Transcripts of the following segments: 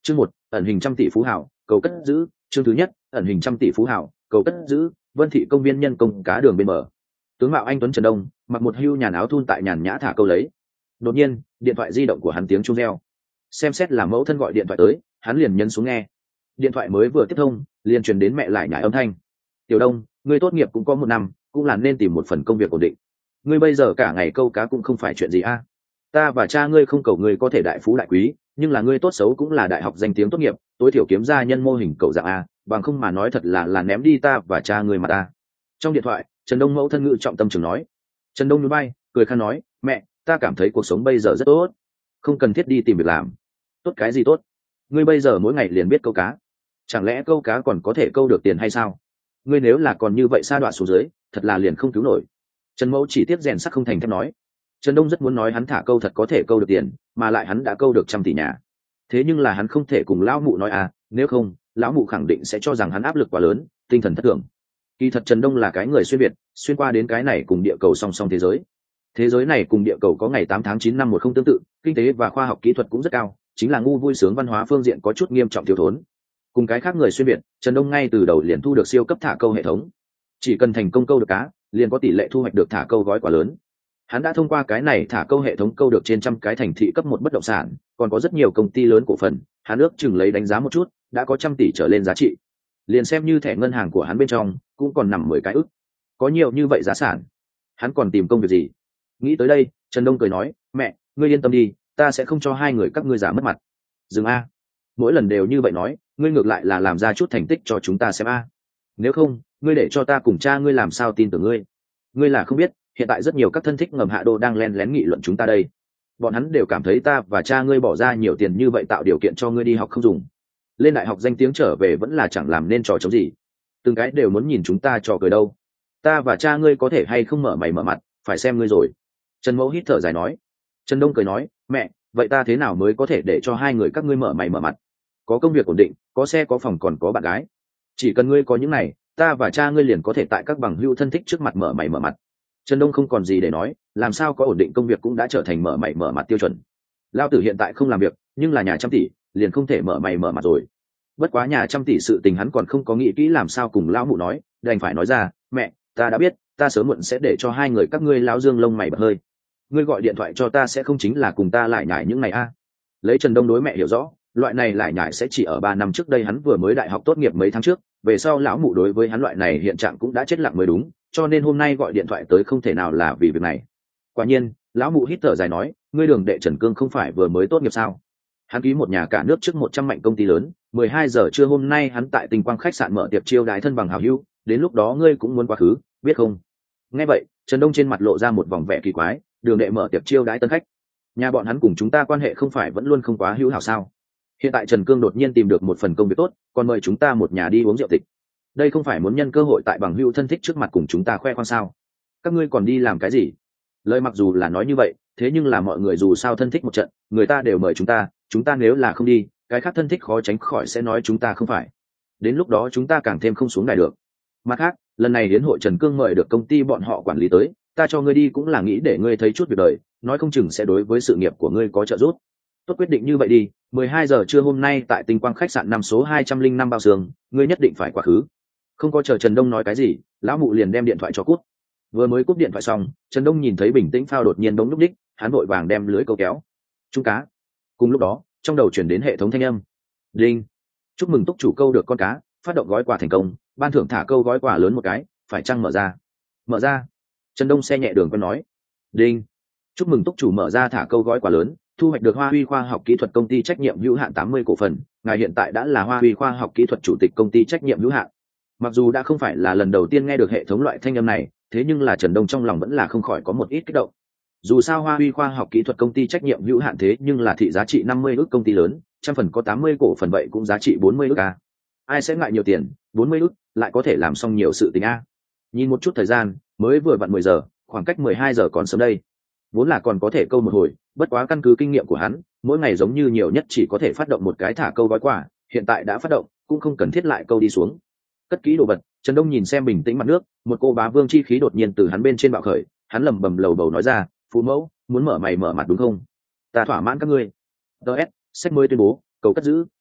Chương 1, ẩn hình trăm tỷ phú hảo, cầu cất giữ. Chương thứ nhất, ẩn hình trăm tỷ phú hảo, cầu cất giữ. Vân thị công viên nhân công cá đường bên bờ. Tướng mạo anh tuấn Trần Đông mặc một hưu nhàn áo thun tại nhàn nhã thả câu lấy. Đột nhiên, điện thoại di động của hắn tiếng chuông reo. Xem xét là mẫu thân gọi điện thoại tới, hắn liền nhấn xuống nghe. Điện thoại mới vừa tiếp thông, liền truyền đến mẹ lại nhải âm thanh. Tiểu Đông, ngươi tốt nghiệp cũng có 1 năm, cũng là nên tìm một phần công việc ổn định. Ngươi bây giờ cả ngày câu cá cũng không phải chuyện gì a. Ta và cha ngươi không cầu ngươi có thể đại phú đại quý, nhưng là ngươi tốt xấu cũng là đại học danh tiếng tốt nghiệp, tối thiểu kiếm ra nhân mô hình cậu dạng a, bằng không mà nói thật là ném đi ta và cha ngươi mà ta. Trong điện thoại, Trần Đông mẫu thân ngữ trọng tâm trường nói. Trần Đông nhún vai, cười khan nói, mẹ, ta cảm thấy cuộc sống bây giờ rất tốt, không cần thiết đi tìm việc làm. Tốt cái gì tốt? Ngươi bây giờ mỗi ngày liền biết câu cá, chẳng lẽ câu cá còn có thể câu được tiền hay sao? Ngươi nếu là còn như vậy sa đọa xuống dưới, thật là liền không cứu nổi. Trần mẫu chỉ tiếp rèn sắt không thành thép nói. Trần Đông rất muốn nói hắn thả câu thật có thể câu được tiền, mà lại hắn đã câu được 100 tỷ nhà. Thế nhưng là hắn không thể cùng lão mụ nói à, nếu không, lão mụ khẳng định sẽ cho rằng hắn áp lực quá lớn, tinh thần thất thường. Kỳ thật Trần Đông là cái người xuyên việt, xuyên qua đến cái này cùng địa cầu song song thế giới. Thế giới này cùng địa cầu có ngày 8 tháng 9 năm 10 tương tự, kinh tế và khoa học kỹ thuật cũng rất cao, chính là ngu vui sướng văn hóa phương diện có chút nghiêm trọng thiếu thốn. Cùng cái khác người xuyên việt, Trần Đông ngay từ đầu liền thu được siêu cấp thả câu hệ thống. Chỉ cần thành công câu được cá, liền có tỷ lệ thu hoạch được thả câu gói quả lớn. Hắn đã thông qua cái này thả câu hệ thống câu được trên 100 cái thành thị cấp 1 bất động sản, còn có rất nhiều công ty lớn cổ phần, hắn ước chừng lấy đánh giá một chút, đã có 100 tỷ trở lên giá trị. Liền xem như thẻ ngân hàng của hắn bên trong, cũng còn nằm 10 cái ức. Có nhiều như vậy giá sản, hắn còn tìm công việc gì? Nghĩ tới đây, Trần Đông cười nói, mẹ, ngươi yên tâm đi, ta sẽ không cho hai người các ngươi giả mất mặt. Dừng a, mỗi lần đều như vậy nói, ngươi ngược lại là làm ra chút thành tích cho chúng ta xem a. Nếu không, ngươi để cho ta cùng cha ngươi làm sao tin tưởng ngươi? Ngươi là không biết, hiện tại rất nhiều các thân thích ngầm hạ đô đang len lén nghị luận chúng ta đây. Bọn hắn đều cảm thấy ta và cha ngươi bỏ ra nhiều tiền như vậy tạo điều kiện cho ngươi đi học không dùng, lên đại học danh tiếng trở về vẫn là chẳng làm nên trò chống gì, từng cái đều muốn nhìn chúng ta trò cười đâu. Ta và cha ngươi có thể hay không mở mày mở mặt, phải xem ngươi rồi. Trần Mẫu hít thở dài nói. Trần Đông cười nói, mẹ, vậy ta thế nào mới có thể để cho hai người các ngươi mở mày mở mặt? Có công việc ổn định, có xe có phòng còn có bạn gái, chỉ cần ngươi có những này, ta và cha ngươi liền có thể tại các bằng hữu thân thích trước mặt mở mày mở mặt. Trần Đông không còn gì để nói, làm sao có ổn định công việc cũng đã trở thành mở mày mở mặt tiêu chuẩn. Lao tử hiện tại không làm việc, nhưng là nhà 100 tỷ, liền không thể mở mày mở mặt rồi. Bất quá nhà 100 tỷ sự tình hắn còn không có nghĩ kỹ làm sao cùng lão mụ nói, đành phải nói ra, mẹ, ta đã biết, ta sớm muộn sẽ để cho hai người các ngươi lão dương lông mày bật hơi. Ngươi gọi điện thoại cho ta sẽ không chính là cùng ta lại nhải những ngày a? Lấy Trần Đông đối mẹ hiểu rõ, loại này lại nhải sẽ chỉ ở 3 năm trước đây hắn vừa mới đại học tốt nghiệp mấy tháng trước, về sau lão mụ đối với hắn loại này hiện trạng cũng đã chết lặng mới đúng, cho nên hôm nay gọi điện thoại tới không thể nào là vì việc này. Quả nhiên, lão mụ hít thở dài nói, ngươi Đường đệ Trần Cương không phải vừa mới tốt nghiệp sao? Hắn ký một nhà cả nước trước 100 mạnh công ty lớn, 12 giờ trưa hôm nay hắn tại Tinh Quang khách sạn mở tiệc chiêu đái thân bằng hảo hữu, đến lúc đó ngươi cũng muốn quá khứ, biết không? Nghe vậy, Trần Đông trên mặt lộ ra một vòng vẻ kỳ quái, Đường đệ mở tiệc chiêu đái tân khách, nhà bọn hắn cùng chúng ta quan hệ không phải vẫn luôn không quá hữu hảo sao? Hiện tại Trần Cương đột nhiên tìm được một phần công việc tốt, còn mời chúng ta một nhà đi uống rượu tịch, đây không phải muốn nhân cơ hội tại bằng hữu thân thích trước mặt cùng chúng ta khoe khoang sao? Các ngươi còn đi làm cái gì? Lời mặc dù là nói như vậy, thế nhưng là mọi người dù sao thân thích một trận, người ta đều mời chúng ta nếu là không đi, cái khác thân thích khó tránh khỏi sẽ nói chúng ta không phải, đến lúc đó chúng ta càng thêm không xuống đài được. Mặt khác, lần này đến hội Trần Cương mời được công ty bọn họ quản lý tới, ta cho ngươi đi cũng là nghĩ để ngươi thấy chút việc đời, nói không chừng sẽ đối với sự nghiệp của ngươi có trợ giúp. Tốt, quyết định như vậy đi, 12 giờ trưa hôm nay tại Tinh Quang khách sạn 5 số 205 bao sương, ngươi nhất định phải quá khứ. Không có chờ Trần Đông nói cái gì, lão mụ liền đem điện thoại cho cút. Vừa mới cúp điện thoại xong, Trần Đông nhìn thấy bình tĩnh phao đột nhiên đống lúc đích, hắn vội vàng đem lưới câu kéo chung cá. Cùng lúc đó, trong đầu chuyển đến hệ thống thanh âm. Đinh, chúc mừng túc chủ câu được con cá, phát động gói quà thành công, ban thưởng thả câu gói quà lớn một cái, phải chăng mở ra? Mở ra. Trần Đông xe nhẹ đường quen nói. Đinh, chúc mừng túc chủ mở ra thả câu gói quà lớn, thu hoạch được Hoa Huy khoa học kỹ thuật công ty trách nhiệm hữu hạn 80 cổ phần, ngài hiện tại đã là Hoa Huy khoa học kỹ thuật chủ tịch công ty trách nhiệm hữu hạn. Mặc dù đã không phải là lần đầu tiên nghe được hệ thống loại thanh âm này, thế nhưng là Trần Đông trong lòng vẫn là không khỏi có một ít kích động. Dù sao Hoa Huy khoa học kỹ thuật công ty trách nhiệm hữu hạn thế nhưng là thị giá trị 50 ức công ty lớn, trăm phần có 80 cổ phần vậy cũng giá trị 40 ức a. Ai sẽ ngại nhiều tiền, 40 ức lại có thể làm xong nhiều sự tình a. Nhìn một chút thời gian, mới vừa vặn 10 giờ, khoảng cách 12 giờ còn sớm đây. Vốn là còn có thể câu một hồi, bất quá căn cứ kinh nghiệm của hắn, mỗi ngày giống như nhiều nhất chỉ có thể phát động một cái thả câu gói quà, hiện tại đã phát động, cũng không cần thiết lại câu đi xuống. Cất kỹ đồ vật, Trần Đông nhìn xem bình tĩnh mặt nước, một cô bá vương chi khí đột nhiên từ hắn bên trên bạo khởi, hắn lẩm bẩm lầu bầu nói ra, "Phụ mẫu, muốn mở mày mở mặt đúng không? Ta thỏa mãn các ngươi." DS, sách mới tuyên bố, cầu cất giữ,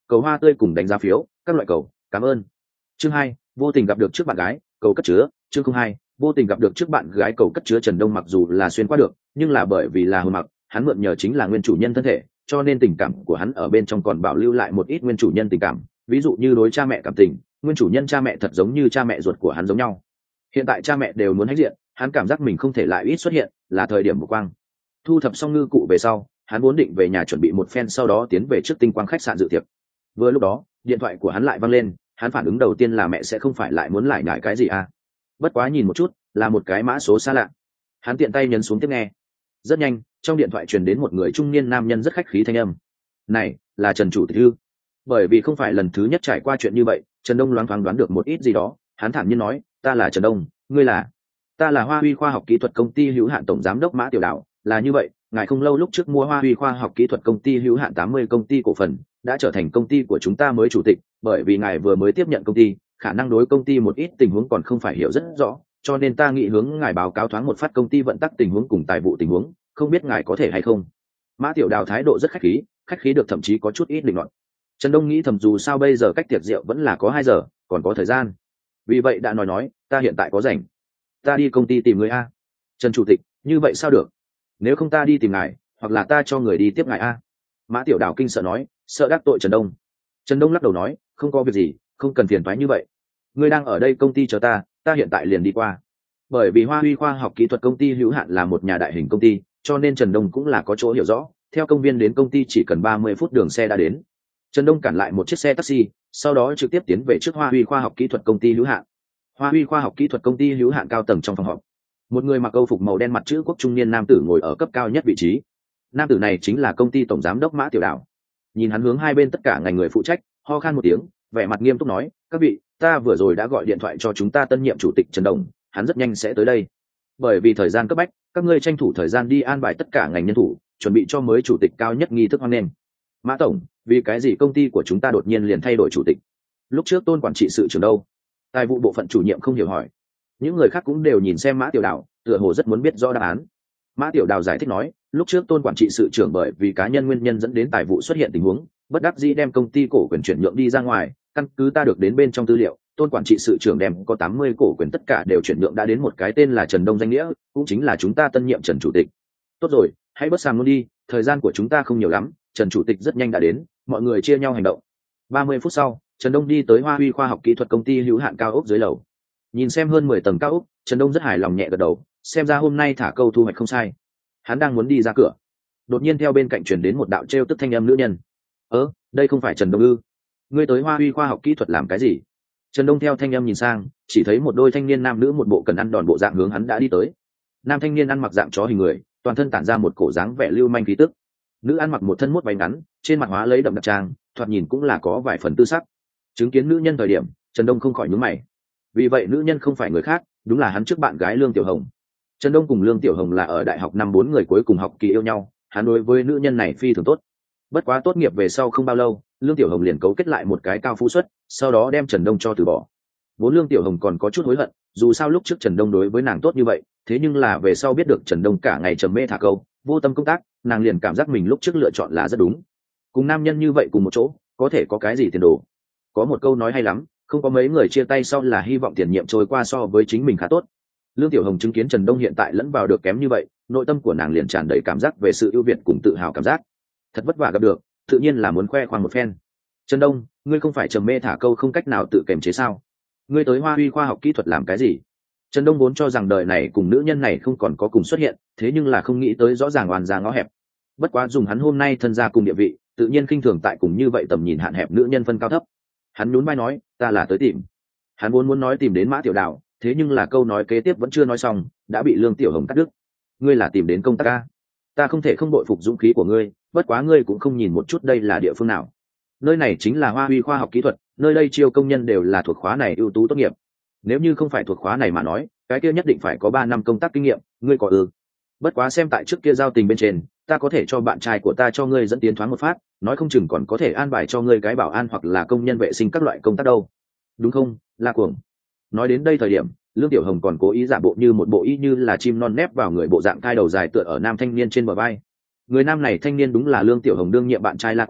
cầu hoa tươi cùng đánh giá phiếu, các loại cầu, cảm ơn. Chương 2, vô tình gặp được trước bạn gái, cầu cất chứa. Chương 2, vô tình gặp được trước bạn gái, cầu cất chứa. Trần Đông mặc dù là xuyên qua được, nhưng là bởi vì là hồn mặc, hắn mượn nhờ chính là nguyên chủ nhân thân thể, cho nên tình cảm của hắn ở bên trong còn bảo lưu lại một ít nguyên chủ nhân tình cảm, ví dụ như đối cha mẹ cảm tình, nguyên chủ nhân cha mẹ thật giống như cha mẹ ruột của hắn giống nhau. Hiện tại cha mẹ đều muốn hãnh diện, hắn cảm giác mình không thể lại ít xuất hiện, là thời điểm một quang. Thu thập xong ngư cụ về sau, hắn vốn định về nhà chuẩn bị một phen, sau đó tiến về trước tinh quang khách sạn dự tiệc. Vừa lúc đó, điện thoại của hắn lại vang lên, hắn phản ứng đầu tiên là mẹ sẽ không phải lại muốn lại nhải cái gì à? Bất quá nhìn một chút, là một cái mã số xa lạ. Hắn tiện tay nhấn xuống tiếp nghe. Rất nhanh, trong điện thoại truyền đến một người trung niên nam nhân rất khách khí thanh âm. "Này, là Trần chủ tịch ư?" Bởi vì không phải lần thứ nhất trải qua chuyện như vậy, Trần Đông loáng thoáng đoán được một ít gì đó, hắn thản nhiên nói, "Ta là Trần Đông, ngươi là?" "Ta là Hoa Huy khoa học kỹ thuật công ty hữu hạn tổng giám đốc Mã Tiểu Đạo, là như vậy, ngài không lâu lúc trước mua Hoa Huy khoa học kỹ thuật công ty hữu hạn 80 công ty cổ phần, đã trở thành công ty của chúng ta mới chủ tịch, bởi vì ngài vừa mới tiếp nhận công ty, khả năng đối công ty một ít tình huống còn không phải hiểu rất rõ, cho nên ta nghĩ hướng ngài báo cáo thoáng một phát công ty vận tắc tình huống cùng tài vụ tình huống, không biết ngài có thể hay không." Mã Tiểu Đào thái độ rất khách khí được thậm chí có chút ít định luận. Trần Đông nghĩ thầm dù sao bây giờ cách tiệc rượu vẫn là có 2 giờ, còn có thời gian. Vì vậy đã nói, ta hiện tại có rảnh. Ta đi công ty tìm người a. Trần chủ tịch, như vậy sao được? Nếu không ta đi tìm ngài, hoặc là ta cho người đi tiếp ngài a. Mã Tiểu Đào kinh sợ nói, sợ đắc tội Trần Đông. Trần Đông lắc đầu nói, không có việc gì, không cần phiền toái như vậy. Ngươi đang ở đây công ty chờ ta hiện tại liền đi qua. Bởi vì Hoa Huy khoa học kỹ thuật công ty hữu hạn là một nhà đại hình công ty, cho nên Trần Đông cũng là có chỗ hiểu rõ, theo công viên đến công ty chỉ cần 30 phút đường xe đã đến. Trần Đông cản lại một chiếc xe taxi, sau đó trực tiếp tiến về trước Hoa Huy khoa học kỹ thuật công ty hữu hạn. Hoa Huy khoa học kỹ thuật công ty hữu hạn cao tầng trong phòng họp, một người mặc âu phục màu đen mặt chữ quốc trung niên nam tử ngồi ở cấp cao nhất vị trí. Nam tử này chính là công ty tổng giám đốc Mã Tiểu Đạo. Nhìn hắn hướng hai bên tất cả ngành người phụ trách, ho khan một tiếng, vẻ mặt nghiêm túc nói, các vị, ta vừa rồi đã gọi điện thoại cho chúng ta tân nhiệm chủ tịch Trần Đồng, hắn rất nhanh sẽ tới đây. Bởi vì thời gian cấp bách, các ngươi tranh thủ thời gian đi an bài tất cả ngành nhân thủ, chuẩn bị cho mới chủ tịch cao nhất nghi thức hoan nghênh. Mã tổng, vì cái gì công ty của chúng ta đột nhiên liền thay đổi chủ tịch? Lúc trước Tôn quản trị sự trưởng đâu? Tài vụ bộ phận chủ nhiệm không hiểu hỏi. Những người khác cũng đều nhìn xem Mã Tiểu Đào, tựa hồ rất muốn biết rõ đáp án. Mã Tiểu Đào giải thích nói, lúc trước Tôn quản trị sự trưởng bởi vì cá nhân nguyên nhân dẫn đến tài vụ xuất hiện tình huống, bất đắc dĩ đem công ty cổ quyền chuyển nhượng đi ra ngoài, căn cứ ta được đến bên trong tư liệu, Tôn quản trị sự trưởng đem có 80 cổ quyền tất cả đều chuyển nhượng đã đến một cái tên là Trần Đông danh nghĩa, cũng chính là chúng ta tân nhiệm Trần chủ tịch. Tốt rồi, hãy bớt sàm luôn đi, thời gian của chúng ta không nhiều lắm, Trần chủ tịch rất nhanh đã đến, mọi người chia nhau hành động. 30 phút sau, Trần Đông đi tới Hoa Huy khoa học kỹ thuật công ty hữu hạn cao ốc dưới lầu. Nhìn xem hơn 10 tầng cao ốc, Trần Đông rất hài lòng nhẹ gật đầu, xem ra hôm nay thả câu thu hoạch không sai. Hắn đang muốn đi ra cửa, đột nhiên theo bên cạnh truyền đến một đạo trêu tức thanh âm nữ nhân. Đây không phải Trần Đông ư? Ngươi tới Hoa Huy khoa học kỹ thuật làm cái gì? Trần Đông theo thanh âm nhìn sang, chỉ thấy một đôi thanh niên nam nữ một bộ cần ăn đòn bộ dạng hướng hắn đã đi tới. Nam thanh niên ăn mặc dạng chó hình người, toàn thân tản ra một cổ dáng vẻ lưu manh khí tức. Nữ ăn mặc một thân mốt váy ngắn, trên mặt hóa lấy đậm đặc trang, thoạt nhìn cũng là có vài phần tư sắc. Chứng kiến nữ nhân thời điểm, Trần Đông không khỏi nhướng mày. Vì vậy nữ nhân không phải người khác, đúng là hắn trước bạn gái Lương Tiểu Hồng. Trần Đông cùng Lương Tiểu Hồng là ở đại học năm 4 người cuối cùng học kỳ yêu nhau, hắn đối với nữ nhân này phi thường tốt. Bất quá tốt nghiệp về sau không bao lâu, Lương Tiểu Hồng liền cấu kết lại một cái cao phú suất, sau đó đem Trần Đông cho từ bỏ. Vốn Lương Tiểu Hồng còn có chút hối hận, dù sao lúc trước Trần Đông đối với nàng tốt như vậy, thế nhưng là về sau biết được Trần Đông cả ngày trầm mê thả câu, vô tâm công tác, nàng liền cảm giác mình lúc trước lựa chọn là rất đúng. Cùng nam nhân như vậy cùng một chỗ, có thể có cái gì tiền đồ? Có một câu nói hay lắm, không có mấy người chia tay sau là hy vọng tiền nhiệm trôi qua so với chính mình khá tốt. Lương Tiểu Hồng chứng kiến Trần Đông hiện tại lẫn vào được kém như vậy, nội tâm của nàng liền tràn đầy cảm giác về sự ưu việt cùng tự hào cảm giác. Thật vất vả gặp được, tự nhiên là muốn khoe khoang một phen. Trần Đông, ngươi không phải trầm mê thả câu không cách nào tự kiềm chế sao? Ngươi tới Hoa Huy khoa học kỹ thuật làm cái gì? Trần Đông vốn cho rằng đời này cùng nữ nhân này không còn có cùng xuất hiện, thế nhưng là không nghĩ tới rõ ràng oan ra ngõ hẹp. Bất quá dùng hắn hôm nay thân gia cùng địa vị, tự nhiên khinh thường tại cùng như vậy tầm nhìn hạn hẹp nữ nhân phân cao thấp. Hắn nhún vai nói, ta là tới tìm. Hắn vốn muốn nói tìm đến Mã Tiểu Đào, thế nhưng là câu nói kế tiếp vẫn chưa nói xong, đã bị Lương Tiểu Hồng cắt đứt. Ngươi là tìm đến công tác a? Ta không thể không bội phục dũng khí của ngươi, bất quá ngươi cũng không nhìn một chút đây là địa phương nào. Nơi này chính là Hoa Huy khoa học kỹ thuật, nơi đây chiêu công nhân đều là thuộc khóa này ưu tú tốt nghiệp. Nếu như không phải thuộc khóa này mà nói, cái kia nhất định phải có 3 năm công tác kinh nghiệm, ngươi có Bất quá xem tại trước kia giao tình bên trên, ta có thể cho bạn trai của ta cho ngươi dẫn tiến thoáng một phát, nói không chừng còn có thể an bài cho ngươi cái bảo an hoặc là công nhân vệ sinh các loại công tác đâu. Đúng không, La Cuồng? Nói đến đây thời điểm, Lương Tiểu Hồng còn cố ý giả bộ như một bộ y như là chim non nép vào người bộ dạng cai đầu dài tựa ở nam thanh niên trên bờ vai. Người nam này thanh niên đúng là Lương Tiểu Hồng đương nhiệm bạn trai La Cuồng,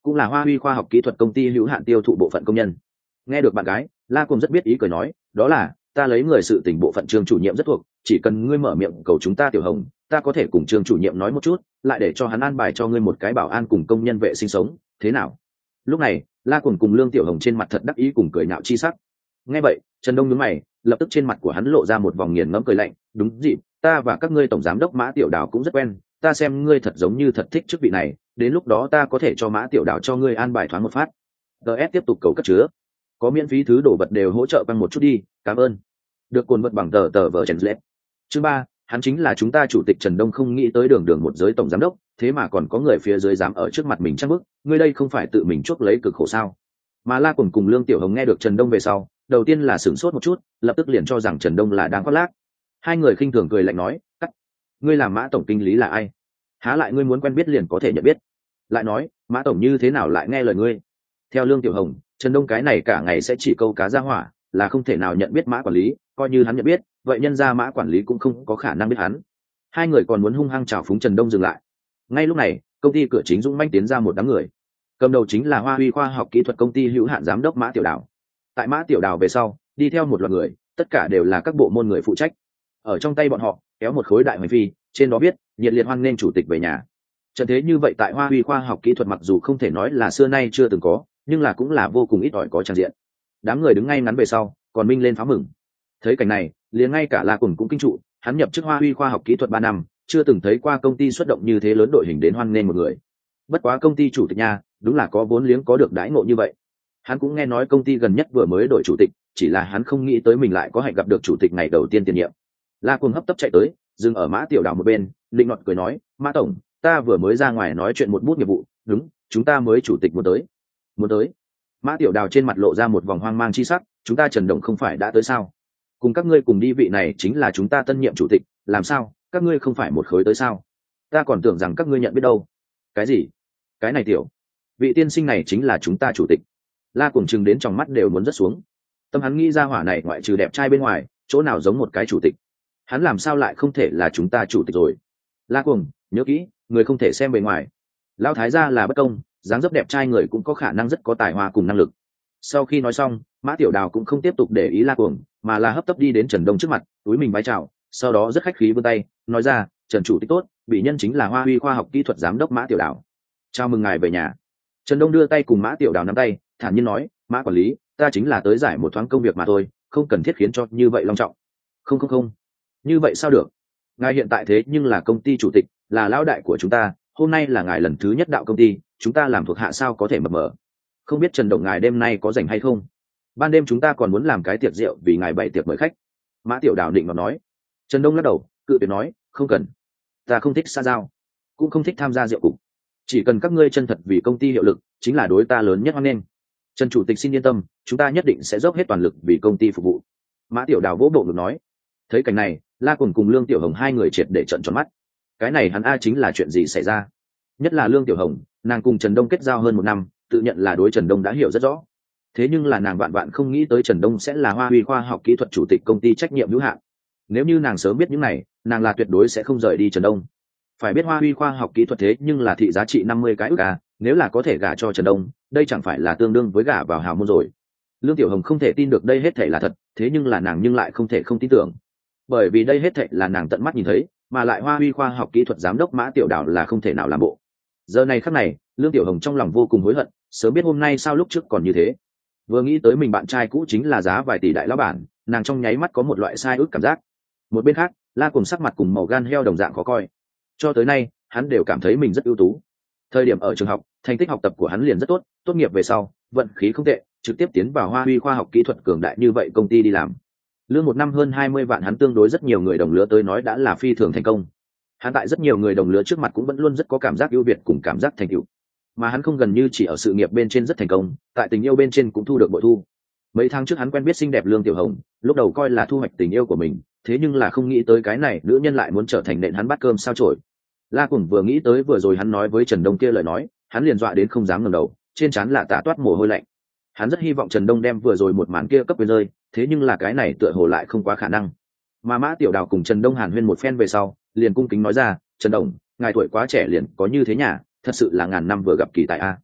cũng là Hoa Huy khoa học kỹ thuật công ty hữu hạn tiêu thụ bộ phận công nhân. Nghe được bạn gái, La Cùng rất biết ý cười nói, đó là ta lấy người sự tình bộ phận Trương chủ nhiệm rất thuộc, chỉ cần ngươi mở miệng cầu chúng ta Tiểu Hồng, ta có thể cùng Trương chủ nhiệm nói một chút, lại để cho hắn an bài cho ngươi một cái bảo an cùng công nhân vệ sinh sống, thế nào? Lúc này, La Cùng cùng Lương Tiểu Hồng trên mặt thật đắc ý cùng cười nhạo chi sắc. Nghe vậy, Trần Đông nhướng mày, lập tức trên mặt của hắn lộ ra một vòng nghiền ngẫm cười lạnh, đúng dịp, ta và các ngươi tổng giám đốc Mã Tiểu Đào cũng rất quen, ta xem ngươi thật giống như thật thích chức vị này, đến lúc đó ta có thể cho Mã Tiểu Đào cho ngươi an bài thoáng một phát. DS tiếp tục cầu cất chứa, có miễn phí thứ đồ vật đều hỗ trợ bằng một chút đi, cảm ơn. Được cuốn vật bằng tờ vở Trần Lệ. Chương 3, hắn chính là chúng ta chủ tịch Trần Đông, không nghĩ tới đường đường một giới tổng giám đốc, thế mà còn có người phía dưới dám ở trước mặt mình trăng bức, ngươi đây không phải tự mình chuốc lấy cực khổ sao? Mà La cùng Lương Tiểu Hồng nghe được Trần Đông về sau, đầu tiên là sửng sốt một chút, lập tức liền cho rằng Trần Đông là đang khoác lác. Hai người khinh thường cười lạnh nói, cắt, ngươi làm Mã tổng kinh lý là ai? Há lại ngươi muốn quen biết liền có thể nhận biết? Lại nói, Mã tổng như thế nào lại nghe lời ngươi? Theo Lương Tiểu Hồng, Trần Đông cái này cả ngày sẽ chỉ câu cá ra hỏa, là không thể nào nhận biết Mã quản lý, coi như hắn nhận biết, vậy nhân ra Mã quản lý cũng không có khả năng biết hắn. Hai người còn muốn hung hăng chào phúng Trần Đông dừng lại. Ngay lúc này, công ty cửa chính dũng manh tiến ra một đám người. Cầm đầu chính là Hoa Huy khoa học kỹ thuật công ty hữu hạn giám đốc Mã Tiểu Đào. Tại Mã Tiểu Đào về sau, đi theo một loạt người, tất cả đều là các bộ môn người phụ trách. Ở trong tay bọn họ kéo một khối đại hoành phi, trên đó viết nhiệt liệt hoan nghênh chủ tịch về nhà. Trận thế như vậy tại Hoa Huy khoa học kỹ thuật mặc dù không thể nói là xưa nay chưa từng có, nhưng là cũng là vô cùng ít ỏi có tràn diện. Đám người đứng ngay ngắn về sau, còn minh lên pháo mừng. Thấy cảnh này, liền ngay cả La Cùng cũng kinh trụ, hắn nhập chức Hoa Huy khoa học kỹ thuật 3 năm, chưa từng thấy qua công ty xuất động như thế lớn đội hình đến hoan nghênh một người. Bất quá công ty chủ tịch nha, đúng là có vốn liếng có được đãi ngộ như vậy. Hắn cũng nghe nói công ty gần nhất vừa mới đổi chủ tịch, chỉ là hắn không nghĩ tới mình lại có hạnh gặp được chủ tịch ngày đầu tiên tiền nhiệm. La Cùng hấp tấp chạy tới, dừng ở Mã Tiểu Đào một bên, định nọt cười nói, Mã tổng, ta vừa mới ra ngoài nói chuyện một bút nghiệp vụ, đúng, chúng ta mới chủ tịch muốn tới. Mã Tiểu Đào trên mặt lộ ra một vòng hoang mang chi sắc, chúng ta Trần Đồng không phải đã tới sao? Cùng các ngươi cùng đi, vị này chính là chúng ta tân nhiệm chủ tịch, làm sao, các ngươi không phải một khối tới sao? Ta còn tưởng rằng các ngươi nhận biết đâu. Cái gì? Cái này tiểu, vị tiên sinh này chính là chúng ta chủ tịch. La Cùng chừng đến trong mắt đều muốn rớt xuống. Tâm hắn nghĩ ra hỏa này ngoại trừ đẹp trai bên ngoài, chỗ nào giống một cái chủ tịch? Hắn làm sao lại không thể là chúng ta chủ tịch rồi? La Cùng, nhớ kỹ, người không thể xem bề ngoài. Lão thái gia là bất công, dáng dấp đẹp trai người cũng có khả năng rất có tài hoa cùng năng lực. Sau khi nói xong, Mã Tiểu Đào cũng không tiếp tục để ý La Cùng, mà là hấp tấp đi đến Trần Đông trước mặt, túi mình bái chào, sau đó rất khách khí vươn tay, nói ra, Trần chủ tịch tốt, bị nhân chính là Hoa Huy khoa học kỹ thuật giám đốc Mã Tiểu Đào. Chào mừng ngài về nhà. Trần Đông đưa tay cùng Mã Tiểu Đào nắm tay, thản nhiên nói, Mã quản lý, ta chính là tới giải một thoáng công việc mà thôi, không cần thiết khiến cho như vậy long trọng. Không, như vậy sao được? Ngài hiện tại thế nhưng là công ty chủ tịch, là lão đại của chúng ta, hôm nay là ngài lần thứ nhất đạo công ty, chúng ta làm thuộc hạ sao có thể mập mờ? Không biết Trần Đồng ngài đêm nay có rảnh hay không? Ban đêm chúng ta còn muốn làm cái tiệc rượu vì ngài bày tiệc mời khách. Mã Tiểu Đào định mà nói. Trần Đông lắc đầu, cự tuyệt nói, không cần, ta không thích xã giao, cũng không thích tham gia rượu cục, chỉ cần các ngươi chân thật vì công ty hiệu lực, chính là đối ta lớn nhất hoan nghênh. Trần chủ tịch xin yên tâm, chúng ta nhất định sẽ dốc hết toàn lực vì công ty phục vụ. Mã Tiểu Đào vỗ bộ ngực nói. Thấy cảnh này, La cùng Lương Tiểu Hồng hai người triệt để trợn tròn mắt. Cái này hắn a chính là chuyện gì xảy ra? Nhất là Lương Tiểu Hồng, nàng cùng Trần Đông kết giao hơn 1 năm, tự nhận là đối Trần Đông đã hiểu rất rõ. Thế nhưng là nàng vạn vạn không nghĩ tới Trần Đông sẽ là Hoa Huy khoa học kỹ thuật chủ tịch công ty trách nhiệm hữu hạn. Nếu như nàng sớm biết những này, nàng là tuyệt đối sẽ không rời đi Trần Đông. Phải biết Hoa Huy khoa học kỹ thuật thế nhưng là thị giá trị 50 cái ức à, nếu là có thể gả cho Trần Đông, đây chẳng phải là tương đương với gả vào hào môn rồi. Lương Tiểu Hồng không thể tin được đây hết thảy là thật, thế nhưng là nàng nhưng lại không thể không tin tưởng. Bởi vì đây hết thảy là nàng tận mắt nhìn thấy, mà lại Hoa Huy khoa học kỹ thuật giám đốc Mã Tiểu Đào là không thể nào làm bộ. Giờ này khắc này, Lương Tiểu Hồng trong lòng vô cùng hối hận, sớm biết hôm nay sao lúc trước còn như thế. Vừa nghĩ tới mình bạn trai cũ chính là giá vài tỷ đại lão bản, nàng trong nháy mắt có một loại sai ước cảm giác. Một bên khác, La cùng sắc mặt cùng màu gan heo đồng dạng khó coi. Cho tới nay, hắn đều cảm thấy mình rất ưu tú. Thời điểm ở trường học, thành tích học tập của hắn liền rất tốt, tốt nghiệp về sau, vận khí không tệ, trực tiếp tiến vào Hoa Huy khoa học kỹ thuật cường đại như vậy công ty đi làm. Lương một năm hơn 20 vạn, hắn tương đối rất nhiều người đồng lứa tới nói đã là phi thường thành công. Hắn tại rất nhiều người đồng lứa trước mặt cũng vẫn luôn rất có cảm giác ưu việt cùng cảm giác thành tựu. Mà hắn không gần như chỉ ở sự nghiệp bên trên rất thành công, tại tình yêu bên trên cũng thu được bội thu. Mấy tháng trước hắn quen biết xinh đẹp Lương Tiểu Hồng, lúc đầu coi là thu hoạch tình yêu của mình, thế nhưng là không nghĩ tới cái này nữ nhân lại muốn trở thành nện hắn bát cơm sao chổi. La cùng vừa nghĩ tới vừa rồi hắn nói với Trần Đông kia lời nói, hắn liền dọa đến không dám ngẩng đầu, trên trán là tạ toát mồ hôi lạnh. Hắn rất hy vọng Trần Đông đem vừa rồi một màn kia cấp quyền rơi, thế nhưng là cái này tựa hồ lại không quá khả năng. Mà Mã Tiểu Đào cùng Trần Đông hàn huyên một phen về sau, liền cung kính nói ra, Trần Đồng, ngài tuổi quá trẻ liền có như thế nhà, thật sự là ngàn năm vừa gặp kỳ tài a.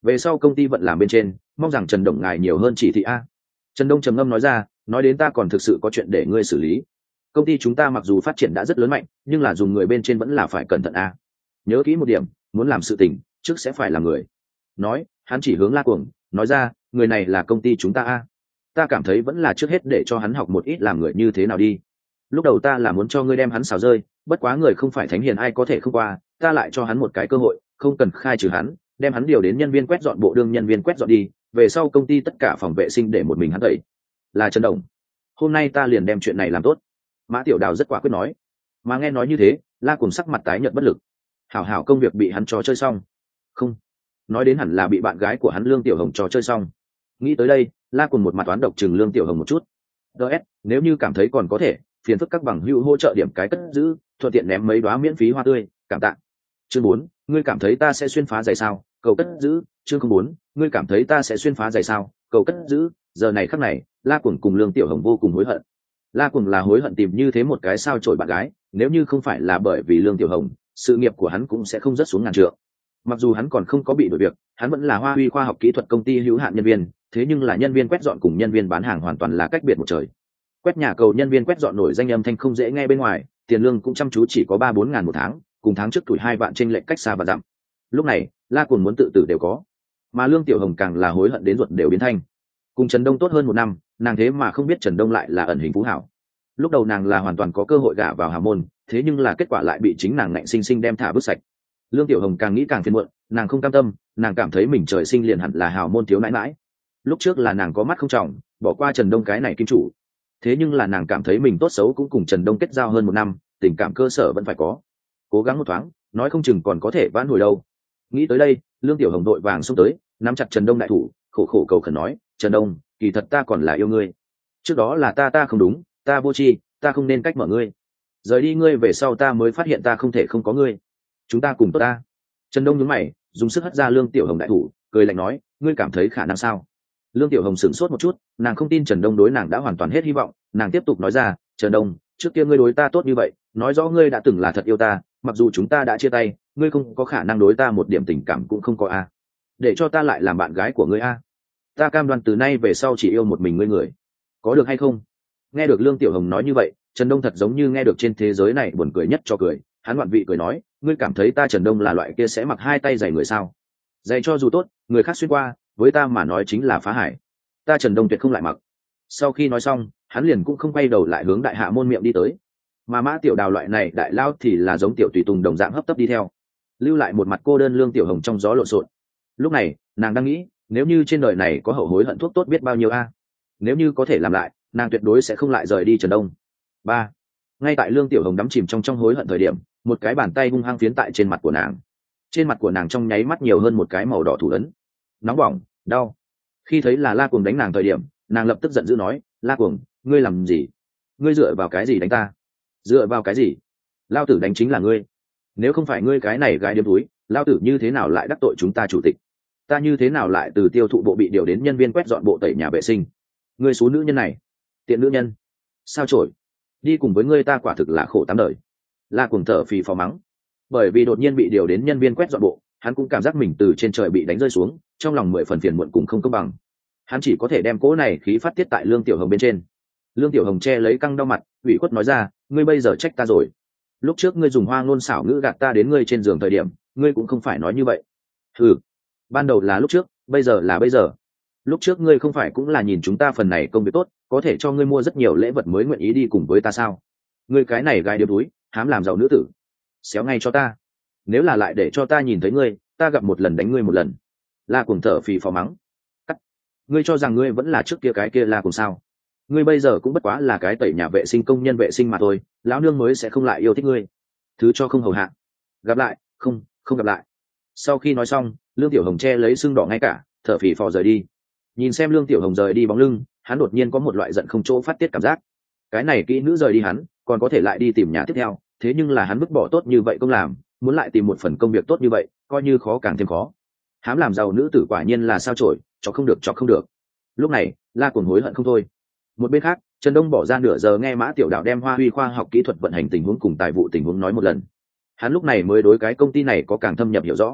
về sau công ty vận làm bên trên mong rằng Trần Đồng ngài nhiều hơn chỉ thị a. Trần Đông trầm ngâm nói ra, nói đến ta còn thực sự có chuyện để ngươi xử lý. Công ty chúng ta mặc dù phát triển đã rất lớn mạnh, nhưng là dùng người bên trên vẫn là phải cẩn thận a. Nhớ kỹ một điểm, muốn làm sự tình trước sẽ phải làm người. Nói, hắn chỉ hướng La Cuồng, nói ra, người này là công ty chúng ta a. Ta cảm thấy vẫn là trước hết để cho hắn học một ít làm người như thế nào đi. Lúc đầu ta là muốn cho ngươi đem hắn xào rơi, bất quá người không phải thánh hiền ai có thể không qua, ta lại cho hắn một cái cơ hội, không cần khai trừ hắn, đem hắn điều đến nhân viên quét dọn bộ đương nhân viên quét dọn đi, về sau công ty tất cả phòng vệ sinh để một mình hắn tẩy. Là Trần Đồng. Hôm nay ta liền đem chuyện này làm tốt. Mã Tiểu Đào rất quả quyết nói. Mà nghe nói như thế, La Cùng sắc mặt tái nhợt bất lực. Hảo hảo công việc bị hắn trò chơi xong. Không, nói đến hẳn là bị bạn gái của hắn Lương Tiểu Hồng trò chơi xong. Nghĩ tới đây, La Cùng một mặt toán độc chừng Lương Tiểu Hồng một chút. DS, nếu như cảm thấy còn có thể, phiền phức các bằng hữu hỗ trợ điểm cái cất giữ, thuận tiện ném mấy đóa miễn phí hoa tươi, cảm tạ. Chương 4, ngươi cảm thấy ta sẽ xuyên phá giày sao? Cầu cất giữ. Chương 04, ngươi cảm thấy ta sẽ xuyên phá giày sao? Cầu cất giữ. Giờ này khắc này, La Cuồng cùng Lương Tiểu Hồng vô cùng hối hận. La Cuồng là hối hận tìm như thế một cái sao chổi bạn gái, nếu như không phải là bởi vì Lương Tiểu Hồng, sự nghiệp của hắn cũng sẽ không rớt xuống ngàn trượng. Mặc dù hắn còn không có bị đổi việc, hắn vẫn là Hoa Huy khoa học kỹ thuật công ty hữu hạn nhân viên, thế nhưng là nhân viên quét dọn cùng nhân viên bán hàng hoàn toàn là cách biệt một trời. Quét nhà cầu nhân viên quét dọn nổi danh âm thanh không dễ nghe bên ngoài, tiền lương cũng chăm chú chỉ có 3-4 ngàn một tháng, cùng tháng trước tuổi 2 vạn trên lệnh cách xa và dặm. Lúc này, La Cuồng muốn tự tử đều có, mà Lương Tiểu Hồng càng là hối hận đến ruột đều biến thanh. Cùng Trần Đông tốt hơn 1 năm, nàng thế mà không biết Trần Đông lại là ẩn hình phú hảo. Lúc đầu nàng là hoàn toàn có cơ hội gả vào hào môn, thế nhưng là kết quả lại bị chính nàng ngạnh sinh sinh đem thả vứt sạch. Lương Tiểu Hồng càng nghĩ càng phiền muộn, nàng không cam tâm, nàng cảm thấy mình trời sinh liền hẳn là hào môn thiếu nãi nãi. Lúc trước là nàng có mắt không trọng, bỏ qua Trần Đông cái này kim chủ. Thế nhưng là nàng cảm thấy mình tốt xấu cũng cùng Trần Đông kết giao hơn 1 năm, tình cảm cơ sở vẫn phải có. Cố gắng một thoáng, nói không chừng còn có thể vãn hồi đâu. Nghĩ tới đây, Lương Tiểu Hồng đội vàng xông tới, nắm chặt Trần Đông đại thủ, khổ khổ cầu khẩn nói, Trần Đông, kỳ thật ta còn là yêu ngươi. Trước đó là ta không đúng, ta vô tri, ta không nên cách mở ngươi. Rời đi ngươi về sau ta mới phát hiện ta không thể không có ngươi. Chúng ta cùng tốt ta. Trần Đông nhướng mày, dùng sức hất ra Lương Tiểu Hồng đại thủ, cười lạnh nói, ngươi cảm thấy khả năng sao? Lương Tiểu Hồng sửng sốt một chút, nàng không tin Trần Đông đối nàng đã hoàn toàn hết hy vọng, nàng tiếp tục nói ra, Trần Đông, trước kia ngươi đối ta tốt như vậy, nói rõ ngươi đã từng là thật yêu ta, mặc dù chúng ta đã chia tay, ngươi không có khả năng đối ta một điểm tình cảm cũng không có a. Để cho ta lại làm bạn gái của ngươi a. Ta cam đoan từ nay về sau chỉ yêu một mình ngươi người, có được hay không? Nghe được Lương Tiểu Hồng nói như vậy, Trần Đông thật giống như nghe được trên thế giới này buồn cười nhất cho cười, hắn ngoạn vị cười nói, ngươi cảm thấy ta Trần Đông là loại kia sẽ mặc 2 tay giày người sao? Giày cho dù tốt, người khác xuyên qua, với ta mà nói chính là phá hải. Ta Trần Đông tuyệt không lại mặc. Sau khi nói xong, hắn liền cũng không quay đầu lại hướng đại hạ môn miệng đi tới. Mà Mã Tiểu Đào loại này đại lao thì là giống tiểu tùy tùng đồng dạng hấp tấp đi theo, lưu lại một mặt cô đơn Lương Tiểu Hồng trong gió lộn xộn. Lúc này, nàng đang nghĩ, nếu như trên đời này có hậu hối hận thuốc tốt biết bao nhiêu a. Nếu như có thể làm lại, nàng tuyệt đối sẽ không lại rời đi Trần Đông. 3. Ngay tại Lương Tiểu Hồng đắm chìm trong hối hận thời điểm, một cái bàn tay hung hăng phiến tại trên mặt của nàng. Trên mặt của nàng trong nháy mắt nhiều hơn một cái màu đỏ thủ ấn. Nóng bỏng, đau. Khi thấy là La Cuồng đánh nàng thời điểm, nàng lập tức giận dữ nói, La Cuồng, ngươi làm gì? Ngươi dựa vào cái gì đánh ta? Dựa vào cái gì? Lao tử đánh chính là ngươi. Nếu không phải ngươi cái này gái điếm túi, lao tử như thế nào lại đắc tội chúng ta chủ tịch? Ta như thế nào lại từ tiêu thụ bộ bị điều đến nhân viên quét dọn bộ tẩy nhà vệ sinh? Ngươi số nữ nhân này, tiện nữ nhân, sao chổi? Đi cùng với ngươi ta quả thực là khổ 8 đời. La Cuồng thở phì phò mắng, bởi vì đột nhiên bị điều đến nhân viên quét dọn bộ, hắn cũng cảm giác mình từ trên trời bị đánh rơi xuống, trong lòng 10 phần phiền muộn cùng không công bằng. Hắn chỉ có thể đem cỗ này khí phát tiết tại Lương Tiểu Hồng bên trên. Lương Tiểu Hồng che lấy căng đau mặt, ủy khuất nói ra, ngươi bây giờ trách ta rồi. Lúc trước ngươi dùng hoa ngôn xảo ngữ gạt ta đến ngươi trên giường thời điểm, ngươi cũng không phải nói như vậy. Ừ, ban đầu là lúc trước, bây giờ là bây giờ. Lúc trước ngươi không phải cũng là nhìn chúng ta phần này công việc tốt, có thể cho ngươi mua rất nhiều lễ vật mới nguyện ý đi cùng với ta sao? Ngươi cái này gái điếm túi, hám làm giàu nữ tử, xéo ngay cho ta. Nếu là lại để cho ta nhìn thấy ngươi, ta gặp một lần đánh ngươi một lần. La Cuồng thở phì phò mắng, cắt. Ngươi cho rằng ngươi vẫn là trước kia cái kia La Cuồng sao? Ngươi bây giờ cũng bất quá là cái tẩy nhà vệ sinh công nhân vệ sinh mà thôi, lão nương mới sẽ không lại yêu thích ngươi. Thứ cho không hầu hạ. Gặp lại, không gặp lại. Sau khi nói xong, Lương Tiểu Hồng che lấy sưng đỏ ngay cả, thở phì phò rời đi. Nhìn xem Lương Tiểu Hồng rời đi bóng lưng, hắn đột nhiên có một loại giận không chỗ phát tiết cảm giác. Cái này kỹ nữ rời đi hắn, còn có thể lại đi tìm nhà tiếp theo, thế nhưng là hắn vứt bỏ tốt như vậy công làm, muốn lại tìm một phần công việc tốt như vậy, coi như khó càng thêm khó. Hám làm giàu nữ tử quả nhiên là sao chổi, chọc không được. Lúc này, La Cuồng hối hận không thôi. Một bên khác, Trần Đông bỏ ra nửa giờ nghe Mã Tiểu Đạo đem Hoa Huy khoa học kỹ thuật vận hành tình huống cùng tài vụ tình huống nói một lần. Hắn lúc này mới đối cái công ty này có càng thâm nhập hiểu rõ.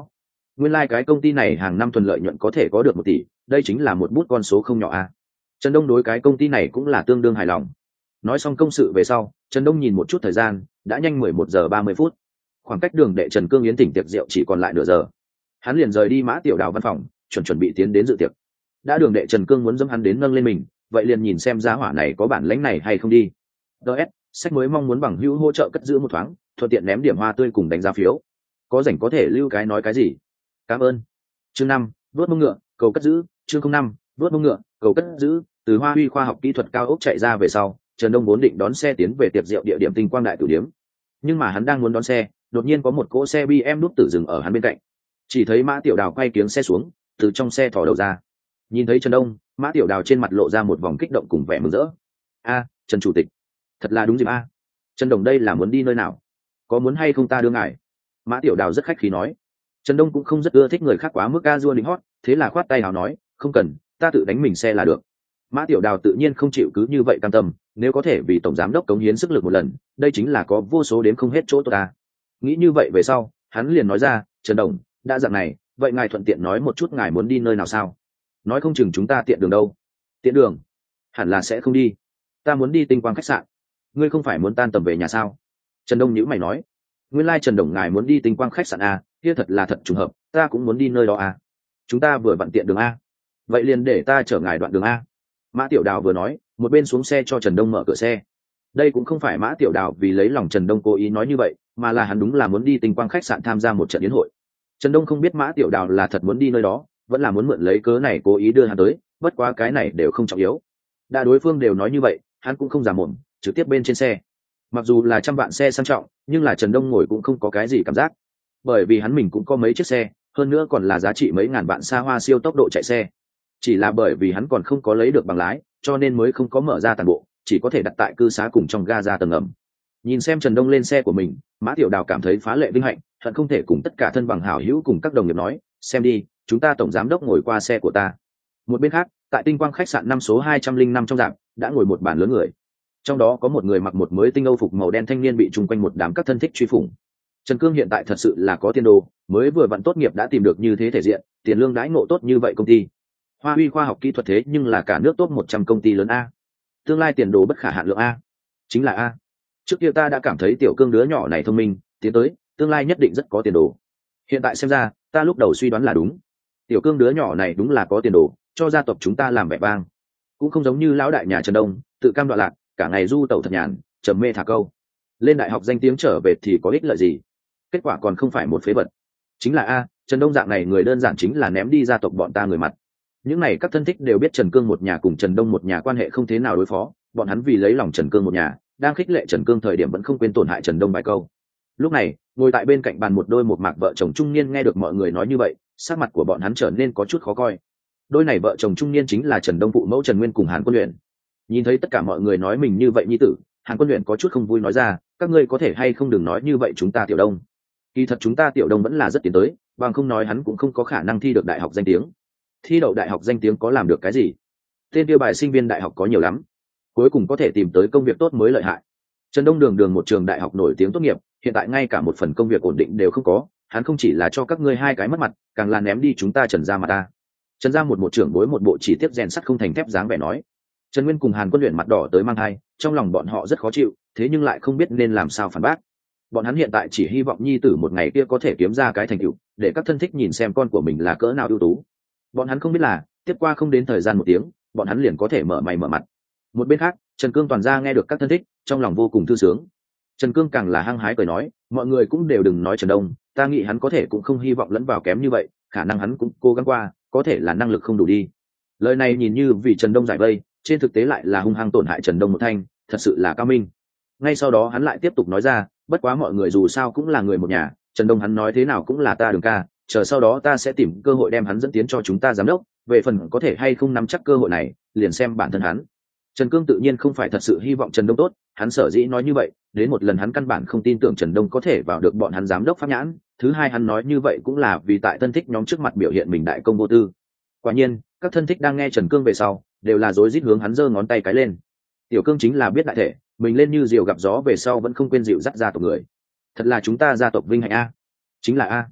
nguyên lai、cái công ty này hàng năm thuần lợi nhuận có thể có được 1 tỷ, đây chính là một bút con số không nhỏ a. Trần Đông đối cái công ty này cũng là tương đương hài lòng. Nói xong công sự về sau, Trần Đông nhìn một chút thời gian, đã nhanh 11 giờ 30 phút. Khoảng cách đường đệ Trần Cương yến tỉnh tiệc rượu chỉ còn lại nửa giờ. Hắn liền rời đi Mã Tiểu Đào văn phòng, chuẩn bị tiến đến dự tiệc. Đã đường đệ Trần Cương muốn dẫm hắn đến nâng lên mình, vậy liền nhìn xem giá hỏa này có bản lĩnh này hay không đi. DS, sách mới mong muốn bằng hữu hỗ trợ cất giữ một thoáng, thuận tiện ném điểm hoa tươi cùng đánh giá phiếu. Có rảnh có thể lưu cái nói cái gì. Cảm ơn. Chương 5, vuốt mông ngựa, cầu cất giữ. Chương 05, vuốt mông ngựa, cầu cất giữ. Từ Hoa Huy khoa học kỹ thuật cao ốc chạy ra về sau, Trần Đông vốn định đón xe tiến về tiệc rượu địa điểm Tinh Quang Đại Tử Điếm. Nhưng mà hắn đang muốn đón xe, đột nhiên có một cỗ xe BMW đút tử dừng ở hắn bên cạnh. Chỉ thấy Mã Tiểu Đào quay kiếng xe xuống, từ trong xe thò đầu ra. Nhìn thấy Trần Đông, Mã Tiểu Đào trên mặt lộ ra một vòng kích động cùng vẻ mừng rỡ. A, Trần chủ tịch, thật là đúng dịp a. Trần Đồng đây là muốn đi nơi nào? Có muốn hay không ta đưa ngài? Mã Tiểu Đào rất khách khí nói. Trần Đông cũng không rất ưa thích người khác quá mức a dua lính hót, thế là khoát tay hào nói, không cần, ta tự đánh mình xe là được. Mã Tiểu Đào tự nhiên không chịu cứ như vậy cam tâm, nếu có thể vì tổng giám đốc cống hiến sức lực một lần, đây chính là có vô số đến không hết chỗ tốt ta. Nghĩ như vậy về sau, hắn liền nói ra, Trần Đồng, đã dạng này, vậy ngài thuận tiện nói một chút ngài muốn đi nơi nào sao? Nói không chừng chúng ta tiện đường đâu. Tiện đường? Hẳn là sẽ không đi. Ta muốn đi Tinh Quang khách sạn. Ngươi không phải muốn tan tầm về nhà sao? Trần Đông nhíu mày nói. Nguyên lai Trần Đồng ngài muốn đi Tinh Quang khách sạn a, kia thật là thật trùng hợp, ta cũng muốn đi nơi đó a. Chúng ta vừa vặn tiện đường a. Vậy liền để ta chở ngài đoạn đường a. Mã Tiểu Đào vừa nói, một bên xuống xe cho Trần Đông mở cửa xe. Đây cũng không phải Mã Tiểu Đào vì lấy lòng Trần Đông cố ý nói như vậy, mà là hắn đúng là muốn đi Tinh Quang khách sạn tham gia một trận yến hội. Trần Đông không biết Mã Tiểu Đào là thật muốn đi nơi đó, vẫn là muốn mượn lấy cớ này cố ý đưa hắn tới, bất quá cái này đều không trọng yếu. Đã đối phương đều nói như vậy, hắn cũng không giả mồm, trực tiếp bên trên xe. Mặc dù là trăm vạn xe sang trọng, nhưng là Trần Đông ngồi cũng không có cái gì cảm giác, bởi vì hắn mình cũng có mấy chiếc xe, hơn nữa còn là giá trị mấy ngàn vạn xa hoa siêu tốc độ chạy xe. Chỉ là bởi vì hắn còn không có lấy được bằng lái, cho nên mới không có mở ra toàn bộ, chỉ có thể đặt tại cư xá cùng trong ga ra tầng ngầm. Nhìn xem Trần Đông lên xe của mình, Mã Tiểu Đào cảm thấy phá lệ vinh hạnh, hận không thể cùng tất cả thân bằng hảo hữu cùng các đồng nghiệp nói, xem đi, chúng ta tổng giám đốc ngồi qua xe của ta. Một bên khác, tại Tinh Quang khách sạn 5 số 205 trong dạp, đã ngồi một bàn lớn người. Trong đó có một người mặc một mới tinh âu phục màu đen thanh niên bị chung quanh một đám các thân thích truy phủng. Trần Cương hiện tại thật sự là có tiền đồ, mới vừa vặn tốt nghiệp đã tìm được như thế thể diện, tiền lương đãi ngộ tốt như vậy công ty. Hoa Huy khoa học kỹ thuật thế nhưng là cả nước top 100 công ty lớn a. Tương lai tiền đồ bất khả hạn lượng a. Chính là a. Trước kia ta đã cảm thấy Tiểu Cương đứa nhỏ này thông minh, tiến tới, tương lai nhất định rất có tiền đồ. Hiện tại xem ra, ta lúc đầu suy đoán là đúng. Tiểu Cương đứa nhỏ này đúng là có tiền đồ, cho gia tộc chúng ta làm vẻ vang. Cũng không giống như lão đại nhà Trần Đông, tự cam đoạn lạc, cả ngày du tẩu thật nhàn, trầm mê thả câu. Lên đại học danh tiếng trở về thì có ích lợi gì? Kết quả còn không phải một phế vật. Chính là a, Trần Đông dạng này người đơn giản chính là ném đi gia tộc bọn ta người mặt. Những này các thân thích đều biết Trần Cương một nhà cùng Trần Đông một nhà quan hệ không thế nào đối phó, bọn hắn vì lấy lòng Trần Cương một nhà, đang khích lệ Trần Cương thời điểm vẫn không quên tổn hại Trần Đông vài câu. Lúc này, ngồi tại bên cạnh bàn một đôi một mạc vợ chồng trung niên nghe được mọi người nói như vậy, sắc mặt của bọn hắn trở nên có chút khó coi. Đôi này vợ chồng trung niên chính là Trần Đông phụ mẫu Trần Nguyên cùng Hàn Quân Luyện. Nhìn thấy tất cả mọi người nói mình như vậy nhi tử, Hàn Quân Luyện có chút không vui nói ra, các ngươi có thể hay không đừng nói như vậy chúng ta Tiểu Đông. Kỳ thật chúng ta Tiểu Đông vẫn là rất tiến tới, bằng không nói hắn cũng không có khả năng thi được đại học danh tiếng. Thi đậu đại học danh tiếng có làm được cái gì? Tên tiêu bài sinh viên đại học có nhiều lắm, cuối cùng có thể tìm tới công việc tốt mới lợi hại. Trần Đông đường đường một trường đại học nổi tiếng tốt nghiệp, hiện tại ngay cả một phần công việc ổn định đều không có, hắn không chỉ là cho các ngươi hai cái mất mặt, càng là ném đi chúng ta Trần gia mà ta. Trần gia một trưởng bối một bộ chỉ tiếp rèn sắt không thành thép dáng vẻ nói. Trần Nguyên cùng Hàn Quân Luyện mặt đỏ tới mang hai, trong lòng bọn họ rất khó chịu, thế nhưng lại không biết nên làm sao phản bác. Bọn hắn hiện tại chỉ hy vọng nhi tử một ngày kia có thể kiếm ra cái thành tựu, để các thân thích nhìn xem con của mình là cỡ nào ưu tú. Bọn hắn không biết là, tiếp qua không đến thời gian một tiếng, bọn hắn liền có thể mở mày mở mặt. Một bên khác, Trần Cương toàn ra nghe được các thân thích, trong lòng vô cùng thư sướng. Trần Cương càng là hăng hái cười nói, mọi người cũng đều đừng nói Trần Đông, ta nghĩ hắn có thể cũng không hy vọng lẫn vào kém như vậy, khả năng hắn cũng cố gắng qua, có thể là năng lực không đủ đi. Lời này nhìn như vì Trần Đông giải vây, trên thực tế lại là hung hăng tổn hại Trần Đông một thanh, thật sự là cao minh. Ngay sau đó hắn lại tiếp tục nói ra, bất quá mọi người dù sao cũng là người một nhà, Trần Đông hắn nói thế nào cũng là ta Đường ca, chờ sau đó ta sẽ tìm cơ hội đem hắn dẫn tiến cho chúng ta giám đốc, về phần có thể hay không nắm chắc cơ hội này, liền xem bản thân hắn. Trần Cương tự nhiên không phải thật sự hy vọng Trần Đông tốt, hắn sở dĩ nói như vậy, đến một lần hắn căn bản không tin tưởng Trần Đông có thể vào được bọn hắn giám đốc pháp nhãn, thứ hai hắn nói như vậy cũng là vì tại thân thích nhóm trước mặt biểu hiện mình đại công vô tư. Quả nhiên, các thân thích đang nghe Trần Cương về sau, đều là rối rít hướng hắn giơ ngón tay cái lên. Tiểu Cương chính là biết đại thể, mình lên như diều gặp gió về sau vẫn không quên dịu dắt gia tộc người. Thật là chúng ta gia tộc vinh hạnh a. Chính là a.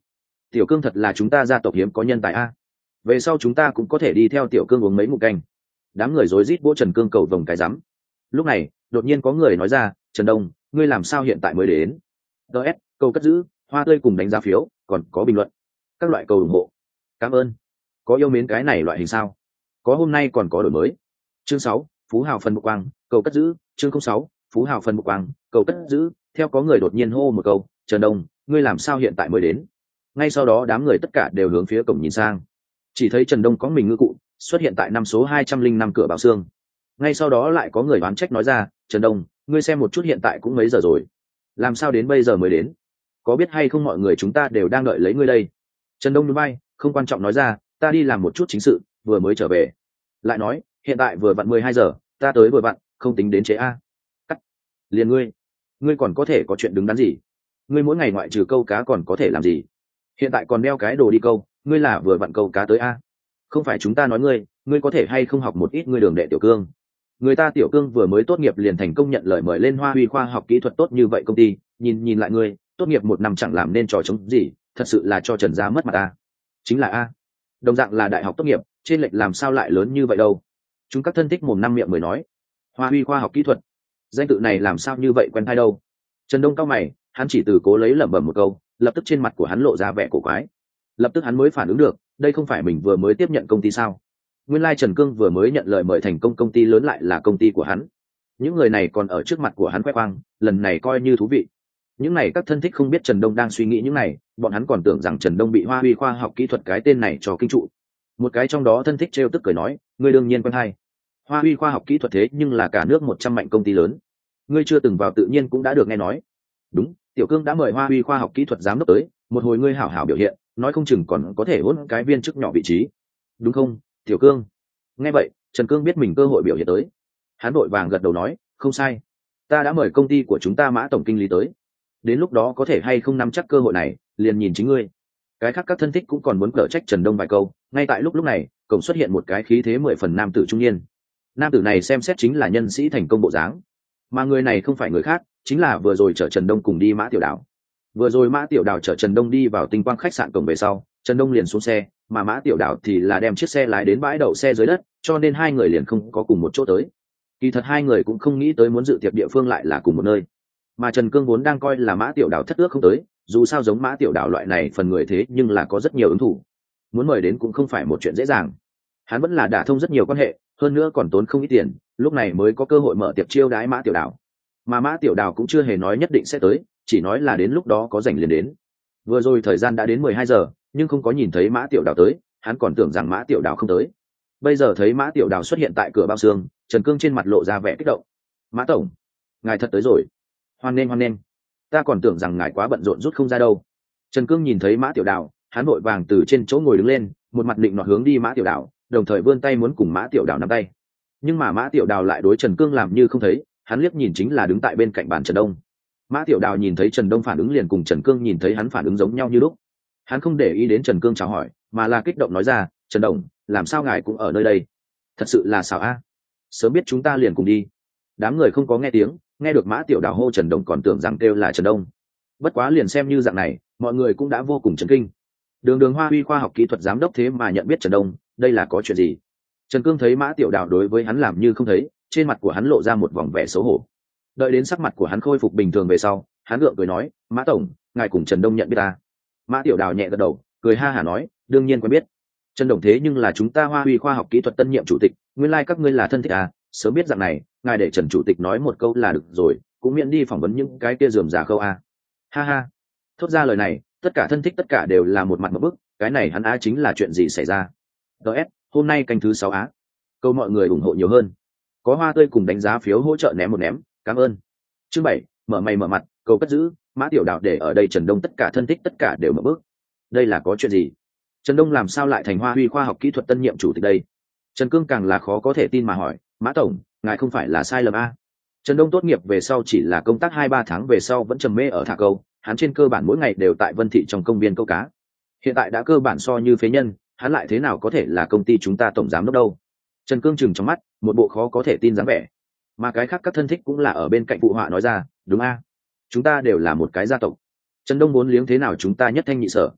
tiểu cương thật là chúng ta gia tộc hiếm có nhân tài a. Về sau chúng ta cũng có thể đi theo tiểu cương uống mấy ngụm canh. Đám người rối rít vỗ Trần Cương cầu vồng cái rắm. Lúc này đột nhiên có người nói ra, Trần Đông, ngươi làm sao hiện tại mới đến? ts câu cất giữ, hoa tươi cùng đánh giá phiếu, còn có bình luận các loại cầu ủng hộ, cảm ơn. Có yêu mến cái này loại hình sao? Có hôm nay còn có đổi mới. Chương 6, Phú Hào phần một quang, cầu cất giữ. Chương 06, Phú Hào phần một quang, cầu cất giữ. Theo có người đột nhiên hô một câu, Trần Đông, ngươi làm sao hiện tại mới đến? Ngay sau đó đám người tất cả đều hướng phía cổng nhìn sang, chỉ thấy Trần Đông có mình ngư cụ xuất hiện tại năm số 205 cửa Bảo Xương. Ngay sau đó lại có người oán trách nói ra, Trần Đông, ngươi xem một chút hiện tại cũng mấy giờ rồi, làm sao đến bây giờ mới đến? Có biết hay không mọi người chúng ta đều đang đợi lấy ngươi đây. Trần Đông núi bay, không quan trọng nói ra, ta đi làm một chút chính sự, vừa mới trở về. Lại nói, hiện tại vừa vặn 12 giờ, ta tới vừa vặn, không tính đến chế a. Cắt. Liền ngươi còn có thể có chuyện đứng đắn gì? Ngươi mỗi ngày ngoại trừ câu cá còn có thể làm gì? Hiện tại còn đeo cái đồ đi câu, ngươi là vừa vặn câu cá tới a. Không phải chúng ta nói ngươi có thể hay không học một ít ngươi đường đệ tiểu cương. Người ta tiểu cương vừa mới tốt nghiệp liền thành công nhận lời mời lên Hoa Huy khoa học kỹ thuật tốt như vậy công ty, nhìn lại ngươi, tốt nghiệp 1 năm chẳng làm nên trò trống gì, thật sự là cho Trần gia mất mặt ta. Chính là a. Đồng dạng là đại học tốt nghiệp, trên lệch làm sao lại lớn như vậy đâu? Chúng các thân thích mồm năm miệng mới nói, Hoa Huy khoa học kỹ thuật, danh tự này làm sao như vậy quen tai đâu? Trần Đông cao mày, hắn chỉ từ cố lấy lẩm bẩm một câu, lập tức trên mặt của hắn lộ ra vẻ cổ quái. Lập tức hắn mới phản ứng được, đây không phải mình vừa mới tiếp nhận công ty sao? Nguyên lai Trần Cương vừa mới nhận lời mời thành công ty lớn lại là công ty của hắn. Những người này còn ở trước mặt của hắn khoe khoang, lần này coi như thú vị. Những này các thân thích không biết Trần Đông đang suy nghĩ những này, bọn hắn còn tưởng rằng Trần Đông bị Hoa Huy khoa học kỹ thuật cái tên này cho kinh trụ. Một cái trong đó thân thích trêu tức cười nói, ngươi đương nhiên quen hay. Hoa Huy khoa học kỹ thuật thế nhưng là cả nước 100 mạnh công ty lớn. Ngươi chưa từng vào tự nhiên cũng đã được nghe nói. Đúng, Tiểu Cương đã mời Hoa Huy khoa học kỹ thuật giám đốc tới, một hồi ngươi hảo hảo biểu hiện, nói không chừng còn có thể hôn cái viên chức nhỏ vị trí. Đúng không, Tiểu Cương? Nghe vậy, Trần Cương biết mình cơ hội biểu hiện tới. Hắn vội vàng gật đầu nói, không sai. Ta đã mời công ty của chúng ta Mã tổng kinh lý tới. Đến lúc đó có thể hay không nắm chắc cơ hội này, liền nhìn chính ngươi. Cái khác các thân thích cũng còn muốn cở trách Trần Đông vài câu. Ngay tại lúc này, cổng xuất hiện một cái khí thế 10 phần nam tử trung niên. Nam tử này xem xét chính là nhân sĩ thành công bộ dáng, mà người này không phải người khác, chính là vừa rồi chở Trần Đông cùng đi Mã Tiểu Đào. Vừa rồi Mã Tiểu Đào chở Trần Đông đi vào Tinh Quang khách sạn cổng về sau, Trần Đông liền xuống xe, mà Mã Tiểu Đào thì là đem chiếc xe lái đến bãi đậu xe dưới đất, cho nên hai người liền không có cùng một chỗ tới. Kỳ thật hai người cũng không nghĩ tới muốn dự tiệc địa phương lại là cùng một nơi, mà Trần Cương vốn đang coi là Mã Tiểu Đào thất ước không tới, dù sao giống Mã Tiểu Đào loại này phần người thế nhưng là có rất nhiều ứng thủ, muốn mời đến cũng không phải một chuyện dễ dàng. Hắn vẫn là đả thông rất nhiều quan hệ, hơn nữa còn tốn không ít tiền, lúc này mới có cơ hội mở tiệc chiêu đãi Mã Tiểu Đào. Mà Mã Tiểu Đào cũng chưa hề nói nhất định sẽ tới, chỉ nói là đến lúc đó có rảnh liền đến. Vừa rồi thời gian đã đến 12 giờ, nhưng không có nhìn thấy Mã Tiểu Đào tới, hắn còn tưởng rằng Mã Tiểu Đào không tới. Bây giờ thấy Mã Tiểu Đào xuất hiện tại cửa bao xương, Trần Cương trên mặt lộ ra vẻ kích động. Mã tổng, ngài thật tới rồi. Hoan nghênh. Ta còn tưởng rằng ngài quá bận rộn rút không ra đâu. Trần Cương nhìn thấy Mã Tiểu Đào, hắn vội vàng từ trên chỗ ngồi đứng lên, một mặt định nọ hướng đi Mã Tiểu Đào, đồng thời vươn tay muốn cùng Mã Tiểu Đào nắm tay. Nhưng mà Mã Tiểu Đào lại đối Trần Cương làm như không thấy, hắn liếc nhìn chính là đứng tại bên cạnh bàn Trần Đông. Mã Tiểu Đào nhìn thấy Trần Đông phản ứng liền cùng Trần Cương nhìn thấy hắn phản ứng giống nhau như lúc. Hắn không để ý đến Trần Cương chào hỏi, mà là kích động nói ra, Trần Đồng, làm sao ngài cũng ở nơi đây? Thật sự là xảo a. Sớm biết chúng ta liền cùng đi. Đám người không có nghe tiếng, nghe được Mã Tiểu Đào hô Trần Đồng còn tưởng rằng kêu là Trần Đông. Bất quá liền xem như dạng này, mọi người cũng đã vô cùng chấn kinh. Đường Hoa Huy khoa học kỹ thuật giám đốc thế mà nhận biết Trần Đông, đây là có chuyện gì? Trần Cương thấy Mã Tiểu Đào đối với hắn làm như không thấy, trên mặt của hắn lộ ra một vòng vẻ xấu hổ. Đợi đến sắc mặt của hắn khôi phục bình thường về sau, hắn gượng cười nói, Mã tổng, ngài cùng Trần Đông nhận biết ta? Mã Tiểu Đào nhẹ gật đầu, cười ha hả nói, đương nhiên quen biết. Trần Đồng thế nhưng là chúng ta Hoa Huy khoa học kỹ thuật tân nhiệm chủ tịch, nguyên lai các ngươi là thân thích à? Sớm biết dạng này, ngài để Trần chủ tịch nói một câu là được rồi, cũng miễn đi phỏng vấn những cái kia rườm rà khâu à. Ha ha. Thốt ra lời này, tất cả thân thích tất cả đều là một mặt một bức, cái này hắn á chính là chuyện gì xảy ra? DS, hôm nay canh thứ 6 á. Câu mọi người ủng hộ nhiều hơn. Có hoa tươi cùng đánh giá phiếu hỗ trợ ném một ném, cảm ơn. Chương 7, mở mày mở mặt, câu cất giữ, Mã Tiểu Đào để ở đây Trần Đông tất cả thân thích tất cả đều mở bước. Đây là có chuyện gì? Trần Đông làm sao lại thành Hoa Huy khoa học kỹ thuật tân nhiệm chủ tịch đây? Trần Cương càng là khó có thể tin mà hỏi, Mã tổng, ngài không phải là sai lầm a? Trần Đông tốt nghiệp về sau chỉ là công tác 2-3 tháng về sau vẫn trầm mê ở thả câu, hắn trên cơ bản mỗi ngày đều tại Vân Thị trong công viên câu cá. Hiện tại đã cơ bản so như phế nhân, hắn lại thế nào có thể là công ty chúng ta tổng giám đốc đâu? Trần Cương chừng trong mắt, một bộ khó có thể tin dáng vẻ. Mà cái khác các thân thích cũng là ở bên cạnh phụ họa nói ra, đúng a, chúng ta đều là một cái gia tộc. Trần Đông muốn liếng thế nào chúng ta nhất thanh nhị sở.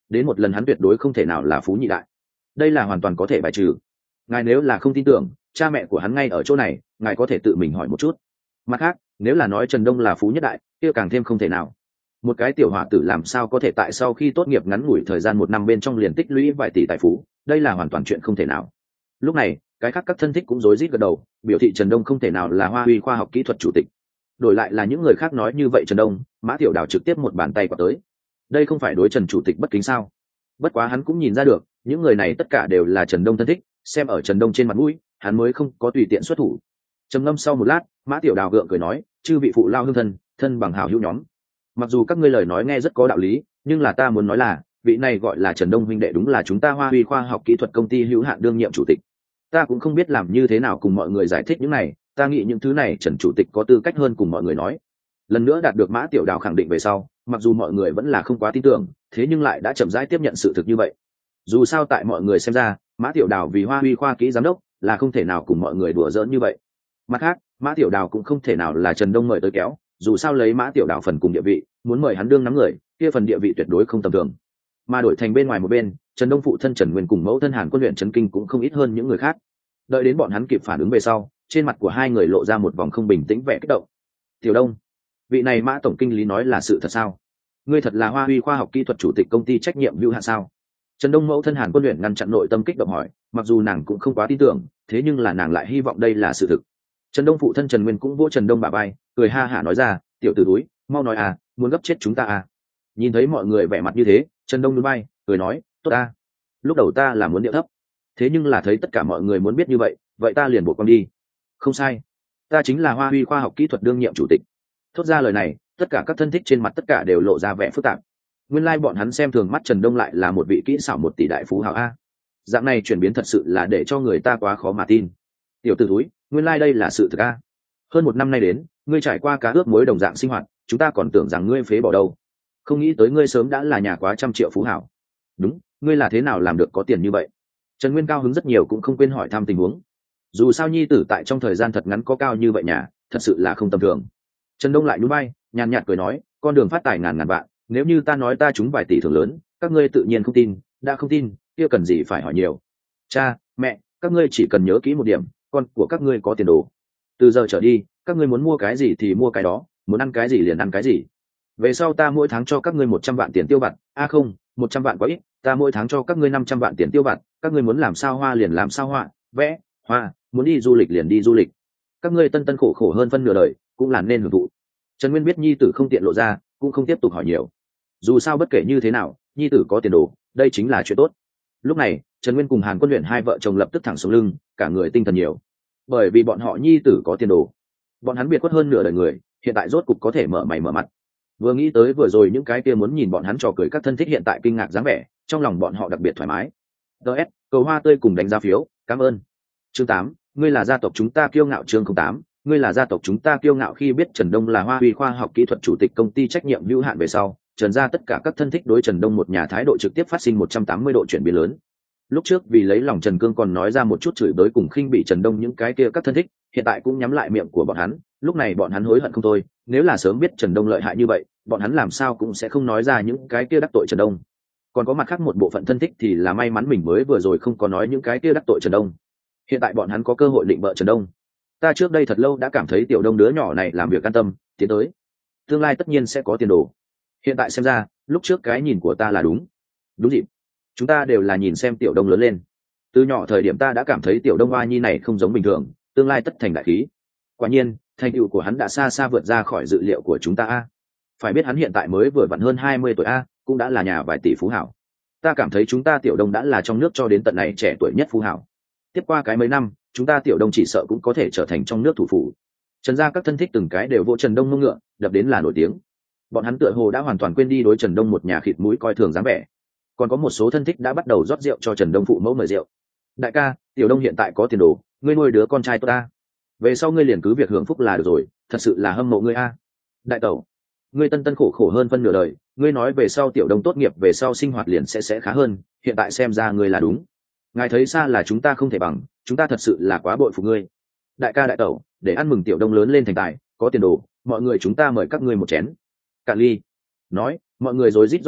đến một lần hắn tuyệt đối không thể nào là phú nhị đại, đây là hoàn toàn có thể bài trừ. Ngài nếu là không tin tưởng, cha mẹ của hắn ngay ở chỗ này, ngài có thể tự mình hỏi một chút. Mặt khác, nếu là nói Trần Đông là phú nhất đại, kia càng thêm không thể nào. Một cái tiểu hỏa tử làm sao có thể tại sau khi tốt nghiệp ngắn ngủi thời gian 1 năm bên trong liền tích lũy vài tỷ tài phú, đây là hoàn toàn chuyện không thể nào. Lúc này, cái khác các thân thích cũng rối rít gật đầu, biểu thị Trần Đông không thể nào là Hoa Huy khoa học kỹ thuật chủ tịch. Đổi lại là những người khác nói như vậy Trần Đông, Mã Tiểu Đào trực tiếp một bàn tay quạt tới. Đây không phải đối Trần chủ tịch bất kính sao? Bất quá hắn cũng nhìn ra được, những người này tất cả đều là Trần Đông thân thích, xem ở Trần Đông trên mặt mũi, hắn mới không có tùy tiện xuất thủ. Trầm ngâm sau một lát, Mã Tiểu Đào gượng cười nói, chư vị phụ lao hương thân, thân bằng hảo hữu nhóm, mặc dù các ngươi lời nói nghe rất có đạo lý, nhưng là ta muốn nói là, vị này gọi là Trần Đông huynh đệ đúng là chúng ta Hoa Huy khoa học kỹ thuật công ty hữu hạn đương nhiệm chủ tịch. Ta cũng không biết làm như thế nào cùng mọi người giải thích những này, ta nghĩ những thứ này Trần chủ tịch có tư cách hơn cùng mọi người nói. Lần nữa đạt được Mã Tiểu Đào khẳng định về sau, mặc dù mọi người vẫn là không quá tin tưởng, thế nhưng lại đã chậm rãi tiếp nhận sự thực như vậy. Dù sao tại mọi người xem ra, Mã Tiểu Đào vì Hoa Huy khoa kỹ giám đốc là không thể nào cùng mọi người đùa giỡn như vậy. Mặt khác, Mã Tiểu Đào cũng không thể nào là Trần Đông mời tới kéo, dù sao lấy Mã Tiểu Đào phần cùng địa vị, muốn mời hắn đương nắm người, kia phần địa vị tuyệt đối không tầm thường. Mà đổi thành bên ngoài một bên, Trần Đông phụ thân Trần Nguyên cùng mẫu thân Hàn Quân luyện Trấn Kinh cũng không ít hơn những người khác. Đợi đến bọn hắn kịp phản ứng về sau, trên mặt của hai người lộ ra một vòng không bình tĩnh vẻ kích động. Tiểu Đông, vị này Mã tổng kinh lý nói là sự thật sao? Ngươi thật là Hoa Huy khoa học kỹ thuật chủ tịch công ty trách nhiệm hữu hạn sao? Trần Đông mẫu thân Hàn Quân luyện ngăn chặn nội tâm kích động hỏi, mặc dù nàng cũng không quá tin tưởng, thế nhưng là nàng lại hy vọng đây là sự thực. Trần Đông phụ thân Trần Nguyên cũng vỗ Trần Đông bả vai, cười ha hả nói ra, tiểu tử túi, mau nói à, muốn gấp chết chúng ta à? Nhìn thấy mọi người vẻ mặt như thế, Trần Đông nhún vai, cười nói, tốt ta. Lúc đầu ta là muốn điệu thấp, thế nhưng là thấy tất cả mọi người muốn biết như vậy, vậy ta liền buộc con đi. Không sai, ta chính là Hoa Huy khoa học kỹ thuật đương nhiệm chủ tịch. Thốt ra lời này, tất cả các thân thích trên mặt tất cả đều lộ ra vẻ phức tạp. Nguyên lai bọn hắn xem thường mắt Trần Đông lại là một vị kỹ xảo 1 tỷ đại phú hào a. Dạng này chuyển biến thật sự là để cho người ta quá khó mà tin. Tiểu tử túi, nguyên lai đây là sự thực a. Hơn 1 năm nay đến, ngươi trải qua cá ướp muối đồng dạng sinh hoạt, chúng ta còn tưởng rằng ngươi phế bỏ đâu. Không nghĩ tới ngươi sớm đã là nhà quá trăm triệu phú hào. Đúng, ngươi là thế nào làm được có tiền như vậy? Trần Nguyên cao hứng rất nhiều cũng không quên hỏi thăm tình huống. Dù sao nhi tử tại trong thời gian thật ngắn có cao như vậy nhà, thật sự là không tầm thường. Trần Đông lại nhún vai, nhàn nhạt cười nói, con đường phát tài ngàn ngàn vạn, nếu như ta nói ta trúng vài tỷ thưởng lớn, các ngươi tự nhiên không tin, đã không tin, kia cần gì phải hỏi nhiều. Cha, mẹ, các ngươi chỉ cần nhớ kỹ một điểm, con của các ngươi có tiền đồ. Từ giờ trở đi, các ngươi muốn mua cái gì thì mua cái đó, muốn ăn cái gì liền ăn cái gì. Về sau ta mỗi tháng cho các ngươi 100 vạn tiền tiêu vặt, không, 100 vạn quá ít, ta mỗi tháng cho các ngươi 500 vạn tiền tiêu vặt, các ngươi muốn làm sao hoa liền làm sao hoa, vẽ, hoa, muốn đi du lịch liền đi du lịch. Các ngươi tân tân khổ khổ hơn phân nửa đời, cũng là nên hưởng thụ. Trần Nguyên biết nhi tử không tiện lộ ra, cũng không tiếp tục hỏi nhiều. Dù sao bất kể như thế nào, nhi tử có tiền đồ, đây chính là chuyện tốt. Lúc này, Trần Nguyên cùng Hàn Quân luyện hai vợ chồng lập tức thẳng xuống lưng, cả người tinh thần nhiều. Bởi vì bọn họ nhi tử có tiền đồ, bọn hắn biệt khuất hơn nửa đời người, hiện tại rốt cục có thể mở mày mở mặt. Vừa nghĩ tới vừa rồi những cái kia muốn nhìn bọn hắn trò cười các thân thích hiện tại kinh ngạc dáng vẻ, trong lòng bọn họ đặc biệt thoải mái. DS, cầu hoa tươi cùng đánh giá phiếu, cảm ơn. Chương 8, ngươi là gia tộc chúng ta kiêu ngạo. Chương 08, ngươi là gia tộc chúng ta kiêu ngạo. Khi biết Trần Đông là Hoa Huy khoa học kỹ thuật chủ tịch công ty trách nhiệm hữu hạn về sau, Trần gia tất cả các thân thích đối Trần Đông một nhà thái độ trực tiếp phát sinh 180 độ chuyển biến lớn. Lúc trước vì lấy lòng Trần Cương còn nói ra một chút chửi bới cùng khinh bị Trần Đông những cái kia các thân thích, hiện tại cũng nhắm lại miệng của bọn hắn, lúc này bọn hắn hối hận không thôi, nếu là sớm biết Trần Đông lợi hại như vậy, bọn hắn làm sao cũng sẽ không nói ra những cái kia đắc tội Trần Đông. Còn có mặt khác một bộ phận thân thích thì là may mắn mình mới vừa rồi không có nói những cái kia đắc tội Trần Đông. Hiện tại bọn hắn có cơ hội định bợ Trần Đông. Ta trước đây thật lâu đã cảm thấy Tiểu Đông đứa nhỏ này làm việc an tâm, tiến tới tương lai tất nhiên sẽ có tiền đồ. Hiện tại xem ra, lúc trước cái nhìn của ta là đúng dịp. Chúng ta đều là nhìn xem Tiểu Đông lớn lên. Từ nhỏ thời điểm ta đã cảm thấy Tiểu Đông Hoa Nhi này không giống bình thường, tương lai tất thành đại khí. Quả nhiên, thành tựu của hắn đã xa xa vượt ra khỏi dự liệu của chúng ta a. Phải biết hắn hiện tại mới vừa vặn hơn 20 tuổi a, cũng đã là nhà vài tỷ phú hảo. Ta cảm thấy chúng ta Tiểu Đông đã là trong nước cho đến tận này trẻ tuổi nhất phú hảo. Tiếp qua cái mấy năm, chúng ta Tiểu Đông chỉ sợ cũng có thể trở thành trong nước thủ phủ. Trần gia các thân thích từng cái đều vỗ Trần Đông mông ngựa, đập đến là nổi tiếng. Bọn hắn tựa hồ đã hoàn toàn quên đi đối Trần Đông một nhà khịt mũi coi thường dáng vẻ. Còn có một số thân thích đã bắt đầu rót rượu cho Trần Đông phụ mẫu mời rượu. Đại ca, Tiểu Đông hiện tại có tiền đồ, ngươi nuôi đứa con trai tốt ta. Về sau ngươi liền cứ việc hưởng phúc là được rồi, thật sự là hâm mộ ngươi a. Đại tẩu, ngươi tân tân khổ khổ hơn phân nửa đời, ngươi nói về sau Tiểu Đông tốt nghiệp về sau sinh hoạt liền sẽ khá hơn, hiện tại xem ra ngươi là đúng. Ngài thấy xa là chúng ta không thể bằng, chúng ta thật sự là quá bội phục ngươi. Đại ca đại tẩu, để ăn mừng Tiểu Đông lớn lên thành tài, có tiền đồ, mọi người chúng ta mời các ngươi một chén. Cạn ly. Nói, mọi người rối rít rót rượu,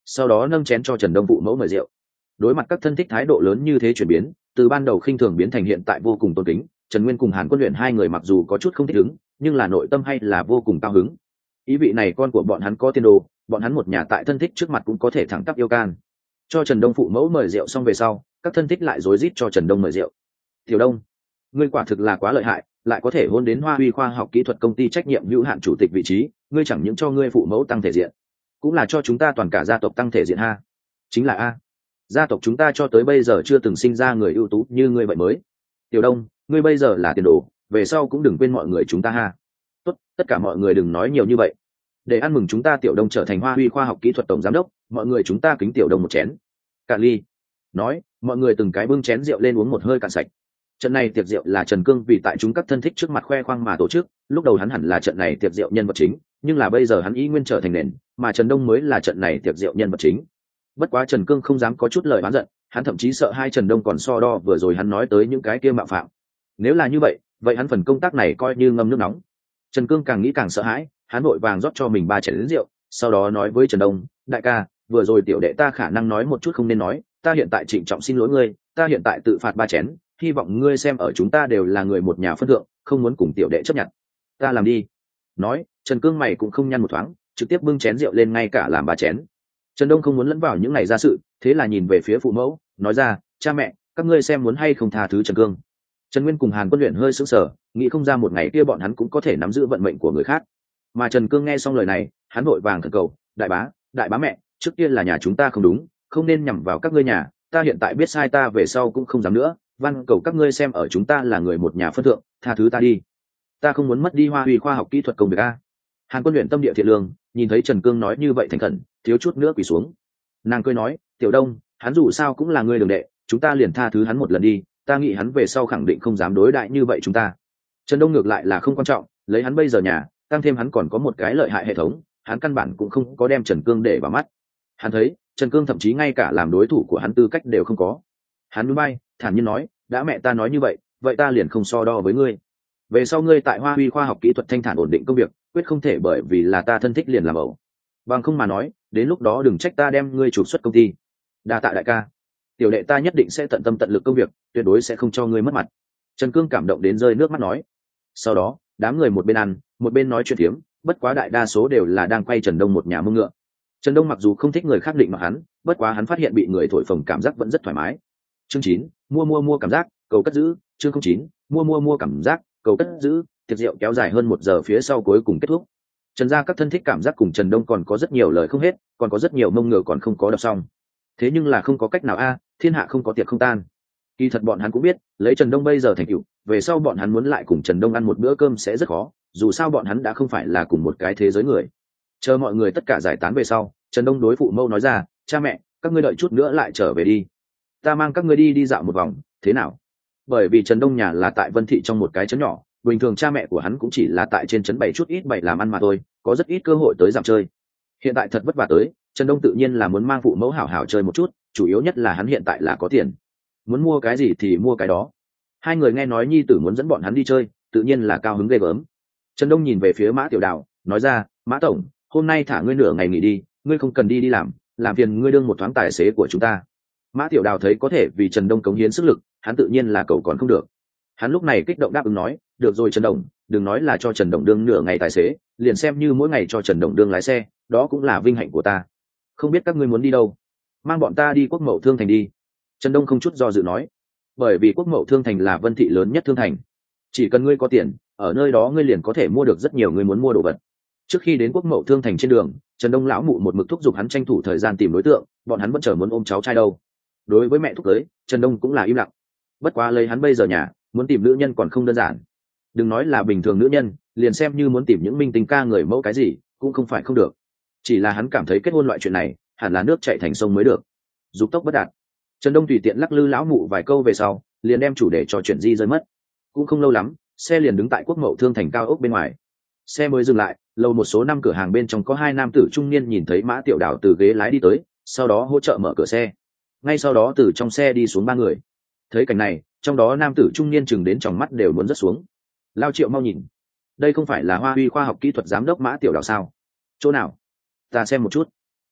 sau đó nâng chén cho Trần Đông phụ mẫu mời rượu. Đối mặt các thân thích thái độ lớn như thế chuyển biến, từ ban đầu khinh thường biến thành hiện tại vô cùng tôn kính, Trần Nguyên cùng Hàn Quân Luyện hai người mặc dù có chút không thích ứng, nhưng là nội tâm hay là vô cùng cao hứng. Ý vị này con của bọn hắn có tiền đồ, bọn hắn một nhà tại thân thích trước mặt cũng có thể thẳng tắp yêu can. Cho Trần Đông phụ mẫu mời rượu xong về sau, các thân thích lại rối rít cho Trần Đông mời rượu. Tiểu Đông, ngươi quả thực là quá lợi hại, lại có thể hôn đến Hoa Huy khoa học kỹ thuật công ty trách nhiệm hữu hạn chủ tịch vị trí, ngươi chẳng những cho ngươi phụ mẫu tăng thể diện, cũng là cho chúng ta toàn cả gia tộc tăng thể diện ha. Chính là a, gia tộc chúng ta cho tới bây giờ chưa từng sinh ra người ưu tú như ngươi vậy mới. Tiểu Đông, ngươi bây giờ là tiền đồ, về sau cũng đừng quên mọi người chúng ta ha. Tốt, tất cả mọi người đừng nói nhiều như vậy. Để ăn mừng chúng ta Tiểu Đông trở thành Hoa Huy khoa học kỹ thuật tổng giám đốc, mọi người chúng ta kính Tiểu Đông một chén. Cạn ly. Nói, mọi người từng cái bưng chén rượu lên uống một hơi cạn sạch. Trận này tiệc rượu là Trần Cương vì tại chúng các thân thích trước mặt khoe khoang mà tổ chức, lúc đầu hắn hẳn là trận này tiệc rượu nhân vật chính, nhưng là bây giờ hắn ý nguyên trở thành nền, mà Trần Đông mới là trận này tiệc rượu nhân vật chính. Bất quá Trần Cương không dám có chút lời oán giận, hắn thậm chí sợ hai Trần Đông còn so đo vừa rồi hắn nói tới những cái kia mạo phạm. Nếu là như vậy, vậy hắn phần công tác này coi như ngâm nước nóng. Trần Cương càng nghĩ càng sợ hãi, hắn vội vàng rót cho mình 3 chén rượu, sau đó nói với Trần Đông, đại ca, vừa rồi tiểu đệ ta khả năng nói một chút không nên nói, ta hiện tại trịnh trọng xin lỗi ngươi, ta hiện tại tự phạt 3 chén, hy vọng ngươi xem ở chúng ta đều là người một nhà phân thượng, không muốn cùng tiểu đệ chấp nhận. Ta làm đi. Nói, Trần Cương mày cũng không nhăn một thoáng, trực tiếp bưng chén rượu lên ngay cả làm 3 chén. Trần Đông không muốn lẫn vào những này ra sự, thế là nhìn về phía phụ mẫu, nói ra, cha mẹ, các ngươi xem muốn hay không tha thứ Trần Cương. Trần Nguyên cùng Hàn Quân Luyện hơi sững sờ, nghĩ không ra một ngày kia bọn hắn cũng có thể nắm giữ vận mệnh của người khác. Mà Trần Cương nghe xong lời này, hắn vội vàng khẩn cầu, đại bá mẹ, trước kia là nhà chúng ta không đúng, không nên nhằm vào các ngươi nhà, ta hiện tại biết sai ta về sau cũng không dám nữa, van cầu các ngươi xem ở chúng ta là người một nhà phân thượng, tha thứ ta đi. Ta không muốn mất đi Hoa Huy khoa học kỹ thuật công việc a. Hàn Quân Luyện tâm địa thiện lương, nhìn thấy Trần Cương nói như vậy thành khẩn, thiếu chút nữa quỳ xuống. Nàng cười nói, Tiểu Đông, hắn dù sao cũng là người đường đệ, chúng ta liền tha thứ hắn một lần đi, ta nghĩ hắn về sau khẳng định không dám đối đại như vậy chúng ta. Trần Đông ngược lại là không quan trọng, lấy hắn bây giờ nhà, tăng thêm hắn còn có một cái lợi hại hệ thống, hắn căn bản cũng không có đem Trần Cương để vào mắt. Hắn thấy Trần Cương thậm chí ngay cả làm đối thủ của hắn tư cách đều không có. Hắn nhún vai, thản nhiên nói, đã mẹ ta nói như vậy, vậy ta liền không so đo với ngươi. Về sau ngươi tại Hoa Huy khoa học kỹ thuật thanh thản ổn định công việc, quyết không thể bởi vì là ta thân thích liền làm ẩu. Bằng không mà nói, đến lúc đó đừng trách ta đem ngươi trục xuất công ty. Đa tạ đại ca, tiểu đệ ta nhất định sẽ tận tâm tận lực công việc, tuyệt đối sẽ không cho ngươi mất mặt. Trần Cương cảm động đến rơi nước mắt nói. Sau đó, đám người một bên ăn, một bên nói chuyện phiếm, bất quá đại đa số đều là đang quay Trần Đông một nhà mông ngựa. Trần Đông mặc dù không thích người khác định mà hắn, bất quá hắn phát hiện bị người thổi phồng cảm giác vẫn rất thoải mái. Chương 9, mua cảm giác, cầu cất giữ, chương 09, mua cảm giác, cầu cất giữ, tiệc rượu kéo dài hơn 1 giờ phía sau cuối cùng kết thúc. Trần gia các thân thích cảm giác cùng Trần Đông còn có rất nhiều lời không hết, còn có rất nhiều mông ngựa còn không có đọc xong. Thế nhưng là không có cách nào a, thiên hạ không có tiệc không tan. Kỳ thật bọn hắn cũng biết, lấy Trần Đông bây giờ thành tựu, về sau bọn hắn muốn lại cùng Trần Đông ăn một bữa cơm sẽ rất khó, dù sao bọn hắn đã không phải là cùng một cái thế giới người. Chờ mọi người tất cả giải tán về sau, Trần Đông đối phụ mẫu nói ra, cha mẹ, các ngươi đợi chút nữa lại trở về đi, ta mang các ngươi đi dạo một vòng, thế nào? Bởi vì Trần Đông nhà là tại Vân Thị trong một cái trấn nhỏ, bình thường cha mẹ của hắn cũng chỉ là tại trên trấn bày chút ít bày làm ăn mà thôi, có rất ít cơ hội tới dạo chơi. Hiện tại thật vất vả tới, Trần Đông tự nhiên là muốn mang phụ mẫu hảo hảo chơi một chút, chủ yếu nhất là hắn hiện tại là có tiền, muốn mua cái gì thì mua cái đó. Hai người nghe nói nhi tử muốn dẫn bọn hắn đi chơi, tự nhiên là cao hứng ghê gớm. Trần Đông nhìn về phía Mã Tiểu Đào, nói ra, Mã tổng, hôm nay thả ngươi nửa ngày nghỉ đi, ngươi không cần đi làm phiền ngươi đương một thoáng tài xế của chúng ta. Mã Tiểu Đào thấy có thể vì Trần Đông cống hiến sức lực, hắn tự nhiên là cầu còn không được. Hắn lúc này kích động đáp ứng nói, được rồi Trần Đồng, đừng nói là cho Trần Đồng đương nửa ngày tài xế, liền xem như mỗi ngày cho Trần Đồng đương lái xe, đó cũng là vinh hạnh của ta. Không biết các ngươi muốn đi đâu? Mang bọn ta đi Quốc Mậu Thương Thành đi. Trần Đông không chút do dự nói, bởi vì Quốc Mậu Thương Thành là Vân Thị lớn nhất thương thành, chỉ cần ngươi có tiền, ở nơi đó ngươi liền có thể mua được rất nhiều ngươi muốn mua đồ vật. Trước khi đến Quốc Mậu Thương Thành trên đường, Trần Đông lão mụ một mực thúc giục hắn tranh thủ thời gian tìm đối tượng, bọn hắn vẫn chờ muốn ôm cháu trai đâu. Đối với mẹ thúc cưới, Trần Đông cũng là im lặng. Bất quá lấy hắn bây giờ nhà, muốn tìm nữ nhân còn không đơn giản. Đừng nói là bình thường nữ nhân, liền xem như muốn tìm những minh tinh ca người mẫu cái gì, cũng không phải không được. Chỉ là hắn cảm thấy kết hôn loại chuyện này, hẳn là nước chảy thành sông mới được. Dục tốc bất đạt. Trần Đông tùy tiện lắc lư lão mụ vài câu về sau, liền đem chủ đề trò chuyện di rơi mất. Cũng không lâu lắm, xe liền đứng tại Quốc Mậu Thương Thành cao ốc bên ngoài. Xe mới dừng lại, lầu một số 5 cửa hàng bên trong có 2 nam tử trung niên nhìn thấy Mã Tiểu Đào từ ghế lái đi tới, sau đó hỗ trợ mở cửa xe. Ngay sau đó từ trong xe đi xuống 3 người. Thấy cảnh này, trong đó nam tử trung niên chừng đến tròng mắt đều muốn rớt xuống. Lao Triệu mau nhìn, đây không phải là Hoa Huy khoa học kỹ thuật giám đốc Mã Tiểu Đào sao? Chỗ nào? Ta xem một chút.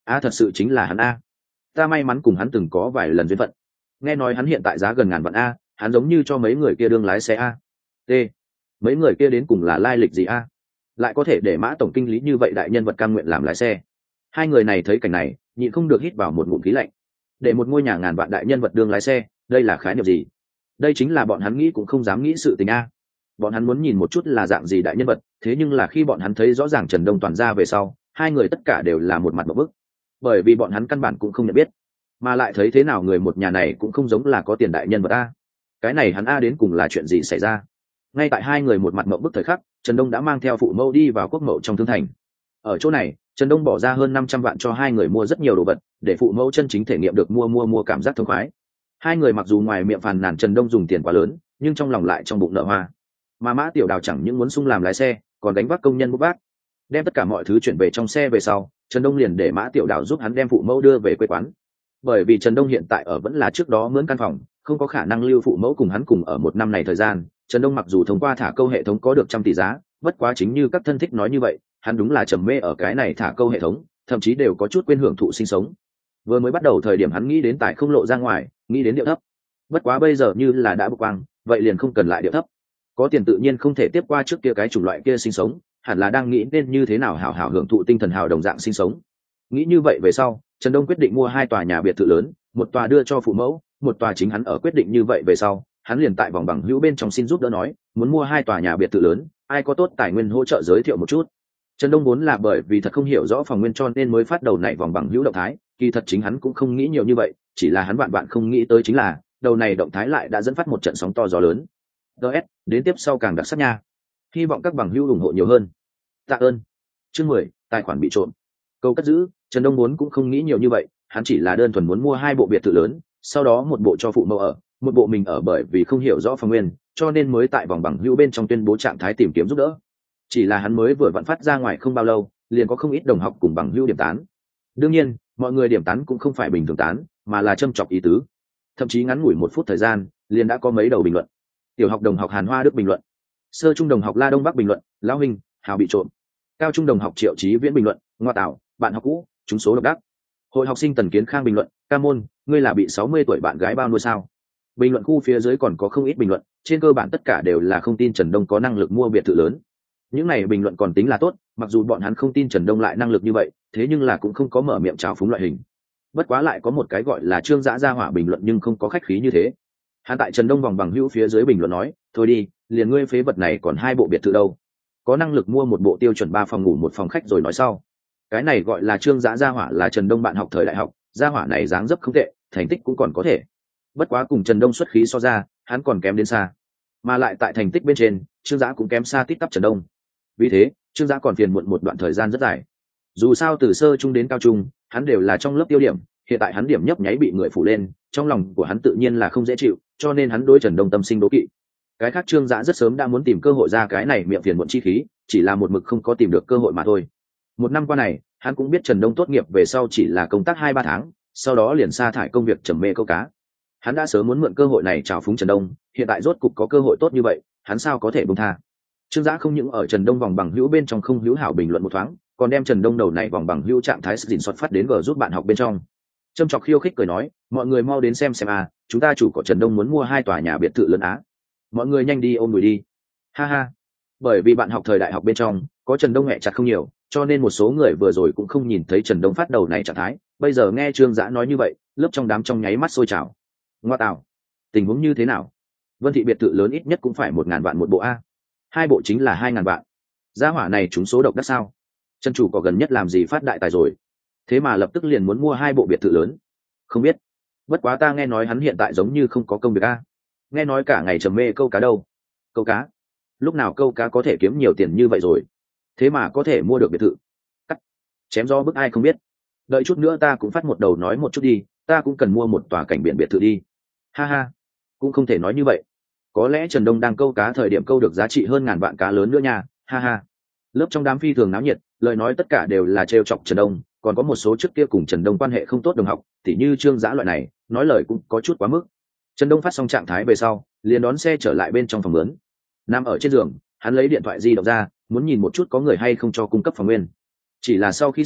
Thật sự chính là hắn a. Ta may mắn cùng hắn từng có vài lần duyên phận. Nghe nói hắn hiện tại giá gần ngàn vạn a, hắn giống như cho mấy người kia đương lái xe a. T, mấy người kia đến cùng là lai lịch gì a, lại có thể để Mã tổng kinh lý như vậy đại nhân vật cam nguyện làm lái xe. Hai người này thấy cảnh này nhịn không được hít vào một ngụm khí lạnh. Để một ngôi nhà ngàn vạn đại nhân vật đương lái xe, đây là khái niệm gì? Đây chính là bọn hắn nghĩ cũng không dám nghĩ sự tình a. Bọn hắn muốn nhìn một chút là dạng gì đại nhân vật, thế nhưng là khi bọn hắn thấy rõ ràng Trần Đông Toàn ra về sau, hai người tất cả đều là một mặt một bức, bởi vì bọn hắn căn bản cũng không nhận biết, mà lại thấy thế nào người một nhà này cũng không giống là có tiền đại nhân vật a. Cái này hắn đến cùng là chuyện gì xảy ra? Ngay tại hai người một mặt mộng bức thời khắc, Trần Đông đã mang theo phụ mẫu đi vào quốc mậu trong thương thành. Ở chỗ này, Trần Đông bỏ ra hơn 500 vạn cho hai người mua rất nhiều đồ vật, để phụ mẫu chân chính thể nghiệm được mua cảm giác thông khoái. Hai người mặc dù ngoài miệng phàn nàn Trần Đông dùng tiền quá lớn, nhưng trong lòng lại trong bụng nợ hoa. Mà Mã Tiểu Đào chẳng những muốn sung làm lái xe, còn đánh vác công nhân bốc vác. Đem tất cả mọi thứ chuyển về trong xe về sau, Trần Đông liền để Mã Tiểu Đào giúp hắn đem phụ mẫu đưa về quê quán. Bởi vì Trần Đông hiện tại ở vẫn là trước đó mướn căn phòng, không có khả năng lưu phụ mẫu cùng hắn cùng ở một năm này thời gian. Trần Đông mặc dù thông qua thả câu hệ thống có được 100 tỷ giá, bất quá chính như các thân thích nói như vậy, hắn đúng là trầm mê ở cái này thả câu hệ thống, thậm chí đều có chút quên hưởng thụ sinh sống. Vừa mới bắt đầu thời điểm hắn nghĩ đến tài không lộ ra ngoài, nghĩ đến điệu thấp. Bất quá bây giờ như là đã bộc quang, vậy liền không cần lại điệu thấp. Có tiền tự nhiên không thể tiếp qua trước kia cái chủng loại kia sinh sống, hẳn là đang nghĩ nên như thế nào hảo hảo hưởng thụ tinh thần hào đồng dạng sinh sống. Nghĩ như vậy về sau, Trần Đông quyết định mua 2 tòa nhà biệt thự lớn, một tòa đưa cho phụ mẫu, một tòa chính hắn ở. Quyết định như vậy về sau, hắn liền tại vòng bằng hữu bên trong xin giúp đỡ nói, muốn mua 2 tòa nhà biệt thự lớn, ai có tốt tài nguyên hỗ trợ giới thiệu một chút. Trần Đông vốn là bởi vì thật không hiểu rõ phòng nguyên cho nên mới phát đầu này vòng bằng hữu động thái, kỳ thật chính hắn cũng không nghĩ nhiều như vậy, chỉ là hắn bạn không nghĩ tới chính là, đầu này động thái lại đã dẫn phát một trận sóng to gió lớn. DS, đến tiếp sau càng đặc sắc nha. Hy vọng các bằng hữu ủng hộ nhiều hơn. Tạ ơn. Chương 10, tài khoản bị trộm. Câu cất giữ, Trần Đông vốn cũng không nghĩ nhiều như vậy, hắn chỉ là đơn thuần muốn mua 2 bộ biệt thự lớn, sau đó một bộ cho phụ mẫu ở, một bộ mình ở, bởi vì không hiểu rõ phòng nguyên, cho nên mới tại vòng bằng hữu bên trong tuyên bố trạng thái tìm kiếm giúp đỡ. Chỉ là hắn mới vừa vặn phát ra ngoài không bao lâu, liền có không ít đồng học cùng bằng hữu điểm tán. Đương nhiên, mọi người điểm tán cũng không phải bình thường tán, mà là châm chọc ý tứ. Thậm chí ngắn ngủi 1 phút thời gian, liền đã có mấy đầu bình luận. Tiểu học đồng học Hàn Hoa Đức bình luận, sơ trung đồng học La Đông Bắc bình luận, lão huynh, hào bị trộm. Cao trung đồng học Triệu Chí Viễn bình luận, ngoa tạo, bạn học cũ, chúng số độc đắc. Hội học sinh Tần Kiến Khang bình luận, ca môn, ngươi là bị 60 tuổi bạn gái bao nuôi sao? Bình luận khu phía dưới còn có không ít bình luận, trên cơ bản tất cả đều là không tin Trần Đông có năng lực mua biệt thự lớn. Những này bình luận còn tính là tốt, mặc dù bọn hắn không tin Trần Đông lại năng lực như vậy, thế nhưng là cũng không có mở miệng trào phúng loại hình. Bất quá lại có một cái gọi là Trương Dã Gia Hỏa bình luận nhưng không có khách khí như thế. Hắn tại Trần Đông vòng bằng hữu phía dưới bình luận nói, thôi đi, liền ngươi phế vật này còn 2 bộ biệt thự đâu, có năng lực mua một bộ tiêu chuẩn 3 phòng ngủ 1 phòng khách rồi nói sau. Cái này gọi là Trương Dã Gia Hỏa là Trần Đông bạn học thời đại học, Gia Hỏa này dáng dấp không tệ, thành tích cũng còn có thể. Bất quá cùng Trần Đông xuất khí so ra, hắn còn kém đến xa, mà lại tại thành tích bên trên, Trương Dã cũng kém xa tít tắp Trần Đông. Vì thế, Trương Dã còn phiền muộn một đoạn thời gian rất dài. Dù sao từ sơ trung đến cao trung, hắn đều là trong lớp tiêu điểm, hiện tại hắn điểm nhấp nháy bị người phủ lên, trong lòng của hắn tự nhiên là không dễ chịu, cho nên hắn đối Trần Đông tâm sinh đố kỵ. Cái khác Trương Dã rất sớm đã muốn tìm cơ hội ra cái này miệng phiền muộn chi khí, chỉ là một mực không có tìm được cơ hội mà thôi. 1 năm qua này, hắn cũng biết Trần Đông tốt nghiệp về sau chỉ là công tác 2-3 tháng, sau đó liền sa thải công việc trầm mê câu cá. Hắn đã sớm muốn mượn cơ hội này chào phúng Trần Đông, hiện tại rốt cục có cơ hội tốt như vậy, hắn sao có thể buông tha. Trương Dã không những ở Trần Đông vòng bằng hữu bên trong không hữu hảo bình luận một thoáng, còn đem Trần Đông đầu này vòng bằng hữu trạng thái dình xuất phát đến gờ giúp bạn học bên trong. Trâm chọc khiêu khích cười nói, mọi người mau đến xem à, chúng ta chủ của Trần Đông muốn mua 2 tòa nhà biệt thự lớn á. Mọi người nhanh đi ôm đùi đi. Ha ha. Bởi vì bạn học thời đại học bên trong có Trần Đông mẹ chặt không nhiều, cho nên một số người vừa rồi cũng không nhìn thấy Trần Đông phát đầu này trạng thái, bây giờ nghe Trương Dã nói như vậy, lớp trong đám trong nháy mắt sôi trào. Ngoa tạo, tình huống như thế nào? Vân thị biệt thự lớn ít nhất cũng phải 1.000 vạn một bộ a. 2 bộ chính là 2.000 vạn. Gia hỏa này trúng số độc đắc sao? Trần chủ có gần nhất làm gì phát đại tài rồi? Thế mà lập tức liền muốn mua 2 bộ biệt thự lớn. Không biết. Bất quá ta nghe nói hắn hiện tại giống như không có công việc a. Nghe nói cả ngày trầm mê câu cá đâu. Câu cá? Lúc nào câu cá có thể kiếm nhiều tiền như vậy rồi? Thế mà có thể mua được biệt thự. Cắt. Chém gió bức ai không biết. Đợi chút nữa ta cũng phát một đầu nói một chút đi, ta cũng cần mua một tòa cảnh biển biệt thự đi. Ha ha. Cũng không thể nói như vậy. Có lẽ Trần Đông đang câu cá thời điểm câu được giá trị hơn 1.000 vạn cá lớn nữa nha. Ha ha. Lớp trong đám phi thường náo nhiệt, lời nói tất cả đều là trêu chọc Trần Đông, còn có một số trước kia cùng Trần Đông quan hệ không tốt đồng học, tỉ như Trương Dã loại này, nói lời cũng có chút quá mức. Trần Đông phát xong trạng thái về sau, liền đón xe trở lại bên trong phòng lớn. Nằm ở trên giường, hắn lấy điện thoại di động ra, muốn nhìn một chút có người hay không cho cung cấp phòng nguyên. Chỉ là sau khi xem,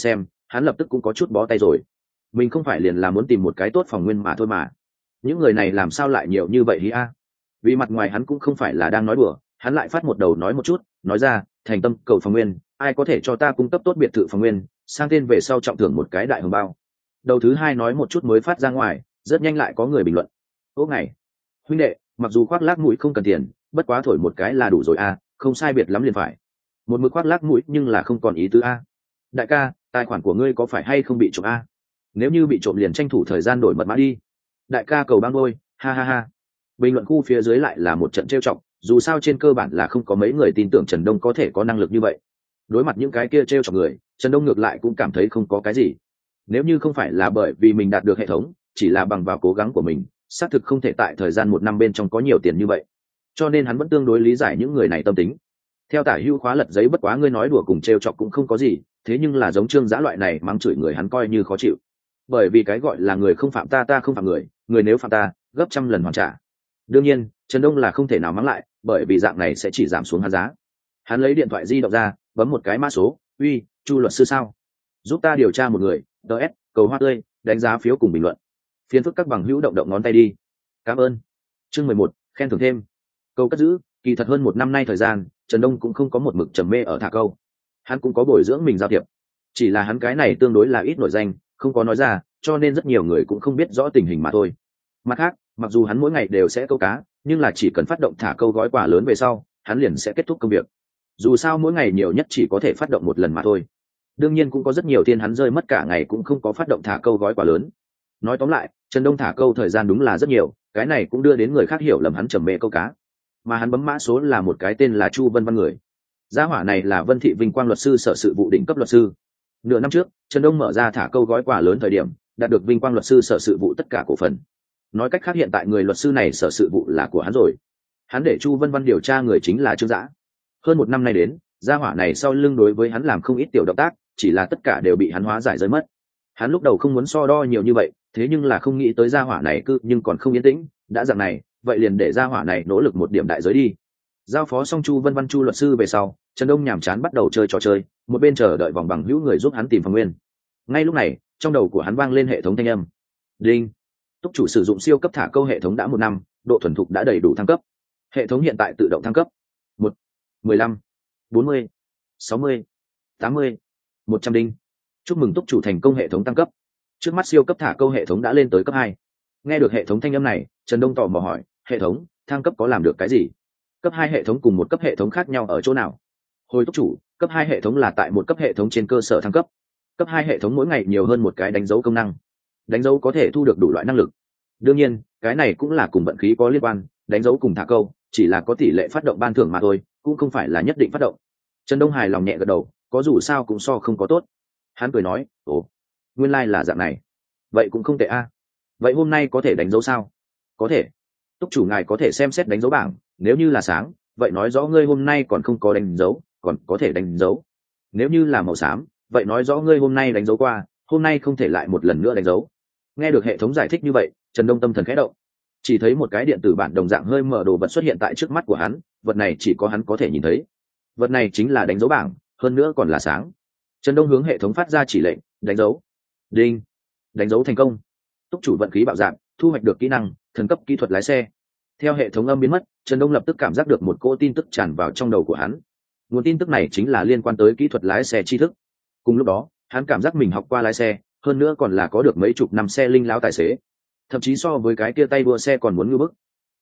hắn lập tức cũng có chút bó tay rồi. Mình không phải liền là muốn tìm một cái tốt phòng nguyên mà thôi mà. Những người này làm sao lại nhiều như vậy hí a? Vì mặt ngoài hắn cũng không phải là đang nói đùa, hắn lại phát một đầu nói một chút, nói ra, thành tâm cầu phòng nguyên, ai có thể cho ta cung cấp tốt biệt thự phòng nguyên, sang tên về sau trọng thưởng một cái đại hồng bao. Đầu thứ hai nói một chút mới phát ra ngoài, rất nhanh lại có người bình luận. Ô ngày, huynh đệ, mặc dù khoác lác mũi không cần tiền, bất quá thổi một cái là đủ rồi a, không sai biệt lắm liền phải. Một mực khoác lác mũi nhưng là không còn ý tứ a. Đại ca, tài khoản của ngươi có phải hay không bị trộm a? Nếu như bị trộm liền tranh thủ thời gian đổi mật mã đi. Đại ca cầu băng đôi, ha ha ha. Bình luận khu phía dưới lại là một trận trêu chọc, dù sao trên cơ bản là không có mấy người tin tưởng Trần Đông có thể có năng lực như vậy. Đối mặt những cái kia trêu chọc người, Trần Đông ngược lại cũng cảm thấy không có cái gì. Nếu như không phải là bởi vì mình đạt được hệ thống, chỉ là bằng vào cố gắng của mình, xác thực không thể tại thời gian 1 năm bên trong có nhiều tiền như vậy. Cho nên hắn vẫn tương đối lý giải những người này tâm tính. Theo Tả Hữu khóa lật giấy bất quá ngươi nói đùa cùng trêu chọc cũng không có gì, thế nhưng là giống Trương Giã loại này mắng chửi người hắn coi như khó chịu. Bởi vì cái gọi là người không phạm ta ta không phạm người, người nếu phạm ta, gấp trăm lần hoàn trả. Đương nhiên, Trần Đông là không thể nào mắng lại, bởi vì dạng này sẽ chỉ giảm xuống hắn giá. Hắn lấy điện thoại di động ra, bấm một cái mã số, uy, Chu luật sư sao? Giúp ta điều tra một người, DS, cầu hoa tươi, đánh giá phiếu cùng bình luận. Phiền phức các bằng hữu động động ngón tay đi. Cảm ơn. Chương 11, khen thưởng thêm. Câu cất giữ, kỳ thật hơn 1 năm nay thời gian, Trần Đông cũng không có một mực trầm mê ở thả câu. Hắn cũng có bồi dưỡng mình giao thiệp. Chỉ là hắn cái này tương đối là ít nổi danh, không có nói ra, cho nên rất nhiều người cũng không biết rõ tình hình mà thôi. Mặt khác, mặc dù hắn mỗi ngày đều sẽ câu cá, nhưng là chỉ cần phát động thả câu gói quà lớn về sau, hắn liền sẽ kết thúc công việc. Dù sao mỗi ngày nhiều nhất chỉ có thể phát động 1 lần mà thôi. Đương nhiên cũng có rất nhiều tiền hắn rơi mất cả ngày cũng không có phát động thả câu gói quà lớn. Nói tóm lại, Trần Đông thả câu thời gian đúng là rất nhiều, cái này cũng đưa đến người khác hiểu lầm hắn trầm mê câu cá. Mà hắn bấm mã số là một cái tên là Chu Vân Văn người. Gia hỏa này là Vân Thị Vinh Quang luật sư sở sự vụ đỉnh cấp luật sư. Nửa năm trước, Trần Đông mở ra thả câu gói quà lớn thời điểm, đạt được Vinh Quang luật sư sở sự vụ tất cả cổ phần. Nói cách khác hiện tại người luật sư này sở sự vụ là của hắn rồi. Hắn để Chu Vân Văn điều tra người chính là Trương Giã. Hơn 1 năm nay đến, gia hỏa này sau lưng đối với hắn làm không ít tiểu động tác, chỉ là tất cả đều bị hắn hóa giải rơi mất. Hắn lúc đầu không muốn so đo nhiều như vậy, thế nhưng là không nghĩ tới gia hỏa này nhưng còn không yên tĩnh, đã dạng này, vậy liền để gia hỏa này nỗ lực một điểm đại giới đi. Giao phó xong Chu Vân Văn Chu luật sư về sau, Trần Đông nhàm chán bắt đầu chơi trò chơi, một bên chờ đợi vòng bằng hữu người giúp hắn tìm phòng nguyên. Ngay lúc này, trong đầu của hắn vang lên hệ thống thanh âm. Đinh. Túc chủ sử dụng siêu cấp thả câu hệ thống đã 1 năm, độ thuần thục đã đầy đủ thăng cấp. Hệ thống hiện tại tự động thăng cấp. 1, 15, 40, 60, 80, 100 đinh. Chúc mừng túc chủ thành công hệ thống tăng cấp. Trước mắt siêu cấp thả câu hệ thống đã lên tới cấp 2. Nghe được hệ thống thanh âm này, Trần Đông tò mò hỏi, hệ thống, thăng cấp có làm được cái gì? Cấp 2 hệ thống cùng một cấp hệ thống khác nhau ở chỗ nào? Hồi túc chủ, cấp 2 hệ thống là tại một cấp hệ thống trên cơ sở thăng cấp. Cấp 2 hệ thống mỗi ngày nhiều hơn một cái đánh dấu công năng. Đánh dấu có thể thu được đủ loại năng lực. Đương nhiên, cái này cũng là cùng vận khí có liên quan, đánh dấu cùng thả câu, chỉ là có tỷ lệ phát động ban thưởng mà thôi, cũng không phải là nhất định phát động. Trần Đông hài lòng nhẹ gật đầu, có dù sao cũng so không có tốt. Hắn cười nói, ồ, nguyên lai là dạng này. Vậy cũng không tệ a. Vậy hôm nay có thể đánh dấu sao? Có thể. Túc chủ ngài có thể xem xét đánh dấu bảng, nếu như là sáng, vậy nói rõ ngươi hôm nay còn không có đánh dấu, còn có thể đánh dấu. Nếu như là màu xám, vậy nói rõ ngươi hôm nay đánh dấu qua, hôm nay không thể lại một lần nữa đánh dấu. Nghe được hệ thống giải thích như vậy, Trần Đông tâm thần khẽ động. Chỉ thấy một cái điện tử bản đồng dạng hơi mở đồ vật xuất hiện tại trước mắt của hắn, vật này chỉ có hắn có thể nhìn thấy. Vật này chính là đánh dấu bảng, hơn nữa còn là sáng. Trần Đông hướng hệ thống phát ra chỉ lệnh, đánh dấu. Đinh. Đánh dấu thành công. Túc chủ vận khí bạo dạng, thu hoạch được kỹ năng thần cấp kỹ thuật lái xe. Theo hệ thống âm biến mất, Trần Đông lập tức cảm giác được một cỗ tin tức tràn vào trong đầu của hắn. Nguồn tin tức này chính là liên quan tới kỹ thuật lái xe tri thức. Cùng lúc đó, hắn cảm giác mình học qua lái xe, hơn nữa còn là có được mấy chục năm xe linh láo tài xế, thậm chí so với cái kia tay đua xe còn muốn ngưỡng bức.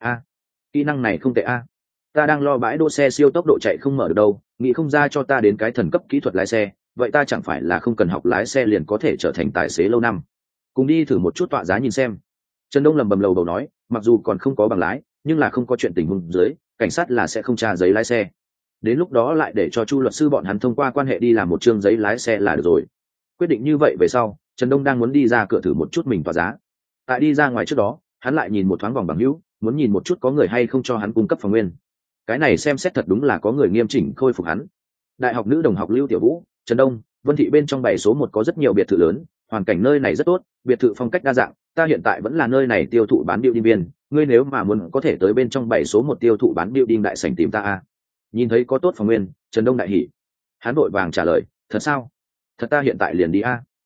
Kỹ năng này không tệ ta đang lo bãi đỗ xe siêu tốc độ chạy không mở được đâu, nghĩ không ra cho ta đến cái thần cấp kỹ thuật lái xe, vậy ta chẳng phải là không cần học lái xe liền có thể trở thành tài xế lâu năm. Cùng đi thử một chút tọa giá nhìn xem. Trần Đông lầm bầm lầu bầu nói, mặc dù còn không có bằng lái, nhưng là không có chuyện tình huống dưới, cảnh sát là sẽ không tra giấy lái xe. Đến lúc đó lại để cho Chu luật sư bọn hắn thông qua quan hệ đi làm một chương giấy lái xe là được rồi. Quyết định như vậy về sau, Trần Đông đang muốn đi ra cửa thử một chút mình tọa giá. Tại đi ra ngoài trước đó, hắn lại nhìn một thoáng vòng bằng hữu, muốn nhìn một chút có người hay không cho hắn cung cấp phòng nguyên. Cái này xem xét thật đúng là có người nghiêm chỉnh khôi phục hắn. Đại học nữ đồng học Lưu Tiểu Vũ, Trần Đông, Vân Thị bên trong bảy số 1 có rất nhiều biệt thự lớn, hoàn cảnh nơi này rất tốt, biệt thự phong cách đa dạng, ta hiện tại vẫn là nơi này tiêu thụ bán building viên, ngươi nếu mà muốn có thể tới bên trong 7 số 1 tiêu thụ bán building đại sảnh tìm ta Nhìn thấy có tốt phòng nguyên, Trần Đông đại hỉ. Hắn vội vàng trả lời, thật sao? Thật ta hiện tại liền đi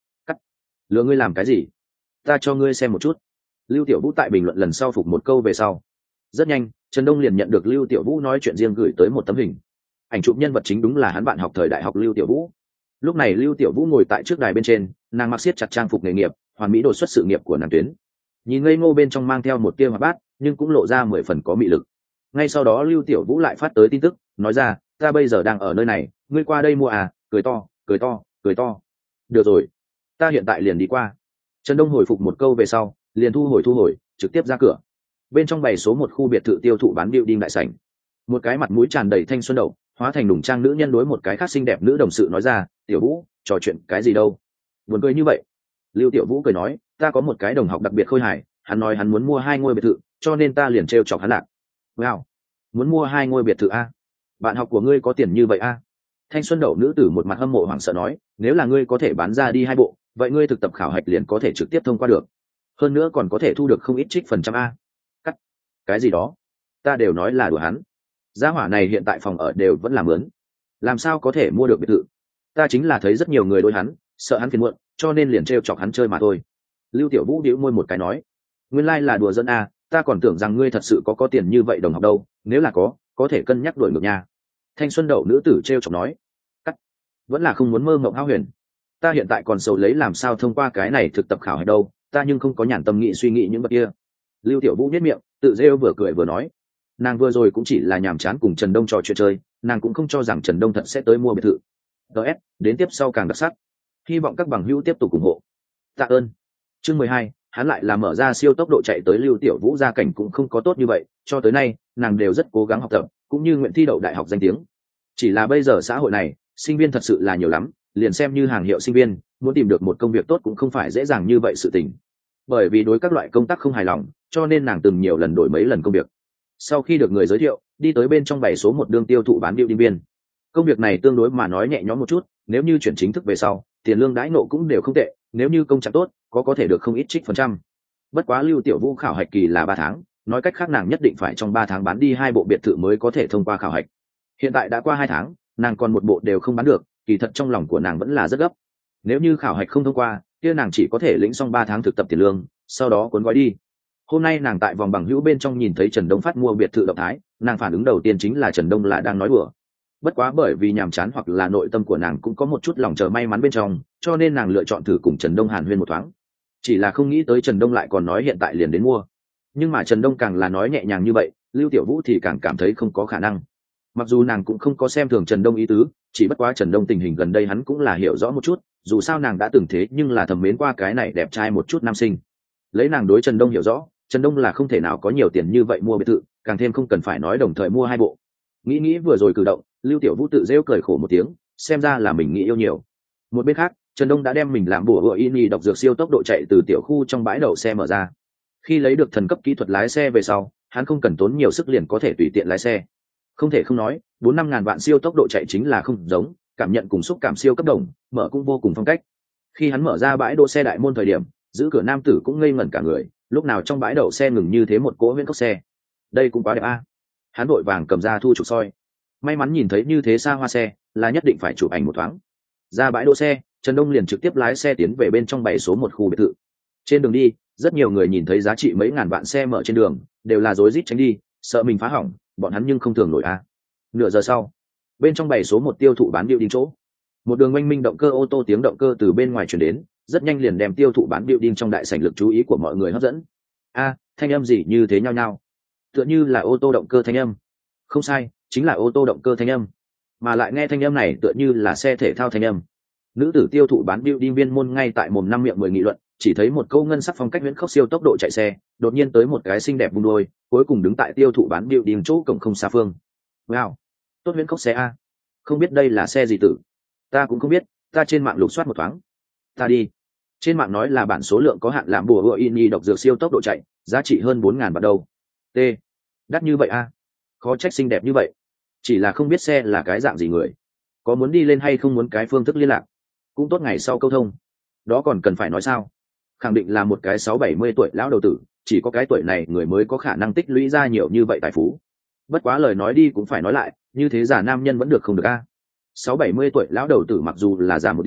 lừa ngươi làm cái gì? Ta cho ngươi xem một chút. Lưu Tiểu Vũ tại bình luận lần sau phục một câu về sau, rất nhanh Trần Đông liền nhận được Lưu Tiểu Vũ nói chuyện riêng gửi tới một tấm hình. Ảnh chụp nhân vật chính đúng là hắn bạn học thời đại học Lưu Tiểu Vũ. Lúc này Lưu Tiểu Vũ ngồi tại trước đài bên trên, nàng mặc siết chặt trang phục nghề nghiệp, hoàn mỹ đột xuất sự nghiệp của nàng tuyến. Nhìn ngây ngô bên trong mang theo một tia hoạt bát, nhưng cũng lộ ra 10 phần có mị lực. Ngay sau đó Lưu Tiểu Vũ lại phát tới tin tức, nói ra, ta bây giờ đang ở nơi này, ngươi qua đây mua à? Cười to, cười to, cười to. Được rồi, ta hiện tại liền đi qua. Trần Đông hồi phục một câu về sau, liền thu hồi, trực tiếp ra cửa. Bên trong bày số một khu biệt thự tiêu thụ bán building đại sảnh, một cái mặt mũi tràn đầy thanh xuân đầu hóa thành đủng trang nữ nhân đối một cái khác xinh đẹp nữ đồng sự nói ra, Tiểu Vũ, trò chuyện cái gì đâu? Buồn cười như vậy. Lưu Tiểu Vũ cười nói, ta có một cái đồng học đặc biệt khôi hài, hắn nói hắn muốn mua 2 ngôi biệt thự, cho nên ta liền trêu chọc hắn lạc. Wow, muốn mua 2 ngôi biệt thự a? Bạn học của ngươi có tiền như vậy a? Thanh xuân đậu nữ tử một mặt hâm mộ hoảng sợ nói, nếu là ngươi có thể bán ra đi 2 bộ, vậy ngươi thực tập khảo hạch liền có thể trực tiếp thông qua được, hơn nữa còn có thể thu được không ít trích phần trăm a. Cắt, cái gì đó, ta đều nói là đùa hắn. Gia hỏa này hiện tại phòng ở đều vẫn làm mướn, làm sao có thể mua được biệt thự? Ta chính là thấy rất nhiều người đối hắn, sợ hắn phiền muộn, cho nên liền trêu chọc hắn chơi mà thôi. Lưu Tiểu Vũ bĩu môi một cái nói, nguyên lai là đùa giỡn a, ta còn tưởng rằng ngươi thật sự có tiền như vậy đồng học đâu, nếu là có thể cân nhắc đổi ngược nha. Thanh xuân đậu nữ tử trêu chọc nói, cắt, vẫn là không muốn mơ mộng hão huyền. Ta hiện tại còn sầu lấy làm sao thông qua cái này thực tập khảo hạch đâu, ta nhưng không có nhàn tâm nghĩ suy nghĩ những vật kia. Lưu Tiểu Vũ nhếch miệng, tự rêu vừa cười vừa nói, nàng vừa rồi cũng chỉ là nhàm chán cùng Trần Đông trò chuyện chơi, nàng cũng không cho rằng Trần Đông thật sẽ tới mua biệt thự. DS, đến tiếp sau càng đặc sắc, hy vọng các bằng hữu tiếp tục ủng hộ. Tạ ơn. Chương 12, hắn lại là mở ra siêu tốc độ chạy tới. Lưu Tiểu Vũ gia cảnh cũng không có tốt như vậy, cho tới nay nàng đều rất cố gắng học tập, cũng như nguyện thi đậu đại học danh tiếng. Chỉ là bây giờ xã hội này, sinh viên thật sự là nhiều lắm, liền xem như hàng hiệu sinh viên, muốn tìm được một công việc tốt cũng không phải dễ dàng như vậy sự tình. Bởi vì đối các loại công tác không hài lòng, cho nên nàng từng nhiều lần đổi mấy lần công việc. Sau khi được người giới thiệu, đi tới bên trong bày số một đường tiêu thụ bán điệu đi biên. Công việc này tương đối mà nói nhẹ nhõm một chút, nếu như chuyển chính thức về sau, tiền lương đãi ngộ cũng đều không tệ, nếu như công trạng tốt, có thể được không ít trích phần trăm. Bất quá Lưu Tiểu Vũ khảo hạch kỳ là 3 tháng, nói cách khác nàng nhất định phải trong 3 tháng bán đi 2 bộ biệt thự mới có thể thông qua khảo hạch. Hiện tại đã qua 2 tháng, nàng còn một bộ đều không bán được, kỳ thật trong lòng của nàng vẫn là rất gấp. Nếu như khảo hạch không thông qua, kia nàng chỉ có thể lĩnh xong 3 tháng thực tập tiền lương, sau đó cuốn gói đi. Hôm nay nàng tại vòng bằng hữu bên trong nhìn thấy Trần Đông phát mua biệt thự động thái, nàng phản ứng đầu tiên chính là Trần Đông là đang nói đùa. Bất quá bởi vì nhàm chán hoặc là nội tâm của nàng cũng có một chút lòng chờ may mắn bên trong, cho nên nàng lựa chọn thử cùng Trần Đông hàn huyên một thoáng. Chỉ là không nghĩ tới Trần Đông lại còn nói hiện tại liền đến mua. Nhưng mà Trần Đông càng là nói nhẹ nhàng như vậy, Lưu Tiểu Vũ thì càng cảm thấy không có khả năng. Mặc dù nàng cũng không có xem thường Trần Đông ý tứ, chỉ bất quá Trần Đông tình hình gần đây hắn cũng là hiểu rõ một chút, dù sao nàng đã từng thế nhưng là thầm mến qua cái này đẹp trai một chút nam sinh. Lấy nàng đối Trần Đông hiểu rõ, Trần Đông là không thể nào có nhiều tiền như vậy mua biệt thự, càng thêm không cần phải nói đồng thời mua 2 bộ. Nghĩ vừa rồi cử động, Lưu Tiểu Vũ tự rêu cười khổ một tiếng, xem ra là mình nghĩ yêu nhiều. Một bên khác, Trần Đông đã đem mình làm bùa hựa ini độc dược siêu tốc độ chạy từ tiểu khu trong bãi đậu xe mở ra. Khi lấy được thần cấp kỹ thuật lái xe về sau, hắn không cần tốn nhiều sức liền có thể tùy tiện lái xe. Không thể không nói, 4-5 ngàn vạn siêu tốc độ chạy chính là không giống, cảm nhận cùng xúc cảm siêu cấp đồng, mở cũng vô cùng phong cách. Khi hắn mở ra bãi đỗ xe đại môn thời điểm, giữ cửa nam tử cũng ngây ngẩn cả người, lúc nào trong bãi đậu xe ngừng như thế một cỗ huyễn cốc xe. Đây cũng quá đẹp a. Hắn vội vàng cầm ra thu chụp soi. May mắn nhìn thấy như thế xa hoa xe, là nhất định phải chụp ảnh một thoáng. Ra bãi đỗ xe, Trần Đông liền trực tiếp lái xe tiến về bên trong bày số một khu biệt thự. Trên đường đi, rất nhiều người nhìn thấy giá trị mấy ngàn vạn xe mở trên đường, đều là rối rít tránh đi, sợ mình phá hỏng, bọn hắn nhưng không thường nổi a. Nửa giờ sau, bên trong bày số một tiêu thụ bán điệu đi chỗ, một đường oanh minh động cơ ô tô tiếng động cơ từ bên ngoài truyền đến, rất nhanh liền đem tiêu thụ bán điệu đi trong đại sảnh lực chú ý của mọi người hấp dẫn. A, thanh âm gì như thế nhau nhau, tựa như là ô tô động cơ thanh âm. Không sai, chính là ô tô động cơ thanh âm, mà lại nghe thanh âm này tựa như là xe thể thao thanh âm. Nữ tử tiêu thụ bán building viên môn ngay tại mồm năm miệng mười nghị luận, chỉ thấy một câu ngân sắc phong cách huyễn khốc siêu tốc độ chạy xe, đột nhiên tới một cái xinh đẹp bung đôi, cuối cùng đứng tại tiêu thụ bán building chỗ cổng không xa phương. Wow, tốt huyễn khốc xe a, không biết đây là xe gì tử. Ta cũng không biết, ta trên mạng lục soát một thoáng. Ta đi. Trên mạng nói là bản số lượng có hạn làm bùa hựa ini độc dược siêu tốc độ chạy, giá trị hơn 4.000 vạn đâu. T. Đắt như vậy a. Khó trách xinh đẹp như vậy. Chỉ là không biết xe là cái dạng gì người. Có muốn đi lên hay không muốn cái phương thức liên lạc. Cũng tốt ngày sau câu thông. Đó còn cần phải nói sao. Khẳng định là một cái 60-70 tuổi lão đầu tử, chỉ có cái tuổi này người mới có khả năng tích lũy ra nhiều như vậy tài phú. Bất quá lời nói đi cũng phải nói lại, như thế già nam nhân vẫn được không được a. 60-70 tuổi lão đầu tử mặc dù là già một điểm,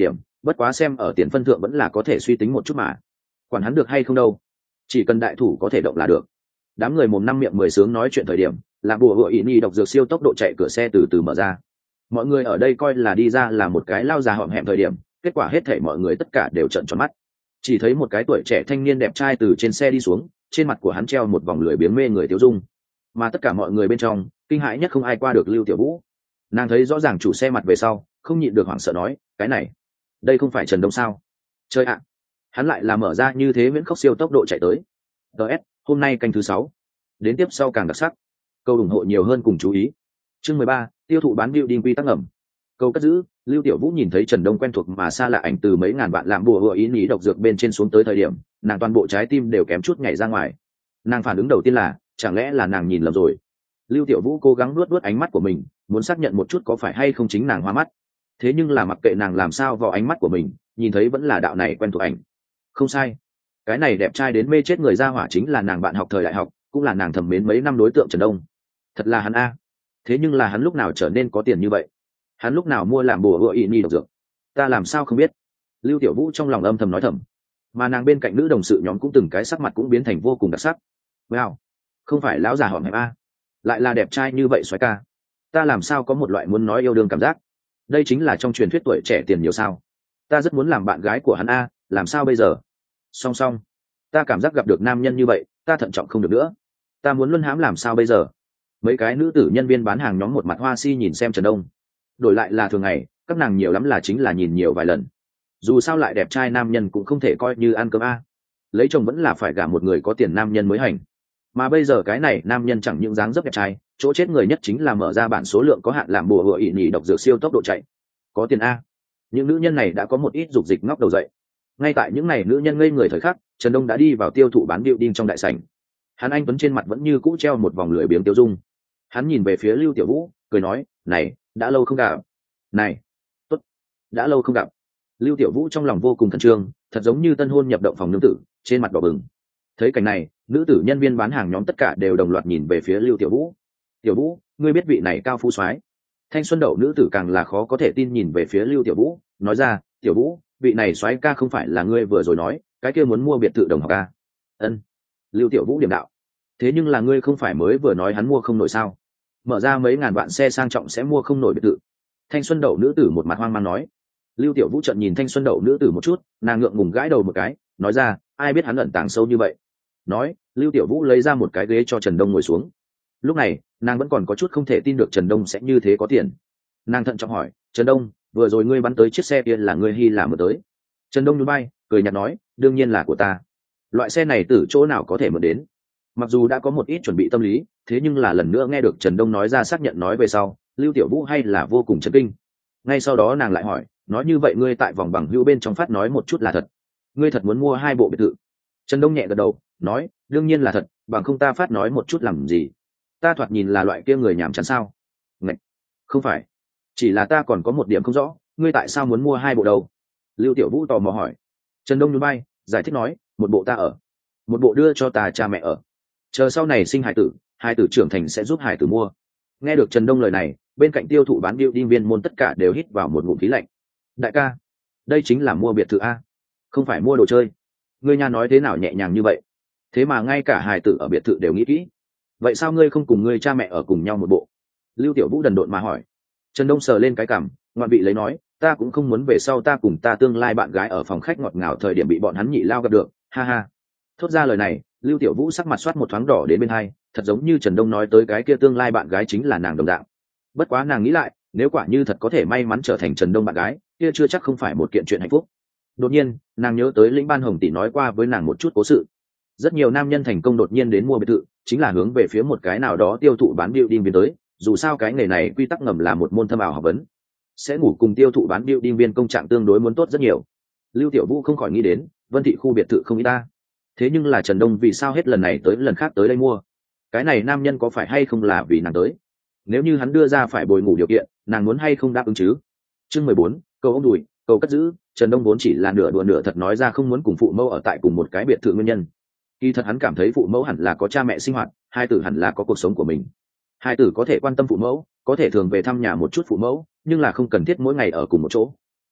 bất quá xem ở tiền phân thượng vẫn là có thể suy tính một chút mà. Quản hắn được hay không đâu, chỉ cần đại thủ có thể động là được. Đám người mồm năm miệng mười sướng nói chuyện thời điểm, là bùa hựa ý nhi độc dược siêu tốc độ chạy cửa xe từ từ mở ra. Mọi người ở đây coi là đi ra là một cái lao già hõm hẹm thời điểm, kết quả hết thảy mọi người tất cả đều trợn tròn mắt. Chỉ thấy một cái tuổi trẻ thanh niên đẹp trai từ trên xe đi xuống, trên mặt của hắn treo một vòng lưỡi biếng mê người tiêu dung. Mà tất cả mọi người bên trong, kinh hãi nhất không ai qua được Lưu Tiểu Vũ. Nàng thấy rõ ràng chủ xe mặt về sau, không nhịn được hoảng sợ nói, cái này, đây không phải Trần Đông sao? Chơi ạ, hắn lại là mở ra như thế viễn khốc siêu tốc độ chạy tới. DS, hôm nay canh thứ 6. Đến tiếp sau càng đặc sắc. Câu ủng hộ nhiều hơn cùng chú ý. Chương 13, tiêu thụ bán building quy tắc ngầm. Câu cất giữ, Lưu Tiểu Vũ nhìn thấy Trần Đông quen thuộc mà xa lạ ảnh từ mấy ngàn vạn làm bùa hựa ý nhí độc dược bên trên xuống tới thời điểm, nàng toàn bộ trái tim đều kém chút nhảy ra ngoài. Nàng phản ứng đầu tiên là, chẳng lẽ là nàng nhìn lầm rồi? Lưu Tiểu Vũ cố gắng nuốt ánh mắt của mình, muốn xác nhận một chút có phải hay không chính nàng hoa mắt. Thế nhưng là mặc kệ nàng làm sao vào ánh mắt của mình, nhìn thấy vẫn là đạo này quen thuộc ảnh. Không sai, cái này đẹp trai đến mê chết người ra hỏa chính là nàng bạn học thời đại học, cũng là nàng thầm mến mấy năm đối tượng Trần Đông. Thật là hắn a. Thế nhưng là hắn lúc nào trở nên có tiền như vậy? Hắn lúc nào mua làm bùa hựa ý nhí độc dược? Ta làm sao không biết? Lưu Tiểu Vũ trong lòng âm thầm nói thầm, mà nàng bên cạnh nữ đồng sự nhóm cũng từng cái sắc mặt cũng biến thành vô cùng đặc sắc. Wow, không phải lão già hõm hẹm a, lại là đẹp trai như vậy xoái ca. Ta làm sao có một loại muốn nói yêu đương cảm giác? Đây chính là trong truyền thuyết tuổi trẻ tiền nhiều sao? Ta rất muốn làm bạn gái của hắn a, làm sao bây giờ? Song song, ta cảm giác gặp được nam nhân như vậy, ta thận trọng không được nữa. Ta muốn luân hãm làm sao bây giờ? Mấy cái nữ tử nhân viên bán hàng nhóm một mặt hoa si nhìn xem Trần Đông. Đổi lại là thường ngày, các nàng nhiều lắm là chính là nhìn nhiều vài lần. Dù sao lại đẹp trai nam nhân cũng không thể coi như ăn cơm a. Lấy chồng vẫn là phải gả một người có tiền nam nhân mới hành. Mà bây giờ cái này nam nhân chẳng những dáng dấp đẹp trai, chỗ chết người nhất chính là mở ra bản số lượng có hạn làm bùa hựa ỉ nhỉ độc dược siêu tốc độ chạy. Có tiền a. Những nữ nhân này đã có một ít dục dịch ngóc đầu dậy. Ngay tại những này nữ nhân ngây người thời khắc, Trần Đông đã đi vào tiêu thụ bán building trong đại sảnh. Hắn anh tuấn trên mặt vẫn như cũ treo một vòng lưỡi biếng tiêu dung. Hắn nhìn về phía Lưu Tiểu Vũ, cười nói, "Này, đã lâu không gặp." "Này, tốt, đã lâu không gặp." Lưu Tiểu Vũ trong lòng vô cùng khẩn trương, thật giống như tân hôn nhập động phòng nương tử, trên mặt đỏ bừng. Thấy cảnh này, nữ tử nhân viên bán hàng nhóm tất cả đều đồng loạt nhìn về phía Lưu Tiểu Vũ. "Tiểu Vũ, ngươi biết vị này cao phú soái?" Thanh xuân đậu nữ tử càng là khó có thể tin nhìn về phía Lưu Tiểu Vũ, nói ra, "Tiểu Vũ, vị này soái ca không phải là ngươi vừa rồi nói, cái kia muốn mua biệt thự đồng học ca?" "Ân." Lưu Tiểu Vũ điểm đạo. "Thế nhưng là ngươi không phải mới vừa nói hắn mua không nổi sao? Mở ra mấy ngàn vạn xe sang trọng sẽ mua không nổi biệt thự." Thanh xuân đậu nữ tử một mặt hoang mang nói. Lưu Tiểu Vũ trợn nhìn thanh xuân đậu nữ tử một chút, nàng ngượng ngùng gãi đầu một cái, nói ra, "Ai biết hắn ẩn tàng sâu như vậy?" Nói, Lưu Tiểu Vũ lấy ra một cái ghế cho Trần Đông ngồi xuống. Lúc này, nàng vẫn còn có chút không thể tin được Trần Đông sẽ như thế có tiền. Nàng thận trọng hỏi, "Trần Đông, vừa rồi ngươi bắn tới chiếc xe kia là ngươi Hy làm ở tới?" Trần Đông nhún vai, cười nhạt nói, "Đương nhiên là của ta. Loại xe này từ chỗ nào có thể mượn đến?" Mặc dù đã có một ít chuẩn bị tâm lý, thế nhưng là lần nữa nghe được Trần Đông nói ra xác nhận nói về sau, Lưu Tiểu Vũ hay là vô cùng chấn kinh. Ngay sau đó nàng lại hỏi, "Nói như vậy ngươi tại vòng bằng hữu bên trong phát nói một chút là thật? Ngươi thật muốn mua 2 bộ biệt thự?" Trần Đông nhẹ gật đầu, nói, "Đương nhiên là thật, bằng không ta phát nói một chút làm gì? Ta thoạt nhìn là loại kia người nhảm chán sao?" "Ngạch, không phải, chỉ là ta còn có một điểm không rõ, ngươi tại sao muốn mua 2 bộ đâu?" Lưu Tiểu Vũ tò mò hỏi. Trần Đông nhún vai, giải thích nói, "Một bộ ta ở, một bộ đưa cho ta cha mẹ ở. Chờ sau này sinh hải tử trưởng thành sẽ giúp hải tử mua." Nghe được Trần Đông lời này, bên cạnh tiêu thụ bán building viên môn tất cả đều hít vào một ngụm khí lạnh. "Đại ca, đây chính là mua biệt thự a, không phải mua đồ chơi. Ngươi nha nói thế nào nhẹ nhàng như vậy? Thế mà ngay cả hài tử ở biệt thự đều nghĩ kỹ. Vậy sao ngươi không cùng ngươi cha mẹ ở cùng nhau một bộ?" Lưu Tiểu Vũ đần độn mà hỏi. Trần Đông sờ lên cái cằm, ngoạn vị lấy nói, "Ta cũng không muốn về sau ta cùng ta tương lai bạn gái ở phòng khách ngọt ngào thời điểm bị bọn hắn nhị lao gặp được, ha ha." Thốt ra lời này, Lưu Tiểu Vũ sắc mặt soát một thoáng đỏ đến bên hai, thật giống như Trần Đông nói tới cái kia tương lai bạn gái chính là nàng đồng dạng. Bất quá nàng nghĩ lại, nếu quả như thật có thể may mắn trở thành Trần Đông bạn gái, kia chưa chắc không phải một kiện chuyện hạnh phúc. Đột nhiên, nàng nhớ tới Lĩnh Ban Hồng tỷ nói qua với nàng một chút cố sự. Rất nhiều nam nhân thành công đột nhiên đến mua biệt thự, chính là hướng về phía một cái nào đó tiêu thụ bán building viên tới, dù sao cái nghề này quy tắc ngầm là một môn thâm ảo học vấn. Sẽ ngủ cùng tiêu thụ bán building viên công trạng tương đối muốn tốt rất nhiều. Lưu Tiểu Vũ không khỏi nghĩ đến, Vân thị khu biệt thự không ít ta. Thế nhưng là Trần Đông vì sao hết lần này tới lần khác tới đây mua? Cái này nam nhân có phải hay không là vì nàng tới? Nếu như hắn đưa ra phải bồi ngủ điều kiện, nàng muốn hay không đáp ứng chứ? Chương 14, cầu ông đùi, cầu cất giữ. Trần Đông vốn chỉ là nửa đùa nửa thật nói ra không muốn cùng phụ mẫu ở tại cùng một cái biệt thự nguyên nhân. Kỳ thật hắn cảm thấy phụ mẫu hẳn là có cha mẹ sinh hoạt, hai tử hẳn là có cuộc sống của mình. Hai tử có thể quan tâm phụ mẫu, có thể thường về thăm nhà một chút phụ mẫu, nhưng là không cần thiết mỗi ngày ở cùng một chỗ.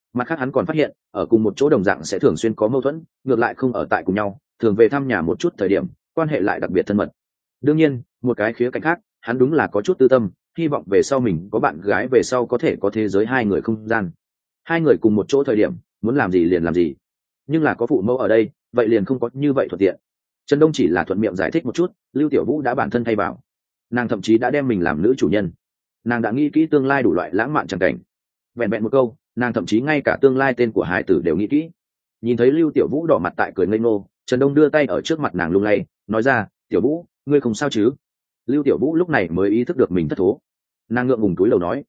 Mặt khác hắn còn phát hiện ở cùng một chỗ đồng dạng sẽ thường xuyên có mâu thuẫn, ngược lại không ở tại cùng nhau, thường về thăm nhà một chút thời điểm quan hệ lại đặc biệt thân mật. Đương nhiên một cái khía cạnh khác, hắn đúng là có chút tư tâm, hy vọng về sau mình có bạn gái về sau có thể có thế giới hai người không gian, hai người cùng một chỗ thời điểm muốn làm gì liền làm gì. Nhưng là có phụ mẫu ở đây vậy liền không có như vậy thuận tiện. Trần Đông chỉ là thuận miệng giải thích một chút, Lưu Tiểu Vũ đã bản thân thay vào, nàng thậm chí đã đem mình làm nữ chủ nhân, nàng đã nghĩ kỹ tương lai đủ loại lãng mạn chẳng cảnh. Vẹn vẹn một câu, nàng thậm chí ngay cả tương lai tên của hải tử đều nghĩ kỹ. Nhìn thấy Lưu Tiểu Vũ đỏ mặt tại cười ngây ngô, Trần Đông đưa tay ở trước mặt nàng lung lay, nói ra, Tiểu Vũ, ngươi không sao chứ? Lưu Tiểu Vũ lúc này mới ý thức được mình thất thố, nàng ngượng ngùng túi lầu nói,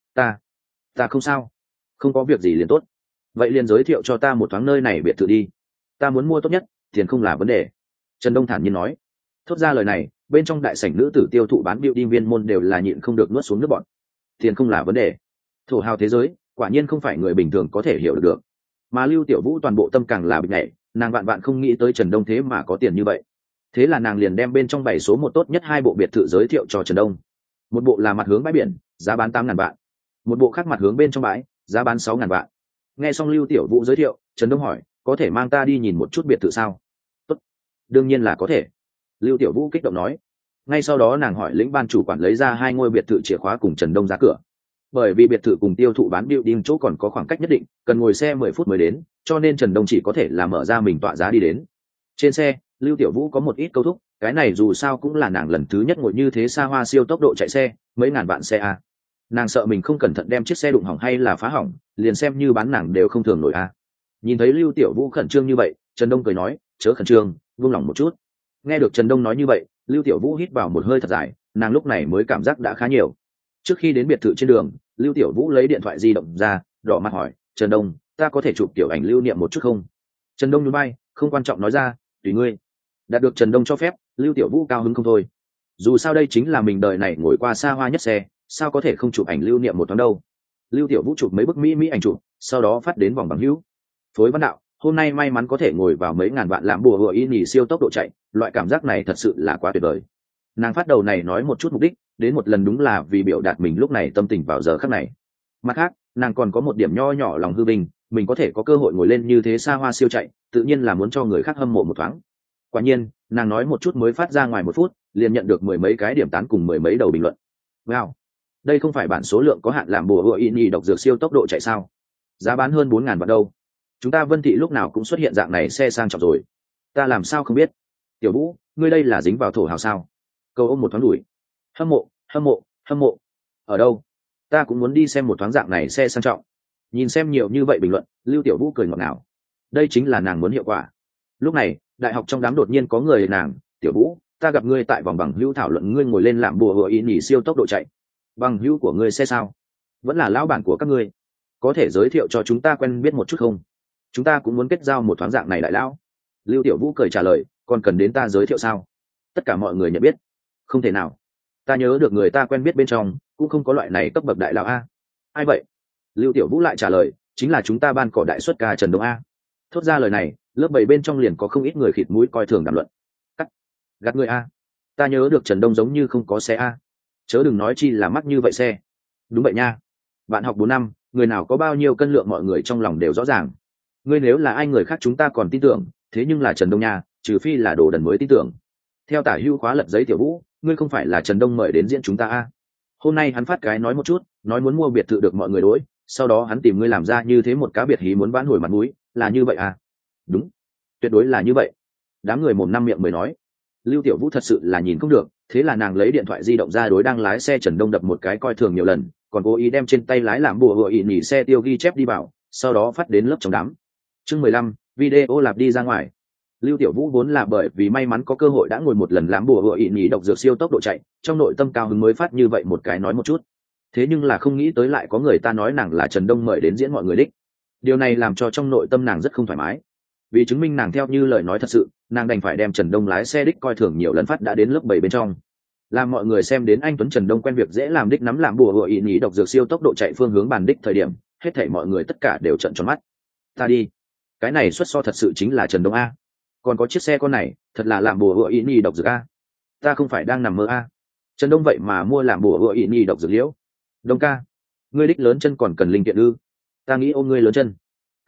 ta không sao, không có việc gì liền tốt. Vậy liền giới thiệu cho ta một thoáng nơi này biệt thự đi, ta muốn mua tốt nhất, tiền không là vấn đề. Trần Đông thản nhiên nói. Thốt ra lời này, bên trong đại sảnh nữ tử tiêu thụ bán building viên môn đều là nhịn không được nuốt xuống nước bọn. Tiền không là vấn đề, thổ hào thế giới quả nhiên không phải người bình thường có thể hiểu được. Mà Lưu Tiểu Vũ toàn bộ tâm càng là bịch nhảy, nàng vạn vạn không nghĩ tới Trần Đông thế mà có tiền như vậy. Thế là nàng liền đem bên trong 7 số một tốt nhất 2 bộ biệt thự giới thiệu cho Trần Đông. Một bộ là mặt hướng bãi biển, giá bán 8.000 vạn. Một bộ khác mặt hướng bên trong bãi, giá bán 6.000 vạn. Nghe xong Lưu Tiểu Vũ giới thiệu, Trần Đông hỏi, có thể mang ta đi nhìn một chút biệt thự sao? Tốt, đương nhiên là có thể. Lưu Tiểu Vũ kích động nói. Ngay sau đó nàng hỏi lĩnh ban chủ quản lấy ra 2 ngôi biệt thự chìa khóa cùng Trần Đông ra cửa. Bởi vì biệt thự cùng tiêu thụ bán building chỗ còn có khoảng cách nhất định, cần ngồi xe 10 phút mới đến, cho nên Trần Đông chỉ có thể là mở ra mình tọa giá đi đến. Trên xe, Lưu Tiểu Vũ có một ít câu thúc, cái này dù sao cũng là nàng lần thứ nhất ngồi như thế xa hoa siêu tốc độ chạy xe, mấy ngàn vạn xe a. Nàng sợ mình không cẩn thận đem chiếc xe đụng hỏng hay là phá hỏng, liền xem như bán nàng đều không thường nổi a. Nhìn thấy Lưu Tiểu Vũ khẩn trương như vậy, Trần Đông cười nói, chớ khẩn trương, buông lỏng một chút. Nghe được Trần Đông nói như vậy, Lưu Tiểu Vũ hít vào một hơi thật dài, nàng lúc này mới cảm giác đã khá nhiều. Trước khi đến biệt thự trên đường, Lưu Tiểu Vũ lấy điện thoại di động ra, đỏ mặt hỏi, Trần Đông, ta có thể chụp tiểu ảnh lưu niệm một chút không? Trần Đông nhún vai, không quan trọng nói ra, tùy ngươi. Đạt được Trần Đông cho phép, Lưu Tiểu Vũ cao hứng không thôi. Dù sao đây chính là mình đời này ngồi qua xa hoa nhất xe, sao có thể không chụp ảnh lưu niệm một thoáng đâu. Lưu Tiểu Vũ chụp mấy bức mỹ ảnh chụp, sau đó phát đến vòng bằng hữu. Phối Văn Đạo, hôm nay may mắn có thể ngồi vào mấy ngàn vạn làm bùa hựa y nhì siêu tốc độ chạy, loại cảm giác này thật sự là quá tuyệt vời. Nàng phát đầu này nói một chút mục đích, đến một lần đúng là vì biểu đạt mình lúc này tâm tình vào giờ khắc này. Mặt khác, nàng còn có một điểm nho nhỏ lòng hư vinh, mình có thể có cơ hội ngồi lên như thế xa hoa siêu chạy, tự nhiên là muốn cho người khác hâm mộ một thoáng. Quả nhiên, nàng nói một chút mới phát ra ngoài 1 phút, liền nhận được 10 mấy cái điểm tán cùng 10 mấy đầu bình luận. Wow, đây không phải bản số lượng có hạn làm bùa hựa y nhì độc dược siêu tốc độ chạy sao? Giá bán hơn 4.000 vạn đâu? Chúng ta Vân Thị lúc nào cũng xuất hiện dạng này xe sang trọng rồi, ta làm sao không biết? Tiểu Vũ, ngươi đây là dính vào thổ hào sao? Câu ôm một thoáng đuổi. Hâm mộ, hâm mộ, hâm mộ. Ở đâu? Ta cũng muốn đi xem một thoáng dạng này xe sang trọng. Nhìn xem nhiều như vậy bình luận, Lưu Tiểu Vũ cười ngọt ngào. Đây chính là nàng muốn hiệu quả. Lúc này, đại học trong đám đột nhiên có người nàng, Tiểu Vũ, ta gặp ngươi tại vòng bằng hữu thảo luận ngươi ngồi lên làm bùa hựa y nhì siêu tốc độ chạy. Bằng hữu của ngươi xe sao? Vẫn là lão bản của các ngươi. Có thể giới thiệu cho chúng ta quen biết một chút không? Chúng ta cũng muốn kết giao một thoáng dạng này đại lão. Lưu Tiểu Vũ cười trả lời, còn cần đến ta giới thiệu sao? Tất cả mọi người nhận biết. Không thể nào, ta nhớ được người ta quen biết bên trong cũng không có loại này cấp bậc đại lão a. Ai vậy? Lưu Tiểu Vũ lại trả lời, chính là chúng ta ban cỏ đại xuất ca Trần Đông a. Thốt ra lời này, lớp 7 bên trong liền có không ít người khịt mũi coi thường đàm luận. Gạt người a, ta nhớ được Trần Đông giống như không có xe a. Chớ đừng nói chi là mắc như vậy xe. Đúng vậy nha, bạn học 4 năm, người nào có bao nhiêu cân lượng mọi người trong lòng đều rõ ràng. Ngươi nếu là ai người khác chúng ta còn tin tưởng, thế nhưng là Trần Đông nha, trừ phi là đồ đần mới tin tưởng. Theo Tả Hưu khóa lật giấy Tiểu Vũ, ngươi không phải là Trần Đông mời đến diễn chúng ta a? Hôm nay hắn phát cái nói một chút, nói muốn mua biệt thự được mọi người đối, sau đó hắn tìm ngươi làm ra như thế một cá biệt hí muốn vãn hồi mặt mũi, là như vậy à? Đúng, tuyệt đối là như vậy. Đám người mồm năm miệng mới nói. Lưu Tiểu Vũ thật sự là nhìn không được, thế là nàng lấy điện thoại di động ra đối đang lái xe Trần Đông đập một cái coi thường nhiều lần, còn cố ý đem trên tay lái làm bùa hựa ỉ nhỉ xe tiêu ghi chép đi vào, sau đó phát đến lớp trong đám. Chương 15, video lạp đi ra ngoài. Lưu Tiểu Vũ vốn là bởi vì may mắn có cơ hội đã ngồi một lần làm bùa hựa ỉ nhỉ độc dược siêu tốc độ chạy, trong nội tâm cao hứng mới phát như vậy một cái nói một chút. Thế nhưng là không nghĩ tới lại có người ta nói nàng là Trần Đông mời đến diễn mọi người đích. Điều này làm cho trong nội tâm nàng rất không thoải mái. Vì chứng minh nàng theo như lời nói thật sự, nàng đành phải đem Trần Đông lái xe đích coi thường nhiều lần phát đã đến lớp 7 bên trong. Làm mọi người xem đến anh Tuấn Trần Đông quen việc dễ làm đích nắm làm bùa hựa ỉ nhỉ độc dược siêu tốc độ chạy phương hướng bàn đích thời điểm, hết thảy mọi người tất cả đều trợn tròn mắt. Ta đi, cái này xuất so thật sự chính là Trần Đông a. Còn có chiếc xe con này, thật là làm bùa hựa ỉ nhỉ độc dược a. Ta không phải đang nằm mơ a. Trần Đông vậy mà mua làm bùa hựa ỉ nhỉ độc dược liễu. Đông ca, ngươi đích lớn chân còn cần linh kiện ư? Ta nghĩ ôm ngươi lớn chân.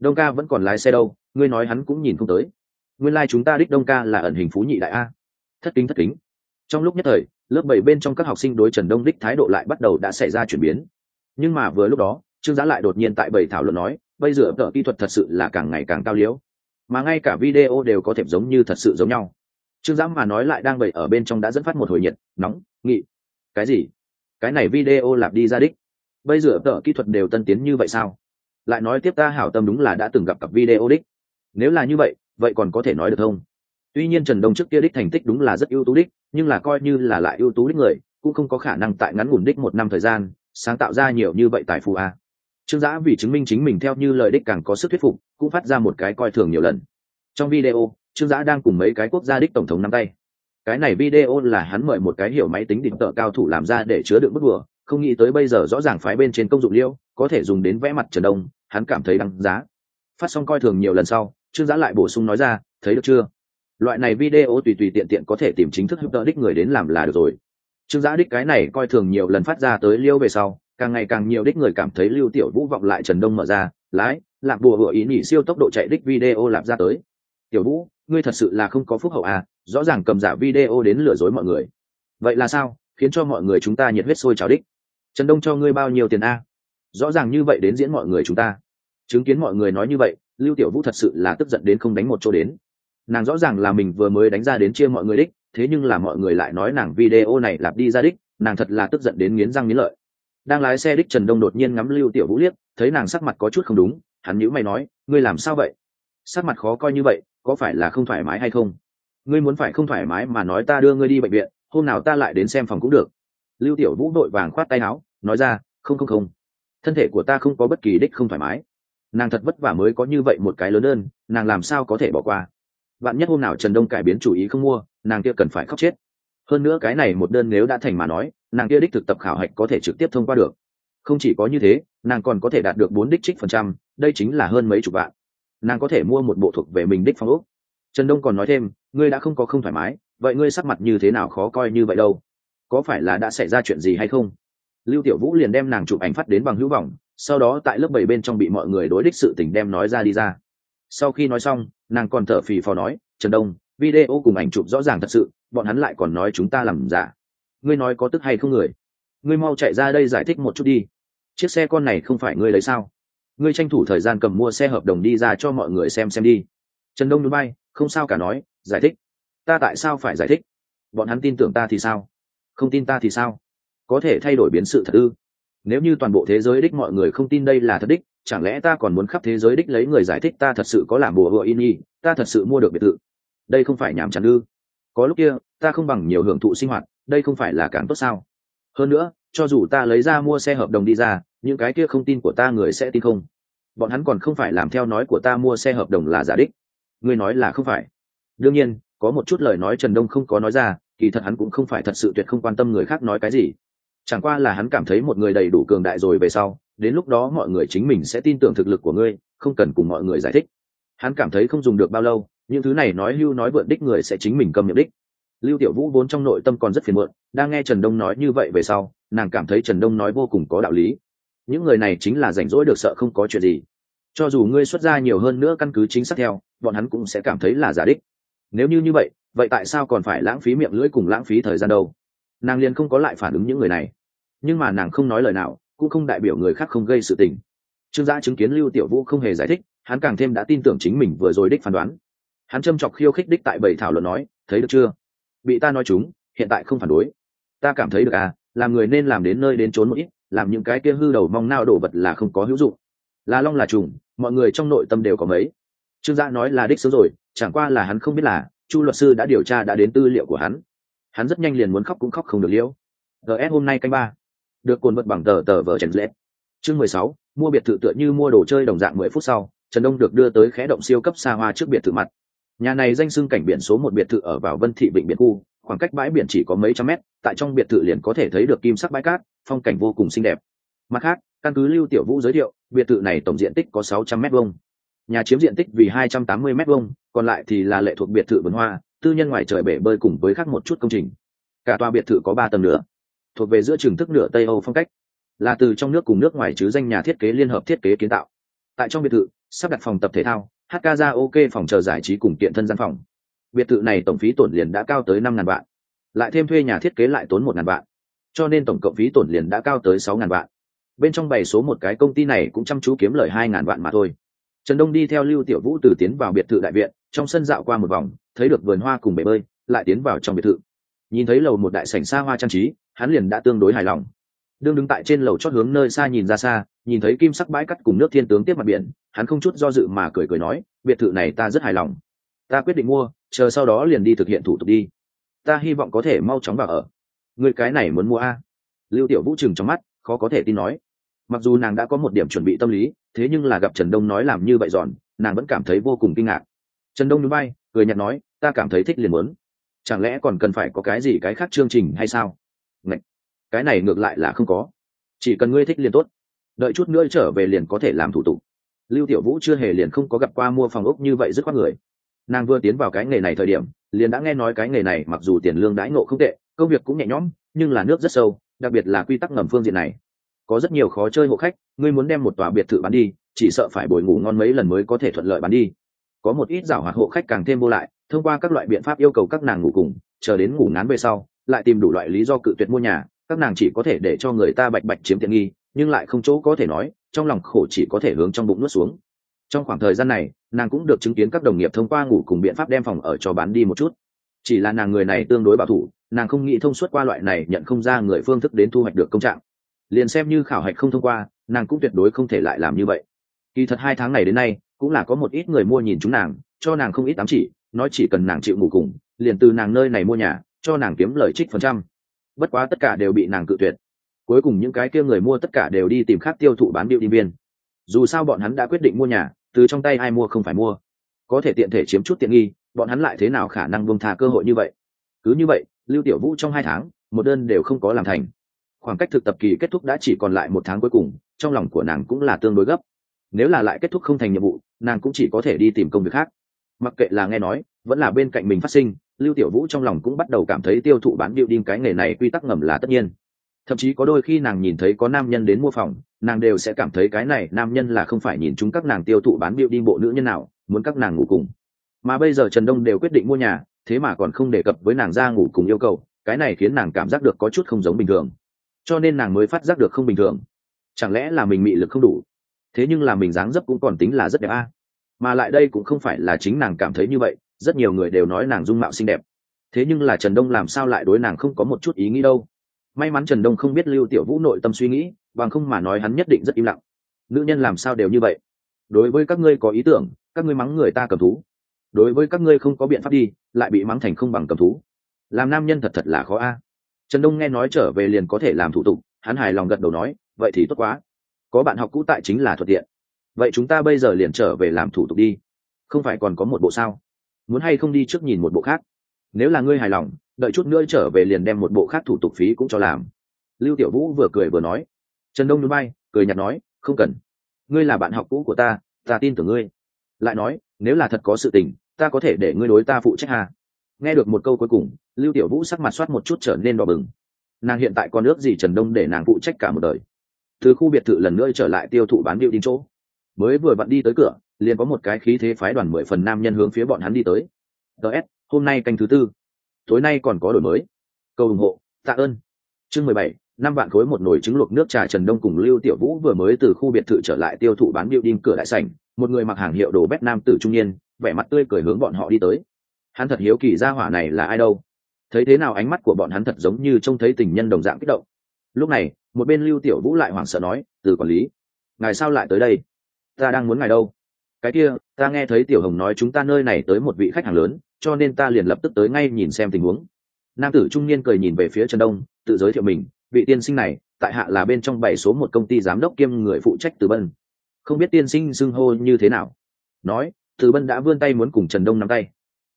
Đông ca vẫn còn lái xe đâu, ngươi nói hắn cũng nhìn không tới. Nguyên lai chúng ta đích Đông ca là ẩn hình phú nhị đại a. Thất kính. Trong lúc nhất thời, lớp 7 bên trong các học sinh đối Trần Đông đích thái độ lại bắt đầu đã xảy ra chuyển biến. Nhưng mà vừa lúc đó, Trương Giá lại đột nhiên tại bầy thảo luận nói, bây giờ tờ kỹ thuật thật sự là càng ngày càng cao liễu, mà ngay cả video đều có thể giống như thật sự giống nhau. Trương Giá mà nói lại đang bày ở bên trong đã dẫn phát một hồi nhiệt nóng nghị. Cái gì? Cái này video lạp đi ra đích? Bây giờ tờ kỹ thuật đều tân tiến như vậy sao? Lại nói tiếp ta hảo tâm đúng là đã từng gặp cặp video đích. Nếu là như vậy, vậy còn có thể nói được không? Tuy nhiên Trần Đông trước kia đích thành tích đúng là rất ưu tú đích, nhưng là coi như là lại ưu tú đích người, cũng không có khả năng tại ngắn ngủn đích 1 năm thời gian sáng tạo ra nhiều như vậy tài phú a. Trương Dã vì chứng minh chính mình theo như lời đích càng có sức thuyết phục, cũng phát ra một cái coi thường nhiều lần. Trong video, Trương Dã đang cùng mấy cái quốc gia đích tổng thống nắm tay. Cái này video là hắn mời một cái hiểu máy tính đỉnh tợ cao thủ làm ra để chứa đựng bức đùa, không nghĩ tới bây giờ rõ ràng phái bên trên công dụng liêu, có thể dùng đến vẽ mặt Trần Đông, hắn cảm thấy đáng giá. Phát xong coi thường nhiều lần sau, Trương Dã lại bổ sung nói ra, thấy được chưa? Loại này video tùy tiện có thể tìm chính thức giúp đỡ đích người đến làm là được rồi. Trương Dã đích cái này coi thường nhiều lần phát ra tới liêu về sau, càng ngày càng nhiều đích người cảm thấy Lưu Tiểu Vũ vọng lại Trần Đông mở ra, lái, lạc bùa hựa ý nhỉ siêu tốc độ chạy đích video làm ra tới. Tiểu Vũ, ngươi thật sự là không có phúc hậu à, rõ ràng cầm giả video đến lừa dối mọi người. Vậy là sao, khiến cho mọi người chúng ta nhiệt huyết sôi trào đích. Trần Đông cho ngươi bao nhiêu tiền a? Rõ ràng như vậy đến diễn mọi người chúng ta. Chứng kiến mọi người nói như vậy, Lưu Tiểu Vũ thật sự là tức giận đến không đánh một chỗ đến. Nàng rõ ràng là mình vừa mới đánh ra đến chia mọi người đích, thế nhưng là mọi người lại nói nàng video này lặp đi ra đích, nàng thật là tức giận đến nghiến răng nghiến lợi. Đang lái xe đích Trần Đông đột nhiên ngắm Lưu Tiểu Vũ liếc, thấy nàng sắc mặt có chút không đúng, hắn nhíu mày nói, ngươi làm sao vậy? Sắc mặt khó coi như vậy, có phải là không thoải mái hay không? Ngươi muốn phải không thoải mái mà nói ta đưa ngươi đi bệnh viện, hôm nào ta lại đến xem phòng cũng được. Lưu Tiểu Vũ đội vàng khoát tay áo, nói ra, không, thân thể của ta không có bất kỳ đích không thoải mái. Nàng thật vất vả mới có như vậy một cái lớn đơn, nàng làm sao có thể bỏ qua? Vạn nhất hôm nào Trần Đông cải biến chủ ý không mua, nàng kia cần phải khóc chết. Hơn nữa cái này một đơn nếu đã thành mà nói, nàng kia đích thực tập khảo hạch có thể trực tiếp thông qua được. Không chỉ có như thế, nàng còn có thể đạt được 4 đích trích phần trăm, đây chính là hơn mấy chục vạn. Nàng có thể mua một bộ thuộc về mình đích phong ốc. Trần Đông còn nói thêm, ngươi đã không có không thoải mái, vậy ngươi sắc mặt như thế nào khó coi như vậy đâu? Có phải là đã xảy ra chuyện gì hay không? Lưu Tiểu Vũ liền đem nàng chụp ảnh phát đến bằng hữu vọng, sau đó tại lớp 7 bên trong bị mọi người đối đích sự tình đem nói ra đi ra. Sau khi nói xong, nàng còn thở phì phò nói, Trần Đông, video cùng ảnh chụp rõ ràng thật sự, bọn hắn lại còn nói chúng ta làm giả. Ngươi nói có tức hay không người? Ngươi mau chạy ra đây giải thích một chút đi. Chiếc xe con này không phải ngươi lấy sao? Ngươi tranh thủ thời gian cầm mua xe hợp đồng đi ra cho mọi người xem đi. Trần Đông núi bay, không sao cả nói, giải thích. Ta tại sao phải giải thích? Bọn hắn tin tưởng ta thì sao? Không tin ta thì sao? Có thể thay đổi biến sự thật ư? Nếu như toàn bộ thế giới đích mọi người không tin đây là thật đích, chẳng lẽ ta còn muốn khắp thế giới đích lấy người giải thích ta thật sự có làm bùa hựa in y, ta thật sự mua được biệt thự? Đây không phải nhảm chán ư? Có lúc kia ta không bằng nhiều hưởng thụ sinh hoạt, đây không phải là càng tốt sao? Hơn nữa, cho dù ta lấy ra mua xe hợp đồng đi ra, những cái kia không tin của ta người sẽ tin không? Bọn hắn còn không phải làm theo nói của ta mua xe hợp đồng là giả đích. Ngươi nói là không phải? Đương nhiên, có một chút lời nói Trần Đông không có nói ra, kỳ thật hắn cũng không phải thật sự tuyệt không quan tâm người khác nói cái gì. Chẳng qua là hắn cảm thấy một người đầy đủ cường đại rồi về sau, đến lúc đó mọi người chính mình sẽ tin tưởng thực lực của ngươi, không cần cùng mọi người giải thích. Hắn cảm thấy không dùng được bao lâu, những thứ này nói hưu nói vượn đích người sẽ chính mình câm miệng đích. Lưu Tiểu Vũ vốn trong nội tâm còn rất phiền muộn, đang nghe Trần Đông nói như vậy về sau, nàng cảm thấy Trần Đông nói vô cùng có đạo lý. Những người này chính là rảnh rỗi được sợ không có chuyện gì. Cho dù ngươi xuất ra nhiều hơn nữa căn cứ chính xác theo, bọn hắn cũng sẽ cảm thấy là giả đích. Nếu như vậy, vậy tại sao còn phải lãng phí miệng lưỡi cùng lãng phí thời gian đâu? Nàng liền không có lại phản ứng những người này. Nhưng mà nàng không nói lời nào, cũng không đại biểu người khác không gây sự tình. Trương Dã chứng kiến Lưu Tiểu Vũ không hề giải thích, hắn càng thêm đã tin tưởng chính mình vừa rồi đích phán đoán. Hắn châm chọc khiêu khích đích tại bầy thảo luận nói, thấy được chưa? Bị ta nói chúng, hiện tại không phản đối. Ta cảm thấy được à, làm người nên làm đến nơi đến chốn một ít, làm những cái kia hư đầu mong nao đổ vật là không có hữu dụng. Là long là trùng, mọi người trong nội tâm đều có mấy. Trương Dã nói là đích sớm rồi, chẳng qua là hắn không biết là Chu luật sư đã điều tra đã đến tư liệu của hắn. Hắn rất nhanh liền muốn khóc cũng khóc không được liễu. GS hôm nay canh 3. Được cuốn vật bằng tờ vở Trần Lệ. Chương 16, mua biệt thự tựa như mua đồ chơi đồng dạng 10 phút sau, Trần Đông được đưa tới khẽ động siêu cấp xa hoa trước biệt thự mặt. Nhà này danh xưng cảnh biển số 1 biệt thự ở vào Vân Thị Vịnh biển khu, khoảng cách bãi biển chỉ có mấy trăm mét, tại trong biệt thự liền có thể thấy được kim sắc bãi cát, phong cảnh vô cùng xinh đẹp. Mặt khác, căn cứ Lưu Tiểu Vũ giới thiệu, biệt thự này tổng diện tích có 600 mét vuông. Nhà chiếm diện tích vì 280 mét vuông, còn lại thì là lệ thuộc biệt thự vườn hoa, tư nhân ngoài trời bể bơi cùng với khác một chút công trình. Cả tòa biệt thự có 3 tầng nữa, thuộc về giữa trường thức nửa Tây Âu phong cách, là từ trong nước cùng nước ngoài chứ danh nhà thiết kế liên hợp thiết kế kiến tạo. Tại trong biệt thự, sắp đặt phòng tập thể thao, hát ca ra ok, phòng chờ giải trí cùng kiện thân gian phòng. Biệt thự này tổng phí tổn liền đã cao tới 5.000 vạn, lại thêm thuê nhà thiết kế lại tốn 1.000 vạn, cho nên tổng cộng phí tổn liền đã cao tới 6.000 vạn. Bên trong bày số một cái công ty này cũng chăm chú kiếm lời 2.000 vạn mà thôi. Trần Đông đi theo Lưu Tiểu Vũ từ tiến vào biệt thự đại viện, trong sân dạo qua một vòng, thấy được vườn hoa cùng bể bơi, lại tiến vào trong biệt thự. Nhìn thấy lầu một đại sảnh xa hoa trang trí, hắn liền đã tương đối hài lòng. Đứng tại trên lầu chót hướng nơi xa nhìn ra xa, nhìn thấy kim sắc bãi cát cùng nước thiên tướng tiếp mặt biển, hắn không chút do dự mà cười cười nói, biệt thự này ta rất hài lòng, ta quyết định mua, chờ sau đó liền đi thực hiện thủ tục đi. Ta hy vọng có thể mau chóng vào ở. Người cái này muốn mua a? Lưu Tiểu Vũ trừng trong mắt, khó có thể tin nói. Mặc dù nàng đã có một điểm chuẩn bị tâm lý, thế nhưng là gặp Trần Đông nói làm như vậy giòn, nàng vẫn cảm thấy vô cùng kinh ngạc. Trần Đông nhún vai, cười nhạt nói, ta cảm thấy thích liền muốn. Chẳng lẽ còn cần phải có cái gì cái khác chương trình hay sao? Ngậy, cái này ngược lại là không có, chỉ cần ngươi thích liền tốt, đợi chút nữa trở về liền có thể làm thủ tục. Lưu Tiểu Vũ chưa hề liền không có gặp qua mua phòng ốc như vậy rất khoát người. Nàng vừa tiến vào cái nghề này thời điểm, liền đã nghe nói cái nghề này mặc dù tiền lương đãi ngộ không tệ, công việc cũng nhẹ nhõm, nhưng là nước rất sâu, đặc biệt là quy tắc ngầm phương diện này. Có rất nhiều khó chơi hộ khách, ngươi muốn đem một tòa biệt thự bán đi, chỉ sợ phải bồi ngủ ngon mấy lần mới có thể thuận lợi bán đi. Có một ít giảo hoạt hộ khách càng thêm vô lại, thông qua các loại biện pháp yêu cầu các nàng ngủ cùng, chờ đến ngủ ngán về sau, lại tìm đủ loại lý do cự tuyệt mua nhà, các nàng chỉ có thể để cho người ta bạch bạch chiếm tiện nghi, nhưng lại không chỗ có thể nói, trong lòng khổ chỉ có thể hướng trong bụng nuốt xuống. Trong khoảng thời gian này, nàng cũng được chứng kiến các đồng nghiệp thông qua ngủ cùng biện pháp đem phòng ở cho bán đi một chút. Chỉ là nàng người này tương đối bảo thủ, nàng không nghĩ thông suốt qua loại này nhận không ra người phương thức đến thu hoạch được công trạng. Liền xem như khảo hạch không thông qua, nàng cũng tuyệt đối không thể lại làm như vậy. Kỳ thật 2 tháng này đến nay, cũng là có một ít người mua nhìn chúng nàng, cho nàng không ít ám chỉ, nói chỉ cần nàng chịu ngủ cùng, liền từ nàng nơi này mua nhà, cho nàng kiếm lời trích phần trăm. Bất quá tất cả đều bị nàng cự tuyệt. Cuối cùng những cái kia người mua tất cả đều đi tìm khác tiêu thụ bán building viên. Dù sao bọn hắn đã quyết định mua nhà, từ trong tay ai mua không phải mua, có thể tiện thể chiếm chút tiện nghi, bọn hắn lại thế nào khả năng buông tha cơ hội như vậy. Cứ như vậy, Lưu Tiểu Vũ trong 2 tháng, một đơn đều không có làm thành. Khoảng cách thực tập kỳ kết thúc đã chỉ còn lại 1 tháng cuối cùng, trong lòng của nàng cũng là tương đối gấp. Nếu là lại kết thúc không thành nhiệm vụ, nàng cũng chỉ có thể đi tìm công việc khác. Mặc kệ là nghe nói, vẫn là bên cạnh mình phát sinh, Lưu Tiểu Vũ trong lòng cũng bắt đầu cảm thấy tiêu thụ bán building cái nghề này quy tắc ngầm là tất nhiên. Thậm chí có đôi khi nàng nhìn thấy có nam nhân đến mua phòng, nàng đều sẽ cảm thấy cái này nam nhân là không phải nhìn chúng các nàng tiêu thụ bán building bộ nữ nhân nào, muốn các nàng ngủ cùng. Mà bây giờ Trần Đông đều quyết định mua nhà, thế mà còn không đề cập với nàng ra ngủ cùng yêu cầu, cái này khiến nàng cảm giác được có chút không giống bình thường. Cho nên nàng mới phát giác được không bình thường. Chẳng lẽ là mình mị lực không đủ? Thế nhưng là mình dáng dấp cũng còn tính là rất đẹp a. Mà lại đây cũng không phải là chính nàng cảm thấy như vậy, rất nhiều người đều nói nàng dung mạo xinh đẹp. Thế nhưng là Trần Đông làm sao lại đối nàng không có một chút ý nghĩ đâu. May mắn Trần Đông không biết Lưu Tiểu Vũ nội tâm suy nghĩ, bằng không mà nói hắn nhất định rất im lặng. Nữ nhân làm sao đều như vậy. Đối với các ngươi có ý tưởng, các ngươi mắng người ta cầm thú. Đối với các ngươi không có biện pháp đi, lại bị mắng thành không bằng cầm thú. Làm nam nhân thật thật là khó a. Trần Đông nghe nói trở về liền có thể làm thủ tục, hắn hài lòng gật đầu nói, vậy thì tốt quá. Có bạn học cũ tại chính là thuận tiện. Vậy chúng ta bây giờ liền trở về làm thủ tục đi. Không phải còn có một bộ sao? Muốn hay không đi trước nhìn một bộ khác? Nếu là ngươi hài lòng, đợi chút nữa trở về liền đem một bộ khác thủ tục phí cũng cho làm. Lưu Tiểu Vũ vừa cười vừa nói. Trần Đông nhún vai, cười nhạt nói, không cần. Ngươi là bạn học cũ của ta tin tưởng ngươi. Lại nói, nếu là thật có sự tình, ta có thể để ngươi đối ta phụ trách hà. Nghe được một câu cuối cùng, Lưu Tiểu Vũ sắc mặt soát một chút trở nên đỏ bừng. Nàng hiện tại còn ước gì Trần Đông để nàng phụ trách cả một đời. Từ khu biệt thự lần nữa trở lại tiêu thụ bán building chỗ, mới vừa vặn đi tới cửa, liền có một cái khí thế phái đoàn 10 phần nam nhân hướng phía bọn hắn đi tới. DS, hôm nay canh thứ 4, tối nay còn có đổi mới. Câu ủng hộ, tạ ơn. Chương 17, 5 vạn khối một nồi trứng luộc nước trà. Trần Đông cùng Lưu Tiểu Vũ vừa mới từ khu biệt thự trở lại tiêu thụ bán building cửa đại sảnh, một người mặc hàng hiệu đồ bét nam tử trung niên, vẻ mặt tươi cười hướng bọn họ đi tới. Hắn thật hiếu kỳ gia hỏa này là ai đâu. Thấy thế nào ánh mắt của bọn hắn thật giống như trông thấy tình nhân đồng dạng kích động. Lúc này, một bên Lưu Tiểu Vũ lại hoảng sợ nói, từ quản lý, ngài sao lại tới đây? Ta đang muốn ngài đâu? Cái kia, ta nghe thấy Tiểu Hồng nói chúng ta nơi này tới một vị khách hàng lớn, cho nên ta liền lập tức tới ngay nhìn xem tình huống. Nam tử trung niên cười nhìn về phía Trần Đông, tự giới thiệu mình, vị tiên sinh này, tại hạ là bên trong 7 số một công ty giám đốc kiêm người phụ trách Từ Bân. Không biết tiên sinh xưng hô như thế nào? Nói, Từ Bân đã vươn tay muốn cùng Trần Đông nắm tay.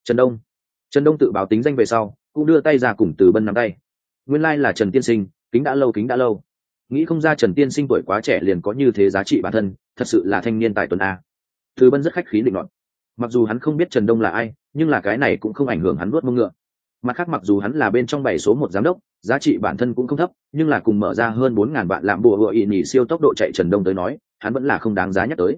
Trần Đông tự báo tính danh về sau, cũng đưa tay ra cùng Từ Bân nắm tay. Nguyên lai là Trần tiên sinh, kính đã lâu. Nghĩ không ra Trần tiên sinh tuổi quá trẻ liền có như thế giá trị bản thân, thật sự là thanh niên tài tuấn a. Từ Bân rất khách khí định luận. Mặc dù hắn không biết Trần Đông là ai, nhưng là cái này cũng không ảnh hưởng hắn nuốt mông ngựa. Mặt khác mặc dù hắn là bên trong 7 số một giám đốc, giá trị bản thân cũng không thấp, nhưng là cùng mở ra hơn 4.000 vạn làm bùa hựa ị nhỉ siêu tốc độ chạy Trần Đông tới nói, hắn vẫn là không đáng giá nhắc tới.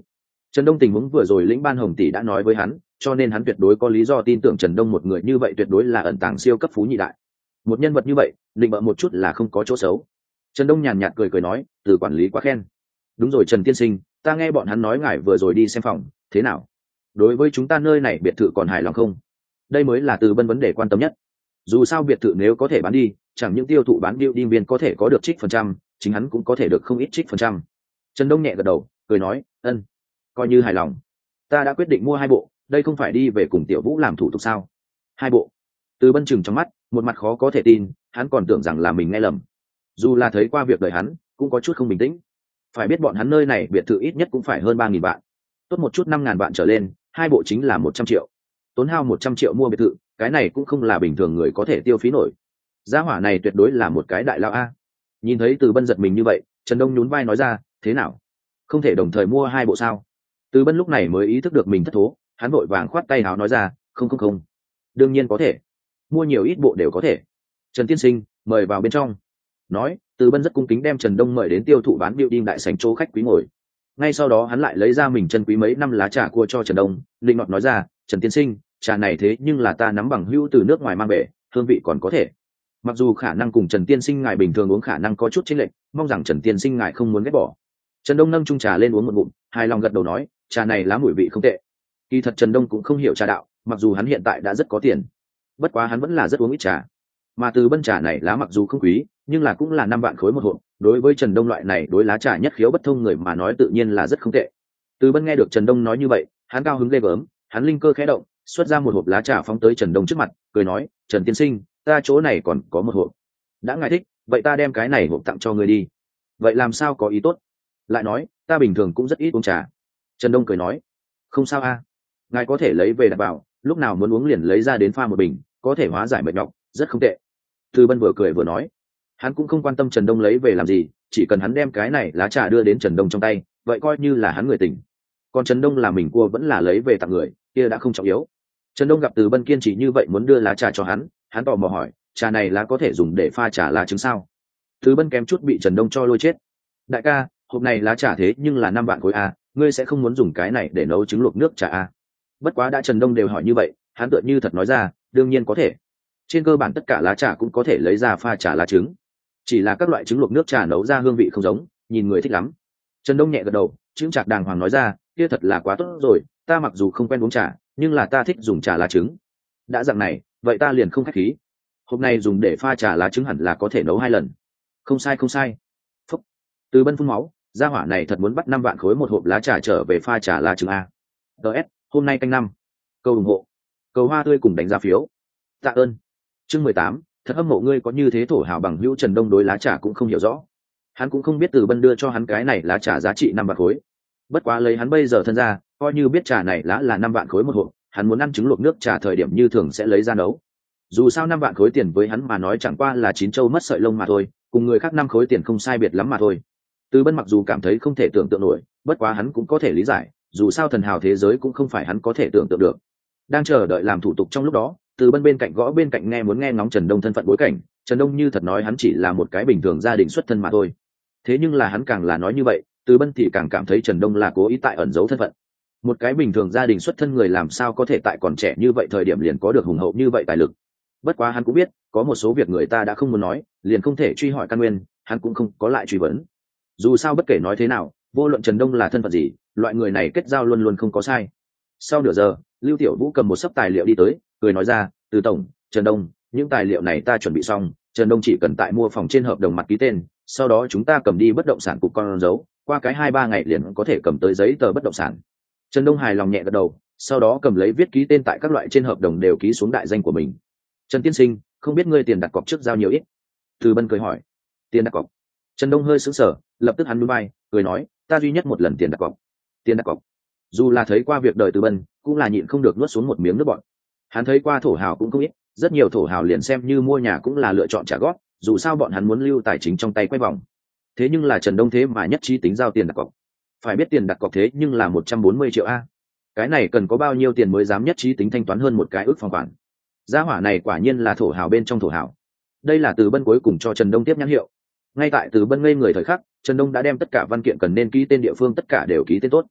Trần Đông tình huống vừa rồi lĩnh ban hồng tỷ đã nói với hắn, cho nên hắn tuyệt đối có lý do tin tưởng Trần Đông một người như vậy tuyệt đối là ẩn tàng siêu cấp phú nhị đại. Một nhân vật như vậy định bợ một chút là không có chỗ xấu. Trần Đông nhàn nhạt cười cười nói, từ quản lý quá khen. Đúng rồi Trần tiên sinh, ta nghe bọn hắn nói ngài vừa rồi đi xem phòng, thế nào? Đối với chúng ta nơi này biệt thự còn hài lòng không? Đây mới là Từ Bân vấn đề quan tâm nhất. Dù sao biệt thự nếu có thể bán đi, chẳng những tiêu thụ bán building viên có thể có được trích phần trăm, chính hắn cũng có thể được không ít trích phần trăm. Trần Đông nhẹ gật đầu, cười nói, ân, coi như hài lòng. Ta đã quyết định mua 2 bộ, đây không phải đi về cùng Tiểu Vũ làm thủ tục sao? 2 bộ? Từ Bân chừng trong mắt, một mặt khó có thể tin, hắn còn tưởng rằng là mình nghe lầm. Dù là thấy qua việc đời hắn, cũng có chút không bình tĩnh. Phải biết bọn hắn nơi này biệt thự ít nhất cũng phải hơn 3.000 vạn, tốt một chút 5.000 vạn trở lên, 2 bộ chính là 100 triệu. Tốn hao 100 triệu mua biệt thự, cái này cũng không là bình thường người có thể tiêu phí nổi. Gia hỏa này tuyệt đối là một cái đại lao a. Nhìn thấy Từ Bân giật mình như vậy, Trần Đông nhún vai nói ra, thế nào? Không thể đồng thời mua 2 bộ sao? Từ Bân lúc này mới ý thức được mình thất thố, hắn vội vàng khoát tay áo nói ra, không, đương nhiên có thể, mua nhiều ít bộ đều có thể. Trần tiên sinh, mời vào bên trong. Nói, Từ Bân rất cung kính đem Trần Đông mời đến tiêu thụ bán building đại sảnh chỗ khách quý ngồi. Ngay sau đó hắn lại lấy ra mình chân quý mấy năm lá trà cua cho Trần Đông, linh ngọt nói ra, Trần tiên sinh, trà này thế nhưng là ta nắm bằng hữu từ nước ngoài mang về, hương vị còn có thể. Mặc dù khả năng cùng Trần tiên sinh ngài bình thường uống khả năng có chút chênh lệch, mong rằng Trần tiên sinh ngài không muốn ghét bỏ. Trần Đông nâng chung trà lên uống một ngụm, hài lòng gật đầu nói, trà này lá mùi vị không tệ. Kỳ thật Trần Đông cũng không hiểu trà đạo, mặc dù hắn hiện tại đã rất có tiền, bất quá hắn vẫn là rất uống ít trà. Mà Từ Bân trà này lá mặc dù không quý, nhưng là cũng là 5 vạn khối một hộp, đối với Trần Đông loại này đối lá trà nhất khiếu bất thông người mà nói tự nhiên là rất không tệ. Từ Bân nghe được Trần Đông nói như vậy, hắn cao hứng ghê gớm, hắn linh cơ khẽ động, xuất ra một hộp lá trà phóng tới Trần Đông trước mặt, cười nói, Trần tiên sinh, ta chỗ này còn có một hộp. Đã ngài thích, vậy ta đem cái này hộp tặng cho ngươi đi. Vậy làm sao có ý tốt? Lại nói, ta bình thường cũng rất ít uống trà. Trần Đông cười nói, không sao a, ngài có thể lấy về đặt vào, lúc nào muốn uống liền lấy ra đến pha một bình, có thể hóa giải mệt nhọc, rất không tệ. Từ Bân vừa cười vừa nói, hắn cũng không quan tâm Trần Đông lấy về làm gì, chỉ cần hắn đem cái này lá trà đưa đến Trần Đông trong tay, vậy coi như là hắn người tình. Còn Trần Đông là mình cua vẫn là lấy về tặng người, kia đã không trọng yếu. Trần Đông gặp Từ Bân kiên trì như vậy muốn đưa lá trà cho hắn tò mò hỏi, trà này lá có thể dùng để pha trà lá trứng sao? Từ Bân kém chút bị Trần Đông cho lôi chết. Đại ca, hộp này lá trà thế nhưng là 5 vạn khối a, ngươi sẽ không muốn dùng cái này để nấu trứng luộc nước trà a? Bất quá đã Trần Đông đều hỏi như vậy, hắn tựa như thật nói ra, đương nhiên có thể. Trên cơ bản tất cả lá trà cũng có thể lấy ra pha trà lá trứng, chỉ là các loại trứng luộc nước trà nấu ra hương vị không giống, nhìn người thích lắm. Trần Đông nhẹ gật đầu, chững chạc đàng hoàng nói ra, kia thật là quá tốt rồi, ta mặc dù không quen uống trà, nhưng là ta thích dùng trà lá trứng. Đã dạng này, vậy ta liền không khách khí. Hôm nay dùng để pha trà lá trứng hẳn là có thể nấu 2 lần. Không sai. Phúc. Từ Bân phun máu, gia hỏa này thật muốn bắt 5 vạn khối một hộp lá trà trở về pha trà lá trứng a. DS, hôm nay canh 5. Câu ủng hộ. Cầu hoa tươi cùng đánh giá phiếu. Tạ ơn. Chương 18, thật hâm mộ ngươi có như thế thổ hào bằng hữu. Trần Đông đối lá trà cũng không hiểu rõ. Hắn cũng không biết Từ Bân đưa cho hắn cái này lá trà giá trị 5 vạn khối. Bất quá lấy hắn bây giờ thân ra, coi như biết trà này lá là 5 vạn khối một hộp, hắn muốn ăn trứng luộc nước trà thời điểm như thường sẽ lấy ra nấu. Dù sao 5 vạn khối tiền với hắn mà nói chẳng qua là 9 châu mất sợi lông mà thôi, cùng người khác 5 khối tiền không sai biệt lắm mà thôi. Từ Bân mặc dù cảm thấy không thể tưởng tượng nổi, bất quá hắn cũng có thể lý giải, dù sao thần hào thế giới cũng không phải hắn có thể tưởng tượng được. Đang chờ đợi làm thủ tục trong lúc đó, Từ Bân bên cạnh gõ bên cạnh nghe muốn nghe ngóng Trần Đông thân phận bối cảnh. Trần Đông như thật nói hắn chỉ là một cái bình thường gia đình xuất thân mà thôi. Thế nhưng là hắn càng là nói như vậy, Từ Bân thì càng cảm thấy Trần Đông là cố ý tại ẩn giấu thân phận. Một cái bình thường gia đình xuất thân người làm sao có thể tại còn trẻ như vậy thời điểm liền có được hùng hậu như vậy tài lực. Bất quá hắn cũng biết, có một số việc người ta đã không muốn nói, liền không thể truy hỏi căn nguyên, hắn cũng không có lại truy vấn. Dù sao bất kể nói thế nào, vô luận Trần Đông là thân phận gì, loại người này kết giao luôn luôn không có sai. Sau nửa giờ, Lưu Tiểu Vũ cầm một xấp tài liệu đi tới, cười nói ra, Từ tổng, Trần Đông, những tài liệu này ta chuẩn bị xong, Trần Đông chỉ cần tại mua phòng trên hợp đồng mặt ký tên, sau đó chúng ta cầm đi bất động sản cục con dấu, qua cái 2-3 ngày liền có thể cầm tới giấy tờ bất động sản. Trần Đông hài lòng nhẹ gật đầu, sau đó cầm lấy viết ký tên tại các loại trên hợp đồng đều ký xuống đại danh của mình. Trần tiên sinh, không biết ngươi tiền đặt cọc trước giao nhiều ít? Từ Bân cười hỏi. Tiền đặt cọc? Trần Đông hơi sững sờ, lập tức hắn nhún vai, cười nói, ta duy nhất một lần tiền đặt cọc. Tiền đặt cọc? Dù là thấy qua việc đời Từ Bân, cũng là nhịn không được nuốt xuống một miếng nước bọt. Hắn thấy qua thổ hào cũng không ít, rất nhiều thổ hào liền xem như mua nhà cũng là lựa chọn trả góp, dù sao bọn hắn muốn lưu tài chính trong tay quay vòng. Thế nhưng là Trần Đông thế mà nhất trí tính giao tiền đặt cọc. Phải biết tiền đặt cọc thế nhưng là 140 triệu a. Cái này cần có bao nhiêu tiền mới dám nhất trí tính thanh toán hơn một cái ước phòng khoản. Gia hỏa này quả nhiên là thổ hào bên trong thổ hào. Đây là Từ Bân cuối cùng cho Trần Đông tiếp nhãn hiệu. Ngay tại Từ Bân ngây người thời khắc, Trần Đông đã đem tất cả văn kiện cần nên ký tên địa phương tất cả đều ký tên tốt.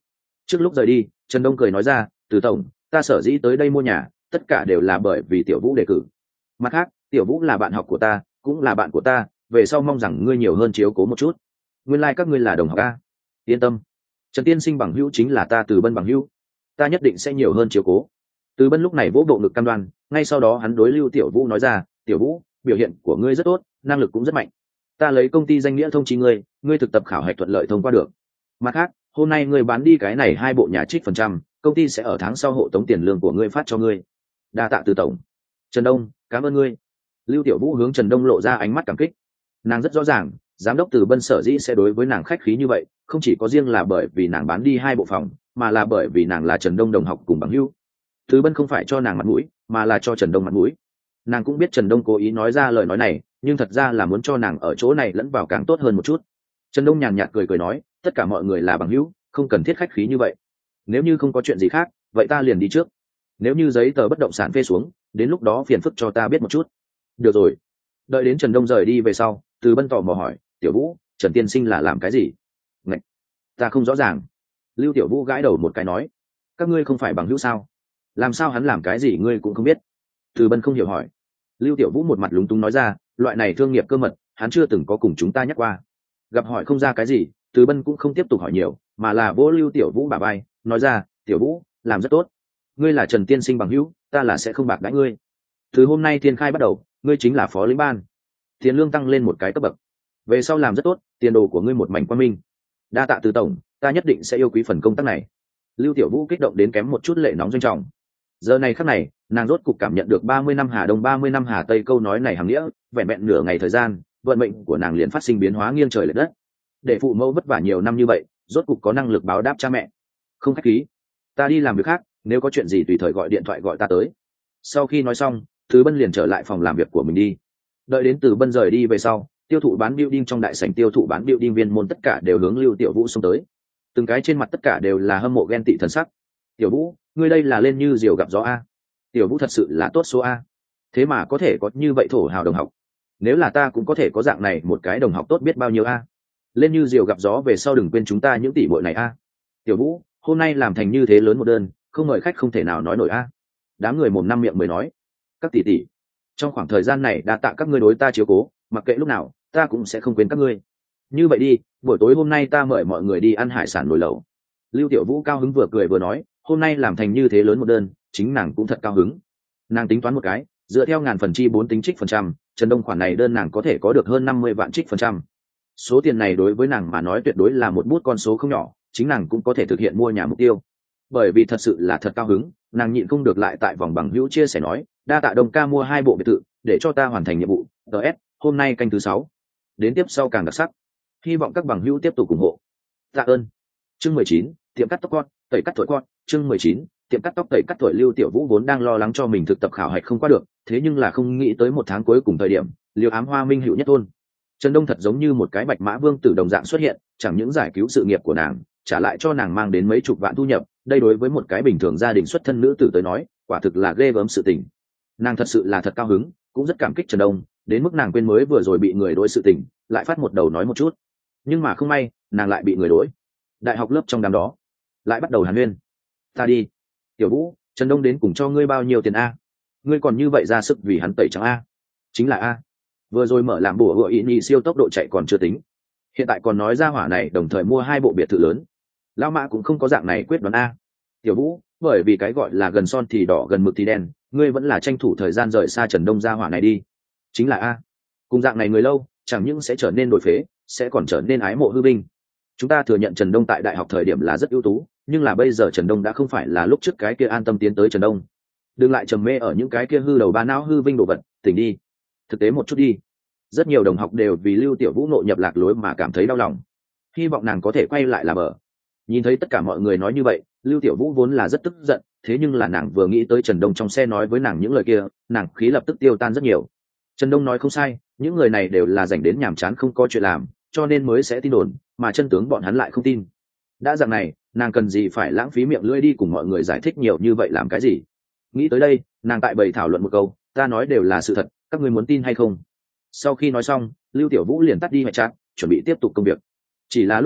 Trước lúc rời đi, Trần Đông cười nói ra, Từ tổng, ta sở dĩ tới đây mua nhà tất cả đều là bởi vì Tiểu Vũ đề cử. Mặt khác, Tiểu Vũ là bạn học của ta, cũng là bạn của ta, về sau mong rằng ngươi nhiều hơn chiếu cố một chút. Nguyên lai、các ngươi là đồng học a. Yên tâm, Trần tiên sinh bằng hữu chính là ta Từ Bân bằng hữu, ta nhất định sẽ nhiều hơn chiếu cố. Từ Bân lúc này vỗ bộ ngực cam đoan, ngay sau đó hắn đối Lưu Tiểu Vũ nói ra, Tiểu Vũ, biểu hiện của ngươi rất tốt, năng lực cũng rất mạnh, ta lấy công ty danh nghĩa thông chi ngươi, ngươi thực tập khảo hạch thuận lợi thông qua được. Mặt khác, hôm nay ngươi bán đi cái này 2 bộ nhà trích phần trăm, công ty sẽ ở tháng sau hộ tống tiền lương của ngươi phát cho ngươi. Đa tạ Từ tổng. Trần Đông, cảm ơn ngươi. Lưu Tiểu Vũ hướng Trần Đông lộ ra ánh mắt cảm kích. Nàng rất rõ ràng, giám đốc Từ Bân sở dĩ sẽ đối với nàng khách khí như vậy, không chỉ có riêng là bởi vì nàng bán đi 2 bộ phòng, mà là bởi vì nàng là Trần Đông đồng học cùng bằng hữu. Từ Bân không phải cho nàng mặt mũi, mà là cho Trần Đông mặt mũi. Nàng cũng biết Trần Đông cố ý nói ra lời nói này, nhưng thật ra là muốn cho nàng ở chỗ này lẫn vào càng tốt hơn một chút. Trần Đông nhàn nhạt cười cười nói, tất cả mọi người là bằng hữu, không cần thiết khách khí như vậy. Nếu như không có chuyện gì khác, vậy ta liền đi trước. Nếu như giấy tờ bất động sản phê xuống, đến lúc đó phiền phức cho ta biết một chút. Được rồi. Đợi đến Trần Đông rời đi về sau, Từ Bân tò mò hỏi, Tiểu Vũ, Trần tiên sinh là làm cái gì? Ngạch, ta không rõ ràng. Lưu Tiểu Vũ gãi đầu một cái nói, các ngươi không phải bằng hữu sao? Làm sao hắn làm cái gì ngươi cũng không biết? Từ Bân không hiểu hỏi. Lưu Tiểu Vũ một mặt lúng túng nói ra, loại này thương nghiệp cơ mật, hắn chưa từng có cùng chúng ta nhắc qua. Gặp hỏi không ra cái gì, Từ Bân cũng không tiếp tục hỏi nhiều, mà là vỗ Lưu Tiểu Vũ bả vai, nói ra, Tiểu Vũ, làm rất tốt. Ngươi là Trần tiên sinh bằng hữu, ta là sẽ không bạc đãi ngươi. Từ hôm nay thiên khai bắt đầu, ngươi chính là phó lĩnh ban, tiền lương tăng lên một cái cấp bậc. Về sau làm rất tốt, tiền đồ của ngươi một mảnh quang minh. Đa tạ Từ tổng, ta nhất định sẽ yêu quý phần công tác này. Lưu Tiểu Vũ kích động đến kém một chút lệ nóng doanh trọng. Giờ này khắc này, nàng rốt cục cảm nhận được 30 năm Hà Đông 30 năm Hà Tây câu nói này hàm nghĩa, vẹn vẹn nửa ngày thời gian, vận mệnh của nàng liền phát sinh biến hóa nghiêng trời lệch đất. Để phụ mẫu vất vả nhiều năm như vậy, rốt cục có năng lực báo đáp cha mẹ. Không khách khí, ta đi làm việc khác, nếu có chuyện gì tùy thời gọi điện thoại gọi ta tới. Sau khi nói xong, Từ Bân liền trở lại phòng làm việc của mình đi. Đợi đến Từ Bân rời đi về sau, tiêu thụ bán building trong đại sảnh tiêu thụ bán building viên môn tất cả đều hướng Lưu Tiểu Vũ xông tới. Từng cái trên mặt tất cả đều là hâm mộ ghen tị thần sắc. Tiểu Vũ, ngươi đây là lên như diều gặp gió a. Tiểu Vũ thật sự là tốt số a. Thế mà có thể có như vậy thổ hào đồng học. Nếu là ta cũng có thể có dạng này một cái đồng học tốt biết bao nhiêu a. Lên như diều gặp gió về sau đừng quên chúng ta những tỷ muội này a. Tiểu Vũ, hôm nay làm thành như thế lớn một đơn, không mời khách không thể nào nói nổi a. Đám người mồm năm miệng mới nói, các tỷ tỷ, trong khoảng thời gian này đa tạ các ngươi đối ta chiếu cố, mặc kệ lúc nào ta cũng sẽ không quên các ngươi. Như vậy đi, buổi tối hôm nay ta mời mọi người đi ăn hải sản nồi lẩu. Lưu Tiểu Vũ cao hứng vừa cười vừa nói, hôm nay làm thành như thế lớn một đơn, chính nàng cũng thật cao hứng. Nàng tính toán một cái, dựa theo ngàn phần chi 4 tính trích phần trăm, Trần Đông khoản này đơn nàng có thể có được hơn 50 vạn trích phần trăm. Số tiền này đối với nàng mà nói tuyệt đối là một bút con số không nhỏ, chính nàng cũng có thể thực hiện mua nhà mục tiêu. Bởi vì thật sự là thật cao hứng, nàng nhịn không được lại tại vòng bằng hữu chia sẻ nói, đa tạ Đông ca mua 2 bộ biệt thự, để cho ta hoàn thành nhiệm vụ. DS, hôm nay canh thứ 6. Đến tiếp sau càng đặc sắc. Hy vọng các bằng hữu tiếp tục ủng hộ. Tạ ơn. Chương 19, tiệm cắt tóc con, tẩy cắt thổi con. Chương 19, tiệm cắt tóc tẩy cắt thổi. Lưu Tiểu Vũ vốn đang lo lắng cho mình thực tập khảo hạch không qua được, thế nhưng là không nghĩ tới một tháng cuối cùng thời điểm, Liêu Ám Hoa minh hữu nhất thôn. Trần Đông thật giống như một cái bạch mã vương tử đồng dạng xuất hiện, chẳng những giải cứu sự nghiệp của nàng, trả lại cho nàng mang đến mấy chục vạn thu nhập, đây đối với một cái bình thường gia đình xuất thân nữ tử tới nói, quả thực là ghê gớm sự tình. Nàng thật sự là thật cao hứng, cũng rất cảm kích Trần Đông, đến mức nàng quên mới vừa rồi bị người đối sự tình, lại phát một đầu nói một chút. Nhưng mà không may, nàng lại bị người đối. Đại học lớp trong đám đó, lại bắt đầu hàn huyên. Ta đi. Tiểu Vũ, Trần Đông đến cùng cho ngươi bao nhiêu tiền a? Ngươi còn như vậy ra sức vì hắn tẩy trắng a? Chính là a. Vừa rồi mở làm bùa hựa ý nhị siêu tốc độ chạy còn chưa tính, hiện tại còn nói ra hỏa này đồng thời mua 2 bộ biệt thự lớn. Lão Mã cũng không có dạng này quyết đoán a. Tiểu Vũ, bởi vì cái gọi là gần son thì đỏ gần mực thì đen, ngươi vẫn là tranh thủ thời gian rời xa Trần Đông gia hỏa này đi. Chính là a. Cùng dạng này người lâu, chẳng những sẽ trở nên đổi phế, sẽ còn trở nên ái mộ hư vinh. Chúng ta thừa nhận Trần Đông tại đại học thời điểm là rất ưu tú, nhưng là bây giờ Trần Đông đã không phải là lúc trước cái kia an tâm tiến tới Trần Đông. Đừng lại trầm mê ở những cái kia hư đầu ba não hư vinh đồ vật, tỉnh đi. Thực tế một chút đi. Rất nhiều đồng học đều vì Lưu Tiểu Vũ nội nhập lạc lối mà cảm thấy đau lòng, hy vọng nàng có thể quay lại là bờ. Nhìn thấy tất cả mọi người nói như vậy, Lưu Tiểu Vũ vốn là rất tức giận, thế nhưng là nàng vừa nghĩ tới Trần Đông trong xe nói với nàng những lời kia, nàng khí lập tức tiêu tan rất nhiều. Trần Đông nói không sai, những người này đều là dành đến nhàm chán không có chuyện làm, cho nên mới sẽ tin đồn, mà chân tướng bọn hắn lại không tin. Đã dạng này, nàng cần gì phải lãng phí miệng lưỡi đi cùng mọi người giải thích nhiều như vậy làm cái gì? Nghĩ tới đây, nàng tại bầy thảo luận một câu, ta nói đều là sự thật, các ngươi muốn tin hay không? Sau khi nói xong, Lưu Tiểu Vũ liền tắt đi hệ chat, chuẩn bị tiếp tục công việc. Chỉ là lúc này,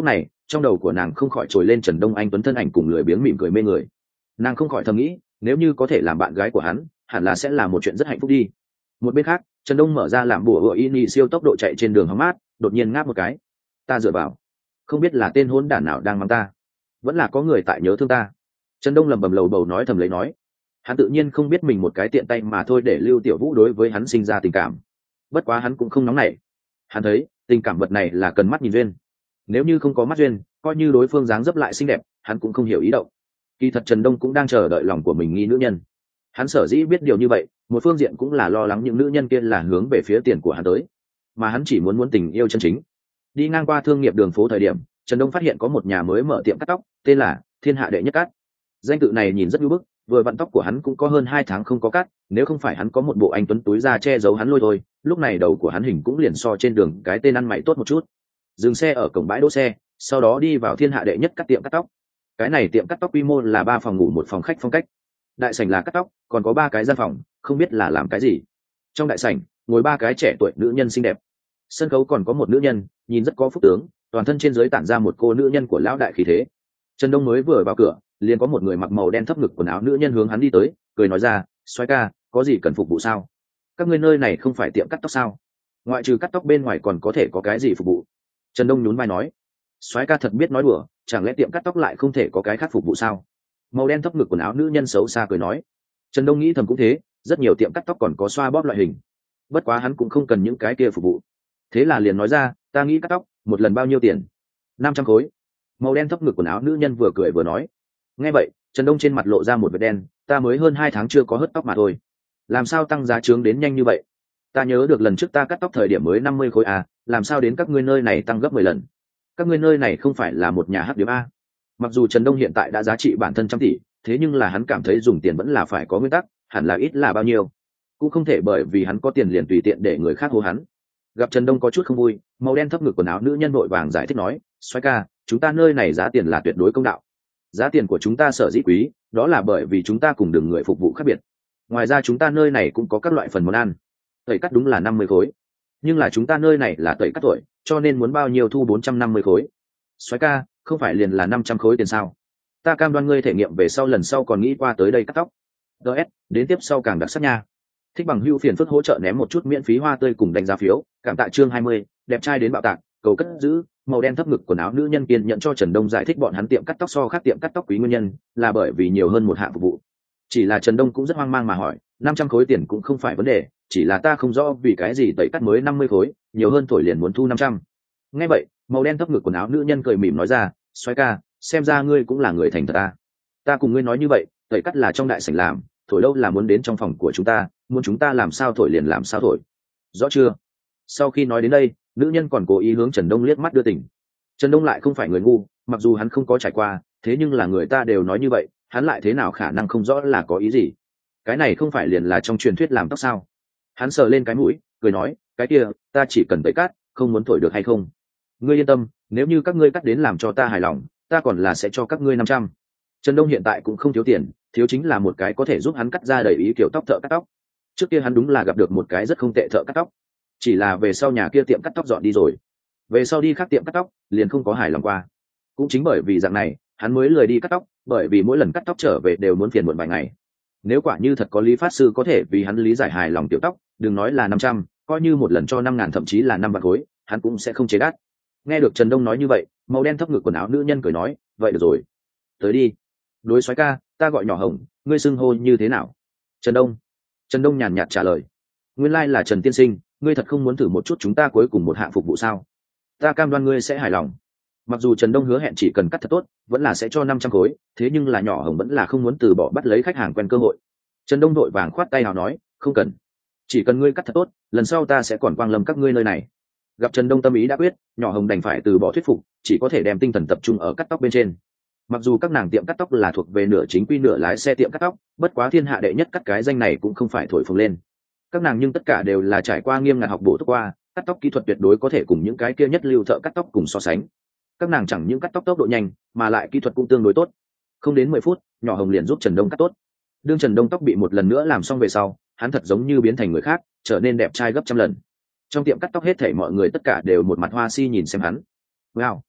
trong đầu của nàng không khỏi trồi lên Trần Đông Anh tuấn thân ảnh cùng lười biếng mỉm cười mê người. Nàng không khỏi thầm nghĩ, nếu như có thể làm bạn gái của hắn, hẳn là sẽ là một chuyện rất hạnh phúc đi. Một bên khác, Trần Đông mở ra làm bùa hựa ini siêu tốc độ chạy trên đường hóng mát, đột nhiên ngáp một cái. Ta dựa vào, không biết là tên hỗn đản nào đang mắng ta, vẫn là có người tại nhớ thương ta. Trần Đông lẩm bẩm lầu bầu nói thầm lấy nói. Hắn tự nhiên không biết mình một cái tiện tay mà thôi để Lưu Tiểu Vũ đối với hắn sinh ra tình cảm. Bất quá hắn cũng không nóng nảy. Hắn thấy, tình cảm vật này là cần mắt nhìn duyên. Nếu như không có mắt duyên, coi như đối phương dáng dấp lại xinh đẹp, hắn cũng không hiểu ý động. Kỳ thật Trần Đông cũng đang chờ đợi lòng của mình nghi nữ nhân. Hắn sở dĩ biết điều như vậy, một phương diện cũng là lo lắng những nữ nhân kia là hướng về phía tiền của hắn tới, mà hắn chỉ muốn tình yêu chân chính. Đi ngang qua thương nghiệp đường phố thời điểm, Trần Đông phát hiện có một nhà mới mở tiệm cắt tóc, tên là Thiên Hạ Đệ Nhất Cắt. Danh tự này nhìn rất nhu bức, vừa vặn tóc của hắn cũng có hơn 2 tháng không có cắt, nếu không phải hắn có một bộ anh tuấn túi da che giấu hắn lôi thôi, lúc này đầu của hắn hình cũng liền so trên đường cái tên ăn mày tốt một chút. Dừng xe ở cổng bãi đỗ xe, sau đó đi vào Thiên Hạ Đệ Nhất Cắt tiệm cắt tóc. Cái này tiệm cắt tóc quy mô là 3 phòng ngủ 1 phòng khách phong cách. Đại sảnh là cắt tóc, còn có 3 cái gian phòng, không biết là làm cái gì. Trong đại sảnh ngồi 3 cái trẻ tuổi nữ nhân xinh đẹp. Sân khấu còn có một nữ nhân, nhìn rất có phúc tướng, toàn thân trên dưới tản ra một cô nữ nhân của lão đại khí thế. Trần Đông mới vừa vào cửa, liền có một người mặc màu đen thấp ngực quần áo nữ nhân hướng hắn đi tới, cười nói ra, "Soái ca, có gì cần phục vụ sao? Các ngươi nơi này không phải tiệm cắt tóc sao? Ngoại trừ cắt tóc bên ngoài còn có thể có cái gì phục vụ?" Trần Đông nhún vai nói, "Soái ca thật biết nói đùa, chẳng lẽ tiệm cắt tóc lại không thể có cái khác phục vụ sao?" Màu đen thấp ngực quần áo nữ nhân xấu xa cười nói. Trần Đông nghĩ thầm cũng thế, rất nhiều tiệm cắt tóc còn có xoa bóp loại hình, bất quá hắn cũng không cần những cái kia phục vụ. Thế là liền nói ra, "Ta nghĩ cắt tóc, một lần bao nhiêu tiền?" 500 khối. Màu đen thấp ngực quần áo nữ nhân vừa cười vừa nói. Nghe vậy, Trần Đông trên mặt lộ ra một vệt đen, "Ta mới hơn 2 tháng chưa có hớt tóc mà thôi, làm sao tăng giá trướng đến nhanh như vậy? Ta nhớ được lần trước ta cắt tóc thời điểm mới 50 khối à, làm sao đến các ngươi nơi này tăng gấp 10 lần? Các ngươi nơi này không phải là một nhà hắc điếm a?" Mặc dù Trần Đông hiện tại đã giá trị bản thân trăm tỷ, thế nhưng là hắn cảm thấy dùng tiền vẫn là phải có nguyên tắc, hẳn là ít là bao nhiêu, cũng không thể bởi vì hắn có tiền liền tùy tiện để người khác hô hắn. Gặp Trần Đông có chút không vui, màu đen thấp ngực quần áo nữ nhân vội vàng giải thích nói, "Soái ca, chúng ta nơi này giá tiền là tuyệt đối công đạo. Giá tiền của chúng ta sở dĩ quý, đó là bởi vì chúng ta cùng đường người phục vụ khác biệt. Ngoài ra chúng ta nơi này cũng có các loại phần món ăn. Tẩy cắt đúng là 50 khối, nhưng là chúng ta nơi này là tẩy cắt tuổi, cho nên muốn bao nhiêu thu 450 khối. Soái ca, không phải liền là 500 khối tiền sao? Ta cam đoan ngươi thể nghiệm về sau lần sau còn nghĩ qua tới đây cắt tóc." DS, đến tiếp sau càng đặc sắc nha. Thích bằng hữu phiền phức hỗ trợ ném một chút miễn phí hoa tươi cùng đánh giá phiếu, cảm tạ chương 20, đẹp trai đến bạo tạc, cầu cất giữ. Màu đen thấp ngực quần áo nữ nhân kiên nhận cho Trần Đông giải thích bọn hắn tiệm cắt tóc so khác tiệm cắt tóc quý nguyên nhân là bởi vì nhiều hơn một hạng phục vụ. Chỉ là Trần Đông cũng rất hoang mang mà hỏi, 500 khối tiền cũng không phải vấn đề, chỉ là ta không rõ vì cái gì tẩy cắt mới 50 khối, nhiều hơn thổi liền muốn thu 500. Nghe vậy, màu đen thấp ngực quần áo nữ nhân cười mỉm nói ra, "Soái ca, xem ra ngươi cũng là người thành thật ta. Ta cùng ngươi nói như vậy, tẩy cắt là trong đại sảnh làm, thổi đâu là muốn đến trong phòng của chúng ta, muốn chúng ta làm sao thổi liền làm sao thổi. Rõ chưa?" Sau khi nói đến đây, nữ nhân còn cố ý hướng Trần Đông liếc mắt đưa tình. Trần Đông lại không phải người ngu, mặc dù hắn không có trải qua, thế nhưng là người ta đều nói như vậy, hắn lại thế nào khả năng không rõ là có ý gì. Cái này không phải liền là trong truyền thuyết làm tóc sao? Hắn sờ lên cái mũi, cười nói, "Cái kia, ta chỉ cần tẩy cắt, không muốn thổi được hay không? Ngươi yên tâm, nếu như các ngươi cắt đến làm cho ta hài lòng, ta còn là sẽ cho các ngươi 500." Trần Đông hiện tại cũng không thiếu tiền, thiếu chính là một cái có thể giúp hắn cắt ra đầy ý kiểu tóc thợ cắt tóc. Trước kia hắn đúng là gặp được một cái rất không tệ thợ cắt tóc, chỉ là về sau nhà kia tiệm cắt tóc dọn đi rồi, về sau đi khác tiệm cắt tóc liền không có hài lòng qua. Cũng chính bởi vì dạng này, hắn mới lười đi cắt tóc, bởi vì mỗi lần cắt tóc trở về đều muốn phiền muộn vài ngày. Nếu quả như thật có lý phát sư có thể vì hắn lý giải hài lòng tiểu tóc, đừng nói là 500, coi như một lần cho 5.000 thậm chí là 5 vạn khối, hắn cũng sẽ không chế đắt. Nghe được Trần Đông nói như vậy, màu đen thấp ngực quần áo nữ nhân cười nói, "Vậy được rồi, tới đi. Đối soái ca, ta gọi nhỏ Hồng, ngươi xưng hô như thế nào?" Trần Đông. Trần Đông nhàn nhạt trả lời, "Nguyên lai là Trần tiên sinh, ngươi thật không muốn thử một chút chúng ta cuối cùng một hạng phục vụ sao? Ta cam đoan ngươi sẽ hài lòng." Mặc dù Trần Đông hứa hẹn chỉ cần cắt thật tốt, vẫn là sẽ cho 500 khối, thế nhưng là nhỏ Hồng vẫn là không muốn từ bỏ bắt lấy khách hàng quen cơ hội. Trần Đông đội vàng khoát tay nào nói, "Không cần, chỉ cần ngươi cắt thật tốt, lần sau ta sẽ còn quang lâm các ngươi nơi này." Gặp Trần Đông tâm ý đã quyết, nhỏ Hồng đành phải từ bỏ thuyết phục, chỉ có thể đem tinh thần tập trung ở cắt tóc bên trên. Mặc dù các nàng tiệm cắt tóc là thuộc về nửa chính quy nửa lái xe tiệm cắt tóc, bất quá thiên hạ đệ nhất cắt cái danh này cũng không phải thổi phồng lên. Các nàng nhưng tất cả đều là trải qua nghiêm ngặt học bổ túc qua, cắt tóc kỹ thuật tuyệt đối có thể cùng những cái kia nhất lưu thợ cắt tóc cùng so sánh. Các nàng chẳng những cắt tóc tốc độ nhanh, mà lại kỹ thuật cũng tương đối tốt. Không đến 10 phút, nhỏ Hồng liền giúp Trần Đông cắt tốt. Đương Trần Đông tóc bị một lần nữa làm xong về sau, hắn thật giống như biến thành người khác, trở nên đẹp trai gấp trăm lần. Trong tiệm cắt tóc hết thảy mọi người tất cả đều một mặt hoa si nhìn xem hắn. Wow,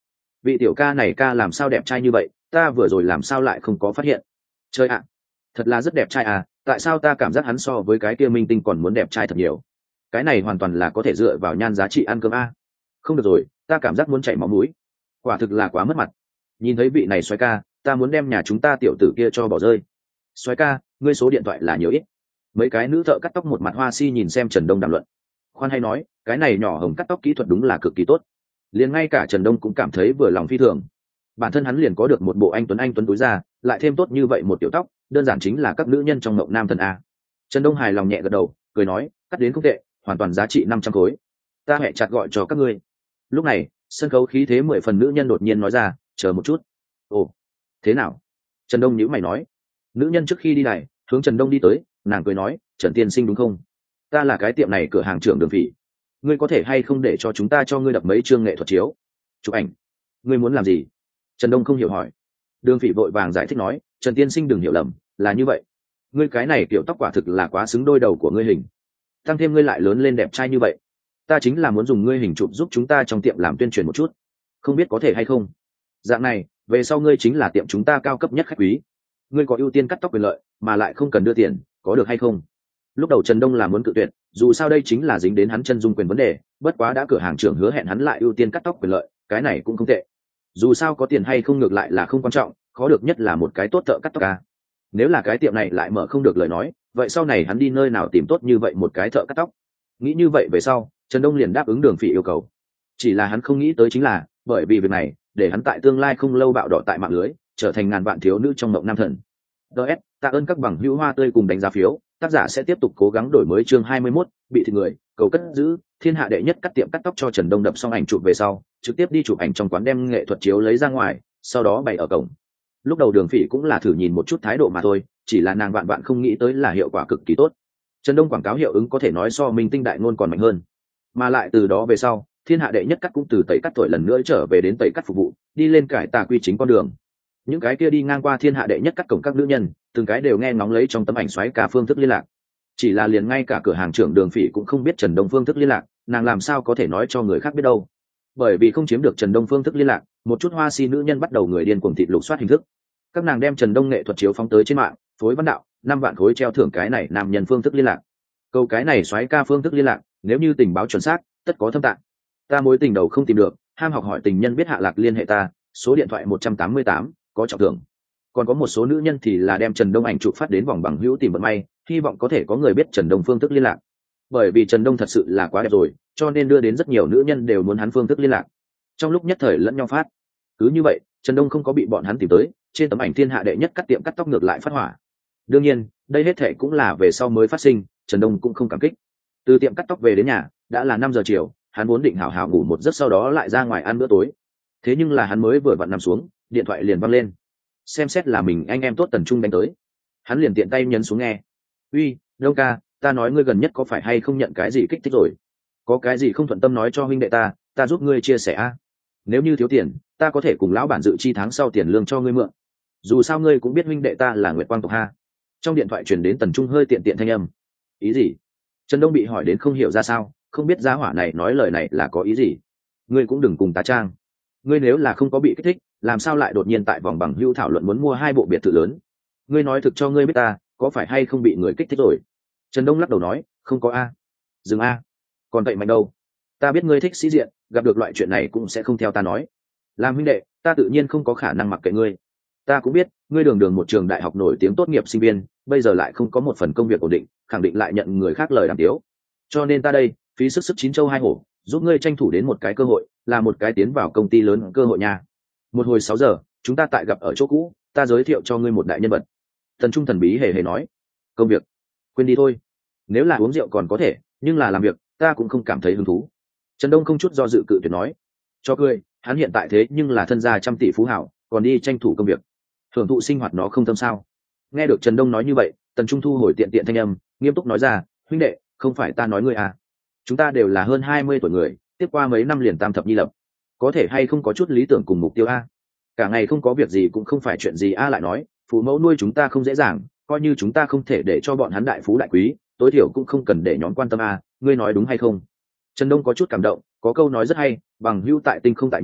vị tiểu ca này ca làm sao đẹp trai như vậy, ta vừa rồi làm sao lại không có phát hiện. Chơi ạ, thật là rất đẹp trai à, tại sao ta cảm giác hắn so với cái kia minh tinh còn muốn đẹp trai thật nhiều. Cái này hoàn toàn là có thể dựa vào nhan giá trị ăn cơm a. Không được rồi, ta cảm giác muốn chảy máu mũi, quả thực là quá mất mặt. Nhìn thấy vị này xoáy ca, ta muốn đem nhà chúng ta tiểu tử kia cho bỏ rơi. Xoáy ca, ngươi số điện thoại là nhiều ít? Mấy cái nữ thợ cắt tóc một mặt hoa si nhìn xem Trần Đông đàm luận. Khoan hay nói, cái này nhỏ hồng cắt tóc kỹ thuật đúng là cực kỳ tốt, liền ngay cả Trần Đông cũng cảm thấy vừa lòng phi thường. Bản thân hắn liền có được một bộ anh tuấn túi ra, lại thêm tốt như vậy một tiểu tóc, đơn giản chính là các nữ nhân trong mộng nam thần a. Trần Đông hài lòng nhẹ gật đầu, cười nói, cắt đến không tệ, hoàn toàn giá trị 500 khối. Ta hẹ chặt gọi cho các ngươi. Lúc này, sân khấu khí thế 10 phần nữ nhân đột nhiên nói ra, chờ một chút. Ồ, thế nào? Trần Đông nhíu mày nói. Nữ nhân trước khi đi này, hướng Trần Đông đi tới, nàng cười nói, Trần tiên sinh đúng không? Ta là cái tiệm này cửa hàng trưởng Đường Phỉ. Ngươi có thể hay không để cho chúng ta cho ngươi đập mấy chương nghệ thuật chiếu, chụp ảnh? Ngươi muốn làm gì? Trần Đông không hiểu hỏi. Đường Phỉ vội vàng giải thích nói, Trần tiên sinh đừng hiểu lầm, là như vậy. Ngươi cái này kiểu tóc quả thực là quá xứng đôi đầu của ngươi hình, tăng thêm ngươi lại lớn lên đẹp trai như vậy, ta chính là muốn dùng ngươi hình chụp giúp chúng ta trong tiệm làm tuyên truyền một chút, không biết có thể hay không. Dạng này về sau ngươi chính là tiệm chúng ta cao cấp nhất khách quý, ngươi có ưu tiên cắt tóc quyền lợi mà lại không cần đưa tiền, có được hay không? Lúc đầu Trần Đông là muốn cự tuyệt, dù sao đây chính là dính đến hắn chân dung quyền vấn đề, bất quá đã cửa hàng trưởng hứa hẹn hắn lại ưu tiên cắt tóc quyền lợi, cái này cũng không tệ. Dù sao có tiền hay không ngược lại là không quan trọng, khó được nhất là một cái tốt thợ cắt tóc ca. Nếu là cái tiệm này lại mở không được lời nói, vậy sau này hắn đi nơi nào tìm tốt như vậy một cái thợ cắt tóc? Nghĩ như vậy về sau, Trần Đông liền đáp ứng Đường Phỉ yêu cầu. Chỉ là hắn không nghĩ tới chính là, bởi vì việc này, để hắn tại tương lai không lâu bạo đỏ tại mạng lưới, trở thành ngàn vạn thiếu nữ trong mộng nam thần. DS, tạ ơn các bằng hữu hoa tươi cùng đánh giá phiếu, tác giả sẽ tiếp tục cố gắng đổi mới chương 21, bị thịt người, cầu cất giữ, thiên hạ đệ nhất cắt tiệm cắt tóc cho Trần Đông đập xong ảnh chụp về sau, trực tiếp đi chụp ảnh trong quán đem nghệ thuật chiếu lấy ra ngoài, sau đó bày ở cổng. Lúc đầu Đường Phỉ cũng là thử nhìn một chút thái độ mà thôi, chỉ là nàng vạn vạn không nghĩ tới là hiệu quả cực kỳ tốt. Trần Đông quảng cáo hiệu ứng có thể nói so minh tinh đại ngôn còn mạnh hơn, mà lại từ đó về sau, thiên hạ đệ nhất cắt cũng từ tẩy cắt tuổi lần nữa trở về đến tẩy cắt phục vụ, đi lên cải tà quy chính con đường. Những cái kia đi ngang qua thiên hạ đệ nhất cắt cổng các nữ nhân, từng cái đều nghe ngóng lấy trong tấm ảnh xoáy cả phương thức liên lạc. Chỉ là liền ngay cả cửa hàng trưởng Đường Phỉ cũng không biết Trần Đông phương thức liên lạc, nàng làm sao có thể nói cho người khác biết đâu? Bởi vì không chiếm được Trần Đông phương thức liên lạc, một chút hoa si nữ nhân bắt đầu người điên cuồng thịt lục soát hình thức. Các nàng đem Trần Đông nghệ thuật chiếu phóng tới trên mạng, phối văn đạo, 5 vạn khối treo thưởng cái này nam nhân phương thức liên lạc. Câu cái này xoáy ca phương thức liên lạc, nếu như tình báo chuẩn xác, tất có thâm tạng. Ta mối tình đầu không tìm được, ham học hỏi tình nhân biết hạ lạc liên hệ ta, số điện thoại 188, có trọng thưởng. Còn có một số nữ nhân thì là đem Trần Đông ảnh chụp phát đến vòng bằng hữu tìm vận may, hy vọng có thể có người biết Trần Đông phương thức liên lạc. Bởi vì Trần Đông thật sự là quá đẹp rồi, cho nên đưa đến rất nhiều nữ nhân đều muốn hắn phương thức liên lạc. Trong lúc nhất thời lẫn nhau phát. Cứ như vậy, Trần Đông không có bị bọn hắn tìm tới, trên tấm ảnh thiên hạ đệ nhất cắt tiệm cắt tóc ngược lại phát hỏa. Đương nhiên, đây hết thể cũng là về sau mới phát sinh, Trần Đông cũng không cảm kích. Từ tiệm cắt tóc về đến nhà, đã là 5 giờ chiều, hắn vốn định hảo hảo ngủ một giấc sau đó lại ra ngoài ăn bữa tối. Thế nhưng là hắn mới vừa vặn nằm xuống, điện thoại liền vang lên. Xem xét là mình anh em tốt Tần Trung đánh tới. Hắn liền tiện tay nhấn xuống nghe. "Uy, Đông ca, ta nói ngươi gần nhất có phải hay không nhận cái gì kích thích rồi? Có cái gì không thuận tâm nói cho huynh đệ ta giúp ngươi chia sẻ a. Nếu như thiếu tiền, ta có thể cùng lão bản dự chi tháng sau tiền lương cho ngươi mượn. Dù sao ngươi cũng biết huynh đệ ta là Nguyệt Quang tộc ha." Trong điện thoại truyền đến Tần Trung hơi tiện thanh âm. "Ý gì?" Trần Đông bị hỏi đến không hiểu ra sao, không biết giá hỏa này nói lời này là có ý gì. "Ngươi cũng đừng cùng tá trang. Ngươi nếu là không có bị kích thích, làm sao lại đột nhiên tại vòng bằng hữu thảo luận muốn mua 2 bộ biệt thự lớn? Ngươi nói thực cho ngươi biết ta, có phải hay không bị người kích thích rồi?" Trần Đông lắc đầu nói, "Không có a." "Dừng a. Còn vậy mạnh đâu? Ta biết ngươi thích sĩ diện, gặp được loại chuyện này cũng sẽ không theo ta nói. Làm huynh đệ, ta tự nhiên không có khả năng mặc kệ ngươi. Ta cũng biết, ngươi đường đường một trường đại học nổi tiếng tốt nghiệp sinh viên, bây giờ lại không có một phần công việc ổn định, khẳng định lại nhận người khác lời đàm tiếu. Cho nên ta đây, phí sức chín châu hai hổ, giúp ngươi tranh thủ đến một cái cơ hội, là một cái tiến vào công ty lớn cơ hội nha. Một hồi 6 giờ, chúng ta tại gặp ở chỗ cũ, ta giới thiệu cho ngươi một đại nhân vật." Tần Trung thần bí hề hề nói. "Công việc, quên đi thôi. Nếu là uống rượu còn có thể, nhưng là làm việc, ta cũng không cảm thấy hứng thú." Trần Đông không chút do dự cự tuyệt nói. Cho cười, hắn hiện tại thế nhưng là thân gia trăm tỷ phú hảo, còn đi tranh thủ công việc, hưởng thụ sinh hoạt nó không tâm sao? Nghe được Trần Đông nói như vậy, Tần Trung thu hồi tiện thanh âm, nghiêm túc nói ra, "Huynh đệ, không phải ta nói ngươi à? Chúng ta đều là hơn 20 tuổi người, tiếp qua mấy năm liền tam thập nhi lập, có thể hay không có chút lý tưởng cùng mục tiêu a? Cả ngày không có việc gì cũng không phải chuyện gì a, lại nói, phụ mẫu nuôi chúng ta không dễ dàng, coi như chúng ta không thể để cho bọn hắn đại phú đại quý, tối thiểu cũng không cần để nhóm quan tâm a, ngươi nói đúng hay không?" Trần Đông có chút cảm động, có câu nói rất hay, bằng hữu tại tinh không tại nhiều,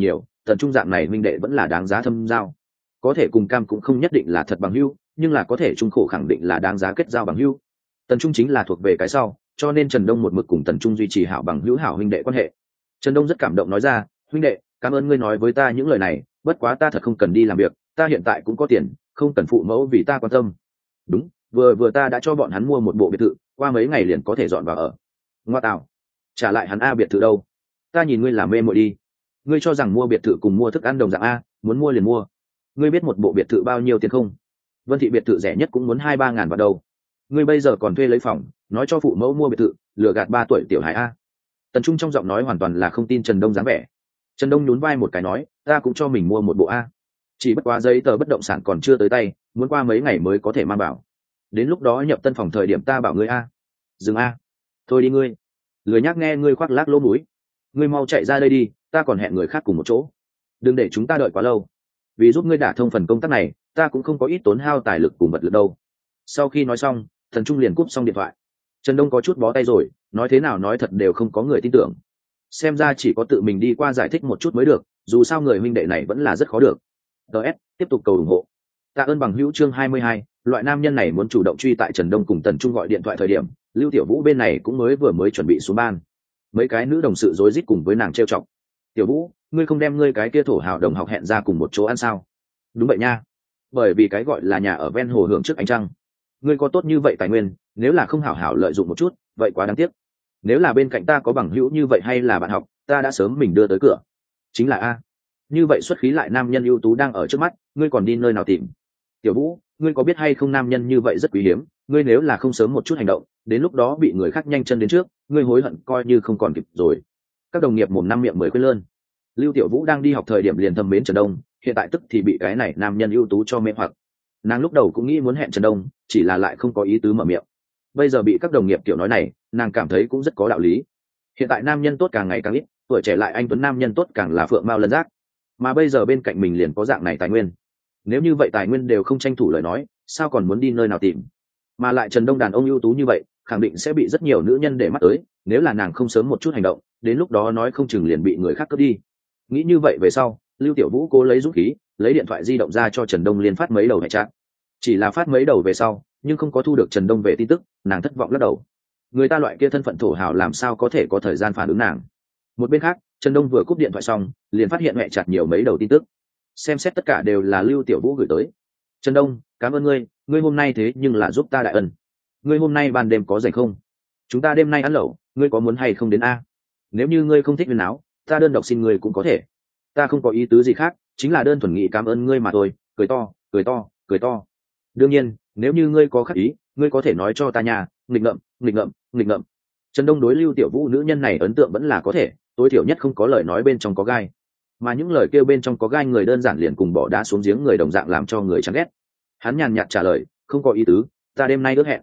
Tần Trung dạng này huynh đệ vẫn là đáng giá thâm giao. Có thể cùng cam cũng không nhất định là thật bằng hữu, nhưng là có thể chung khổ khẳng định là đáng giá kết giao bằng hữu. Tần Trung chính là thuộc về cái sau, cho nên Trần Đông một mực cùng Tần Trung duy trì hảo bằng hữu hảo huynh đệ quan hệ. Trần Đông rất cảm động nói ra, huynh đệ, cảm ơn ngươi nói với ta những lời này, bất quá ta thật không cần đi làm việc, ta hiện tại cũng có tiền, không cần phụ mẫu vì ta quan tâm. Đúng, vừa ta đã cho bọn hắn mua một bộ biệt thự, qua mấy ngày liền có thể dọn vào ở. Ngoa tạo, trả lại hắn biệt thự đâu? Ta nhìn ngươi làm mê muội đi. Ngươi cho rằng mua biệt thự cùng mua thức ăn đồng dạng muốn mua liền mua. Ngươi biết một bộ biệt thự bao nhiêu tiền không? Vân Thị biệt thự rẻ nhất cũng muốn 2-3 ngàn vào đâu. Ngươi bây giờ còn thuê lấy phòng, nói cho phụ mẫu mua biệt thự, lừa gạt 3 tuổi tiểu hải Tần Trung trong giọng nói hoàn toàn là không tin Trần Đông dáng vẻ. Trần Đông nhún vai một cái nói, ta cũng cho mình mua một bộ chỉ bất quá giấy tờ bất động sản còn chưa tới tay, muốn qua mấy ngày mới có thể mang bảo. Đến lúc đó nhập tân phòng thời điểm ta bảo ngươi dừng thôi đi ngươi, lười nhác nghe ngươi khoác lác lỗ mũi. Ngươi mau chạy ra đây đi, ta còn hẹn người khác cùng một chỗ, đừng để chúng ta đợi quá lâu. Vì giúp ngươi đả thông phần công tác này, ta cũng không có ít tốn hao tài lực cùng vật lực đâu. Sau khi nói xong, Thần Trung liền cúp xong điện thoại. Trần Đông có chút bó tay rồi, nói thế nào nói thật đều không có người tin tưởng. Xem ra chỉ có tự mình đi qua giải thích một chút mới được, dù sao người huynh đệ này vẫn là rất khó được. DS, tiếp tục cầu ủng hộ. Tạ ơn bằng hữu chương 22, loại nam nhân này muốn chủ động truy tại Trần Đông cùng Tần Trung gọi điện thoại thời điểm, Lưu Tiểu Vũ bên này cũng mới chuẩn bị xuống ban. Mấy cái nữ đồng sự rối rít cùng với nàng trêu chọc. Tiểu Vũ, ngươi không đem ngươi cái kia thổ hào đồng học hẹn ra cùng một chỗ ăn sao? Đúng vậy nha. Bởi vì cái gọi là nhà ở ven hồ hưởng trước ánh trăng. Ngươi có tốt như vậy tài nguyên, nếu là không hảo hảo lợi dụng một chút, vậy quá đáng tiếc. Nếu là bên cạnh ta có bằng hữu như vậy hay là bạn học, ta đã sớm mình đưa tới cửa. Chính là như vậy xuất khí lại nam nhân ưu tú đang ở trước mắt, ngươi còn đi nơi nào tìm? Tiểu Vũ, ngươi có biết hay không nam nhân như vậy rất quý hiếm, ngươi nếu là không sớm một chút hành động, đến lúc đó bị người khác nhanh chân đến trước, ngươi hối hận coi như không còn kịp rồi. Các đồng nghiệp mồm năm miệng mười quên lơn. Lưu Tiểu Vũ đang đi học thời điểm liền thầm mến Trần Đông, hiện tại tức thì bị cái này nam nhân ưu tú cho mê hoặc. Nàng lúc đầu cũng nghĩ muốn hẹn Trần Đông, chỉ là lại không có ý tứ mở miệng. Bây giờ bị các đồng nghiệp tiểu nói này, nàng cảm thấy cũng rất có đạo lý. Hiện tại nam nhân tốt càng ngày càng ít, tuổi trẻ lại anh tuấn nam nhân tốt càng là phượng mao lân giác. Mà bây giờ bên cạnh mình liền có dạng này tài nguyên. Nếu như vậy tài nguyên đều không tranh thủ lời nói, sao còn muốn đi nơi nào tìm? Mà lại Trần Đông đàn ông ưu tú như vậy, khẳng định sẽ bị rất nhiều nữ nhân để mắt tới, nếu là nàng không sớm một chút hành động, đến lúc đó nói không chừng liền bị người khác cướp đi. Nghĩ như vậy về sau, Lưu Tiểu Vũ cố lấy dũng khí, lấy điện thoại di động ra cho Trần Đông liên phát mấy đầu hệ chat. Chỉ là phát mấy đầu về sau, nhưng không có thu được Trần Đông về tin tức, nàng thất vọng lắc đầu. Người ta loại kia thân phận thổ hào làm sao có thể có thời gian phản ứng nàng. Một bên khác, Trần Đông vừa cúp điện thoại xong, liền phát hiện hệ chat nhiều mấy đầu tin tức. Xem xét tất cả đều là Lưu Tiểu Vũ gửi tới. Trần Đông, cảm ơn ngươi hôm nay thế nhưng là giúp ta đại ân. Ngươi hôm nay ban đêm có rảnh không? Chúng ta đêm nay ăn lẩu, ngươi có muốn hay không đến nếu như ngươi không thích huyền áo, ta đơn độc xin ngươi cũng có thể. Ta không có ý tứ gì khác, chính là đơn thuần nghĩ cảm ơn ngươi mà thôi. Cười to, cười to, cười to. Đương nhiên, nếu như ngươi có khác ý, ngươi có thể nói cho ta nhà. Nghịch ngợm, nghịch ngợm, nghịch ngợm. Trần Đông đối Lưu Tiểu Vũ nữ nhân này ấn tượng vẫn là có thể, tối thiểu nhất không có lời nói bên trong có gai. Mà những lời kêu bên trong có gai người đơn giản liền cùng bỏ đá xuống giếng người đồng dạng làm cho người chán ghét. Hắn nhàn nhạt trả lời, không có ý tứ, ta đêm nay ước hẹn.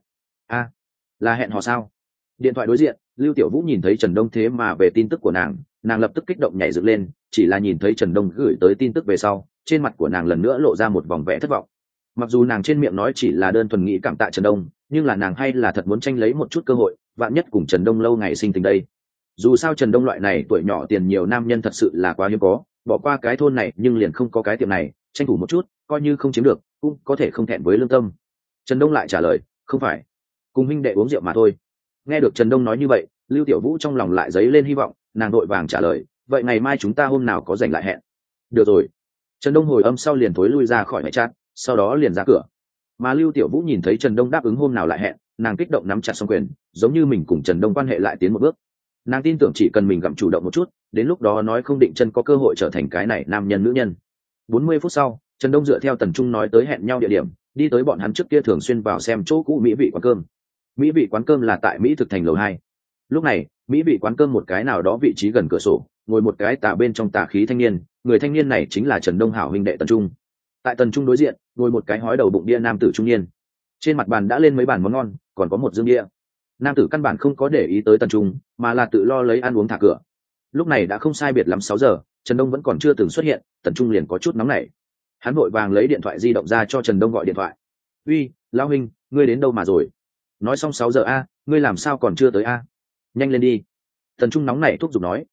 Là hẹn hò sao? Điện thoại đối diện, Lưu Tiểu Vũ nhìn thấy Trần Đông thế mà về tin tức của nàng lập tức kích động nhảy dựng lên, chỉ là nhìn thấy Trần Đông gửi tới tin tức về sau, trên mặt của nàng lần nữa lộ ra một vòng vẻ thất vọng. Mặc dù nàng trên miệng nói chỉ là đơn thuần nghĩ cảm tạ Trần Đông, nhưng là nàng hay là thật muốn tranh lấy một chút cơ hội, vạn nhất cùng Trần Đông lâu ngày sinh tình đây. Dù sao Trần Đông loại này tuổi nhỏ tiền nhiều nam nhân thật sự là quá hiếm có, bỏ qua cái thôn này nhưng liền không có cái tiệm này, tranh thủ một chút, coi như không chiếm được, cũng có thể không thẹn với lương tâm. Trần Đông lại trả lời, không phải, cùng huynh đệ uống rượu mà thôi. Nghe được Trần Đông nói như vậy, Lưu Tiểu Vũ trong lòng lại dấy lên hy vọng, nàng đội vàng trả lời, vậy ngày mai chúng ta hôm nào có rảnh lại hẹn. Được rồi. Trần Đông hồi âm sau liền thối lui ra khỏi mẹ chat, sau đó liền ra cửa. Mà Lưu Tiểu Vũ nhìn thấy Trần Đông đáp ứng hôm nào lại hẹn, nàng kích động nắm chặt song quyền, giống như mình cùng Trần Đông quan hệ lại tiến một bước. Nàng tin tưởng chỉ cần mình gặm chủ động một chút, đến lúc đó nói không định chân có cơ hội trở thành cái này nam nhân nữ nhân. 40 phút sau, Trần Đông dựa theo Tần Trung nói tới hẹn nhau địa điểm, đi tới bọn hắn trước kia thường xuyên vào xem chỗ cũ mỹ vị quán cơm. Mỹ vị quán cơm là tại Mỹ thực thành lầu 2. Lúc này, Mỹ vị quán cơm một cái nào đó vị trí gần cửa sổ, ngồi một cái tà bên trong tà khí thanh niên, người thanh niên này chính là Trần Đông hảo huynh đệ Tần Trung. Tại Tần Trung đối diện, ngồi một cái hói đầu bụng bia nam tử trung niên. Trên mặt bàn đã lên mấy bàn món ngon, còn có một dương bia. Nam tử căn bản không có để ý tới Tần Trung, mà là tự lo lấy ăn uống thả cửa. Lúc này đã không sai biệt lắm 6 giờ, Trần Đông vẫn còn chưa từng xuất hiện, Tần Trung liền có chút nóng nảy. Hắn vội vàng lấy điện thoại di động ra cho Trần Đông gọi điện thoại. "Uy, lão huynh, ngươi đến đâu mà rồi? Nói xong 6 giờ ngươi làm sao còn chưa tới nhanh lên đi." Tần Trung nóng nảy thúc giục nói.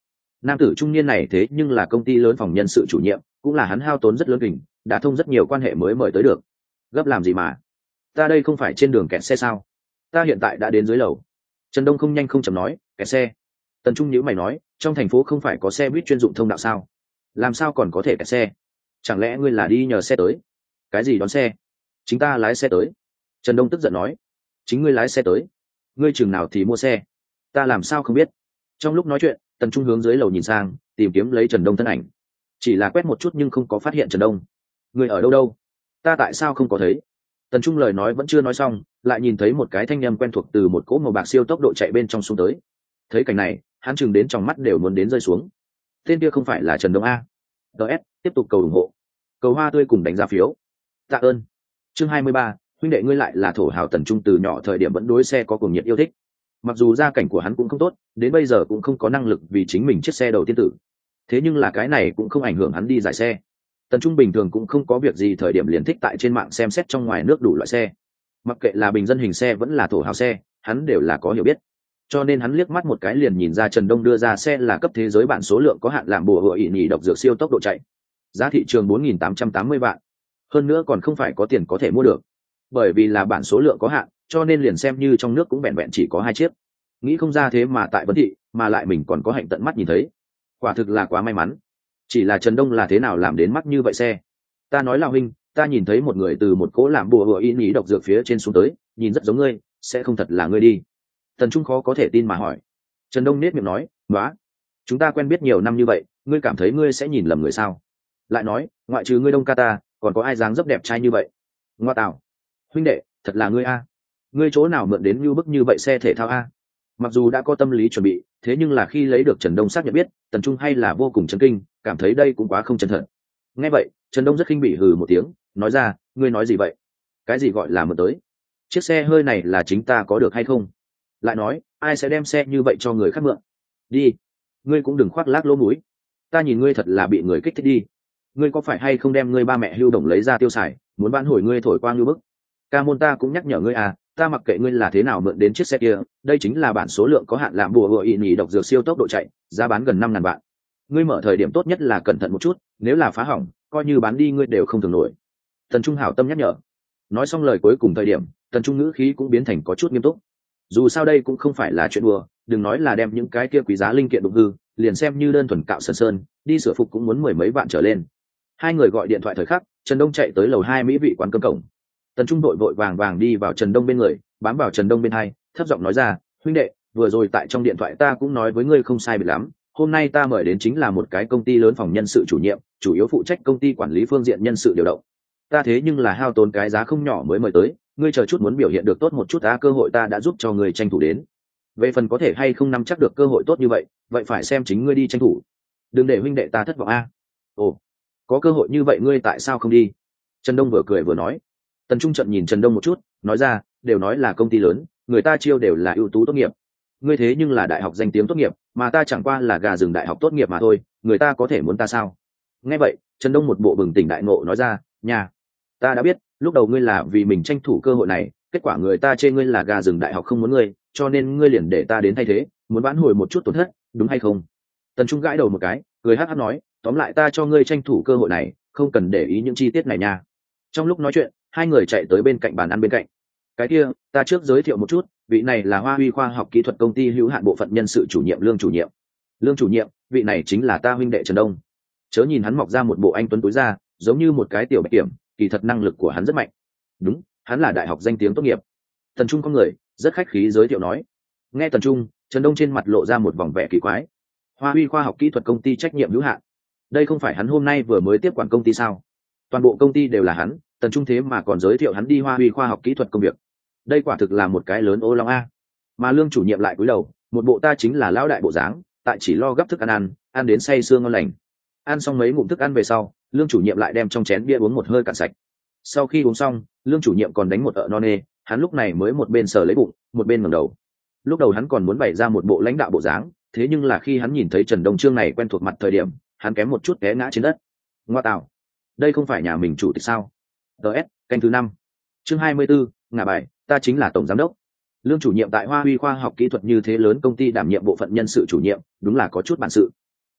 Nam tử trung niên này thế nhưng là công ty lớn phòng nhân sự chủ nhiệm, cũng là hắn hao tốn rất lớn kình, đã thông rất nhiều quan hệ mới mời tới được. Gấp làm gì mà, ta đây không phải trên đường kẹt xe sao? Ta hiện tại đã đến dưới lầu. Trần Đông không nhanh không chậm nói, kẹt xe? Tần Trung nhíu mày nói, trong thành phố không phải có xe buýt chuyên dụng thông đạo sao? Làm sao còn có thể kẹt xe? Chẳng lẽ ngươi là đi nhờ xe tới? Cái gì đón xe? Chính ta lái xe tới. Trần Đông tức giận nói, chính ngươi lái xe tới? Ngươi chừng nào thì mua xe? Ta làm sao không biết? Trong lúc nói chuyện, Tần Trung hướng dưới lầu nhìn sang, tìm kiếm lấy Trần Đông thân ảnh. Chỉ là quét một chút nhưng không có phát hiện Trần Đông. Ngươi ở đâu đâu? Ta tại sao không có thấy? Tần Trung lời nói vẫn chưa nói xong, lại nhìn thấy một cái thanh âm quen thuộc từ một cỗ màu bạc siêu tốc độ chạy bên trong xuống tới. Thấy cảnh này, hắn chừng đến trong mắt đều muốn đến rơi xuống. Tên kia không phải là Trần Đông a? DS, tiếp tục cầu ủng hộ. Cầu hoa tươi cùng đánh giá phiếu. Tạ ơn. Chương 23, huynh đệ ngươi lại là thổ hào. Tần Trung từ nhỏ thời điểm vẫn đối xe có cuồng nhiệt yêu thích. Mặc dù gia cảnh của hắn cũng không tốt, đến bây giờ cũng không có năng lực vì chính mình chiếc xe đầu tiên tử. Thế nhưng là cái này cũng không ảnh hưởng hắn đi giải xe. Tần Trung bình thường cũng không có việc gì thời điểm liền thích tại trên mạng xem xét trong ngoài nước đủ loại xe. Mặc kệ là bình dân hình xe vẫn là thổ hào xe, hắn đều là có hiểu biết. Cho nên hắn liếc mắt một cái liền nhìn ra Trần Đông đưa ra xe là cấp thế giới bản số lượng có hạn làm bùa hựa ỉ nhì độc dược siêu tốc độ chạy. Giá thị trường 4.880 vạn. Hơn nữa còn không phải có tiền có thể mua được. Bởi vì là bản số lượng có hạn, cho nên liền xem như trong nước cũng vẹn vẹn chỉ có 2 chiếc. Nghĩ không ra thế mà tại Vân Thị, mà lại mình còn có hạnh tận mắt nhìn thấy. Quả thực là quá may mắn. Chỉ là Trần Đông là thế nào làm đến mắc như vậy xe? Ta nói là huynh, ta nhìn thấy một người từ một cỗ làm bùa hựa ỉ nhì độc dược phía trên xuống tới, nhìn rất giống ngươi, sẽ không thật là ngươi đi? Tần Trung khó có thể tin mà hỏi. Trần Đông nết miệng nói, "Nóa, chúng ta quen biết nhiều năm như vậy, ngươi cảm thấy ngươi sẽ nhìn lầm người sao?" Lại nói, ngoại trừ ngươi Đông ca ta, còn có ai dáng dấp đẹp trai như vậy? Ngoa tạo, huynh đệ, thật là ngươi a? Ngươi chỗ nào mượn đến như bức như vậy xe thể thao a? Mặc dù đã có tâm lý chuẩn bị, thế nhưng là khi lấy được Trần Đông xác nhận biết, Tần Trung hay là vô cùng chấn kinh, cảm thấy đây cũng quá không chân thật. Nghe vậy, Trần Đông rất khinh bỉ hừ một tiếng, nói ra, ngươi nói gì vậy? Cái gì gọi là mượn tới? Chiếc xe hơi này là chính ta có được hay không? Lại nói, ai sẽ đem xe như vậy cho người khác mượn? Đi, ngươi cũng đừng khoác lác lỗ mũi. Ta nhìn ngươi thật là bị người kích thích đi. Ngươi có phải hay không đem ngươi ba mẹ hưu đồng lấy ra tiêu xài, muốn vãn hồi ngươi thổi quang như bức? Ca môn ta cũng nhắc nhở ngươi à, ta mặc kệ ngươi là thế nào mượn đến chiếc xe kia, đây chính là bản số lượng có hạn làm bùa hựa ỉ nhì độc dược siêu tốc độ chạy, giá bán gần 5.000 vạn. Ngươi mở thời điểm tốt nhất là cẩn thận một chút, nếu là phá hỏng, coi như bán đi ngươi đều không thường nổi. Tần Trung hảo tâm nhắc nhở. Nói xong lời cuối cùng thời điểm, Tần Trung ngữ khí cũng biến thành có chút nghiêm túc. Dù sao đây cũng không phải là chuyện đùa, đừng nói là đem những cái kia quý giá linh kiện đụng hư, liền xem như đơn thuần cạo sơn đi sửa phục cũng muốn 10 mấy vạn trở lên. Hai người gọi điện thoại thời khắc, Trần Đông chạy tới lầu 2 mỹ vị quán cơm cổng. Tần Trung vội vội vàng vàng đi vào Trần Đông bên người, bám vào Trần Đông bên hai, thấp giọng nói ra, huynh đệ, vừa rồi tại trong điện thoại ta cũng nói với ngươi không sai biệt lắm, hôm nay ta mời đến chính là một cái công ty lớn phòng nhân sự chủ nhiệm, chủ yếu phụ trách công ty quản lý phương diện nhân sự điều động. Ta thế nhưng là hao tốn cái giá không nhỏ mới mời tới, ngươi chờ chút muốn biểu hiện được tốt một chút, cơ hội ta đã giúp cho ngươi tranh thủ đến. Về phần có thể hay không nắm chắc được cơ hội tốt như vậy, vậy phải xem chính ngươi đi tranh thủ. Đừng để huynh đệ ta thất vọng a. Ồ, có cơ hội như vậy ngươi tại sao không đi? Trần Đông vừa cười vừa nói. Tần Trung trận nhìn Trần Đông một chút, nói ra, đều nói là công ty lớn, người ta chiêu đều là ưu tú tốt nghiệp. Ngươi thế nhưng là đại học danh tiếng tốt nghiệp, mà ta chẳng qua là gà rừng đại học tốt nghiệp mà thôi, người ta có thể muốn ta sao? Nghe vậy, Trần Đông một bộ bừng tỉnh đại ngộ nói ra, nhà, ta đã biết, lúc đầu ngươi là vì mình tranh thủ cơ hội này, kết quả người ta chê ngươi là gà rừng đại học không muốn ngươi, cho nên ngươi liền để ta đến thay thế, muốn vãn hồi một chút tổn thất, đúng hay không? Tần Trung gãi đầu một cái, cười hắc hắc nói, tóm lại ta cho ngươi tranh thủ cơ hội này, không cần để ý những chi tiết này nha. Trong lúc nói chuyện, hai người chạy tới bên cạnh bàn ăn bên cạnh. Cái kia, ta trước giới thiệu một chút, vị này là Hoa Huy khoa học kỹ thuật công ty hữu hạn bộ phận nhân sự chủ nhiệm Lương chủ nhiệm. Lương chủ nhiệm, vị này chính là ta huynh đệ Trần Đông. Chớ nhìn hắn mọc ra một bộ anh tuấn túi ra, giống như một cái tiểu bạch kiểm, kỳ thật năng lực của hắn rất mạnh. Đúng, hắn là đại học danh tiếng tốt nghiệp. Tần Trung có người, rất khách khí giới thiệu nói. Nghe Tần Trung, Trần Đông trên mặt lộ ra một vòng vẻ kỳ quái. Hoa Huy khoa học kỹ thuật công ty trách nhiệm hữu hạn. Đây không phải hắn hôm nay vừa mới tiếp quản công ty sao? Toàn bộ công ty đều là hắn, Tần Trung thế mà còn giới thiệu hắn đi Hoa Huy khoa học kỹ thuật công việc. Đây quả thực là một cái lớn ô long a. Mà Lương chủ nhiệm lại cúi đầu, một bộ ta chính là lão đại bộ dáng, tại chỉ lo gấp thức ăn đến say sưa ngon lành. Ăn xong mấy ngụm thức ăn về sau, Lương chủ nhiệm lại đem trong chén bia uống một hơi cạn sạch. Sau khi uống xong, Lương chủ nhiệm còn đánh một ợ non nê, hắn lúc này mới một bên sờ lấy bụng, một bên ngẩng đầu. Lúc đầu hắn còn muốn bày ra một bộ lãnh đạo bộ dáng, thế nhưng là khi hắn nhìn thấy Trần Đông Trương này quen thuộc mặt thời điểm, hắn kém một chút té ngã trên đất. Ngoa tạo, đây không phải nhà mình chủ tịch sao? DS, canh thứ 5. Chương 24, ngả bài, ta chính là tổng giám đốc. Lương chủ nhiệm tại Hoa Huy khoa học kỹ thuật như thế lớn công ty đảm nhiệm bộ phận nhân sự chủ nhiệm, đúng là có chút bản sự.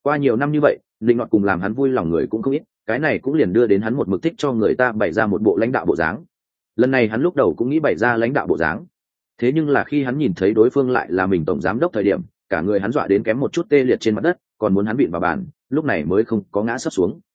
Qua nhiều năm như vậy linh ngọt cùng làm hắn vui lòng người cũng không ít, cái này cũng liền đưa đến hắn một mực thích cho người ta bày ra một bộ lãnh đạo bộ dáng. Lần này hắn lúc đầu cũng nghĩ bày ra lãnh đạo bộ dáng, thế nhưng là khi hắn nhìn thấy đối phương lại là mình tổng giám đốc thời điểm, cả người hắn dọa đến kém một chút tê liệt trên mặt đất, còn muốn hắn vịn vào bàn, lúc này mới không có ngã sấp xuống.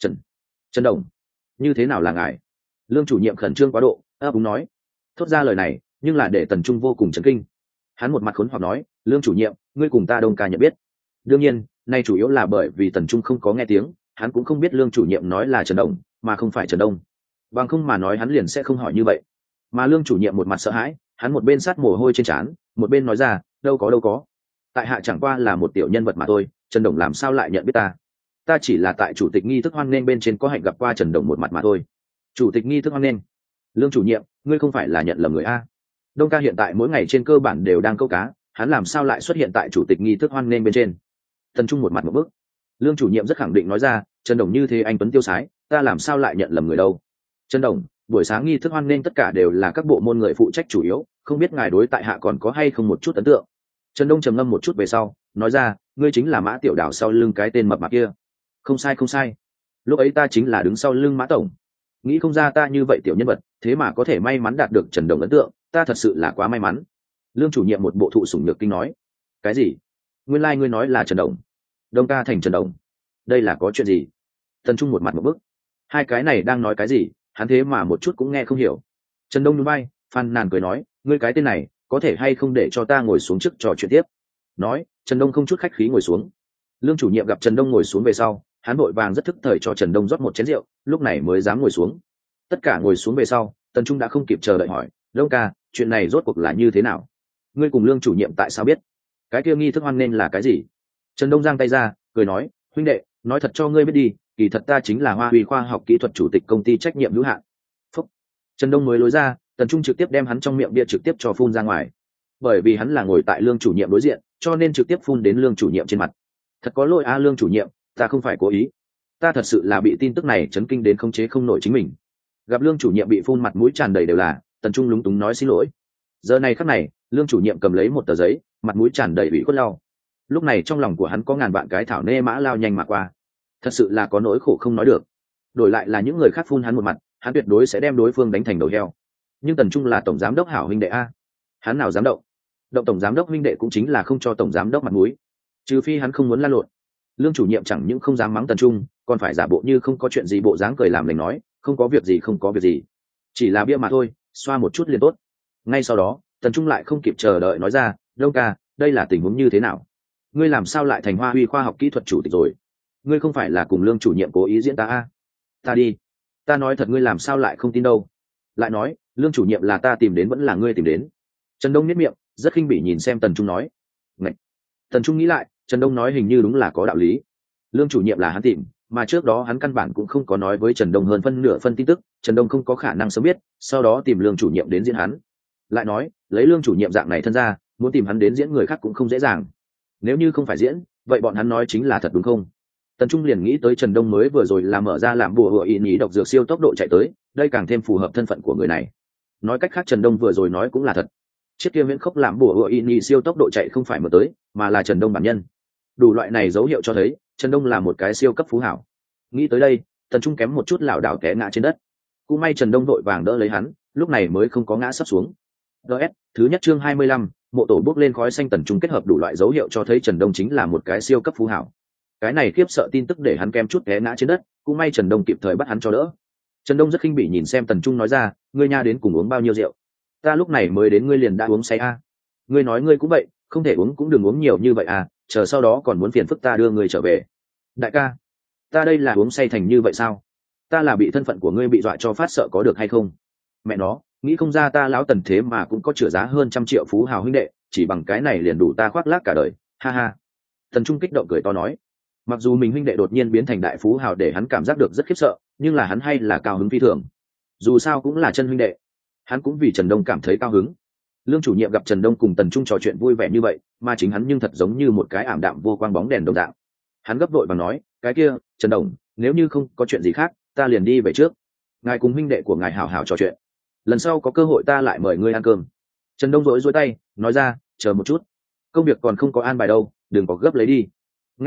Trần Đồng, như thế nào là ngài? Lương chủ nhiệm khẩn trương quá độ, ấp úng nói. Thốt ra lời này nhưng là để Tần Trung vô cùng chấn kinh. Hắn một mặt khốn hoặc nói, Lương chủ nhiệm, ngươi cùng ta Đông ca nhận biết. Đương nhiên nay chủ yếu là bởi vì Tần Trung không có nghe tiếng, hắn cũng không biết Lương chủ nhiệm nói là Trần Đồng mà không phải Trần Đông, bằng không mà nói hắn liền sẽ không hỏi như vậy. Mà Lương chủ nhiệm một mặt sợ hãi, hắn một bên sát mồ hôi trên trán, một bên nói ra, đâu có, tại hạ chẳng qua là một tiểu nhân vật mà thôi, Trần Đồng làm sao lại nhận biết ta? Ta chỉ là tại chủ tịch nghi thức hoan nghênh bên trên có hạnh gặp qua Trần Đồng một mặt mà thôi. Chủ tịch nghi thức hoan nghênh? Lương chủ nhiệm, ngươi không phải là nhận lầm người a? Đông ca hiện tại mỗi ngày trên cơ bản đều đang câu cá, hắn làm sao lại xuất hiện tại chủ tịch nghi thức hoan nghênh bên trên? Tần Trung một mặt một bức. Lương chủ nhiệm rất khẳng định nói ra, Trần Đồng như thế anh tuấn tiêu sái, ta làm sao lại nhận lầm người đâu? Trần Đồng, buổi sáng nghi thức hoan nghênh tất cả đều là các bộ môn người phụ trách chủ yếu, không biết ngài đối tại hạ còn có hay không một chút ấn tượng. Trần Đông trầm ngâm một chút về sau nói ra, ngươi chính là Mã Tiểu Đào sau lưng cái tên mập mạp kia. Không sai, lúc ấy ta chính là đứng sau lưng Mã tổng. Nghĩ không ra ta như vậy tiểu nhân vật thế mà có thể may mắn đạt được Trần Đồng ấn tượng, ta thật sự là quá may mắn. Lương chủ nhiệm một bộ thụ sủng nhược kinh nói. Cái gì? Nguyên lai ngươi nói là Trần Đồng? Đông ca thành Trần Đồng, đây là có chuyện gì? Tần Trung một mặt một bức, hai cái này đang nói cái gì, hắn thế mà một chút cũng nghe không hiểu. Trần Đông nhún vai phàn nàn cười nói, ngươi cái tên này có thể hay không để cho ta ngồi xuống trước trò chuyện tiếp. Nói Trần Đông không chút khách khí ngồi xuống. Lương chủ nhiệm gặp Trần Đông ngồi xuống về sau, hắn vội vàng rất thức thời cho Trần Đông rót một chén rượu, lúc này mới dám ngồi xuống. Tất cả ngồi xuống về sau, Tần Trung đã không kịp chờ đợi hỏi, Đông ca, chuyện này rốt cuộc là như thế nào? Ngươi cùng Lương chủ nhiệm tại sao biết? Cái kia nghi thức hoan nên là cái gì? Trần Đông giang tay ra cười nói, huynh đệ, nói thật cho ngươi biết đi, kỳ thật ta chính là Hoa Huy khoa học kỹ thuật chủ tịch công ty trách nhiệm hữu hạn. Phúc. Trần Đông mới lối ra, Tần Trung trực tiếp đem hắn trong miệng bia trực tiếp cho phun ra ngoài. Bởi vì hắn là ngồi tại Lương chủ nhiệm đối diện, cho nên trực tiếp phun đến Lương chủ nhiệm trên mặt. Thật có lỗi a Lương chủ nhiệm, ta không phải cố ý, ta thật sự là bị tin tức này chấn kinh đến không chế không nổi chính mình. Gặp Lương chủ nhiệm bị phun mặt mũi tràn đầy đều là, Tần Trung lúng túng nói xin lỗi. Giờ này khắc này, Lương chủ nhiệm cầm lấy một tờ giấy, mặt mũi tràn đầy ủy khuất lau. Lúc này trong lòng của hắn có ngàn vạn cái thảo nê mã lao nhanh mà qua, thật sự là có nỗi khổ không nói được. Đổi lại là những người khác phun hắn một mặt, hắn tuyệt đối sẽ đem đối phương đánh thành đầu heo. Nhưng Tần Trung là tổng giám đốc hảo huynh đệ a, hắn nào dám động tổng giám đốc huynh đệ cũng chính là không cho tổng giám đốc mặt mũi, trừ phi hắn không muốn lan lộn. Lương chủ nhiệm chẳng những không dám mắng Tần Trung, còn phải giả bộ như không có chuyện gì bộ dáng cười làm lành nói, không có việc gì, chỉ là bia mà thôi, xoa một chút liền tốt. Ngay sau đó Tần Trung lại không kịp chờ đợi nói ra, Đông ca, đây là tình huống như thế nào? Ngươi làm sao lại thành Hoa Huy khoa học kỹ thuật chủ tịch rồi? Ngươi không phải là cùng Lương chủ nhiệm cố ý diễn ta a? Ta đi, ta nói thật, ngươi làm sao lại không tin đâu? Lại nói Lương chủ nhiệm là ta tìm đến vẫn là ngươi tìm đến? Trần Đông nhếch miệng rất khinh bỉ nhìn xem Tần Trung nói. Ngậy. Tần Trung nghĩ lại, Trần Đông nói hình như đúng là có đạo lý. Lương chủ nhiệm là hắn tìm, mà trước đó hắn căn bản cũng không có nói với Trần Đông hơn phân nửa phân tin tức, Trần Đông không có khả năng sớm biết, sau đó tìm Lương chủ nhiệm đến diễn hắn. Lại nói lấy Lương chủ nhiệm dạng này thân ra, muốn tìm hắn đến diễn người khác cũng không dễ dàng. Nếu như không phải diễn, vậy bọn hắn nói chính là thật đúng không? Tần Trung liền nghĩ tới Trần Đông mới vừa rồi là mở ra làm bùa hựa ý nhí độc dược siêu tốc độ chạy tới, đây càng thêm phù hợp thân phận của người này. Nói cách khác Trần Đông vừa rồi nói cũng là thật. Chiếc kia Viễn Khốc làm bùa hựa ý nhí siêu tốc độ chạy không phải mở tới, mà là Trần Đông bản nhân. Đủ loại này dấu hiệu cho thấy Trần Đông là một cái siêu cấp phú hảo. Nghĩ tới đây, Tần Trung kém một chút lảo đảo té ngã trên đất. Cũng may Trần Đông vội vàng đỡ lấy hắn, lúc này mới không có ngã sấp xuống. DS, thứ nhất chương 25, mộ tổ bước lên khói xanh. Tần Trung kết hợp đủ loại dấu hiệu cho thấy Trần Đông chính là một cái siêu cấp phú hảo. Cái này khiếp sợ tin tức để hắn kém chút té ngã trên đất, cũng may Trần Đông kịp thời bắt hắn cho đỡ. Trần Đông rất khinh bỉ nhìn xem Tần Trung nói ra, ngươi nha đến cùng uống bao nhiêu rượu? Ta lúc này mới đến ngươi liền đã uống say a? Ngươi nói ngươi cũng vậy, không thể uống cũng đừng uống nhiều như vậy à, chờ sau đó còn muốn phiền phức ta đưa ngươi trở về. Đại ca, ta đây là uống say thành như vậy sao? Ta là bị thân phận của ngươi bị dọa cho phát sợ có được hay không? Mẹ nó, nghĩ không ra ta lão Tần thế mà cũng có chữa giá hơn 100 triệu phú hào huynh đệ, chỉ bằng cái này liền đủ ta khoác lác cả đời, ha ha. Tần Trung kích động cười to nói. Mặc dù mình huynh đệ đột nhiên biến thành đại phú hào để hắn cảm giác được rất khiếp sợ, nhưng là hắn hay là cao hứng phi thường. Dù sao cũng là chân huynh đệ, hắn cũng vì Trần Đông cảm thấy cao hứng. Lương chủ nhiệm gặp Trần Đông cùng Tần Trung trò chuyện vui vẻ như vậy, mà chính hắn nhưng thật giống như một cái ảm đạm vô quang bóng đèn đồng dạng. Hắn gấp vội và nói, cái kia Trần Đồng, nếu như không có chuyện gì khác, ta liền đi về trước. Ngài cùng huynh đệ của ngài hảo hảo trò chuyện, lần sau có cơ hội ta lại mời ngươi ăn cơm. Trần Đông rối tay nói ra, chờ một chút, công việc còn không có an bài đâu, đừng có gấp lấy đi. Nghe vậy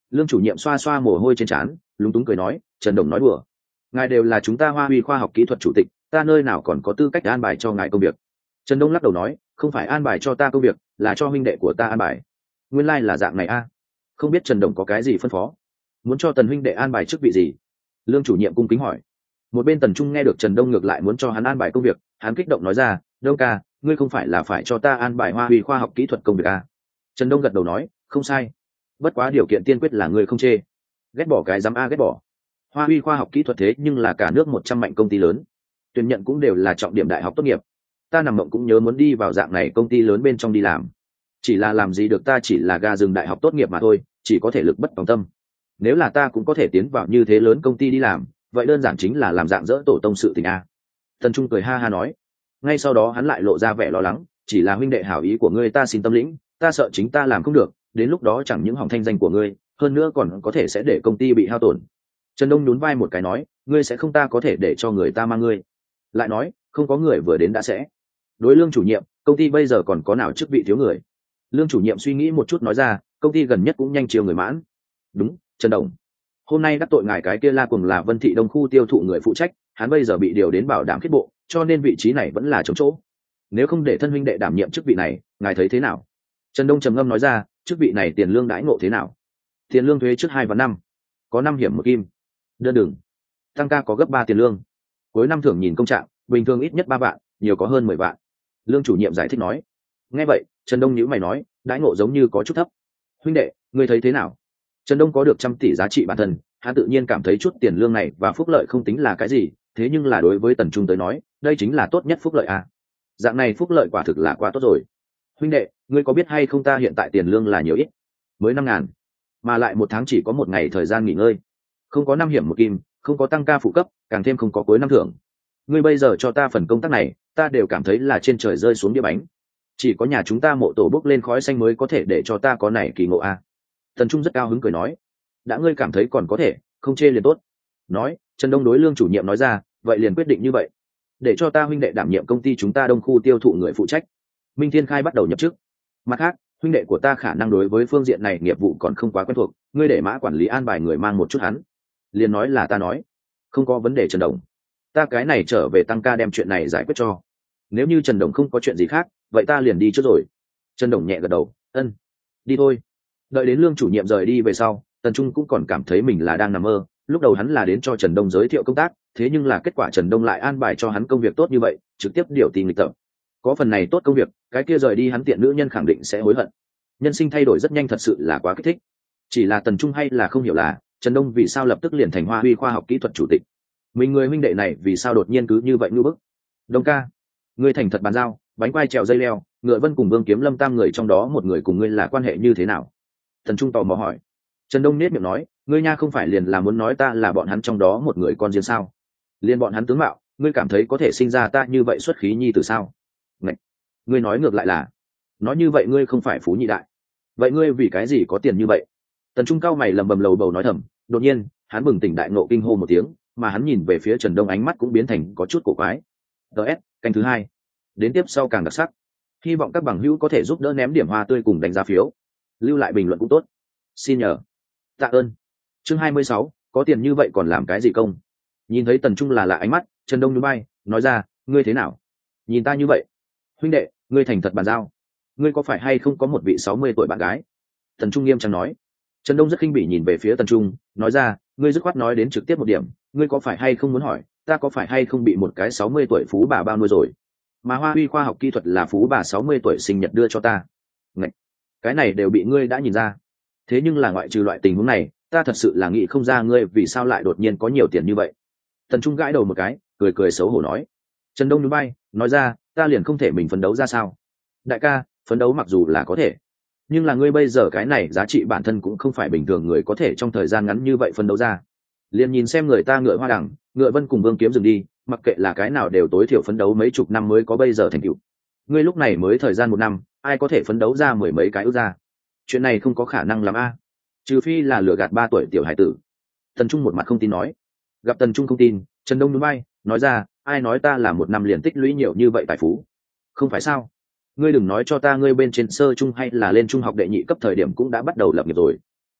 Lương chủ nhiệm xoa xoa mồ hôi trên trán, lúng túng cười nói, Trần Đồng nói đùa, ngài đều là chúng ta Hoa Huy khoa học kỹ thuật chủ tịch, ta nơi nào còn có tư cách an bài cho ngài công việc. Trần Đông lắc đầu nói, không phải an bài cho ta công việc, là cho huynh đệ của ta an bài. Nguyên lai là dạng này a. Không biết Trần Đồng có cái gì phân phó, muốn cho Tần huynh đệ an bài chức vị gì? Lương chủ nhiệm cung kính hỏi. Một bên Tần Trung nghe được Trần Đông ngược lại muốn cho hắn an bài công việc, hắn kích động nói ra, Đông ca, ngươi không phải là phải cho ta an bài Hoa Huy khoa học kỹ thuật công việc à? Trần Đông gật đầu nói, không sai, bất quá điều kiện tiên quyết là ngươi không chê. Ghét bỏ cái dám a ghét bỏ. Hoa Huy khoa học kỹ thuật thế nhưng là cả nước 100 mạnh công ty lớn, tuyển nhận cũng đều là trọng điểm đại học tốt nghiệp. Ta nằm mộng cũng nhớ muốn đi vào dạng này công ty lớn bên trong đi làm. Chỉ là làm gì được, ta chỉ là gà rừng đại học tốt nghiệp mà thôi, chỉ có thể lực bất tòng tâm. Nếu là ta cũng có thể tiến vào như thế lớn công ty đi làm, vậy đơn giản chính là làm dạng dỡ tổ tông sự tình a. Tần Trung cười ha ha nói. Ngay sau đó hắn lại lộ ra vẻ lo lắng, chỉ là huynh đệ hảo ý của ngươi ta xin tâm lĩnh, ta sợ chính ta làm không được, đến lúc đó chẳng những hỏng thanh danh của ngươi, hơn nữa còn có thể sẽ để công ty bị hao tổn. Trần Đông nhún vai một cái nói, ngươi sẽ không, ta có thể để cho người ta mang ngươi. Lại nói, không có người vừa đến đã sẽ. Đối Lương chủ nhiệm, công ty bây giờ còn có nào chức vị thiếu người? Lương chủ nhiệm suy nghĩ một chút nói ra, công ty gần nhất cũng nhanh chiều người mãn. Đúng, Trần Đồng, hôm nay đắc tội ngài cái kia La Cuồng là Vân Thị Đông khu tiêu thụ người phụ trách, hắn bây giờ bị điều đến bảo đảm khiết bộ, cho nên vị trí này vẫn là trống chỗ. Nếu không để thân huynh đệ đảm nhiệm chức vị này, ngài thấy thế nào? Trần Đông trầm ngâm nói ra, chức vị này tiền lương đãi ngộ thế nào? Tiền lương thuế trước 2 và 5, có 5 hiểm một kim. Đơn đường tăng ca có gấp 3 tiền lương, cuối năm thưởng nhìn công trạng, bình thường ít nhất 3 vạn, nhiều có hơn 10 vạn. Lương chủ nhiệm giải thích nói. Nghe vậy, Trần Đông nhíu mày nói, đãi ngộ giống như có chút thấp. Huynh đệ, ngươi thấy thế nào? Trần Đông có được 100 tỷ giá trị bản thân, hắn tự nhiên cảm thấy chút tiền lương này và phúc lợi không tính là cái gì, thế nhưng là đối với Tần Trung tới nói, đây chính là tốt nhất phúc lợi à. Dạng này phúc lợi quả thực là quá tốt rồi. Huynh đệ, ngươi có biết hay không ta hiện tại tiền lương là nhiều ít? Mới 5.000, mà lại một tháng chỉ có 1 ngày thời gian nghỉ ngơi, không có 5 hiểm một kim, không có tăng ca phụ cấp, càng thêm không có cuối năm thưởng. Ngươi bây giờ cho ta phần công tác này, ta đều cảm thấy là trên trời rơi xuống đĩa bánh. Chỉ có nhà chúng ta mộ tổ bốc lên khói xanh mới có thể để cho ta có này kỳ ngộ a. Tần Trung rất cao hứng cười nói, đã ngươi cảm thấy còn có thể, không chê liền tốt. Nói, Trần Đông đối Lương chủ nhiệm nói ra, vậy liền quyết định như vậy, để cho ta huynh đệ đảm nhiệm công ty chúng ta Đông khu tiêu thụ người phụ trách. Minh Thiên Khai bắt đầu nhập chức. Mặt khác, huynh đệ của ta khả năng đối với phương diện này nghiệp vụ còn không quá quen thuộc, ngươi để Mã quản lý an bài người mang một chút hắn. Liền nói là ta nói, không có vấn đề Trần Đồng, ta cái này trở về tăng ca đem chuyện này giải quyết cho. Nếu như Trần Đồng không có chuyện gì khác, vậy ta liền đi trước rồi. Trần Đồng nhẹ gật đầu, ân, đi thôi. Đợi đến Lương chủ nhiệm rời đi về sau, Tần Trung cũng còn cảm thấy mình là đang nằm mơ. Lúc đầu hắn là đến cho Trần Đông giới thiệu công tác, thế nhưng là kết quả Trần Đông lại an bài cho hắn công việc tốt như vậy, trực tiếp điều tìm lịch tập. Có phần này tốt công việc, cái kia rời đi hắn tiện nữ nhân khẳng định sẽ hối hận. Nhân sinh thay đổi rất nhanh, thật sự là quá kích thích. Chỉ là Tần Trung hay là không hiểu là Trần Đông vì sao lập tức liền thành Hoa Huy khoa học kỹ thuật chủ tịch. Mình người huynh đệ này vì sao đột nhiên cứ như vậy ngu bức. Đông ca, ngươi thành thật bàn giao, bánh quai trèo dây leo, Ngựa Vân cùng Vương Kiếm Lâm tam người trong đó một người cùng ngươi là quan hệ như thế nào? Tần Trung tò mò hỏi. Trần Đông nết miệng nói, ngươi nha không phải liền là muốn nói ta là bọn hắn trong đó một người con riêng sao? Liên bọn hắn tướng mạo, ngươi cảm thấy có thể sinh ra ta như vậy xuất khí nhi từ sao? Ngạch, ngươi nói ngược lại là, nói như vậy ngươi không phải phú nhị đại, vậy ngươi vì cái gì có tiền như vậy? Tần Trung cao mày lầm bầm lầu bầu nói thầm, đột nhiên hắn bừng tỉnh đại ngộ, kinh hô một tiếng, mà hắn nhìn về phía Trần Đông, ánh mắt cũng biến thành có chút cổ quái. DS, canh thứ 2, đến tiếp sau càng đặc sắc. Hy vọng các bằng hữu có thể giúp đỡ ném điểm hoa tươi cùng đánh giá phiếu, lưu lại bình luận cũng tốt, xin nhờ. Tạ ơn. Chương 26, có tiền như vậy còn làm cái gì công? Nhìn thấy Tần Trung là lạ ánh mắt, Trần Đông nhún vai, nói ra, ngươi thế nào? Nhìn ta như vậy. Huynh đệ, ngươi thành thật bàn giao, ngươi có phải hay không có một vị 60 tuổi bạn gái? Tần Trung nghiêm trang nói. Trần Đông rất khinh bỉ nhìn về phía Tần Trung, nói ra, ngươi dứt khoát nói đến trực tiếp một điểm, ngươi có phải hay không muốn hỏi, ta có phải hay không bị một cái 60 tuổi phú bà bao nuôi rồi? Mà Hoa Huy khoa học kỹ thuật là phú bà 60 tuổi sinh nhật đưa cho ta. Ngạch, cái này đều bị ngươi đã nhìn ra. Thế nhưng là ngoại trừ loại tình huống này, ta thật sự là nghĩ không ra ngươi vì sao lại đột nhiên có nhiều tiền như vậy. Tần Trung gãi đầu một cái, cười cười xấu hổ nói. Trần Đông nhún vai, nói ra, ta liền không thể mình phấn đấu ra sao? Đại ca, phấn đấu mặc dù là có thể, nhưng là ngươi bây giờ cái này giá trị bản thân cũng không phải bình thường người có thể trong thời gian ngắn như vậy phấn đấu ra. Liền nhìn xem người ta Ngựa Hoa Đằng, Ngựa Vân cùng Vương Kiếm dừng đi, mặc kệ là cái nào đều tối thiểu phấn đấu mấy chục năm mới có bây giờ thành tựu. Ngươi lúc này mới thời gian 1 năm, ai có thể phấn đấu ra 10 mấy cái ước ra? Chuyện này không có khả năng lắm a, trừ phi là lừa gạt 3 tuổi tiểu hải tử. Tần Trung một mặt không tin nói. Gặp Tần Trung không tin, Trần Đông nhún vai, nói ra, ai nói ta là 1 năm liền tích lũy nhiều như vậy tài phú? Không phải sao? Ngươi đừng nói cho ta ngươi bên trên sơ trung hay là lên trung học đệ nhị cấp thời điểm cũng đã bắt đầu lập nghiệp rồi.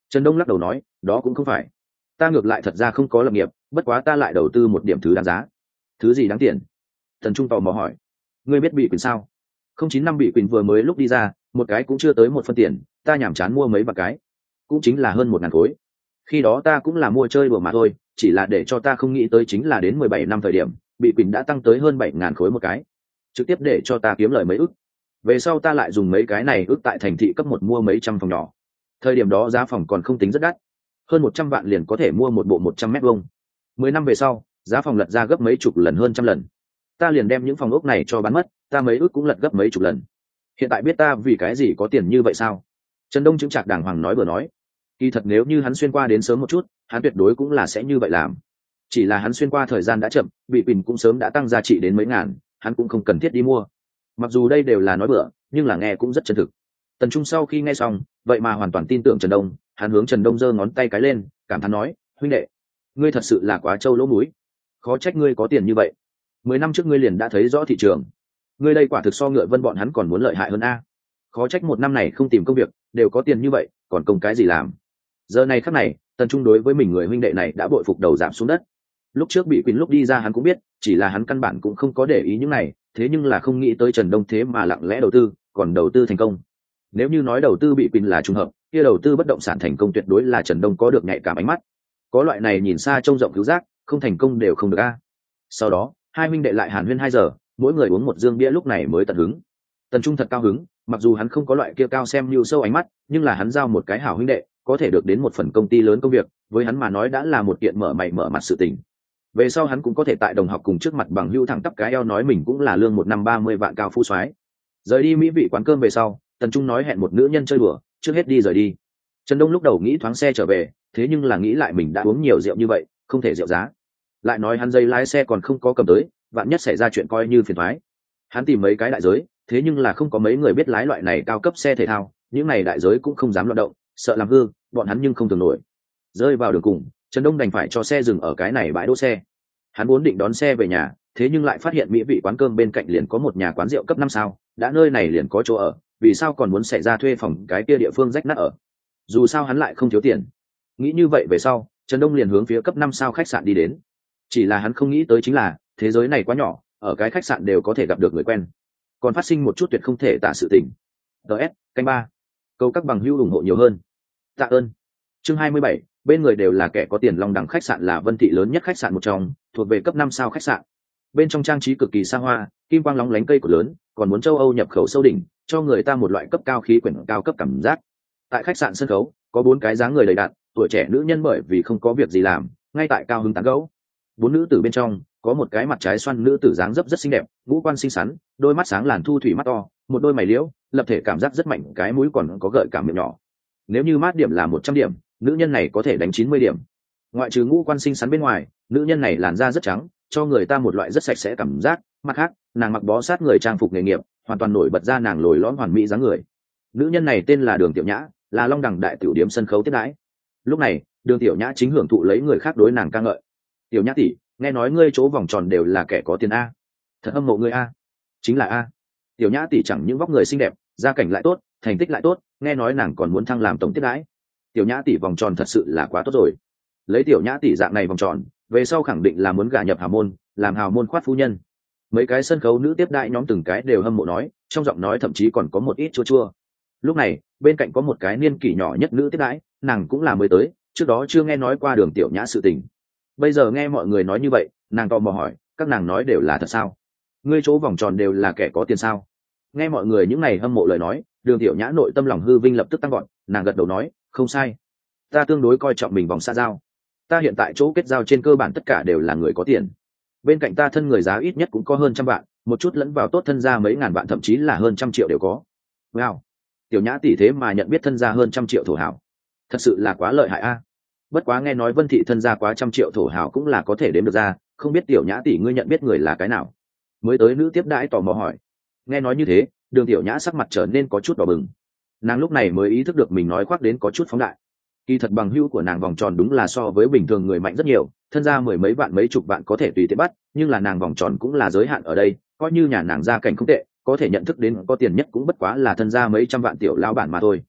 Trần Đông lắc đầu nói, đó cũng không phải, ta ngược lại thật ra không có lập nghiệp, bất quá ta lại đầu tư một điểm thứ đáng giá. Thứ gì đáng tiền? Tần Trung tò mò hỏi. Ngươi biết bị quyền sao? 09 năm bị quyền vừa mới lúc đi ra, một cái cũng chưa tới 1 phân tiền, ta nhảm chán mua mấy bạc cái, cũng chính là hơn 1.000 khối. Khi đó ta cũng là mua chơi đùa mà thôi, chỉ là để cho ta không nghĩ tới chính là đến 17 năm thời điểm, bị quyền đã tăng tới hơn 7.000 khối một cái, trực tiếp để cho ta kiếm lời mấy ức. Về sau ta lại dùng mấy cái này ước tại thành thị cấp 1 mua mấy trăm phòng nhỏ. Thời điểm đó giá phòng còn không tính rất đắt, hơn 100 vạn liền có thể mua một bộ 100 mét vuông. 10 năm về sau, giá phòng lật ra gấp mấy chục lần, hơn trăm lần. Ta liền đem những phòng ốc này cho bán mất, ta mấy ước cũng lật gấp mấy chục lần. Hiện tại biết ta vì cái gì có tiền như vậy sao? Trần Đông chứng trạc đàng hoàng nói bừa nói. Kỳ thật nếu như hắn xuyên qua đến sớm một chút, hắn tuyệt đối cũng là sẽ như vậy làm. Chỉ là hắn xuyên qua thời gian đã chậm, bị pin cũng sớm đã tăng giá trị đến mấy ngàn, hắn cũng không cần thiết đi mua. Mặc dù đây đều là nói bừa, nhưng là nghe cũng rất chân thực. Tần Trung sau khi nghe xong, vậy mà hoàn toàn tin tưởng Trần Đông, hắn hướng Trần Đông giơ ngón tay cái lên, cảm thán nói, huynh đệ, ngươi thật sự là quá trâu lỗ mũi, khó trách ngươi có tiền như vậy. 10 năm trước ngươi liền đã thấy rõ thị trường, ngươi đây quả thực so Ngựa Vân bọn hắn còn muốn lợi hại hơn a. Khó trách 1 năm này không tìm công việc, đều có tiền như vậy, còn công cái gì làm. Giờ này khắc này, Tần Trung đối với mình người huynh đệ này đã bội phục đầu giảm xuống đất. Lúc trước bị Quỳnh lúc đi ra hắn cũng biết, chỉ là hắn căn bản cũng không có để ý những này, thế nhưng là không nghĩ tới Trần Đông thế mà lặng lẽ đầu tư, còn đầu tư thành công. Nếu như nói đầu tư bị Quỳnh là trùng hợp, kia đầu tư bất động sản thành công tuyệt đối là Trần Đông có được nhạy cảm ánh mắt. Có loại này nhìn xa trông rộng cứu giác, không thành công đều không được a. Sau đó, hai huynh đệ lại hàn huyên 2 giờ, mỗi người uống một dương bia, lúc này mới tận hứng. Tần Trung thật cao hứng, mặc dù hắn không có loại kia cao xem như sâu ánh mắt, nhưng là hắn giao một cái hảo huynh đệ, có thể được đến một phần công ty lớn công việc, với hắn mà nói đã là một kiện mở mày mở mặt sự tình. Về sau hắn cũng có thể tại đồng học cùng trước mặt bằng hữu thẳng tắp cái eo nói mình cũng là lương 1 năm 30 vạn cao phú soái. Rời đi mỹ vị quán cơm về sau, Tần Trung nói hẹn một nữ nhân chơi đùa, trước hết đi rời đi. Trần Đông lúc đầu nghĩ thoáng xe trở về, thế nhưng là nghĩ lại mình đã uống nhiều rượu như vậy, không thể rượu giá. Lại nói hắn dây lái xe còn không có cầm tới, vạn nhất xảy ra chuyện coi như phiền toái. Hắn tìm mấy cái đại giới, thế nhưng là không có mấy người biết lái loại này cao cấp xe thể thao, những này đại giới cũng không dám loạn động, sợ làm hư, bọn hắn nhưng không thường nổi. Rơi vào đường cùng, Trần Đông đành phải cho xe dừng ở cái này bãi đỗ xe. Hắn vốn định đón xe về nhà, thế nhưng lại phát hiện mỹ vị quán cơm bên cạnh liền có một nhà quán rượu cấp 5 sao, đã nơi này liền có chỗ ở, vì sao còn muốn xảy ra thuê phòng cái kia địa phương rách nát ở. Dù sao hắn lại không thiếu tiền. Nghĩ như vậy về sau, Trần Đông liền hướng phía cấp 5 sao khách sạn đi đến. Chỉ là hắn không nghĩ tới chính là, thế giới này quá nhỏ, ở cái khách sạn đều có thể gặp được người quen. Còn phát sinh một chút tuyệt không thể tả sự tình. DS, canh 3. Cầu các bằng hữu ủng hộ nhiều hơn. Tạ ơn. Chương 27, bên người đều là kẻ có tiền. Long Đẳng khách sạn là Vân Thị lớn nhất khách sạn một trong, thuộc về cấp 5 sao khách sạn. Bên trong trang trí cực kỳ xa hoa, kim quang lóng lánh, cây cột lớn, còn muốn châu Âu nhập khẩu sâu đỉnh, cho người ta một loại cấp cao khí quyển cao cấp cảm giác. Tại khách sạn sân khấu, có 4 cái dáng người đầy đặn, tuổi trẻ nữ nhân bởi vì không có việc gì làm, ngay tại cao hứng tán gẫu. 4 nữ tử bên trong, có một cái mặt trái xoăn nữ tử dáng dấp rất xinh đẹp, ngũ quan xinh xắn, đôi mắt sáng làn thu thủy mắt to, một đôi mày liễu, lập thể cảm giác rất mạnh, cái mũi còn có gợi cảm miệng nhỏ. Nếu như mát điểm là 100 điểm, nữ nhân này có thể đánh 90 điểm. Ngoại trừ ngũ quan xinh xắn bên ngoài, nữ nhân này làn da rất trắng, cho người ta một loại rất sạch sẽ cảm giác. Mặt khác, nàng mặc bó sát người trang phục nghề nghiệp, hoàn toàn nổi bật ra nàng lồi lõm hoàn mỹ dáng người. Nữ nhân này tên là Đường Tiểu Nhã, là Long Đẳng đại tiểu điếm sân khấu tiếp đãi. Lúc này, Đường Tiểu Nhã chính hưởng thụ lấy người khác đối nàng ca ngợi. Tiểu Nhã tỷ, nghe nói ngươi chỗ vòng tròn đều là kẻ có tiền a, thật hâm mộ ngươi a. Chính là a. Tiểu Nhã tỷ chẳng những vóc người xinh đẹp, gia cảnh lại tốt, thành tích lại tốt, nghe nói nàng còn muốn thăng làm tổng tiếp đãi. Tiểu Nhã tỷ vòng tròn thật sự là quá tốt rồi. Lấy Tiểu Nhã tỷ dạng này vòng tròn, về sau khẳng định là muốn gả nhập hào môn, làm hào môn khoát phu nhân. Mấy cái sân khấu nữ tiếp đãi nhóm từng cái đều hâm mộ nói, trong giọng nói thậm chí còn có một ít chua chua. Lúc này, bên cạnh có một cái niên kỷ nhỏ nhất nữ tiếp đãi, nàng cũng là mới tới, trước đó chưa nghe nói qua Đường Tiểu Nhã sự tình. Bây giờ nghe mọi người nói như vậy, nàng tò mò hỏi, các nàng nói đều là thật sao? Ngươi chỗ vòng tròn đều là kẻ có tiền sao? Nghe mọi người những này hâm mộ lời nói, Đường Tiểu Nhã nội tâm lòng hư vinh lập tức tăng gọn, nàng gật đầu nói, không sai, ta tương đối coi trọng mình vòng xã giao. Ta hiện tại chỗ kết giao trên cơ bản tất cả đều là người có tiền. Bên cạnh ta thân người giá ít nhất cũng có hơn 100 vạn, một chút lẫn vào tốt thân gia mấy ngàn vạn, thậm chí là hơn 100 triệu đều có. Wow, Tiểu Nhã tỷ thế mà nhận biết thân gia hơn 100 triệu thổ hảo, thật sự là quá lợi hại a. Bất quá nghe nói Vân Thị thân gia quá 100 triệu thổ hảo cũng là có thể đếm được ra, không biết Tiểu Nhã tỷ ngươi nhận biết người là cái nào? Mới tới nữ tiếp đãi tò mò hỏi. Nghe nói như thế, Đường Tiểu Nhã sắc mặt trở nên có chút đỏ bừng. Nàng lúc này mới ý thức được mình nói khoác đến có chút phóng đại. Kỳ thật bằng hữu của nàng vòng tròn đúng là so với bình thường người mạnh rất nhiều, thân gia 10 mấy vạn mấy chục vạn có thể tùy tiện bắt, nhưng là nàng vòng tròn cũng là giới hạn ở đây, coi như nhà nàng gia cảnh không tệ, có thể nhận thức đến có tiền nhất cũng bất quá là thân gia mấy trăm vạn tiểu lão bản mà thôi.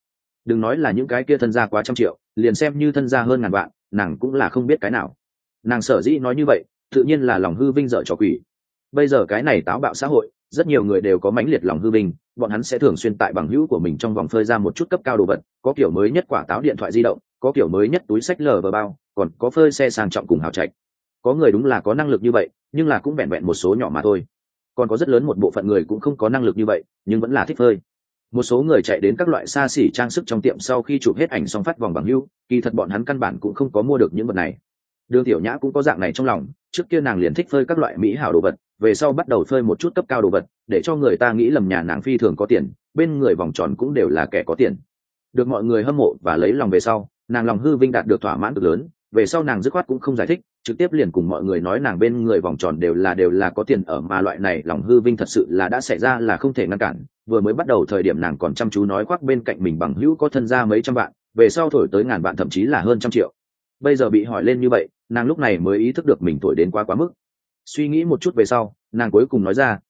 đừng nói là những cái kia thân gia quá trăm triệu, liền xem như thân gia hơn ngàn vạn, nàng cũng là không biết cái nào. Nàng sở dĩ nói như vậy tự nhiên là lòng hư vinh dở trò quỷ. Bây giờ cái này táo bạo xã hội, rất nhiều người đều có mãnh liệt lòng hư vinh, bọn hắn sẽ thường xuyên tại bằng hữu của mình trong vòng phơi ra một chút cấp cao đồ vật, có kiểu mới nhất quả táo điện thoại di động, có kiểu mới nhất túi xách lờ vào bao, còn có phơi xe sang trọng cùng hào trạch. Có người đúng là có năng lực như vậy, nhưng là cũng vẹn vẹn một số nhỏ mà thôi. Còn có rất lớn một bộ phận người cũng không có năng lực như vậy, nhưng vẫn là thích phơi. Một số người chạy đến các loại xa xỉ trang sức trong tiệm sau khi chụp hết ảnh xong phát vòng bằng hữu, kỳ thật bọn hắn căn bản cũng không có mua được những vật này. Đường Tiểu Nhã cũng có dạng này trong lòng, trước kia nàng liền thích phơi các loại mỹ hảo đồ vật, về sau bắt đầu phơi một chút cấp cao đồ vật, để cho người ta nghĩ lầm nhà nàng phi thường có tiền, bên người vòng tròn cũng đều là kẻ có tiền. Được mọi người hâm mộ và lấy lòng về sau, nàng lòng hư vinh đạt được thỏa mãn cực lớn, về sau nàng dứt khoát cũng không giải thích, trực tiếp liền cùng mọi người nói nàng bên người vòng tròn đều là có tiền ở, mà loại này lòng hư vinh thật sự là đã xảy ra là không thể ngăn cản. Vừa mới bắt đầu thời điểm nàng còn chăm chú nói khoác bên cạnh mình bằng hữu có thân gia mấy trăm vạn, về sau thổi tới ngàn vạn thậm chí là hơn trăm triệu. Bây giờ bị hỏi lên như vậy, nàng lúc này mới ý thức được mình thổi đến quá mức. Suy nghĩ một chút về sau, nàng cuối cùng nói ra,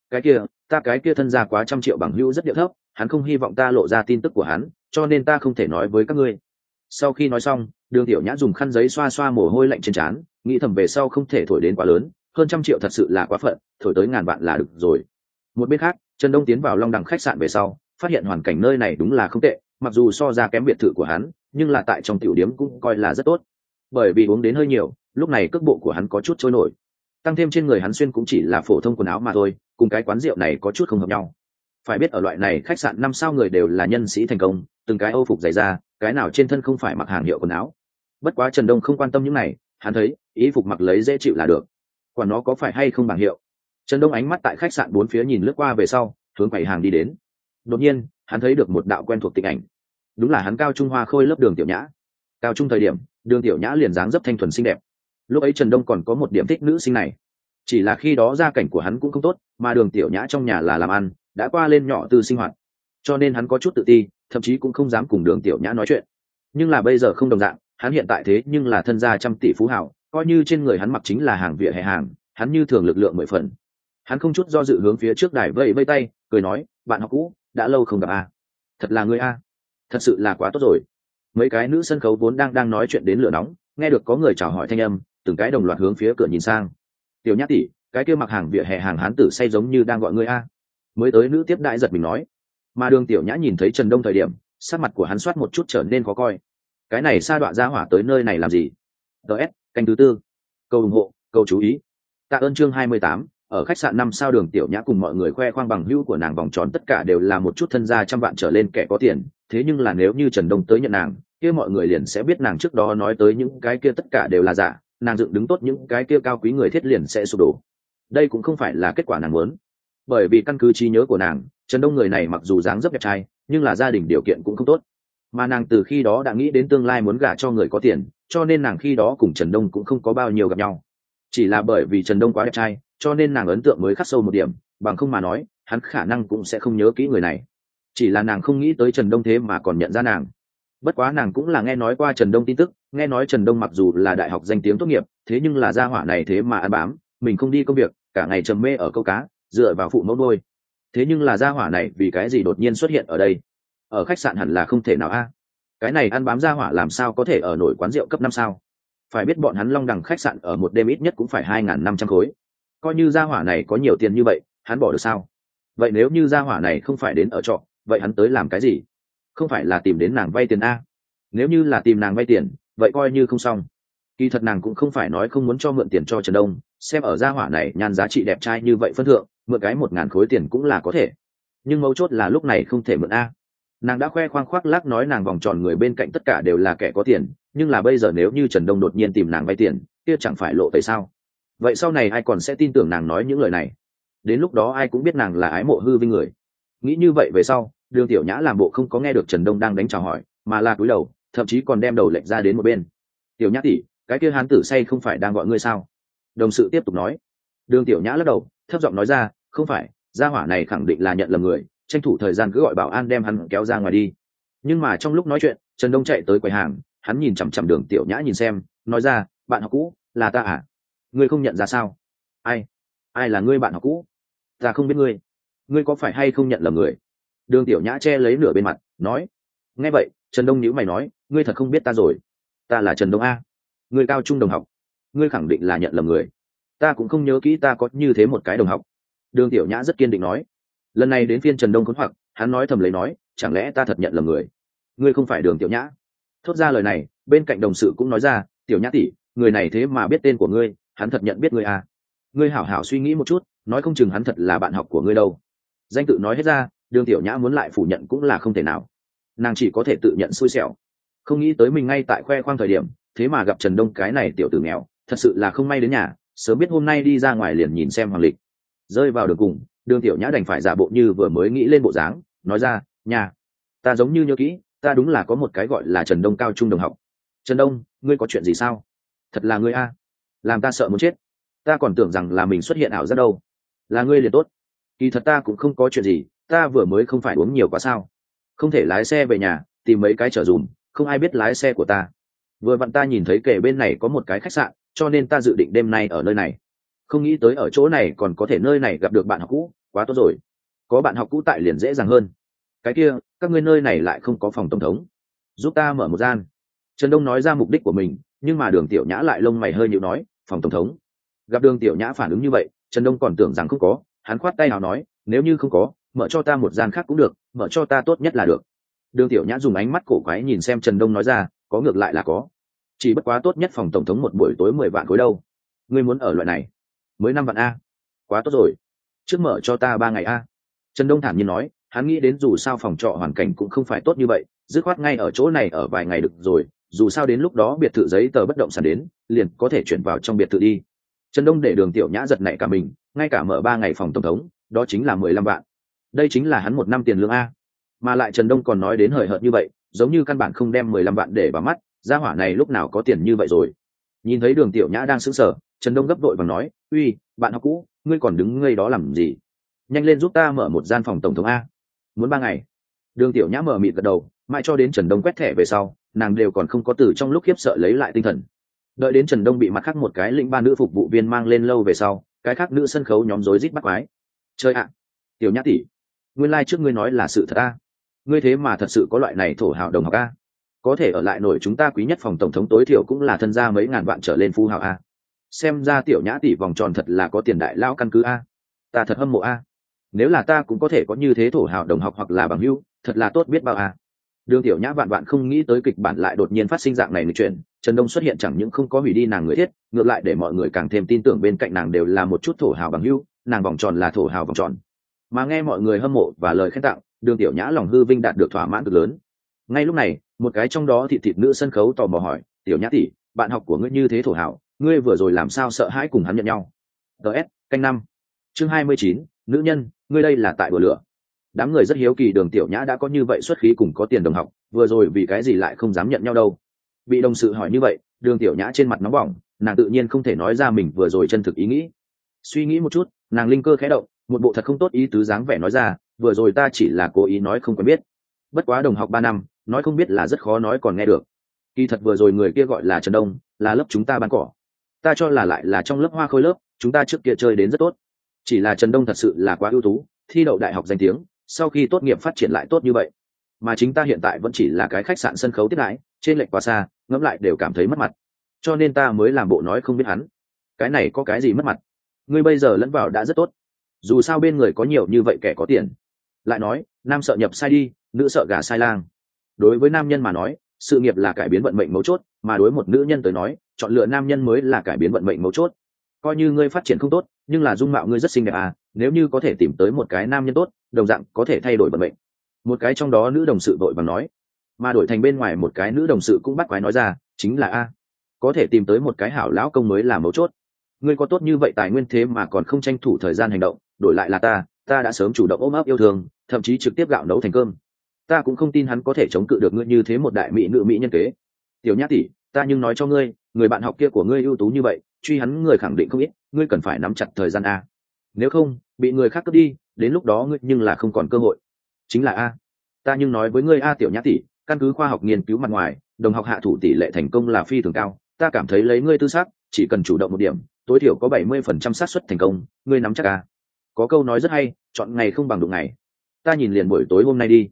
cái kia thân gia quá trăm triệu bằng hữu rất điệu thấp, hắn không hy vọng ta lộ ra tin tức của hắn, cho nên ta không thể nói với các ngươi. Sau khi nói xong, Đường Tiểu Nhã dùng khăn giấy xoa xoa mồ hôi lạnh trên trán, nghĩ thầm về sau không thể thổi đến quá lớn, hơn trăm triệu thật sự là quá phận, thổi tới ngàn vạn là được rồi. Một bên khác, Trần Đông tiến vào Long Đằng khách sạn về sau, phát hiện hoàn cảnh nơi này đúng là không tệ, mặc dù so ra kém biệt thự của hắn, nhưng là tại trong tiểu điếm cũng coi là rất tốt. Bởi vì uống đến hơi nhiều, lúc này cước bộ của hắn có chút trôi nổi, tăng thêm trên người hắn xuyên cũng chỉ là phổ thông quần áo mà thôi, cùng cái quán rượu này có chút không hợp nhau. Phải biết ở loại này khách sạn 5 sao người đều là nhân sĩ thành công, từng cái Âu phục dày da, cái nào trên thân không phải mặc hàng hiệu quần áo. Bất quá Trần Đông không quan tâm những này, hắn thấy ý phục mặc lấy dễ chịu là được, quả nó có phải hay không bảng hiệu. Trần Đông ánh mắt tại khách sạn bốn phía nhìn lướt qua về sau, hướng quầy hàng đi đến. Đột nhiên hắn thấy được một đạo quen thuộc tình ảnh, đúng là hắn Cao Trung Hoa Khôi lớp Đường Tiểu Nhã. Cao trung thời điểm, Đường Tiểu Nhã liền dáng dấp thanh thuần xinh đẹp, lúc ấy Trần Đông còn có một điểm thích nữ sinh này, chỉ là khi đó gia cảnh của hắn cũng không tốt, mà Đường Tiểu Nhã trong nhà là làm ăn, đã qua lên nhỏ tư sinh hoạt, cho nên hắn có chút tự ti, thậm chí cũng không dám cùng Đường Tiểu Nhã nói chuyện. Nhưng là bây giờ không đồng dạng, hắn hiện tại thế nhưng là thân gia trăm tỷ phú hào, coi như trên người hắn mặc chính là hàng vỉa hè hàng, hắn như thường lực lượng 10 phần. Hắn không chút do dự hướng phía trước đài vẫy vẫy tay, cười nói, bạn học cũ, đã lâu không gặp a. Thật là ngươi a, thật sự là quá tốt rồi. Mấy cái nữ sân khấu vốn đang nói chuyện đến lửa nóng, nghe được có người chào hỏi thanh âm, từng cái đồng loạt hướng phía cửa nhìn sang. Tiểu Nhã tỷ, cái kia mặc hàng vỉa hè hàng hán tử say giống như đang gọi ngươi a. Mới tới nữ tiếp đại giật mình nói. Mà Đường Tiểu Nhã nhìn thấy Trần Đông thời điểm, sắc mặt của hắn soát một chút trở nên khó coi. Cái này sa đọa ra hỏa tới nơi này làm gì? DS, canh thứ 4. Câu ủng hộ, câu chú ý. Tạ ơn chương 28, ở khách sạn 5 sao Đường Tiểu Nhã cùng mọi người khoe khoang bằng hữu của nàng vòng tròn tất cả đều là một chút thân gia trăm vạn trở lên kẻ có tiền, thế nhưng là nếu như Trần Đông tới nhận nàng, kia mọi người liền sẽ biết nàng trước đó nói tới những cái kia tất cả đều là giả, nàng dựng đứng tốt những cái kia cao quý người thiết liền sẽ sụp đổ. Đây cũng không phải là kết quả nàng muốn. Bởi vì căn cứ trí nhớ của nàng, Trần Đông người này mặc dù dáng dấp đẹp trai, nhưng là gia đình điều kiện cũng không tốt. Mà nàng từ khi đó đã nghĩ đến tương lai muốn gả cho người có tiền, cho nên nàng khi đó cùng Trần Đông cũng không có bao nhiêu gặp nhau. Chỉ là bởi vì Trần Đông quá đẹp trai, cho nên nàng ấn tượng mới khắc sâu một điểm, bằng không mà nói, hắn khả năng cũng sẽ không nhớ kỹ người này. Chỉ là nàng không nghĩ tới Trần Đông thế mà còn nhận ra nàng. Bất quá nàng cũng là nghe nói qua Trần Đông tin tức, nghe nói Trần Đông mặc dù là đại học danh tiếng tốt nghiệp, thế nhưng là gia hỏa này thế mà ăn bám, mình không đi công việc, cả ngày trầm mê ở câu cá, dựa vào phụ mẫu nuôi. Thế nhưng là gia hỏa này vì cái gì đột nhiên xuất hiện ở đây? Ở khách sạn hẳn là không thể nào a. Cái này ăn bám gia hỏa làm sao có thể ở nổi quán rượu cấp 5 sao? Phải biết bọn hắn Long Đằng khách sạn ở một đêm ít nhất cũng phải 2.500 khối. Coi như gia hỏa này có nhiều tiền như vậy, hắn bỏ được sao? Vậy nếu như gia hỏa này không phải đến ở trọ, vậy hắn tới làm cái gì? Không phải là tìm đến nàng vay tiền a? Nếu như là tìm nàng vay tiền, vậy coi như không xong. Kỳ thật nàng cũng không phải nói không muốn cho mượn tiền cho Trần Đông, xem ở gia hỏa này nhan giá trị đẹp trai như vậy phân thượng, mượn cái 1.000 khối tiền cũng là có thể. Nhưng mấu chốt là lúc này không thể mượn a. Nàng đã khoe khoang khoác lác nói nàng vòng tròn người bên cạnh tất cả đều là kẻ có tiền, nhưng là bây giờ nếu như Trần Đông đột nhiên tìm nàng vay tiền, kia chẳng phải lộ tẩy sao? Vậy sau này ai còn sẽ tin tưởng nàng nói những lời này? Đến lúc đó ai cũng biết nàng là ái mộ hư vinh người. Nghĩ như vậy về sau, Đường Tiểu Nhã làm bộ không có nghe được Trần Đông đang đánh chào hỏi, mà là cúi đầu, thậm chí còn đem đầu lệch ra đến một bên. Tiểu Nhã tỷ, cái kia hán tử say không phải đang gọi ngươi sao? Đồng sự tiếp tục nói. Đường Tiểu Nhã lắc đầu, thấp giọng nói ra, không phải, gia hỏa này khẳng định là nhận lầm người, tranh thủ thời gian cứ gọi bảo an đem hắn kéo ra ngoài đi. Nhưng mà trong lúc nói chuyện, Trần Đông chạy tới quầy hàng, hắn nhìn chằm chằm Đường Tiểu Nhã nhìn xem, nói ra, bạn học cũ, là ta à? Ngươi không nhận ra sao? Ai là ngươi bạn học cũ? Ta không biết ngươi. Ngươi có phải hay không nhận lầm người? Đường Tiểu Nhã che lấy nửa bên mặt, nói. Nghe vậy Trần Đông nhíu mày nói, ngươi thật không biết ta rồi. Ta là Trần Đông a. Ngươi cao trung đồng học. Ngươi khẳng định là nhận lầm người. Ta cũng không nhớ kỹ ta có như thế một cái đồng học. Đường Tiểu Nhã rất kiên định nói. Lần này đến phiên Trần Đông khốn hoặc, hắn nói thầm lấy nói, chẳng lẽ ta thật nhận lầm người. Ngươi không phải Đường Tiểu Nhã. Thốt ra lời này, bên cạnh đồng sự cũng nói ra, Tiểu Nhã tỷ, người này thế mà biết tên của ngươi, hắn thật nhận biết ngươi à. Ngươi hảo hảo suy nghĩ một chút, nói không chừng hắn thật là bạn học của ngươi đâu. Danh tự nói hết ra, Đường Tiểu Nhã muốn lại phủ nhận cũng là không thể nào, nàng chỉ có thể tự nhận xui xẻo. Không nghĩ tới mình ngay tại khoe khoang thời điểm, thế mà gặp Trần Đông cái này tiểu tử nghèo, thật sự là không may đến nhà, sớm biết hôm nay đi ra ngoài liền nhìn xem hoàng lịch. Rơi vào đường cùng, Đường Tiểu Nhã đành phải giả bộ như vừa mới nghĩ lên bộ dáng, nói ra, nhà, ta giống như nhớ kỹ, ta đúng là có một cái gọi là Trần Đông cao trung đồng học. Trần Đông, ngươi có chuyện gì sao? Thật là ngươi a, làm ta sợ muốn chết. Ta còn tưởng rằng là mình xuất hiện ảo giác đâu. Là ngươi liền tốt. Kỳ thật ta cũng không có chuyện gì, ta vừa mới không phải uống nhiều quá sao? Không thể lái xe về nhà, tìm mấy cái chở dùm, không ai biết lái xe của ta. Vừa vặn ta nhìn thấy kề bên này có một cái khách sạn, cho nên ta dự định đêm nay ở nơi này. Không nghĩ tới ở chỗ này còn có thể nơi này gặp được bạn học cũ, quá tốt rồi. Có bạn học cũ tại liền dễ dàng hơn. Cái kia, các ngươi nơi này lại không có phòng tổng thống, giúp ta mở một gian. Trần Đông nói ra mục đích của mình, nhưng mà Đường Tiểu Nhã lại lông mày hơi nhíu nói, phòng tổng thống. Gặp Đường Tiểu Nhã phản ứng như vậy, Trần Đông còn tưởng rằng không có, hắn khoát tay nào nói, nếu như không có, mở cho ta một gian khác cũng được, mở cho ta tốt nhất là được. Đường Tiểu Nhã dùng ánh mắt cổ quái nhìn xem Trần Đông nói ra, có ngược lại là có, chỉ bất quá tốt nhất phòng tổng thống một buổi tối 10 vạn khối đâu. Ngươi muốn ở loại này mới 5 vạn a. Quá tốt rồi, trước mở cho ta 3 ngày a. Trần Đông thản nhiên nói, hắn nghĩ đến dù sao phòng trọ hoàn cảnh cũng không phải tốt như vậy, dứt khoát ngay ở chỗ này ở vài ngày được rồi, dù sao đến lúc đó biệt thự giấy tờ bất động sản đến, liền có thể chuyển vào trong biệt thự đi. Trần Đông để Đường Tiểu Nhã giật nảy cả mình, ngay cả mở 3 ngày phòng tổng thống, đó chính là 15 vạn. Đây chính là hắn 1 năm tiền lương a. Mà lại Trần Đông còn nói đến hời hợt như vậy, giống như căn bản không đem 15 vạn để vào mắt, gia hỏa này lúc nào có tiền như vậy rồi. Nhìn thấy Đường Tiểu Nhã đang sững sờ, Trần Đông gấp đội và nói, uy, bạn học cũ, ngươi còn đứng ngây đó làm gì? Nhanh lên giúp ta mở một gian phòng tổng thống a. Muốn 3 ngày. Đường Tiểu Nhã mở mịt gật đầu, mãi cho đến Trần Đông quét thẻ về sau, nàng đều còn không có từ trong lúc khiếp sợ lấy lại tinh thần. Đợi đến Trần Đông bị mặt khác một cái lĩnh ba nữ phục vụ viên mang lên lâu về sau, cái khác nữ sân khấu nhóm rối rít bắt quái. Chơi ạ, Tiểu Nhã tỷ, nguyên lai trước ngươi nói là sự thật a. Ngươi thế mà thật sự có loại này thổ hào đồng học a. Có thể ở lại nổi chúng ta quý nhất phòng tổng thống tối thiểu cũng là thân gia mấy ngàn vạn trở lên phú hào a. Xem ra Tiểu Nhã tỷ vòng tròn thật là có tiền đại lao căn cứ a. Ta thật hâm mộ a. Nếu là ta cũng có thể có như thế thổ hào đồng học hoặc là bằng hữu, thật là tốt biết bao a. Đường Tiểu Nhã vạn vạn không nghĩ tới kịch bản lại đột nhiên phát sinh dạng này người chuyện, Trần Đông xuất hiện chẳng những không có hủy đi nàng người thiết, ngược lại để mọi người càng thêm tin tưởng bên cạnh nàng đều là một chút thổ hào bằng hữu, nàng vòng tròn là thổ hào vòng tròn. Mà nghe mọi người hâm mộ và lời khen tặng, Đường Tiểu Nhã lòng hư vinh đạt được thỏa mãn cực lớn. Ngay lúc này, một cái trong đó thịt nữ sân khấu tò mò hỏi, Tiểu Nhã tỷ, bạn học của ngươi như thế thổ hào, ngươi vừa rồi làm sao sợ hãi cùng hắn nhận nhau? DS, canh 5. Chương 29, nữ nhân, ngươi đây là tại đùa lửa. Đám người rất hiếu kỳ Đường Tiểu Nhã đã có như vậy xuất khí cùng có tiền đồng học, vừa rồi vì cái gì lại không dám nhận nhau đâu. Bị đồng sự hỏi như vậy, Đường Tiểu Nhã trên mặt nóng bỏng, nàng tự nhiên không thể nói ra mình vừa rồi chân thực ý nghĩ. Suy nghĩ một chút, nàng linh cơ khẽ động, một bộ thật không tốt ý tứ dáng vẻ nói ra, vừa rồi ta chỉ là cố ý nói không quen biết. Bất quá đồng học 3 năm, nói không biết là rất khó nói còn nghe được. Kỳ thật vừa rồi người kia gọi là Trần Đông, là lớp chúng ta bán cỏ. Ta cho là lại là trong lớp hoa khôi lớp, chúng ta trước kia chơi đến rất tốt. Chỉ là Trần Đông thật sự là quá ưu tú, thi đậu đại học danh tiếng, sau khi tốt nghiệp phát triển lại tốt như vậy. Mà chính ta hiện tại vẫn chỉ là cái khách sạn sân khấu tiếp đãi, trên lệch quá xa, ngẫm lại đều cảm thấy mất mặt. Cho nên ta mới làm bộ nói không biết hắn. Cái này có cái gì mất mặt? Ngươi bây giờ lẫn vào đã rất tốt. Dù sao bên người có nhiều như vậy kẻ có tiền. Lại nói, nam sợ nhập sai đi, nữ sợ gả sai lang. Đối với nam nhân mà nói, sự nghiệp là cải biến vận mệnh mấu chốt, mà đối một nữ nhân tới nói, chọn lựa nam nhân mới là cải biến vận mệnh mấu chốt. Coi như ngươi phát triển không tốt, nhưng là dung mạo ngươi rất xinh đẹp à, nếu như có thể tìm tới một cái nam nhân tốt, đồng dạng có thể thay đổi vận mệnh. Một cái trong đó nữ đồng sự vội vàng nói, mà đổi thành bên ngoài một cái nữ đồng sự cũng bắt quái nói ra, chính là a, có thể tìm tới một cái hảo lão công mới là mấu chốt. Ngươi có tốt như vậy tài nguyên thế mà còn không tranh thủ thời gian hành động, đổi lại là ta đã sớm chủ động ôm ấp yêu thương, thậm chí trực tiếp gạo nấu thành cơm. Ta cũng không tin hắn có thể chống cự được ngươi như thế một đại mỹ nữ mỹ nhân kế. Tiểu Nhã tỷ, ta nhưng nói cho ngươi, người bạn học kia của ngươi ưu tú như vậy, truy hắn người khẳng định không ít, ngươi cần phải nắm chặt thời gian a. Nếu không, bị người khác cướp đi, đến lúc đó ngươi nhưng là không còn cơ hội. Chính là a. Ta nhưng nói với ngươi a Tiểu Nhã tỷ, căn cứ khoa học nghiên cứu mặt ngoài, đồng học hạ thủ tỷ lệ thành công là phi thường cao, ta cảm thấy lấy ngươi tư sắc, chỉ cần chủ động một điểm, tối thiểu có 70% xác suất thành công, ngươi nắm chắc a. Có câu nói rất hay, chọn ngày không bằng đụng ngày. Ta nhìn liền buổi tối hôm nay đi.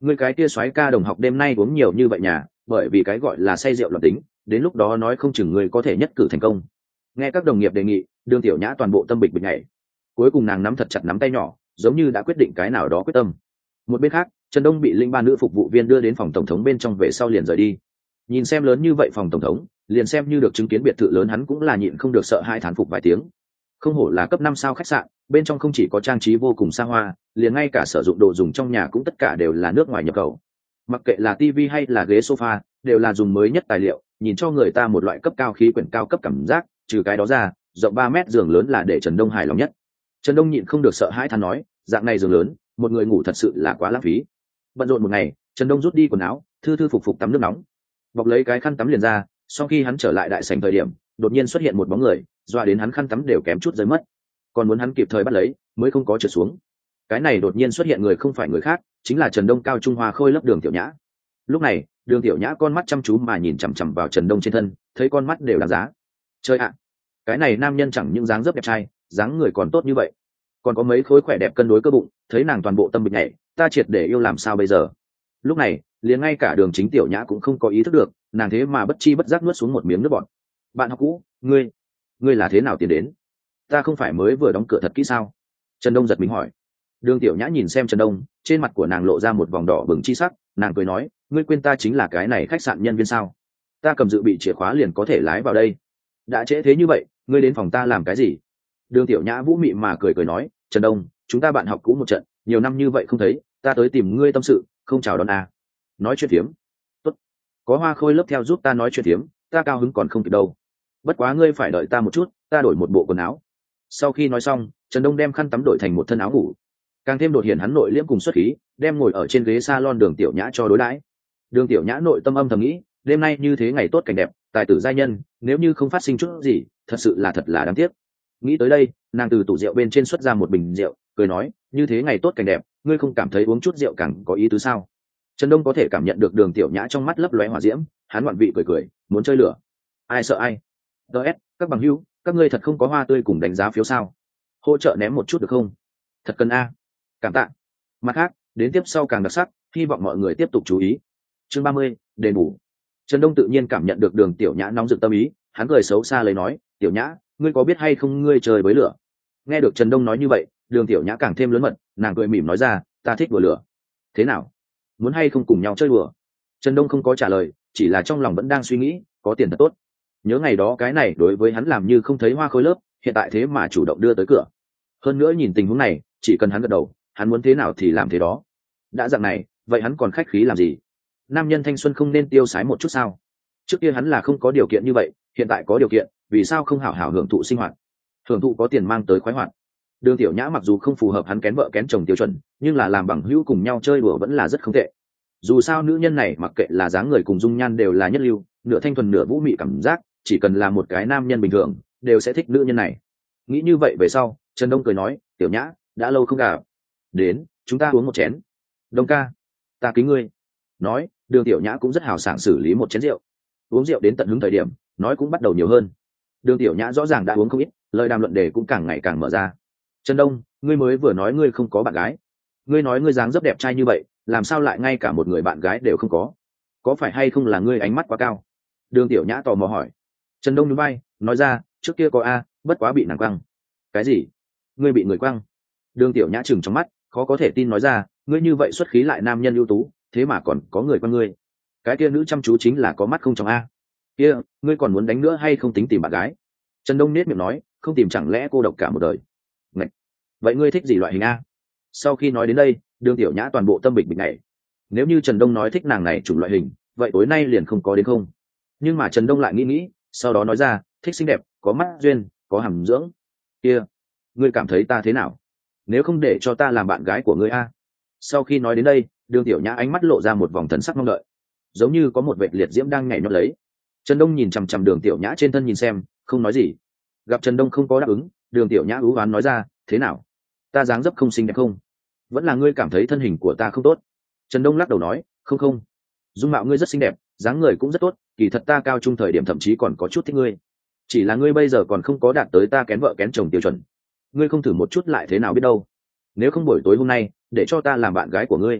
ngươi cái kia soái ca đồng học đêm nay uống nhiều như vậy nhà, bởi vì cái gọi là say rượu loạn tính, đến lúc đó nói không chừng ngươi có thể nhất cử thành công. Nghe các đồng nghiệp đề nghị, Đường Tiểu Nhã toàn bộ tâm bịch bịch nhảy. Cuối cùng nàng nắm thật chặt nắm tay nhỏ, giống như đã quyết định cái nào đó quyết tâm. Một bên khác, Trần Đông bị linh ba nữ phục vụ viên đưa đến phòng tổng thống bên trong về sau liền rời đi. Nhìn xem lớn như vậy phòng tổng thống, liền xem như được chứng kiến biệt thự lớn hắn cũng là nhịn không được sợ hai thán phục vài tiếng. Không hổ là cấp 5 sao khách sạn, bên trong không chỉ có trang trí vô cùng xa hoa, liền ngay cả sử dụng đồ dùng trong nhà cũng tất cả đều là nước ngoài nhập khẩu. Mặc kệ là tivi hay là ghế sofa, đều là dùng mới nhất tài liệu, nhìn cho người ta một loại cấp cao khí quyển cao cấp cảm giác, trừ cái đó ra, rộng 3 mét giường lớn là để Trần Đông hài lòng nhất. Trần Đông nhịn không được sợ hãi than nói, dạng này giường lớn, một người ngủ thật sự là quá lãng phí. Bận rộn một ngày, Trần Đông rút đi quần áo, thư thư phục phục tắm nước nóng, bọc lấy cái khăn tắm liền ra. Sau khi hắn trở lại đại sảnh thời điểm, đột nhiên xuất hiện một bóng người, doa đến hắn khăn tắm đều kém chút rơi mất, còn muốn hắn kịp thời bắt lấy mới không có trượt xuống. Cái này đột nhiên xuất hiện người không phải người khác, chính là Trần Đông cao trung hoa khôi lớp Đường Tiểu Nhã. Lúc này, Đường Tiểu Nhã con mắt chăm chú mà nhìn chằm chằm vào Trần Đông trên thân, thấy con mắt đều đáng giá. Chơi ạ, cái này nam nhân chẳng những dáng dấp đẹp trai, dáng người còn tốt như vậy, còn có mấy khối khỏe đẹp cân đối cơ bụng, thấy nàng toàn bộ tâm bịch nhảy, ta triệt để yêu làm sao bây giờ. Lúc này, liền ngay cả Đường Chính Tiểu Nhã cũng không có ý thức được, nàng thế mà bất chi bất giác nuốt xuống một miếng nước bọt. Bạn học cũ, ngươi là thế nào tiến đến? Ta không phải mới vừa đóng cửa thật kỹ sao? Trần Đông giật mình hỏi. Đường Tiểu Nhã nhìn xem Trần Đông, trên mặt của nàng lộ ra một vòng đỏ bừng chi sắc, nàng cười nói, ngươi quên ta chính là cái này khách sạn nhân viên sao? Ta cầm dự bị chìa khóa liền có thể lái vào đây. Đã trễ thế như vậy, ngươi đến phòng ta làm cái gì? Đường Tiểu Nhã vũ mị mà cười nói, Trần Đông, chúng ta bạn học cũ một trận, nhiều năm như vậy không thấy, ta tới tìm ngươi tâm sự, không chào đón à? Nói chuyện phiếm. Tốt. Có hoa khôi lớp theo giúp ta nói chuyện phiếm, ta cao hứng còn không kịp đâu. Bất quá ngươi phải đợi ta một chút, ta đổi một bộ quần áo. Sau khi nói xong, Trần Đông đem khăn tắm đổi thành một thân áo ngủ, càng thêm đột hiện hắn nội liễm cùng xuất khí, đem ngồi ở trên ghế salon Đường Tiểu Nhã cho đối đãi. Đường Tiểu Nhã nội tâm âm thầm nghĩ, đêm nay như thế ngày tốt cảnh đẹp, tài tử giai nhân, nếu như không phát sinh chút gì, thật là đáng tiếc. Nghĩ tới đây, nàng từ tủ rượu bên trên xuất ra một bình rượu, cười nói, như thế ngày tốt cảnh đẹp, ngươi không cảm thấy uống chút rượu càng có ý tứ sao? Trần Đông có thể cảm nhận được Đường Tiểu Nhã trong mắt lấp lóe hỏa diễm, hắn ngoạn vị cười, muốn chơi lửa. Ai sợ ai? DS, các bằng hữu, các ngươi thật không có hoa tươi cùng đánh giá phiếu sao? Hỗ trợ ném một chút được không? Thật cần a. Cảm tạ. Mặt khác, đến tiếp sau càng đặc sắc, hy vọng mọi người tiếp tục chú ý. Chương 30, đền bù. Trần Đông tự nhiên cảm nhận được Đường Tiểu Nhã nóng rực tâm ý, hắn cười xấu xa lấy nói, Tiểu Nhã, ngươi có biết hay không ngươi chơi với lửa? Nghe được Trần Đông nói như vậy, Đường Tiểu Nhã càng thêm lớn mật, nàng cười mỉm nói ra, ta thích đùa lửa. Thế nào? Muốn hay không cùng nhau chơi đùa? Trần Đông không có trả lời, chỉ là trong lòng vẫn đang suy nghĩ, có tiền thật tốt. Nhớ ngày đó cái này đối với hắn làm như không thấy hoa khôi lớp, hiện tại thế mà chủ động đưa tới cửa. Hơn nữa nhìn tình huống này, chỉ cần hắn gật đầu, hắn muốn thế nào thì làm thế đó. Đã dạng này, vậy hắn còn khách khí làm gì? Nam nhân thanh xuân không nên tiêu sái một chút sao? Trước kia hắn là không có điều kiện như vậy, hiện tại có điều kiện, vì sao không hảo hảo hưởng thụ sinh hoạt? Hưởng thụ có tiền mang tới khoái hoạt. Đường Tiểu Nhã mặc dù không phù hợp hắn kén vợ kén chồng tiêu chuẩn, nhưng là làm bằng hữu cùng nhau chơi đùa vẫn là rất không tệ. Dù sao nữ nhân này mặc kệ là dáng người cùng dung nhan đều là nhất lưu, nửa thanh thuần nửa vũ mị cảm giác, chỉ cần là một cái nam nhân bình thường, đều sẽ thích nữ nhân này. Nghĩ như vậy về sau, Trần Đông cười nói, Tiểu Nhã, đã lâu không gặp. Đến, chúng ta uống một chén. Đông ca, ta kính ngươi. Nói, Đường Tiểu Nhã cũng rất hào sảng xử lý một chén rượu. Uống rượu đến tận hứng thời điểm, nói cũng bắt đầu nhiều hơn. Đường Tiểu Nhã rõ ràng đã uống không ít, lời đàm luận đề cũng càng ngày càng mở ra. Trần Đông, ngươi mới vừa nói ngươi không có bạn gái, ngươi nói ngươi dáng dấp đẹp trai như vậy, làm sao lại ngay cả một người bạn gái đều không có phải hay không là ngươi ánh mắt quá cao? Đường Tiểu Nhã tò mò hỏi. Trần Đông nhún vai, nói ra, trước kia có a, bất quá bị nàng quăng. Cái gì? Ngươi bị người quăng? Đường Tiểu Nhã chừng trong mắt, khó có thể tin nói ra, ngươi như vậy xuất khí lại nam nhân ưu tú, thế mà còn có người quăng ngươi. Cái kia nữ chăm chú chính là có mắt không trong a. Kia, ngươi còn muốn đánh nữa hay không tính tìm bạn gái? Trần Đông nết miệng nói, không tìm chẳng lẽ cô độc cả một đời? Ngậy. Vậy ngươi thích gì loại hình a? Sau khi nói đến đây, Đường Tiểu Nhã toàn bộ tâm bịch này. Nếu như Trần Đông nói thích nàng này chủng loại hình, vậy tối nay liền không có đến không? Nhưng mà Trần Đông lại nghĩ, sau đó nói ra, thích xinh đẹp, có mắt duyên, có hàm dưỡng. Kia, ngươi cảm thấy ta thế nào? Nếu không để cho ta làm bạn gái của ngươi a? Sau khi nói đến đây, Đường Tiểu Nhã ánh mắt lộ ra một vòng thần sắc mong đợi, giống như có một vệt liệt diễm đang nhảy nhót lấy. Trần Đông nhìn chằm chằm Đường Tiểu Nhã trên thân nhìn xem, không nói gì. Gặp Trần Đông không có đáp ứng, Đường Tiểu Nhã ú oán nói ra, thế nào? Ta dáng dấp không xinh đẹp không? Vẫn là ngươi cảm thấy thân hình của ta không tốt? Trần Đông lắc đầu nói, không, dung mạo ngươi rất xinh đẹp, dáng người cũng rất tốt, kỳ thật ta cao trung thời điểm thậm chí còn có chút thích ngươi. Chỉ là ngươi bây giờ còn không có đạt tới ta kén vợ kén chồng tiêu chuẩn. Ngươi không thử một chút lại thế nào biết đâu. Nếu không buổi tối hôm nay, để cho ta làm bạn gái của ngươi.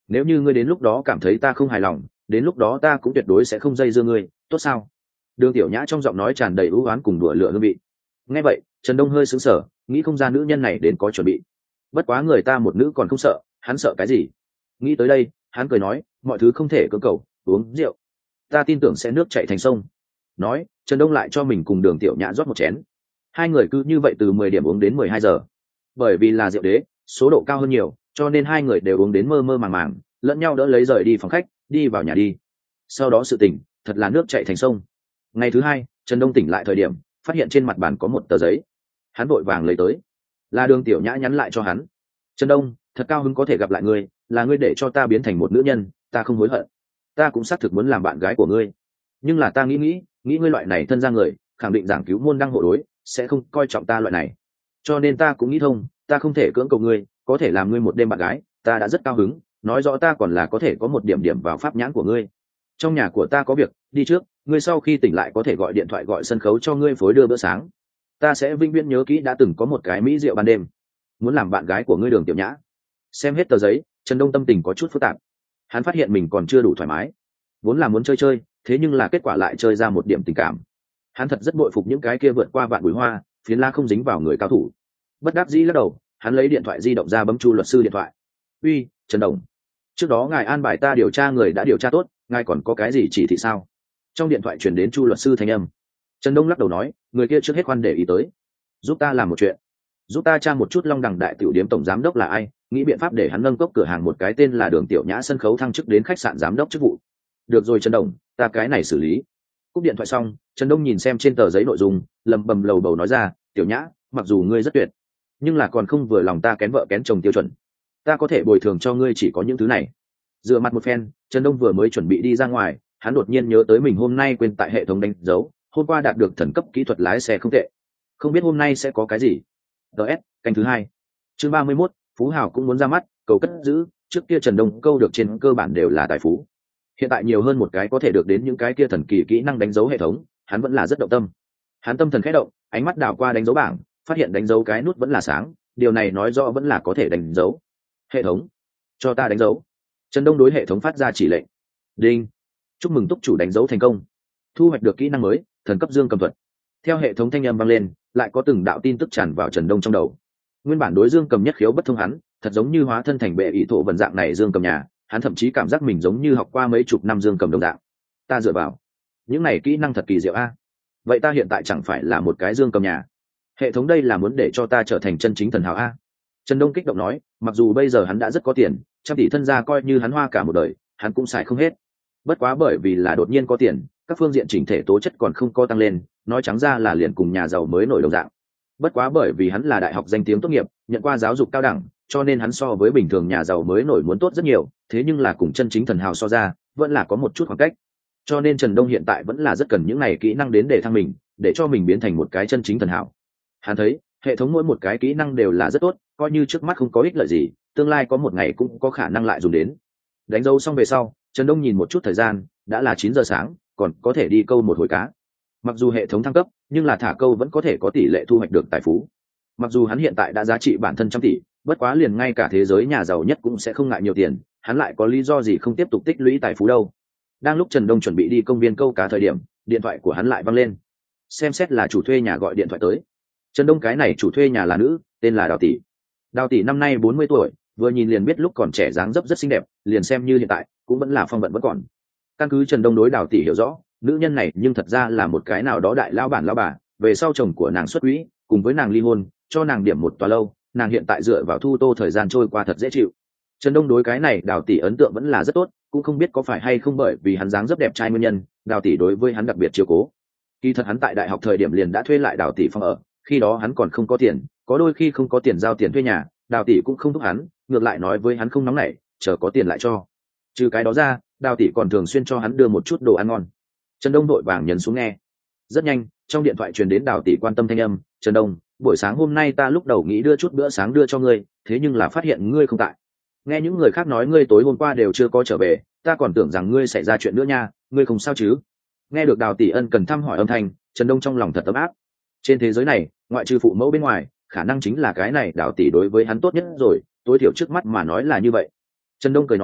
nếu như ngươi đến lúc đó cảm thấy ta không hài lòng, đến lúc đó ta cũng tuyệt đối sẽ không dây dưa ngươi, tốt sao? Đường Tiểu Nhã trong giọng nói tràn đầy ưu oán cùng đùa lửa hương vị. Nghe vậy, Trần Đông hơi sững sờ, nghĩ không ra nữ nhân này đến có chuẩn bị. Bất quá người ta một nữ còn không sợ, hắn sợ cái gì? Nghĩ tới đây, hắn cười nói, mọi thứ không thể cưỡng cầu, uống rượu, ta tin tưởng sẽ nước chảy thành sông. Nói, Trần Đông lại cho mình cùng Đường Tiểu Nhã rót một chén. Hai người cứ như vậy từ 10 điểm uống đến 12 giờ. Bởi vì là rượu đế, số độ cao hơn nhiều, cho nên hai người đều uống đến mơ mơ màng màng, lẫn nhau đỡ lấy rời đi phòng khách, đi vào nhà đi. Sau đó sự tình, thật là nước chảy thành sông. Ngày thứ hai, Trần Đông tỉnh lại thời điểm, phát hiện trên mặt bàn có một tờ giấy. Hắn vội vàng lấy tới, là Đường Tiểu Nhã nhắn lại cho hắn. Trần Đông, thật cao hứng có thể gặp lại ngươi, là ngươi để cho ta biến thành một nữ nhân, ta không hối hận. Ta cũng xác thực muốn làm bạn gái của ngươi, nhưng là ta nghĩ ngươi loại này thân ra người, khẳng định giảng cứu môn đăng hộ đối, sẽ không coi trọng ta loại này. Cho nên ta cũng nghĩ thông, ta không thể cưỡng cầu ngươi, có thể làm ngươi một đêm bạn gái, ta đã rất cao hứng, nói rõ ta còn là có thể có một điểm điểm vào pháp nhãn của ngươi. Trong nhà của ta có việc, đi trước, ngươi sau khi tỉnh lại có thể gọi điện thoại gọi sân khấu cho ngươi phối đưa bữa sáng. Ta sẽ vĩnh viễn nhớ kỹ đã từng có một cái mỹ rượu ban đêm, muốn làm bạn gái của ngươi Đường Tiểu Nhã. Xem hết tờ giấy, Trần Đông tâm tình có chút phức tạp. Hắn phát hiện mình còn chưa đủ thoải mái, vốn là muốn chơi, thế nhưng là kết quả lại chơi ra một điểm tình cảm. Hắn thật rất bội phục những cái kia vượt qua vạn bụi hoa, phiến la không dính vào người cao thủ. Bất đắc dĩ lắc đầu, hắn lấy điện thoại di động ra bấm Chu luật sư điện thoại. Uy, Trần Đồng, trước đó ngài an bài ta điều tra người đã điều tra tốt, ngài còn có cái gì chỉ thị sao? Trong điện thoại truyền đến Chu luật sư thanh âm. Trần Đông lắc đầu nói, người kia trước hết khoan để ý tới, giúp ta làm một chuyện, giúp ta tra một chút Long Đằng đại tiểu điếm tổng giám đốc là ai, nghĩ biện pháp để hắn nâng cốc cửa hàng một cái tên là Đường Tiểu Nhã sân khấu thăng chức đến khách sạn giám đốc chức vụ. Được rồi Trần Đồng, ta cái này xử lý. Cúp điện thoại xong, Trần Đông nhìn xem trên tờ giấy nội dung, lẩm bẩm lầu bầu nói ra, Tiểu Nhã, mặc dù ngươi rất tuyệt, nhưng là còn không vừa lòng ta kén vợ kén chồng tiêu chuẩn. Ta có thể bồi thường cho ngươi chỉ có những thứ này. Dựa mặt một phen, Trần Đông vừa mới chuẩn bị đi ra ngoài, hắn đột nhiên nhớ tới mình hôm nay quên tại hệ thống đánh dấu, hôm qua đạt được thần cấp kỹ thuật lái xe không tệ, không biết hôm nay sẽ có cái gì. DS, canh thứ 2. Chương 31, Phú Hào cũng muốn ra mắt, cầu cất giữ, trước kia Trần Đông câu được trên cơ bản đều là tài phú. Hiện tại nhiều hơn một cái có thể được đến những cái kia thần kỳ kỹ năng đánh dấu hệ thống, hắn vẫn là rất động tâm. Hắn tâm thần khẽ động, ánh mắt đảo qua đánh dấu bảng, phát hiện đánh dấu cái nút vẫn là sáng, điều này nói rõ vẫn là có thể đánh dấu. Hệ thống, cho ta đánh dấu. Trần Đông đối hệ thống phát ra chỉ lệnh. Đinh, chúc mừng túc chủ đánh dấu thành công, thu hoạch được kỹ năng mới, thần cấp dương cầm thuật. Theo hệ thống thanh âm vang lên, lại có từng đạo tin tức tràn vào Trần Đông trong đầu. Nguyên bản đối dương cầm nhất khiếu bất thông hắn, thật giống như hóa thân thành bệ ý thổ vận dạng này dương cầm nhà, hắn thậm chí cảm giác mình giống như học qua mấy chục năm dương cầm đồng dạng. Ta dựa vào những này kỹ năng thật kỳ diệu a. Vậy ta hiện tại chẳng phải là một cái dương cầm nhà? Hệ thống đây là muốn để cho ta trở thành chân chính thần hào a. Trần Đông kích động nói, mặc dù bây giờ hắn đã rất có tiền, trăm tỷ thân gia coi như hắn hoa cả một đời, hắn cũng xài không hết. Bất quá bởi vì là đột nhiên có tiền, các phương diện chỉnh thể tố chất còn không có tăng lên, nói trắng ra là liền cùng nhà giàu mới nổi đồng dạng. Bất quá bởi vì hắn là đại học danh tiếng tốt nghiệp, nhận qua giáo dục cao đẳng, cho nên hắn so với bình thường nhà giàu mới nổi muốn tốt rất nhiều, thế nhưng là cùng chân chính thần hào so ra, vẫn là có một chút khoảng cách. Cho nên Trần Đông hiện tại vẫn là rất cần những này kỹ năng đến để thăng mình, để cho mình biến thành một cái chân chính thần hào. Hắn thấy, hệ thống mỗi một cái kỹ năng đều là rất tốt, coi như trước mắt không có ích lợi gì, tương lai có một ngày cũng có khả năng lại dùng đến. Đánh dấu xong về sau, Trần Đông nhìn một chút thời gian, đã là 9 giờ sáng, còn có thể đi câu một hồi cá. Mặc dù hệ thống thăng cấp, nhưng là thả câu vẫn có thể có tỷ lệ thu hoạch được tài phú. Mặc dù hắn hiện tại đã giá trị bản thân trăm tỷ, bất quá liền ngay cả thế giới nhà giàu nhất cũng sẽ không ngại nhiều tiền, hắn lại có lý do gì không tiếp tục tích lũy tài phú đâu. Đang lúc Trần Đông chuẩn bị đi công viên câu cá thời điểm, điện thoại của hắn lại văng lên. Xem xét là chủ thuê nhà gọi điện thoại tới. Trần Đông cái này chủ thuê nhà là nữ, tên là Đào tỷ. Đào tỷ năm nay 40 tuổi, vừa nhìn liền biết lúc còn trẻ dáng dấp rất xinh đẹp, liền xem như hiện tại cũng vẫn là phong vận vẫn còn. Căn cứ Trần Đông đối Đào tỷ hiểu rõ, nữ nhân này nhưng thật ra là một cái nào đó đại lão bản lão bà, về sau chồng của nàng xuất quỹ, cùng với nàng ly hôn, cho nàng điểm một tòa lâu, nàng hiện tại dựa vào thu tô thời gian trôi qua thật dễ chịu. Trần Đông đối cái này Đào tỷ ấn tượng vẫn là rất tốt, cũng không biết có phải hay không bởi vì hắn dáng dấp đẹp trai nguyên nhân, Đào tỷ đối với hắn đặc biệt chiếu cố. Kỳ thật hắn tại đại học thời điểm liền đã thuê lại Đào tỷ phòng ở, khi đó hắn còn không có tiền, có đôi khi không có tiền giao tiền thuê nhà, Đào tỷ cũng không thúc hắn, ngược lại nói với hắn không nóng nảy, chờ có tiền lại cho. Trừ cái đó ra, Đào tỷ còn thường xuyên cho hắn đưa một chút đồ ăn ngon. Trần Đông đội vàng nhấn xuống nghe. Rất nhanh, trong điện thoại truyền đến Đào tỷ quan tâm thanh âm, "Trần Đông, buổi sáng hôm nay ta lúc đầu nghĩ đưa chút bữa sáng đưa cho ngươi, thế nhưng là phát hiện ngươi không tại. Nghe những người khác nói ngươi tối hôm qua đều chưa có trở về, ta còn tưởng rằng ngươi xảy ra chuyện nữa nha, ngươi không sao chứ?" Nghe được Đào tỷ ân cần thăm hỏi âm thanh, Trần Đông trong lòng thật ấm áp. Trên thế giới này, ngoại trừ phụ mẫu bên ngoài, khả năng chính là cái này Đào tỷ đối với hắn tốt nhất rồi, tối thiểu trước mắt mà nói là như vậy. Trần Đông cười nói,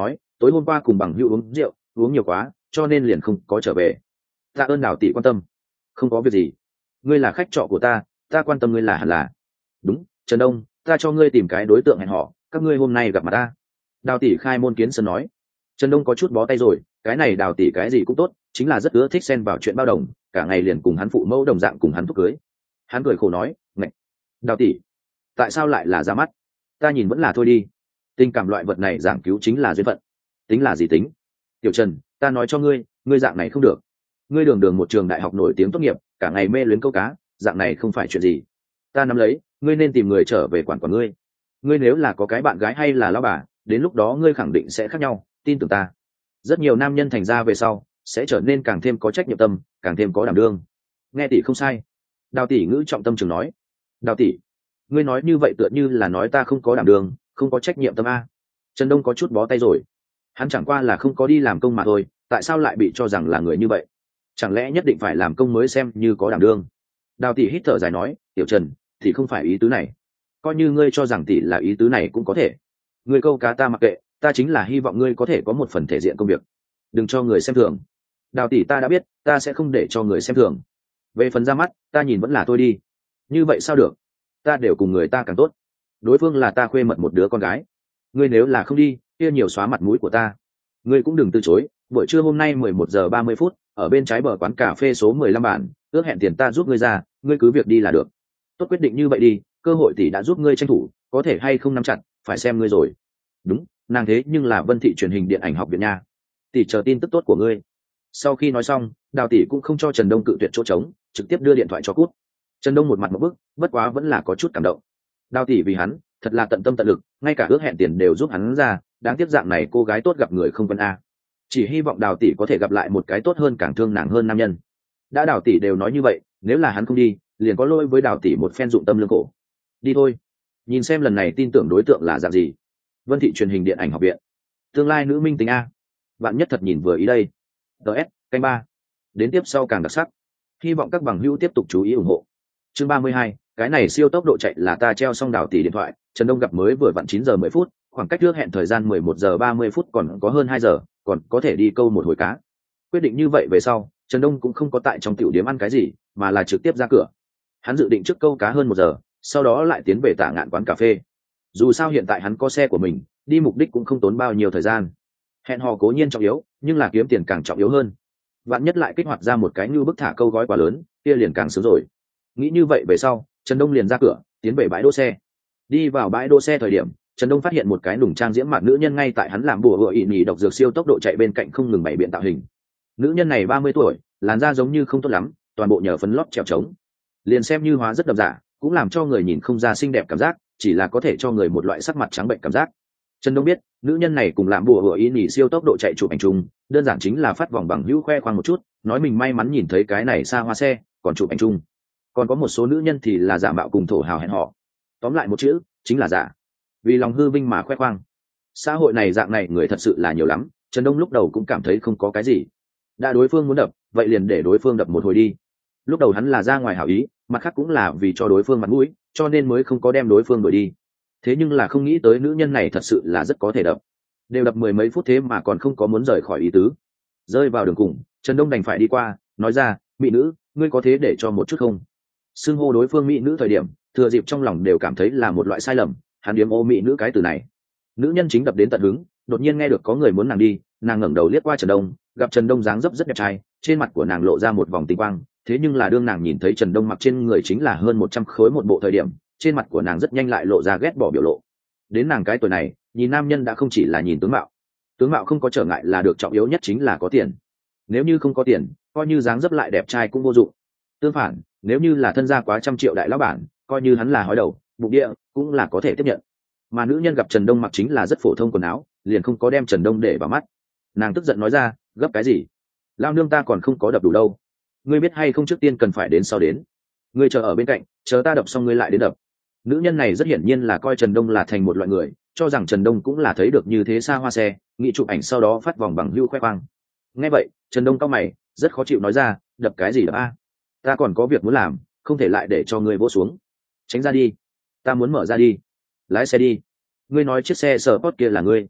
tối hôm qua cùng bằng hữu uống rượu, uống nhiều quá cho nên liền không có trở về. Tạ ơn Đào tỷ quan tâm. Không có việc gì, ngươi là khách trọ của ta quan tâm ngươi là hẳn là. Đúng, Trần Đông, ta cho ngươi tìm cái đối tượng hẹn hò, các ngươi hôm nay gặp mặt ta. Đào tỷ khai môn kiến sơn nói. Trần Đông có chút bó tay rồi, cái này Đào tỷ cái gì cũng tốt, chính là rất ưa thích xen vào chuyện bao đồng, cả ngày liền cùng hắn phụ mẫu đồng dạng cùng hắn thúc cưới. Hắn cười khổ nói, ngạch, Đào tỷ, tại sao lại là ra mắt? Ta nhìn vẫn là thôi đi. Tình cảm loại vật này giảng cứu chính là duyên phận. Tính là gì tính? Tiểu Trần, ta nói cho ngươi, ngươi dạng này không được. Ngươi đường đường một trường đại học nổi tiếng tốt nghiệp, cả ngày mê luyến câu cá, dạng này không phải chuyện gì. Ta nắm lấy, ngươi nên tìm người trở về quản quản ngươi. Ngươi nếu là có cái bạn gái hay là lão bà, đến lúc đó ngươi khẳng định sẽ khác nhau, tin tưởng ta. Rất nhiều nam nhân thành ra về sau sẽ trở nên càng thêm có trách nhiệm tâm, càng thêm có đảm đương. Nghe tỷ không sai. Đào tỷ ngữ trọng tâm trường nói. Đào tỷ, ngươi nói như vậy tựa như là nói ta không có đảm đương, không có trách nhiệm tâm a. Trần Đông có chút bó tay rồi. Hắn chẳng qua là không có đi làm công mà thôi, tại sao lại bị cho rằng là người như vậy? Chẳng lẽ nhất định phải làm công mới xem như có đảm đương? Đào tỷ hít thở dài nói, Tiểu Trần, thì không phải ý tứ này. Coi như ngươi cho rằng tỷ là ý tứ này cũng có thể. Ngươi câu cá ta mặc kệ, ta chính là hy vọng ngươi có thể có một phần thể diện công việc, đừng cho người xem thường. Đào tỷ ta đã biết, ta sẽ không để cho người xem thường. Về phần ra mắt, ta nhìn vẫn là thôi đi. Như vậy sao được? Ta đều cùng người ta càng tốt. Đối phương là ta khuê mật một đứa con gái. Ngươi nếu là không đi, kia nhiều xóa mặt mũi của ta. Ngươi cũng đừng từ chối, buổi trưa hôm nay 11:30, ở bên trái bờ quán cà phê số 15 bản, ước hẹn tiền ta giúp ngươi ra, ngươi cứ việc đi là được. Tốt, quyết định như vậy đi, cơ hội tỷ đã giúp ngươi tranh thủ, có thể hay không nắm chặt, phải xem ngươi rồi. Đúng, nàng thế nhưng là Vân Thị truyền hình điện ảnh học viện nha. Tỷ chờ tin tức tốt của ngươi. Sau khi nói xong, Đào tỷ cũng không cho Trần Đông cự tuyệt chỗ trống, trực tiếp đưa điện thoại cho cút. Trần Đông một mặt một bức, bất quá vẫn là có chút cảm động. Đào tỷ vì hắn, thật là tận tâm tận lực, ngay cả ước hẹn tiền đều giúp hắn ra, đáng tiếc dạng này cô gái tốt gặp người không quen a. Chỉ hy vọng Đào tỷ có thể gặp lại một cái tốt hơn, càng thương nàng hơn nam nhân. Đã Đào tỷ đều nói như vậy, nếu là hắn không đi, liền có lỗi với Đào tỷ một phen dụng tâm lương khổ. Đi thôi, nhìn xem lần này tin tưởng đối tượng là dạng gì. Vân Thị truyền hình điện ảnh học viện, tương lai nữ minh tính a, bạn nhất thật nhìn vừa ý đây. ts canh 3, đến tiếp sau càng đặc sắc, hy vọng các bằng hữu tiếp tục chú ý ủng hộ. Chương 32, cái này siêu tốc độ chạy là ta treo xong Đào tỷ điện thoại. Trần Đông gặp mới vừa vặn 9:10, khoảng cách trước hẹn thời gian 11:30 còn có hơn 2 giờ, còn có thể đi câu một hồi cá. Quyết định như vậy về sau, Trần Đông cũng không có tại trong tiểu điếm ăn cái gì, mà là trực tiếp ra cửa. Hắn dự định trước câu cá hơn 1 giờ, sau đó lại tiến về Tạ Ngạn quán cà phê. Dù sao hiện tại hắn có xe của mình, đi mục đích cũng không tốn bao nhiêu thời gian. Hẹn hò cố nhiên trọng yếu, nhưng là kiếm tiền càng trọng yếu hơn. Vạn nhất lại kích hoạt ra một cái như bức thả câu gói quá lớn, kia liền càng sướng rồi. Nghĩ như vậy về sau, Trần Đông liền ra cửa, tiến về bãi đỗ xe. Đi vào bãi đỗ xe thời điểm, Trần Đông phát hiện một cái nùng trang diễm mạn nữ nhân ngay tại hắn làm bùa hựa ị nhì độc dược siêu tốc độ chạy bên cạnh không ngừng bày biện tạo hình. Nữ nhân này 30 tuổi, làn da giống như không tốt lắm, toàn bộ nhờ phấn lót trèo trống. Liền xem như hóa rất đậm giả, cũng làm cho người nhìn không ra xinh đẹp cảm giác, chỉ là có thể cho người một loại sắc mặt trắng bệnh cảm giác. Trần Đông biết, nữ nhân này cùng làm bùa hựa ị nhì siêu tốc độ chạy chụp ảnh chung, đơn giản chính là phát vòng bằng hữu khoe khoang một chút, nói mình may mắn nhìn thấy cái này xa hoa xe, còn chụp ảnh chung. Còn có một số nữ nhân thì là giả mạo cùng thổ hào hẹn hò. Tóm lại một chữ, chính là giả. Vì lòng hư vinh mà khoe khoang. Xã hội này dạng này người thật sự là nhiều lắm. Trần Đông lúc đầu cũng cảm thấy không có cái gì. Đã đối phương muốn đập, vậy liền để đối phương đập một hồi đi. Lúc đầu hắn là ra ngoài hảo ý, mặt khác cũng là vì cho đối phương mặt mũi, cho nên mới không có đem đối phương đuổi đi. Thế nhưng là không nghĩ tới nữ nhân này thật sự là rất có thể đập. Đều đập 10 mấy phút thế mà còn không có muốn rời khỏi ý tứ. Rơi vào đường cùng, Trần Đông đành phải đi qua, nói ra, mỹ nữ, ngươi có thế để cho một chút không? Xưng hô đối phương mỹ nữ thời điểm, thừa dịp trong lòng đều cảm thấy là một loại sai lầm, hắn điếm ô mỹ nữ cái từ này. Nữ nhân chính đập đến tận hứng, đột nhiên nghe được có người muốn nàng đi, nàng ngẩng đầu liếc qua Trần Đông, gặp Trần Đông dáng dấp rất đẹp trai, trên mặt của nàng lộ ra một vòng tinh quang. Thế nhưng là đương nàng nhìn thấy Trần Đông mặc trên người chính là hơn 100 khối một bộ thời điểm, trên mặt của nàng rất nhanh lại lộ ra ghét bỏ biểu lộ. Đến nàng cái tuổi này, nhìn nam nhân đã không chỉ là nhìn tướng mạo không có trở ngại là được, trọng yếu nhất chính là có tiền. Nếu như không có tiền, coi như dáng dấp lại đẹp trai cũng vô dụng. Tương phản, nếu như là thân gia quá trăm triệu đại lão bản, coi như hắn là hói đầu bụng địa cũng là có thể tiếp nhận. Mà nữ nhân gặp Trần Đông mặc chính là rất phổ thông quần áo, liền không có đem Trần Đông để vào mắt. Nàng tức giận nói ra, gấp cái gì? Lao nương ta còn không có đập đủ đâu. Ngươi biết hay không, trước tiên cần phải đến sau đến. Ngươi chờ ở bên cạnh, chờ ta đập xong ngươi lại đến đập. Nữ nhân này rất hiển nhiên là coi Trần Đông là thành một loại người, cho rằng Trần Đông cũng là thấy được như thế xa hoa xe, nghĩ chụp ảnh sau đó phát vòng bằng hưu khoe khoang. Nghe vậy, Trần Đông cau mày, rất khó chịu nói ra, đập cái gì đập a? Ta còn có việc muốn làm, không thể lại để cho ngươi vỗ xuống. Tránh ra đi, ta muốn mở ra đi. Lái xe đi. Ngươi nói chiếc xe Sport kia là ngươi.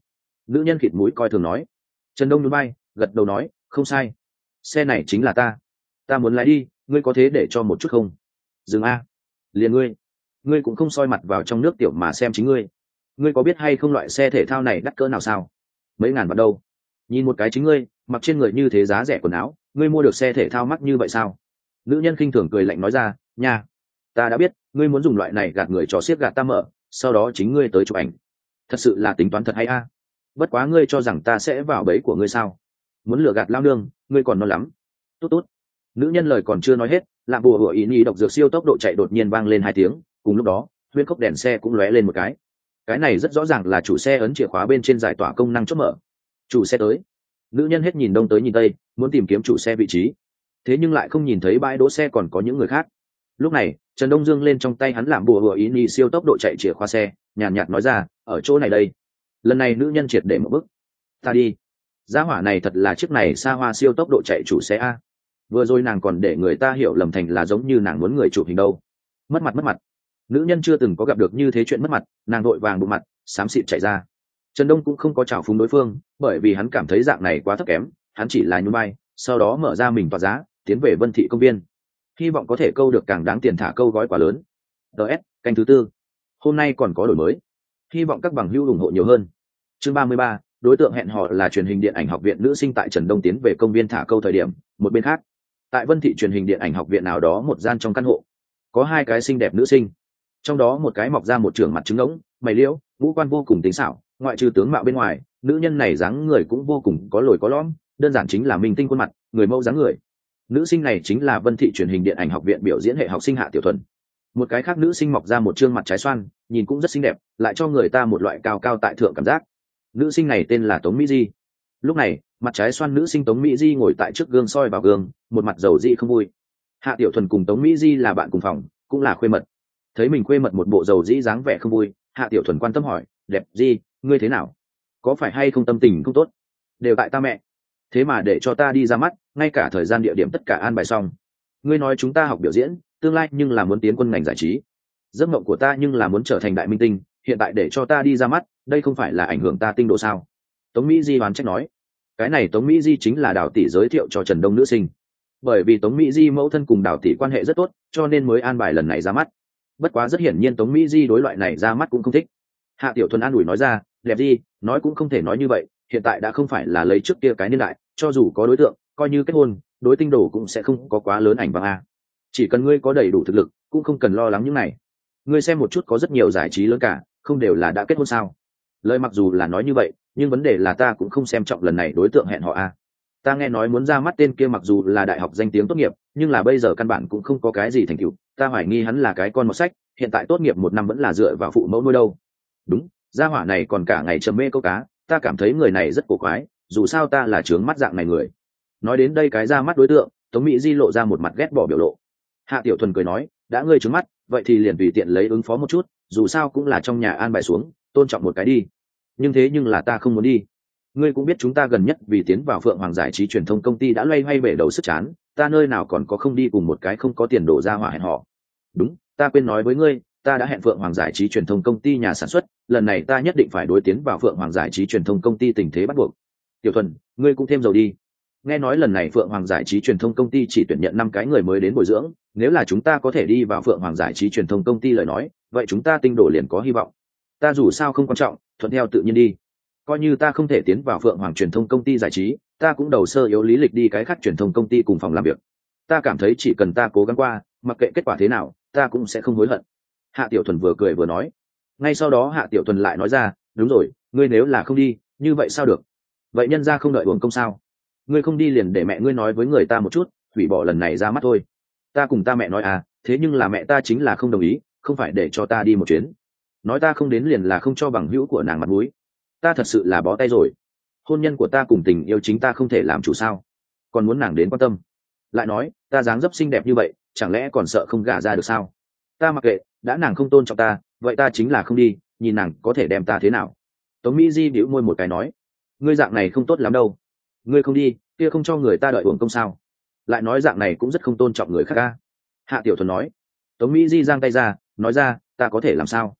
Nữ nhân khịt mũi coi thường nói. Trần Đông núi bay gật đầu nói, không sai, xe này chính là ta muốn lái đi, ngươi có thế để cho một chút không? Dừng a. Liền ngươi cũng không soi mặt vào trong nước tiểu mà xem chính ngươi có biết hay không loại xe thể thao này đắt cỡ nào sao? Mấy ngàn vạn đâu. Nhìn một cái chính ngươi mặc trên người như thế giá rẻ quần áo, ngươi mua được xe thể thao mắc như vậy sao? Nữ nhân khinh thường cười lạnh nói ra, nha, ta đã biết ngươi muốn dùng loại này gạt người trò xiết gạt ta mở, sau đó chính ngươi tới chụp ảnh. Thật sự là tính toán thật hay a. Bất quá ngươi cho rằng ta sẽ vào bẫy của ngươi sao? Muốn lừa gạt lao nương, ngươi còn non lắm. Tốt tốt. Nữ nhân lời còn chưa nói hết, làm bùa hựa ý nhi độc dược siêu tốc độ chạy đột nhiên vang lên 2 tiếng, cùng lúc đó huyễn cốc đèn xe cũng lóe lên một cái này rất rõ ràng là chủ xe ấn chìa khóa bên trên giải tỏa công năng chốt mở. Chủ xe tới. Nữ nhân hết nhìn đông tới nhìn tây, muốn tìm kiếm chủ xe vị trí, thế nhưng lại không nhìn thấy bãi đỗ xe còn có những người khác. Lúc này Trần Đông dương lên trong tay hắn làm bùa hựa ý nhi siêu tốc độ chạy chìa khóa xe, nhàn nhạt nói ra, ở chỗ này đây. Lần này nữ nhân triệt để một bước. Ta đi. Giá hỏa này thật là chiếc này xa hoa siêu tốc độ chạy chủ xe a. Vừa rồi nàng còn để người ta hiểu lầm thành là giống như nàng muốn người chụp hình đâu. Mất mặt. Nữ nhân chưa từng có gặp được như thế chuyện mất mặt, nàng vội vàng bụng mặt xám xịt chạy ra. Trần Đông cũng không có trào phúng đối phương, bởi vì hắn cảm thấy dạng này quá thấp kém, hắn chỉ là nhún vai, sau đó mở ra mình tỏa giá, tiến về Vân Thị công viên, hy vọng có thể câu được càng đáng tiền thả câu gói quá lớn. DS canh thứ 4, hôm nay còn có đổi mới, hy vọng các bằng hữu ủng hộ nhiều hơn. Chương 33, đối tượng hẹn hò là truyền hình điện ảnh học viện nữ sinh. Tại Trần Đông tiến về công viên thả câu thời điểm, một bên khác, tại Vân Thị truyền hình điện ảnh học viện nào đó một gian trong căn hộ, có 2 cái xinh đẹp nữ sinh, trong đó một cái mọc ra một trường mặt trứng ngỗng, mày liễu, ngũ quan vô cùng tính xảo, ngoại trừ tướng mạo bên ngoài, nữ nhân này dáng người cũng vô cùng có lồi có lõm, đơn giản chính là minh tinh khuôn mặt, người mẫu dáng người. Nữ sinh này chính là Vân Thị truyền hình điện ảnh học viện biểu diễn hệ học sinh Hạ Tiểu Thuần. Một cái khác nữ sinh mọc ra một trương mặt trái xoan, nhìn cũng rất xinh đẹp, lại cho người ta một loại cao cao tại thượng cảm giác. Nữ sinh này tên là Tống Mỹ Di. Lúc này mặt trái xoan nữ sinh Tống Mỹ Di ngồi tại trước gương soi vào gương, một mặt dầu dị không vui. Hạ Tiểu Thuần cùng Tống Mỹ Di là bạn cùng phòng, cũng là khuê mật. Thấy mình khuê mật một bộ dầu dĩ dáng vẻ không vui, Hạ Tiểu Thuần quan tâm hỏi, đẹp Di, ngươi thế nào, có phải hay không tâm tình không tốt? Đều tại ta mẹ, thế mà để cho ta đi ra mắt, ngay cả thời gian địa điểm tất cả an bài xong. Ngươi nói chúng ta học biểu diễn tương lai nhưng là muốn tiến quân ngành giải trí, giấc mộng của ta nhưng là muốn trở thành đại minh tinh, hiện tại để cho ta đi ra mắt, đây không phải là ảnh hưởng ta tinh độ sao? Tống Mỹ Di oán trách nói. Cái này Tống Mỹ Di chính là Đào tỷ giới thiệu cho Trần Đông nữ sinh, bởi vì Tống Mỹ Di mẫu thân cùng Đào tỷ quan hệ rất tốt, cho nên mới an bài lần này ra mắt. Bất quá rất hiển nhiên Tống Mỹ Di đối loại này ra mắt cũng không thích. Hạ Tiểu Thuần an ủi nói ra, đẹp Di, nói cũng không thể nói như vậy, hiện tại đã không phải là lấy trước kia cái niên đại, cho dù có đối tượng, coi như kết hôn, đối tinh đồ cũng sẽ không có quá lớn ảnh vang a. Chỉ cần ngươi có đầy đủ thực lực, cũng không cần lo lắng những này. Ngươi xem một chút, có rất nhiều giải trí lớn cả, không đều là đã kết hôn sao? Lời mặc dù là nói như vậy, nhưng vấn đề là ta cũng không xem trọng lần này đối tượng hẹn hò a. Ta nghe nói muốn ra mắt tên kia mặc dù là đại học danh tiếng tốt nghiệp, nhưng là bây giờ căn bản cũng không có cái gì thành tựu, ta hoài nghi hắn là cái con một sách, hiện tại tốt nghiệp 1 năm vẫn là dựa vào phụ mẫu nuôi đâu. Đúng, gia hỏa này còn cả ngày trầm mê câu cá, ta cảm thấy người này rất cổ quái, dù sao ta là trướng mắt dạng này người. Nói đến đây cái ra mắt đối tượng, Tống Mỹ Di lộ ra một mặt ghét bỏ biểu lộ. Hạ Tiểu Thuần cười nói, đã ngươi trướng mắt, vậy thì liền tùy tiện lấy ứng phó một chút, dù sao cũng là trong nhà an bài xuống, tôn trọng một cái đi. Nhưng là ta không muốn đi. Ngươi cũng biết chúng ta gần nhất vì tiến vào Phượng Hoàng giải trí truyền thông công ty đã loay hoay bể đầu sức chán, ta nơi nào còn có không đi cùng một cái không có tiền đổ ra hỏa hẹn hò. Đúng, ta quên nói với ngươi, ta đã hẹn Phượng Hoàng giải trí truyền thông công ty nhà sản xuất, lần này ta nhất định phải đối tiến vào Phượng Hoàng giải trí truyền thông công ty tình thế bắt buộc. Tiểu Thuần, ngươi cũng thêm dầu đi. Nghe nói lần này Phượng Hoàng giải trí truyền thông công ty chỉ tuyển nhận 5 cái người mới đến bồi dưỡng, nếu là chúng ta có thể đi vào Phượng Hoàng giải trí truyền thông công ty lời nói, vậy chúng ta tinh đổ liền có hy vọng. Ta dù sao không quan trọng, thuận theo tự nhiên đi. Coi như ta không thể tiến vào Phượng Hoàng truyền thông công ty giải trí, ta cũng đầu sơ yếu lý lịch đi cái khác truyền thông công ty cùng phòng làm việc. Ta cảm thấy chỉ cần ta cố gắng qua, mặc kệ kết quả thế nào, ta cũng sẽ không hối hận. Hạ Tiểu Thuần vừa cười vừa nói. Ngay sau đó Hạ Tiểu Thuần lại nói ra, đúng rồi, ngươi nếu là không đi, như vậy sao được? Vậy nhân ra không đợi uổng công sao? Ngươi không đi liền để mẹ ngươi nói với người ta một chút, hủy bỏ lần này ra mắt thôi. Ta cùng ta mẹ nói à, thế nhưng là mẹ ta chính là không đồng ý, không phải để cho ta đi một chuyến. Nói ta không đến liền là không cho bằng hữu của nàng mặt mũi. Ta thật sự là bó tay rồi. Hôn nhân của ta cùng tình yêu chính ta không thể làm chủ sao? Còn muốn nàng đến quan tâm. Lại nói, ta dáng dấp xinh đẹp như vậy, chẳng lẽ còn sợ không gả ra được sao? Ta mặc kệ, đã nàng không tôn trọng ta, vậy ta chính là không đi, nhìn nàng có thể đem ta thế nào. Tống Mỹ Di bĩu môi một cái nói, ngươi dạng này không tốt lắm đâu. Ngươi không đi, kia không cho người ta đợi uổng công sao? Lại nói dạng này cũng rất không tôn trọng người khác ca. Hạ Tiểu Thuần nói. Tống Mỹ Di giang tay ra, nói ra, ta có thể làm sao?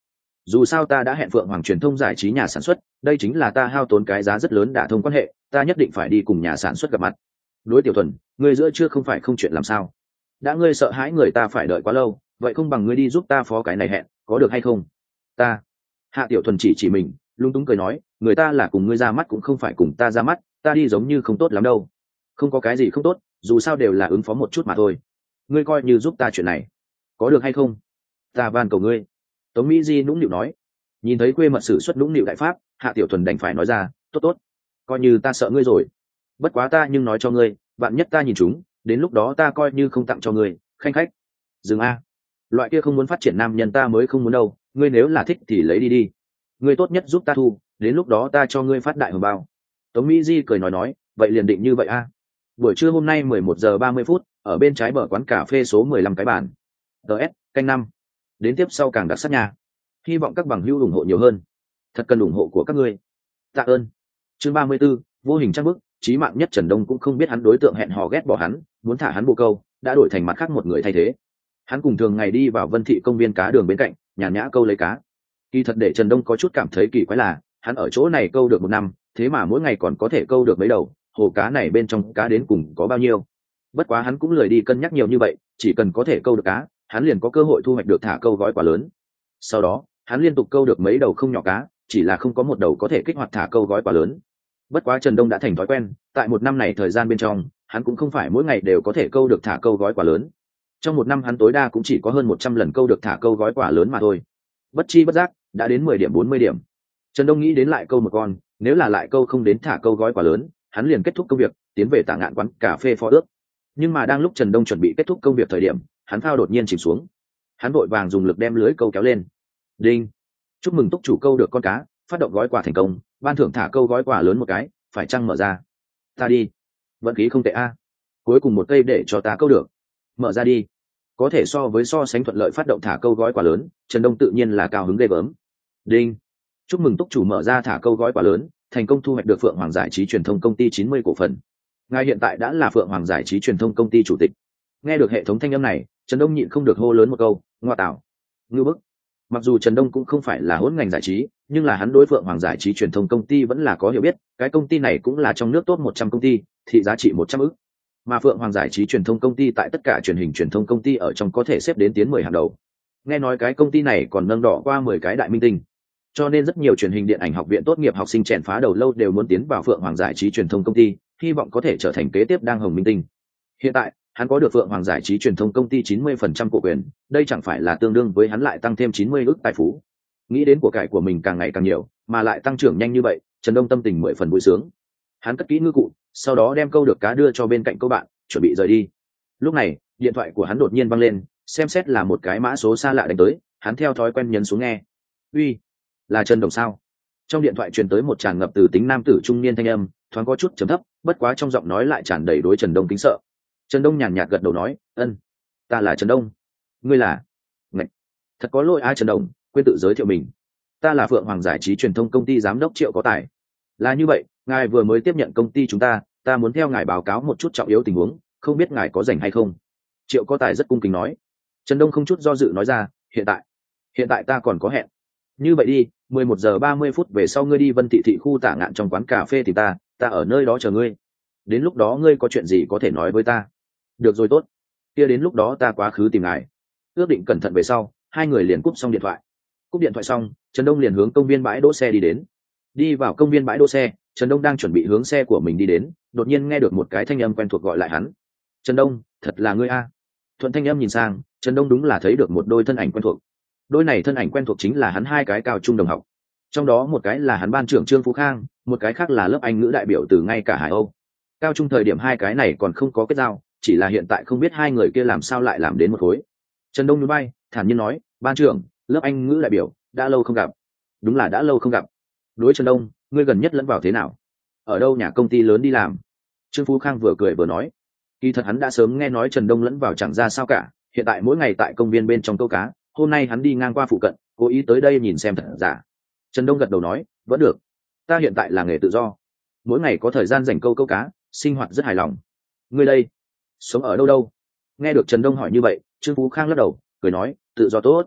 dù sao ta đã hẹn Phượng Hoàng truyền thông giải trí nhà sản xuất, đây chính là ta hao tốn cái giá rất lớn đả thông quan hệ, ta nhất định phải đi cùng nhà sản xuất gặp mặt. Đối Tiểu Thuần, ngươi giữa chưa không phải không chuyện làm sao? Đã ngươi sợ hãi người ta phải đợi quá lâu, vậy không bằng ngươi đi giúp ta phó cái này hẹn, có được hay không? Ta. Hạ Tiểu Thuần chỉ mình, lung túng cười nói, người ta là cùng ngươi ra mắt cũng không phải cùng ta ra mắt, ta đi giống như không tốt lắm đâu. Không có cái gì không tốt, dù sao đều là ứng phó một chút mà thôi. Ngươi coi như giúp ta chuyện này, có được hay không? Ta van cầu ngươi. Tống Mỹ Di nũng nịu nói. Nhìn thấy quê mật sử xuất nũng nịu đại pháp, Hạ Tiểu Thuần đành phải nói ra, tốt tốt, coi như ta sợ ngươi rồi. Bất quá ta nhưng nói cho ngươi, bạn nhất ta nhìn chúng, đến lúc đó ta coi như không tặng cho ngươi, khanh khách. Dừng a, loại kia không muốn phát triển nam nhân ta mới không muốn đâu, ngươi nếu là thích thì lấy đi đi. Ngươi tốt nhất giúp ta thu, đến lúc đó ta cho ngươi phát đại hồng bao. Tống Mỹ Di cười nói, vậy liền định như vậy a. Buổi trưa hôm nay 11 giờ 30 phút, ở bên trái bờ quán cà phê số 15 cái bàn. DS, canh 5. Đến tiếp sau càng đặc sắc nha. Hy vọng các bằng hữu ủng hộ nhiều hơn. Thật cần ủng hộ của các ngươi. Tạ ơn. Chương 34, vô hình trang bức, chí mạng nhất Trần Đông cũng không biết hắn đối tượng hẹn hò ghét bỏ hắn, muốn thả hắn bồ câu, đã đổi thành mặt khác một người thay thế. Hắn cùng thường ngày đi vào Vân Thị công viên cá đường bên cạnh, nhàn nhã câu lấy cá. Kỳ thật để Trần Đông có chút cảm thấy kỳ quái là, hắn ở chỗ này câu được 1 năm, thế mà mỗi ngày còn có thể câu được mấy đầu, hồ cá này bên trong cá đến cùng có bao nhiêu. Bất quá hắn cũng lười đi cân nhắc nhiều như vậy, chỉ cần có thể câu được cá, hắn liền có cơ hội thu hoạch được thả câu gói quả lớn. Sau đó, hắn liên tục câu được mấy đầu không nhỏ cá, chỉ là không có một đầu có thể kích hoạt thả câu gói quả lớn. Bất quá Trần Đông đã thành thói quen, tại 1 năm này thời gian bên trong, hắn cũng không phải mỗi ngày đều có thể câu được thả câu gói quả lớn. Trong 1 năm hắn tối đa cũng chỉ có hơn 100 lần câu được thả câu gói quả lớn mà thôi. Bất chi bất giác, đã đến 10 điểm 40 điểm. Trần Đông nghĩ đến lại câu một con, nếu là lại câu không đến thả câu gói quả lớn, hắn liền kết thúc công việc, tiến về Tạ Ngạn quán cà phê phó ước. Nhưng mà đang lúc Trần Đông chuẩn bị kết thúc công việc thời điểm, hắn phao đột nhiên chìm xuống. Hắn vội vàng dùng lực đem lưới câu kéo lên. Đinh! Chúc mừng túc chủ câu được con cá, phát động gói quà thành công, ban thưởng thả câu gói quà lớn một cái, phải chăng mở ra? Ta đi. Vận khí không tệ a. Cuối cùng một cây để cho ta câu được. Mở ra đi. Có thể so sánh thuận lợi phát động thả câu gói quà lớn, Trần Đông tự nhiên là cao hứng ghê gớm. Đinh! Chúc mừng túc chủ mở ra thả câu gói quà lớn, thành công thu hoạch được Phượng Hoàng Giải trí truyền thông công ty 90 cổ phần. Ngài hiện tại đã là Phượng Hoàng Giải trí truyền thông công ty chủ tịch. Nghe được hệ thống thanh âm này, Trần Đông nhịn không được hô lớn một câu, ngoa tạo. Ngưu bức. Mặc dù Trần Đông cũng không phải là hỗn ngành giải trí, nhưng là hắn đối Phượng Hoàng Giải trí truyền thông công ty vẫn là có hiểu biết, cái công ty này cũng là trong nước top 100 công ty, thị giá trị 100 ức. Mà Phượng Hoàng Giải trí truyền thông công ty tại tất cả truyền hình truyền thông công ty ở trong có thể xếp đến tiến 10 hàng đầu. Nghe nói cái công ty này còn nâng đỏ qua 10 cái đại minh tinh. Cho nên rất nhiều truyền hình điện ảnh học viện tốt nghiệp học sinh chèn phá đầu lâu đều muốn tiến vào Phượng Hoàng Giải trí truyền thông công ty, hy vọng có thể trở thành kế tiếp đang hồng minh tinh. Hiện tại, hắn có được Phượng Hoàng Giải trí truyền thông công ty 90% cổ quyền, đây chẳng phải là tương đương với hắn lại tăng thêm 90 ức tài phú. Nghĩ đến của cải của mình càng ngày càng nhiều, mà lại tăng trưởng nhanh như vậy, Trần Đông tâm tình 10 phần vui sướng. Hắn cất kỹ ngư cụ, sau đó đem câu được cá đưa cho bên cạnh câu bạn, chuẩn bị rời đi. Lúc này, điện thoại của hắn đột nhiên vang lên, xem xét là một cái mã số xa lạ đánh tới, hắn theo thói quen nhấn xuống nghe. Uy, là Trần Đồng sao? Trong điện thoại truyền tới một tràn ngập từ tính nam tử trung niên thanh âm, thoáng có chút trầm thấp, bất quá trong giọng nói lại tràn đầy đối Trần Đông kính sợ. Trần Đông nhàn nhạt gật đầu nói, ân, ta là Trần Đông. Ngươi là? Ngạch, thật có lỗi ai Trần Đông, quên tự giới thiệu mình. Ta là Phượng Hoàng Giải trí truyền thông công ty giám đốc Triệu Có Tài. Là như vậy, ngài vừa mới tiếp nhận công ty chúng ta muốn theo ngài báo cáo một chút trọng yếu tình huống, không biết ngài có rảnh hay không? Triệu Có Tài rất cung kính nói. Trần Đông không chút do dự nói ra, hiện tại ta còn có hẹn. Như vậy đi, 11 giờ 30 phút về sau ngươi đi Vân Thị thị khu Tạ Ngạn trong quán cà phê thì ta ở nơi đó chờ ngươi. Đến lúc đó ngươi có chuyện gì có thể nói với ta. Được rồi tốt. Kia đến lúc đó ta quá khứ tìm ngài. Ước định cẩn thận về sau, hai người liền cúp xong điện thoại. Cúp điện thoại xong, Trần Đông liền hướng công viên bãi đỗ xe đi đến. Đi vào công viên bãi đỗ xe, Trần Đông đang chuẩn bị hướng xe của mình đi đến, đột nhiên nghe được một cái thanh âm quen thuộc gọi lại hắn. Trần Đông, thật là ngươi a. Thuận thanh âm nhìn sang, Trần Đông đúng là thấy được một đôi thân ảnh quen thuộc. Đôi này thân ảnh quen thuộc chính là hắn hai cái cao trung đồng học. Trong đó một cái là hắn ban trưởng Trương Phú Khang, một cái khác là lớp Anh ngữ đại biểu từ ngay cả Hải Âu. Cao trung thời điểm hai cái này còn không có kết giao, chỉ là hiện tại không biết hai người kia làm sao lại làm đến một khối. Trần Đông núi bay, thản nhiên nói, ban trưởng, lớp Anh ngữ đại biểu, đã lâu không gặp. Đúng là đã lâu không gặp. Đối Trần Đông, ngươi gần nhất lẫn vào thế nào? Ở đâu nhà công ty lớn đi làm? Trương Phú Khang vừa cười vừa nói. Kỳ thật hắn đã sớm nghe nói Trần Đông lẫn vào chẳng ra sao cả, hiện tại mỗi ngày tại công viên bên trong câu cá, hôm nay hắn đi ngang qua phụ cận, cố ý tới đây nhìn xem thật giả. Trần Đông gật đầu nói, vẫn được. Ta hiện tại là nghề tự do, mỗi ngày có thời gian dành câu cá, sinh hoạt rất hài lòng. Ngươi đây, sống ở đâu đâu? Nghe được Trần Đông hỏi như vậy, Trương Phú Khang lắc đầu, cười nói, tự do tốt.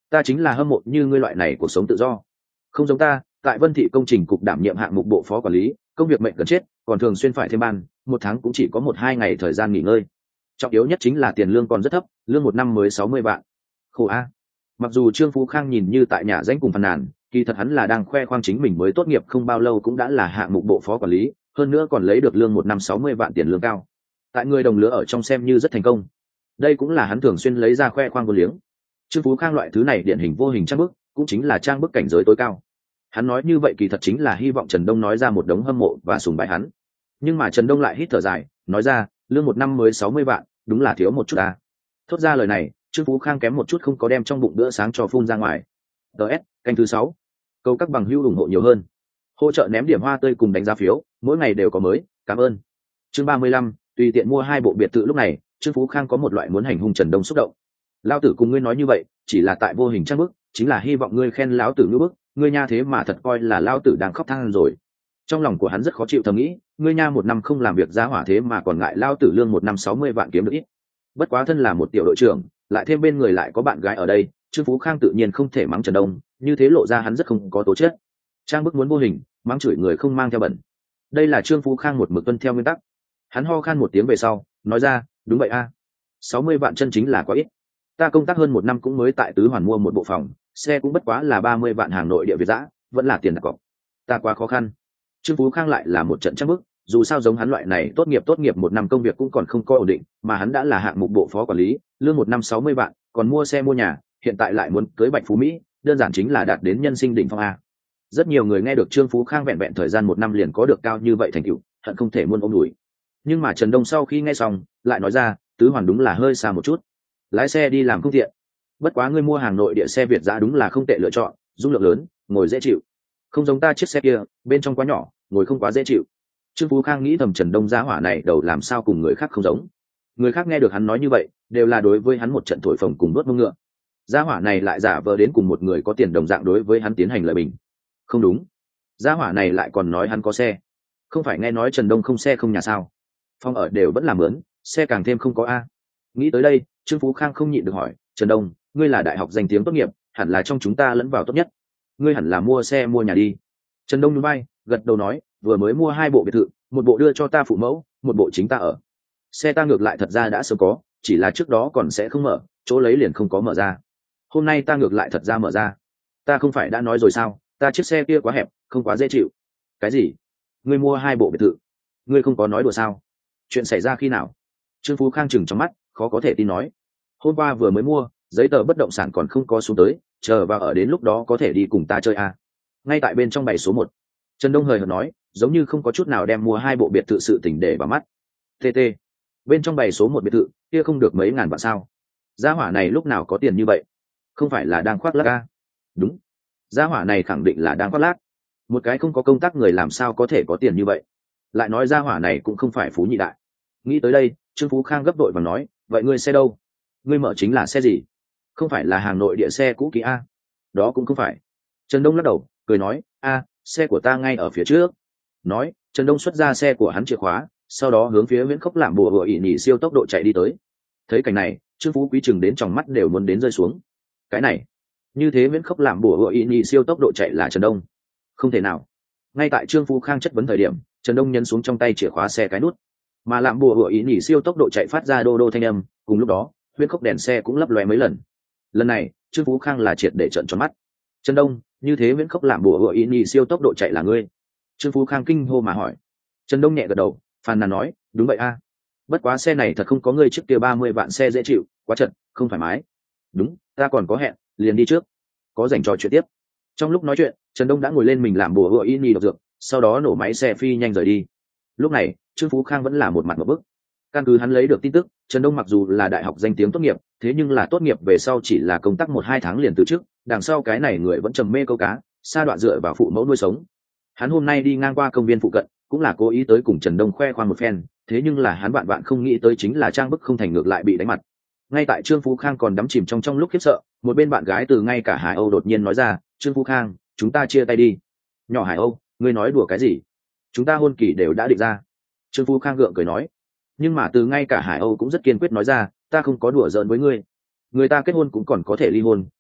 ta chính là hâm mộ như ngươi loại này cuộc sống tự do. Không giống ta, tại Vân Thị công trình cục đảm nhiệm hạng mục bộ phó quản lý, công việc mệnh gần chết, còn thường xuyên phải thêm ban, một tháng cũng chỉ có 1-2 ngày thời gian nghỉ ngơi. Trọng yếu nhất chính là tiền lương còn rất thấp, lương một năm mới 60 vạn. Khổ a. Mặc dù Trương Phú Khang nhìn như tại nhà danh cùng phàn nàn, kỳ thật hắn là đang khoe khoang chính mình mới tốt nghiệp không bao lâu cũng đã là hạng mục bộ phó quản lý, hơn nữa còn lấy được lương một năm 60 vạn tiền lương cao. Tại người đồng lứa ở trong xem như rất thành công. Đây cũng là hắn thường xuyên lấy ra khoe khoang vô liếng. Trương Phú Khang loại thứ này điển hình vô hình trang bức, cũng chính là trang bức cảnh giới tối cao. Hắn nói như vậy kỳ thật chính là hy vọng Trần Đông nói ra một đống hâm mộ và sùng bái hắn. Nhưng mà Trần Đông lại hít thở dài, nói ra, lương một năm mới 60 vạn, đúng là thiếu một chút à. Thốt ra lời này, Trương Phú Khang kém một chút không có đem trong bụng bữa sáng cho phun ra ngoài. DS, canh thứ 6. Cầu các bằng hữu ủng hộ nhiều hơn. Hỗ trợ ném điểm hoa tươi cùng đánh giá phiếu, mỗi ngày đều có mới, cảm ơn. Chương 35, tùy tiện mua 2 bộ biệt thự. Lúc này, Trương Phú Khang có một loại muốn hành hung Trần Đông xúc động. Lão tử cùng ngươi nói như vậy, chỉ là tại vô hình trang bức, chính là hy vọng ngươi khen lão tử như bức, ngươi nha thế mà thật coi là lão tử đang khóc than rồi. Trong lòng của hắn rất khó chịu thầm nghĩ, ngươi nha một năm không làm việc giá hỏa thế mà còn ngại lão tử lương một năm 60 vạn kiếm được ít. Bất quá thân là một tiểu đội trưởng, lại thêm bên người lại có bạn gái ở đây, Trương Phú Khang tự nhiên không thể mắng Trần Đông, như thế lộ ra hắn rất không có tố chất. Trang bức muốn vô hình, mắng chửi người không mang theo bẩn. Đây là Trương Phú Khang một mực tuân theo nguyên tắc. Hắn ho khan một tiếng về sau, nói ra, đúng vậy a, 60 vạn chân chính là quá ít. Ta công tác hơn một năm cũng mới tại Tứ Hoàn mua một bộ phòng, xe cũng bất quá là 30 vạn hàng nội địa Việt dã, vẫn là tiền đặt cọc. Ta quá khó khăn. Trương Phú Khang lại là một trận trang bức, dù sao giống hắn loại này tốt nghiệp một năm công việc cũng còn không có ổn định, mà hắn đã là hạng mục bộ phó quản lý, lương một năm 60 vạn, còn mua xe mua nhà, hiện tại lại muốn cưới Bạch Phú Mỹ, đơn giản chính là đạt đến nhân sinh đỉnh phong a. Rất nhiều người nghe được Trương Phú Khang vẹn vẹn thời gian một năm liền có được cao như vậy thành tựu, hận không thể muôn ôm đùi. Nhưng mà Trần Đông sau khi nghe xong, lại nói ra, Tứ Hoàn đúng là hơi xa một chút, lái xe đi làm không tiện. Bất quá ngươi mua hàng nội địa xe Việt dã đúng là không tệ lựa chọn, dung lượng lớn, ngồi dễ chịu. Không giống ta chiếc xe kia, bên trong quá nhỏ, ngồi không quá dễ chịu. Trương Phú Khang nghĩ thầm Trần Đông giá hỏa này đầu làm sao cùng người khác không giống. Người khác nghe được hắn nói như vậy, đều là đối với hắn một trận thổi phồng cùng đốt mông ngựa. Giá hỏa này lại giả vờ đến cùng một người có tiền đồng dạng đối với hắn tiến hành lời bình. Không đúng, giá hỏa này lại còn nói hắn có xe. Không phải nghe nói Trần Đông không xe không nhà sao? Phòng ở đều vẫn làm mướn, xe càng thêm không có a. Nghĩ tới đây, Trương Phú Khang không nhịn được hỏi, Trần Đông, ngươi là đại học danh tiếng tốt nghiệp, hẳn là trong chúng ta lẫn vào tốt nhất, ngươi hẳn là mua xe mua nhà đi. Trần Đông nhún vai, gật đầu nói, vừa mới mua 2 bộ biệt thự, một bộ đưa cho ta phụ mẫu, một bộ chính ta ở. Xe ta ngược lại thật ra đã sớm có, chỉ là trước đó còn sẽ không mở, chỗ lấy liền không có mở ra. Hôm nay ta ngược lại thật ra mở ra. Ta không phải đã nói rồi sao, ta chiếc xe kia quá hẹp, không quá dễ chịu. Cái gì? Ngươi mua 2 bộ biệt thự? Ngươi không có nói đùa sao? Chuyện xảy ra khi nào? Trương Phú Khang chừng trong mắt, khó có thể tin nói. Hôm qua vừa mới mua, giấy tờ bất động sản còn không có xuống tới, chờ và ở đến lúc đó có thể đi cùng ta chơi à. Ngay tại bên trong bày số 1. Trần Đông hời hợt nói, giống như không có chút nào đem mua 2 bộ biệt thự sự tình để vào mắt. TT. Bên trong bày số 1 biệt thự, kia không được mấy ngàn vạn sao? Gia hỏa này lúc nào có tiền như vậy? Không phải là đang khoác lác à? Đúng. Gia hỏa này khẳng định là đang khoác lác. Một cái không có công tác người làm sao có thể có tiền như vậy? Lại nói gia hỏa này cũng không phải phú nhị đại. Nghĩ tới đây, Trương Phú Khang gấp đội và nói, vậy ngươi xe đâu? Ngươi mở chính là xe gì? Không phải là hàng nội địa xe cũ kỹ a? Đó cũng không phải. Trần Đông lắc đầu, cười nói, xe của ta ngay ở phía trước. Nói, Trần Đông xuất ra xe của hắn chìa khóa, sau đó hướng phía Viễn Khốc làm bùa hựa ỉ nhỉ siêu tốc độ chạy đi tới. Thấy cảnh này, Trương Phú Quý chừng đến tròng mắt đều muốn đến rơi xuống. Cái này, như thế Viễn Khốc làm bùa hựa ỉ nhỉ siêu tốc độ chạy là Trần Đông? Không thể nào. Ngay tại Trương Phú Khang chất vấn thời điểm, Trần Đông nhấn xuống trong tay chìa khóa xe cái nút, mà làm bùa hựa ỉ nhỉ siêu tốc độ chạy phát ra đô đô thanh âm. Cùng lúc đó, Viễn Khốc đèn xe cũng lấp lóe mấy lần. Lần này, Trương Phú Khang là triệt để trợn tròn mắt. Trần Đông, như thế Viễn Khốc làm bùa hựa ỉ nhỉ siêu tốc độ chạy là ngươi? Trương Phú Khang kinh hô mà hỏi. Trần Đông nhẹ gật đầu, phàn nàn nói, đúng vậy a. Bất quá xe này thật không có ngươi trước kia 30 vạn xe dễ chịu, quá chật, không thoải mái. Đúng, ta còn có hẹn, liền đi trước. Có rảnh trò chuyện tiếp. Trong lúc nói chuyện, Trần Đông đã ngồi lên mình làm bùa hựa ỉ nhỉ độc dược, sau đó nổ máy xe phi nhanh rời đi. Lúc này, Trương Phú Khang vẫn là một mặt ngộp bức. Căn cứ hắn lấy được tin tức, Trần Đông mặc dù là đại học danh tiếng tốt nghiệp, thế nhưng là tốt nghiệp về sau chỉ là công tác 1-2 tháng liền từ chức, đằng sau cái này người vẫn trầm mê câu cá, sa đọa dựa vào phụ mẫu nuôi sống. Hắn hôm nay đi ngang qua công viên phụ cận, cũng là cố ý tới cùng Trần Đông khoe khoang một phen, thế nhưng là hắn vạn không nghĩ tới chính là trang bức không thành ngược lại bị đánh mặt. Ngay tại Trương Phú Khang còn đắm chìm trong lúc khiếp sợ, một bên bạn gái từ ngay cả Hải Âu đột nhiên nói ra, Trương Phú Khang, chúng ta chia tay đi. Nhỏ Hải Âu, ngươi nói đùa cái gì? Chúng ta hôn kỳ đều đã định ra. Trương Phú Khang gượng cười nói. Nhưng mà từ ngay cả Hải Âu cũng rất kiên quyết nói ra, ta không có đùa giỡn với ngươi. Người ta kết hôn cũng còn có thể ly hôn,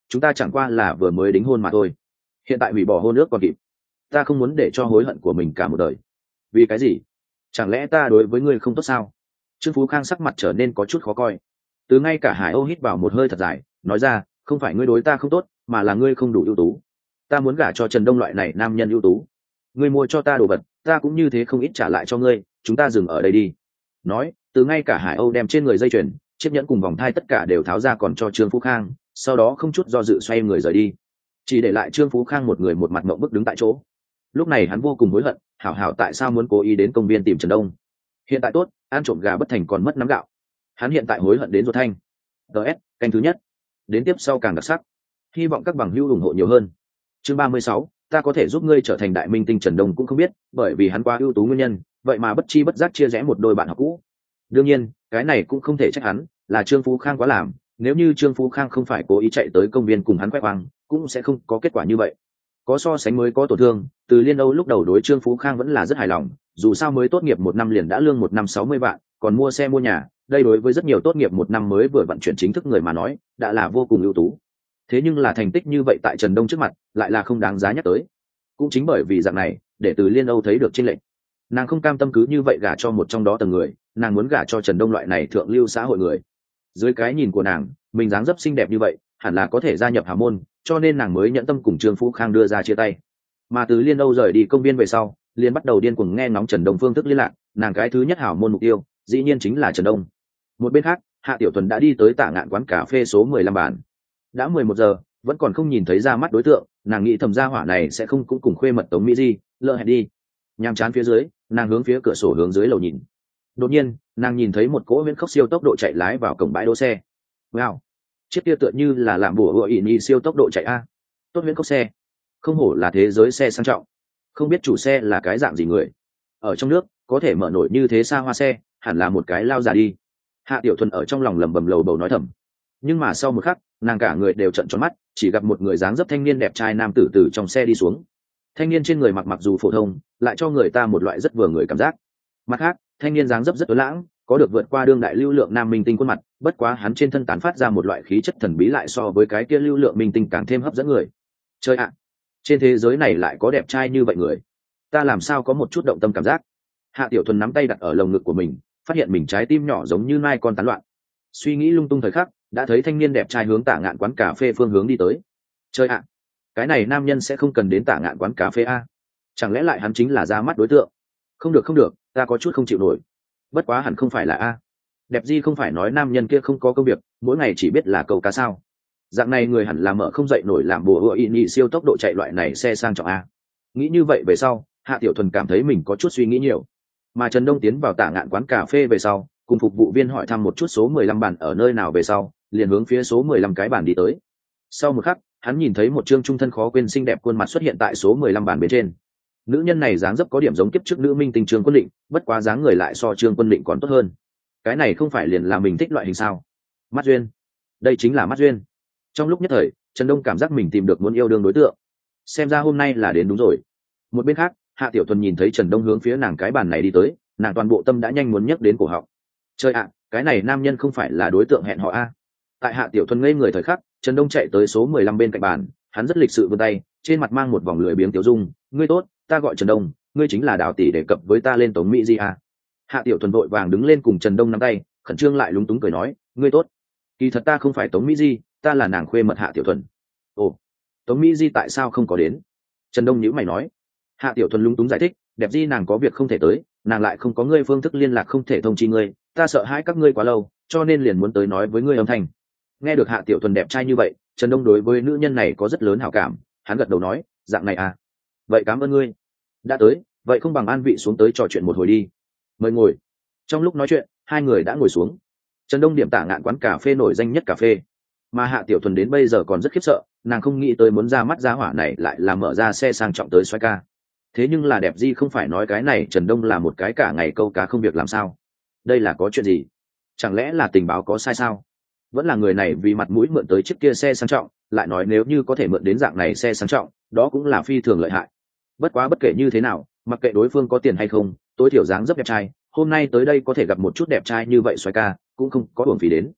chúng ta chẳng qua là vừa mới đính hôn mà thôi, hiện tại hủy bỏ hôn ước còn kịp. Ta không muốn để cho hối hận của mình cả một đời. Vì cái gì? Chẳng lẽ ta đối với ngươi không tốt sao? Trương Phú Khang sắc mặt trở nên có chút khó coi. Từ ngay cả Hải Âu hít vào một hơi thật dài, nói ra, không phải ngươi đối ta không tốt, mà là ngươi không đủ ưu tú. Ta muốn gả cho Trần Đông loại này nam nhân ưu tú. Ngươi mua cho ta đồ vật, ta cũng như thế không ít trả lại cho ngươi, chúng ta dừng ở đây đi. Nói, từ ngay cả Hải Âu đem trên người dây chuyền, chiếc nhẫn cùng vòng thai tất cả đều tháo ra còn cho Trương Phú Khang, sau đó không chút do dự xoay người rời đi. Chỉ để lại Trương Phú Khang một người một mặt mộng bức đứng tại chỗ. Lúc này hắn vô cùng hối hận, hảo hảo tại sao muốn cố ý đến công viên tìm Trần Đông. Hiện tại tốt, ăn trộm gà bất thành còn mất nắm gạo. Hắn hiện tại hối hận đến ruột thanh. DS, canh thứ nhất. Đến tiếp sau càng đặc sắc. Hy vọng các bằng hữu ủng hộ nhiều hơn. Chương 36, ta có thể giúp ngươi trở thành đại minh tinh. Trần Đông cũng không biết, bởi vì hắn quá ưu tú nguyên nhân, vậy mà bất chi bất giác chia rẽ một đôi bạn học cũ. Đương nhiên, cái này cũng không thể trách hắn, là Trương Phú Khang quá làm, nếu như Trương Phú Khang không phải cố ý chạy tới công viên cùng hắn khoe khoang, cũng sẽ không có kết quả như vậy. Có so sánh mới có tổn thương, Từ Liên Âu lúc đầu đối Trương Phú Khang vẫn là rất hài lòng, dù sao mới tốt nghiệp 1 năm liền đã lương 1 năm 60 vạn, còn mua xe mua nhà, đây đối với rất nhiều tốt nghiệp 1 năm mới vừa vận chuyển chính thức người mà nói, đã là vô cùng ưu tú. Thế nhưng là thành tích như vậy tại Trần Đông trước mặt, lại là không đáng giá nhắc tới. Cũng chính bởi vì dạng này, để Từ Liên Âu thấy được chênh lệch. Nàng không cam tâm cứ như vậy gả cho một trong đó tầng người, nàng muốn gả cho Trần Đông loại này thượng lưu xã hội người. Dưới cái nhìn của nàng, mình dáng dấp xinh đẹp như vậy, hẳn là có thể gia nhập hào môn, cho nên nàng mới nhẫn tâm cùng Trương Phú Khang đưa ra chia tay. Mà Từ Liên Âu rời đi công viên về sau, liền bắt đầu điên cuồng nghe ngóng Trần Đông phương thức liên lạc, nàng cái thứ nhất hảo môn mục tiêu, dĩ nhiên chính là Trần Đông. Một bên khác, Hạ Tiểu Tuần đã đi tới Tạ Ngạn quán cà phê số 15 bàn. Đã 11 giờ, vẫn còn không nhìn thấy ra mắt đối tượng, nàng nghĩ thầm gia hỏa này sẽ không cũng cùng khuê mật Tống Mỹ Di, lỡ hẹn đi. Nhàm chán phía dưới, nàng hướng phía cửa sổ hướng dưới lầu nhìn. Đột nhiên, nàng nhìn thấy một cỗ viễn khốc siêu tốc độ chạy lái vào cổng bãi đỗ xe. Wow, chiếc kia tựa như là làm bùa hựa ỉ siêu tốc độ chạy a. Tốt viễn khốc xe, không hổ là thế giới xe sang trọng. Không biết chủ xe là cái dạng gì người, ở trong nước có thể mở nổi như thế xa hoa xe, hẳn là một cái lao già đi. Hạ Tiểu Thuần ở trong lòng lầm bầm lầu bầu nói thầm. Nhưng mà sau một khắc, nàng cả người đều trợn tròn mắt, chỉ gặp một người dáng dấp thanh niên đẹp trai nam tử từ trong xe đi xuống. Thanh niên trên người mặc dù phổ thông, lại cho người ta một loại rất vừa người cảm giác. Mặt khác, thanh niên dáng dấp rất tuấn lãng, có được vượt qua đương đại lưu lượng nam minh tinh khuôn mặt, bất quá hắn trên thân tán phát ra một loại khí chất thần bí lại so với cái kia lưu lượng minh tinh càng thêm hấp dẫn người. Chơi ạ, trên thế giới này lại có đẹp trai như vậy người, ta làm sao có một chút động tâm cảm giác. Hạ Tiểu Thuần nắm tay đặt ở lồng ngực của mình, phát hiện mình trái tim nhỏ giống như nai con tán loạn. Suy nghĩ lung tung thời khắc, đã thấy thanh niên đẹp trai hướng Tạ Ngạn quán cà phê phương hướng đi tới. Chơi ạ, cái này nam nhân sẽ không cần đến Tạ Ngạn quán cà phê a? Chẳng lẽ lại hắn chính là ra mắt đối tượng? Không được không được, ta có chút không chịu nổi. Bất quá hẳn không phải là a. Đẹp Di không phải nói nam nhân kia không có công việc, mỗi ngày chỉ biết là câu cá sao? Dạng này người hẳn là mở không dậy nổi làm bùa hựa ị siêu tốc độ chạy loại này xe sang trọng a. Nghĩ như vậy về sau, Hạ Tiểu Thuần cảm thấy mình có chút suy nghĩ nhiều. Mà Trần Đông tiến vào Tạ Ngạn quán cà phê về sau, cùng phục vụ viên hỏi thăm một chút số 15 bàn ở nơi nào về sau, liền hướng phía số 15 cái bàn đi tới. Sau một khắc, hắn nhìn thấy một trương trung thân khó quên xinh đẹp khuôn mặt xuất hiện tại số 15 bàn bên trên. Nữ nhân này dáng dấp có điểm giống kiếp trước nữ minh tinh Trương Quân Định, bất quá dáng người lại so Trương Quân Định còn tốt hơn. Cái này không phải liền là mình thích loại hình sao? Mắt duyên, đây chính là mắt duyên. Trong lúc nhất thời, Trần Đông cảm giác mình tìm được muốn yêu đương đối tượng. Xem ra hôm nay là đến đúng rồi. Một bên khác, Hạ Tiểu Thuần nhìn thấy Trần Đông hướng phía nàng cái bàn này đi tới, nàng toàn bộ tâm đã nhanh muốn nhấc đến cổ họng. Trời ạ, cái này nam nhân không phải là đối tượng hẹn hò a? Tại Hạ Tiểu Thuần ngây người thời khắc, Trần Đông chạy tới số 15 bên cạnh bàn, hắn rất lịch sự vươn tay, trên mặt mang một vòng lười biếng tiểu dung, "Ngươi tốt, ta gọi Trần Đông, ngươi chính là Đào tỷ đề cập với ta lên Tống Mỹ Di a?" Hạ Tiểu Thuần vội vàng đứng lên cùng Trần Đông nắm tay, khẩn trương lại lúng túng cười nói, "Ngươi tốt, kỳ thật ta không phải Tống Mỹ Di, ta là nàng khuê mật Hạ Tiểu Thuần." "Ồ, Tống Mỹ Di tại sao không có đến?" Trần Đông nhíu mày nói. Hạ Tiểu Thuần lúng túng giải thích, "Đẹp Di nàng có việc không thể tới, nàng lại không có ngươi phương thức liên lạc không thể thông chi ngươi, ta sợ hãi các ngươi quá lâu, cho nên liền muốn tới nói với ngươi âm thanh." Nghe được Hạ Tiểu Thuần đẹp trai như vậy, Trần Đông đối với nữ nhân này có rất lớn hảo cảm, hắn gật đầu nói, "Dạng này à, vậy cảm ơn ngươi. Đã tới, vậy không bằng an vị xuống tới trò chuyện một hồi đi. Mời ngồi." Trong lúc nói chuyện, hai người đã ngồi xuống. Trần Đông điểm Tạ Ngạn quán cà phê nổi danh nhất cà phê, mà Hạ Tiểu Thuần đến bây giờ còn rất khiếp sợ, nàng không nghĩ tới muốn ra mắt giá hỏa này lại là mở ra xe sang trọng tới xoay ca. Thế nhưng là Đẹp Di không phải nói cái này Trần Đông là một cái cả ngày câu cá không việc làm sao? Đây là có chuyện gì? Chẳng lẽ là tình báo có sai sao? Vẫn là người này vì mặt mũi mượn tới chiếc kia xe sang trọng, lại nói nếu như có thể mượn đến dạng này xe sang trọng, đó cũng là phi thường lợi hại. Bất quá bất kể như thế nào, mặc kệ đối phương có tiền hay không, tối thiểu dáng rất đẹp trai, hôm nay tới đây có thể gặp một chút đẹp trai như vậy xoay ca, cũng không có uổng phí đến.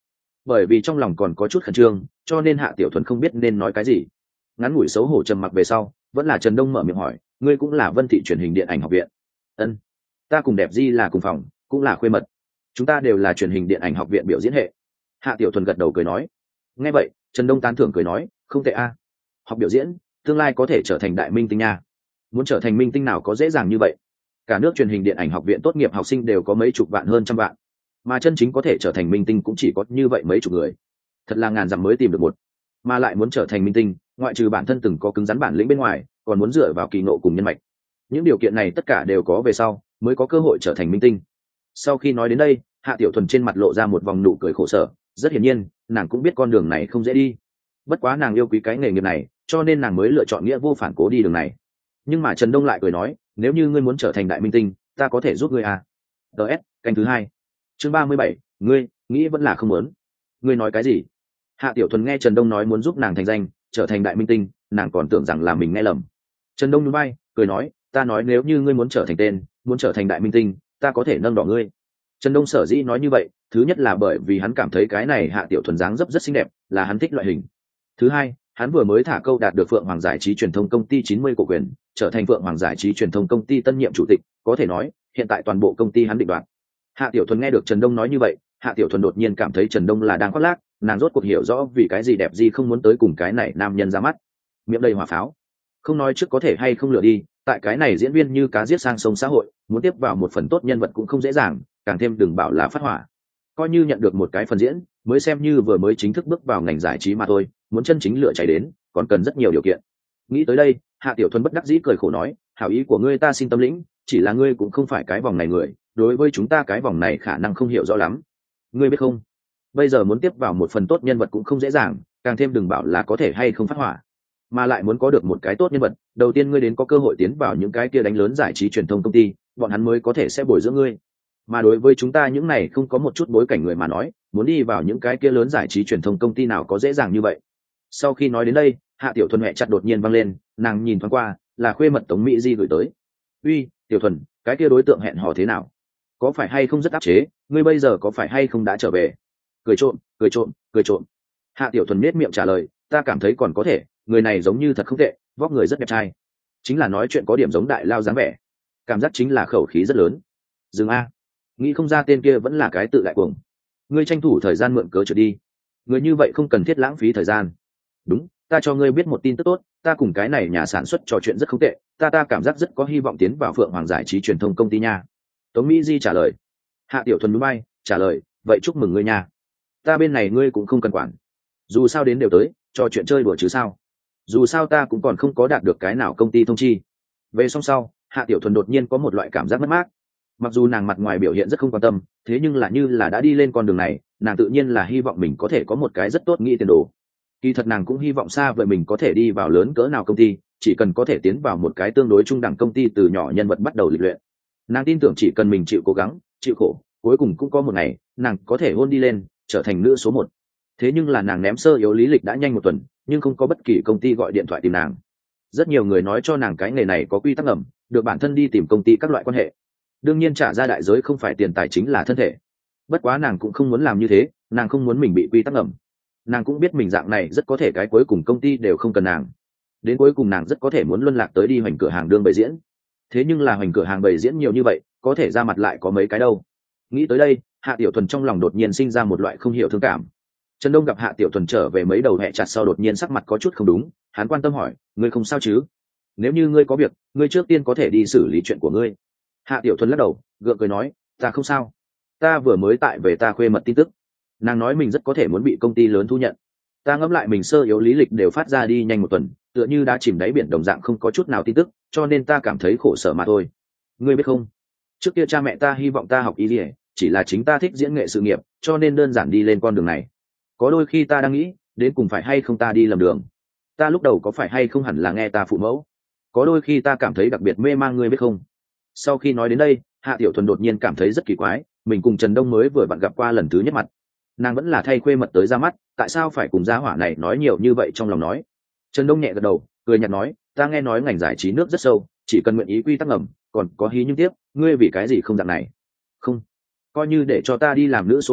bởi vì trong lòng còn có chút khẩn trương cho nên Hạ Tiểu Thuần không biết nên nói cái gì. Ngắn ngủi xấu hổ trầm mặc về sau, vẫn là Trần Đông mở miệng hỏi, ngươi cũng là Vân Thị truyền hình điện ảnh học viện? Ân, ta cùng Đẹp Di là cùng phòng, cũng là khuê mật, chúng ta đều là truyền hình điện ảnh học viện biểu diễn hệ. Hạ Tiểu Thuần gật đầu cười nói. Nghe vậy Trần Đông tán thưởng cười nói, không tệ a, học biểu diễn tương lai có thể trở thành đại minh tinh nha. Muốn trở thành minh tinh nào có dễ dàng như vậy, cả nước truyền hình điện ảnh học viện tốt nghiệp học sinh đều có mấy chục vạn hơn trăm vạn, mà chân chính có thể trở thành minh tinh cũng chỉ có như vậy mấy chục người, thật là ngàn dặm mới tìm được một. Mà lại muốn trở thành minh tinh, ngoại trừ bản thân từng có cứng rắn bản lĩnh bên ngoài, còn muốn dựa vào kỳ ngộ cùng nhân mạch. Những điều kiện này tất cả đều có về sau mới có cơ hội trở thành minh tinh. Sau khi nói đến đây, Hạ Tiểu Thuần trên mặt lộ ra một vòng nụ cười khổ sở, rất hiển nhiên nàng cũng biết con đường này không dễ đi, bất quá nàng yêu quý cái nghề nghiệp này cho nên nàng mới lựa chọn nghĩa vô phản cố đi đường này. Nhưng mà Trần Đông lại cười nói, nếu như ngươi muốn trở thành đại minh tinh, ta có thể giúp ngươi à. ts canh thứ 2 chương 37, ngươi nghĩ vẫn là không muốn. Ngươi nói cái gì? Hạ Tiểu Thuần nghe Trần Đông nói muốn giúp nàng thành danh, trở thành đại minh tinh, nàng còn tưởng rằng là mình nghe lầm. Trần Đông nhún vai cười nói, ta nói nếu như ngươi muốn trở thành tên, muốn trở thành đại minh tinh, ta có thể nâng đỏ ngươi. Trần Đông sở dĩ nói như vậy, thứ nhất là bởi vì hắn cảm thấy cái này Hạ Tiểu Thuần dáng dấp rất xinh đẹp, là hắn thích loại hình. Thứ hai, hắn vừa mới thả câu đạt được Phượng Hoàng Giải trí truyền thông công ty 90 cổ quyền, trở thành Phượng Hoàng Giải trí truyền thông công ty tân nhiệm chủ tịch, có thể nói hiện tại toàn bộ công ty hắn định đoạt. Hạ Tiểu Thuần nghe được Trần Đông nói như vậy, Hạ Tiểu Thuần đột nhiên cảm thấy Trần Đông là đang khoác lác, nàng rốt cuộc hiểu rõ vì cái gì Đẹp Di không muốn tới cùng cái này nam nhân ra mắt. Miệng đầy hỏa pháo, không nói trước có thể hay không lựa đi, tại cái này diễn viên như cá giết sang sông xã hội, muốn tiếp vào một phần tốt nhân vật cũng không dễ dàng, càng thêm đừng bảo là phát hỏa. Coi như nhận được một cái phần diễn, mới xem như vừa mới chính thức bước vào ngành giải trí mà thôi, muốn chân chính lựa chạy đến, còn cần rất nhiều điều kiện. Nghĩ tới đây, Hạ Tiểu Thuần bất đắc dĩ cười khổ nói, hảo ý của ngươi ta xin tâm lĩnh, chỉ là ngươi cũng không phải cái vòng này người, đối với chúng ta cái vòng này khả năng không hiểu rõ lắm. Ngươi biết không, bây giờ muốn tiếp vào một phần tốt nhân vật cũng không dễ dàng, càng thêm đừng bảo là có thể hay không phát hỏa, mà lại muốn có được một cái tốt nhân vật, đầu tiên ngươi đến có cơ hội tiến vào những cái kia đánh lớn giải trí truyền thông công ty, bọn hắn mới có thể sẽ bồi dưỡng ngươi. Mà đối với chúng ta những này không có một chút bối cảnh người mà nói, muốn đi vào những cái kia lớn giải trí truyền thông công ty nào có dễ dàng như vậy. Sau khi nói đến đây, Hạ Tiểu Thuần mẹ chặt đột nhiên văng lên, nàng nhìn thoáng qua, là khuê mật Tống Mỹ Di gửi tới. Uy, Tiểu Thuần, cái kia đối tượng hẹn hò thế nào? Có phải hay không rất áp chế, ngươi bây giờ có phải hay không đã trở về? Cười trộm, cười trộm, cười trộm. Hạ Tiểu Thuần nết miệng trả lời, ta cảm thấy còn có thể, người này giống như thật không tệ, vóc người rất đẹp trai, chính là nói chuyện có điểm giống đại lao dáng vẻ, cảm giác chính là khẩu khí rất lớn. Dừng a, nghĩ không ra tên kia vẫn là cái tự đại cuồng. Ngươi tranh thủ thời gian mượn cớ trở đi, người như vậy không cần thiết lãng phí thời gian. Đúng, ta cho ngươi biết một tin tức tốt, ta cùng cái này nhà sản xuất trò chuyện rất không tệ, ta cảm giác rất có hy vọng tiến vào Phượng Hoàng Giải trí truyền thông công ty nha. Tống Mỹ Di trả lời. Hạ Tiểu Thuần núi bay trả lời, vậy chúc mừng ngươi nha, ta bên này ngươi cũng không cần quản, dù sao đến đều tới, trò chuyện chơi đùa chứ sao, dù sao ta cũng còn không có đạt được cái nào công ty thông chi. Về xong sau, Hạ Tiểu Thuần đột nhiên có một loại cảm giác mất mát. Mặc dù nàng mặt ngoài biểu hiện rất không quan tâm, thế nhưng là như là đã đi lên con đường này, nàng tự nhiên là hy vọng mình có thể có một cái rất tốt nghĩ tiền đồ. Kỳ thật nàng cũng hy vọng xa vời mình có thể đi vào lớn cỡ nào công ty, chỉ cần có thể tiến vào một cái tương đối trung đẳng công ty từ nhỏ nhân vật bắt đầu lịch luyện. Nàng tin tưởng chỉ cần mình chịu cố gắng, chịu khổ, cuối cùng cũng có một ngày nàng có thể hôn đi lên, trở thành nữ số 1. Thế nhưng là nàng ném sơ yếu lý lịch đã nhanh 1 tuần, nhưng không có bất kỳ công ty gọi điện thoại tìm nàng. Rất nhiều người nói cho nàng cái nghề này có quy tắc ngầm, được bản thân đi tìm công ty các loại quan hệ, đương nhiên trả ra đại giới không phải tiền tài chính là thân thể. Bất quá nàng cũng không muốn làm như thế, nàng không muốn mình bị quy tắc ngầm. Nàng cũng biết mình dạng này rất có thể cái cuối cùng công ty đều không cần nàng, đến cuối cùng nàng rất có thể muốn luân lạc tới đi hoành cửa hàng đương bày diễn. Thế nhưng là hoành cửa hàng bày diễn nhiều như vậy, có thể ra mặt lại có mấy cái đâu. Nghĩ tới đây, Hạ Tiểu Thuần trong lòng đột nhiên sinh ra một loại không hiểu thương cảm. Trần Đông gặp Hạ Tiểu Thuần trở về mấy đầu hẹ chặt sau đột nhiên sắc mặt có chút không đúng, hắn quan tâm hỏi, ngươi không sao chứ? Nếu như ngươi có việc, ngươi trước tiên có thể đi xử lý chuyện của ngươi. Hạ Tiểu Thuần lắc đầu, gượng cười nói, ta không sao, ta vừa mới tại về ta khuê mật tin tức. Nàng nói mình rất có thể muốn bị công ty lớn thu nhận. Ta ngẫm lại mình sơ yếu lý lịch đều phát ra đi nhanh 1 tuần, tựa như đã chìm đáy biển đồng dạng không có chút nào tin tức, cho nên ta cảm thấy khổ sở mà thôi. Ngươi biết không, trước kia cha mẹ ta hy vọng ta học y lý, chỉ là chính ta thích diễn nghệ sự nghiệp, cho nên đơn giản đi lên con đường này. Có đôi khi ta đang nghĩ, đến cùng phải hay không ta đi lầm đường. Ta lúc đầu có phải hay không hẳn là nghe ta phụ mẫu. Có đôi khi ta cảm thấy đặc biệt mê mang, ngươi biết không. Sau khi nói đến đây, Hạ Tiểu Thuần đột nhiên cảm thấy rất kỳ quái, mình cùng Trần Đông mới vừa vặn gặp qua lần thứ nhất mặt, nàng vẫn là thay khuê mật tới ra mắt, tại sao phải cùng gia hỏa này nói nhiều như vậy trong lòng nói. Trần Đông nhẹ gật đầu, cười nhạt nói, ta nghe nói ngành giải trí nước rất sâu, chỉ cần nguyện ý quy tắc ngầm, còn có hí nhưng tiếp, ngươi vì cái gì không dạng này? Không, coi như để cho ta đi làm nữ số 1,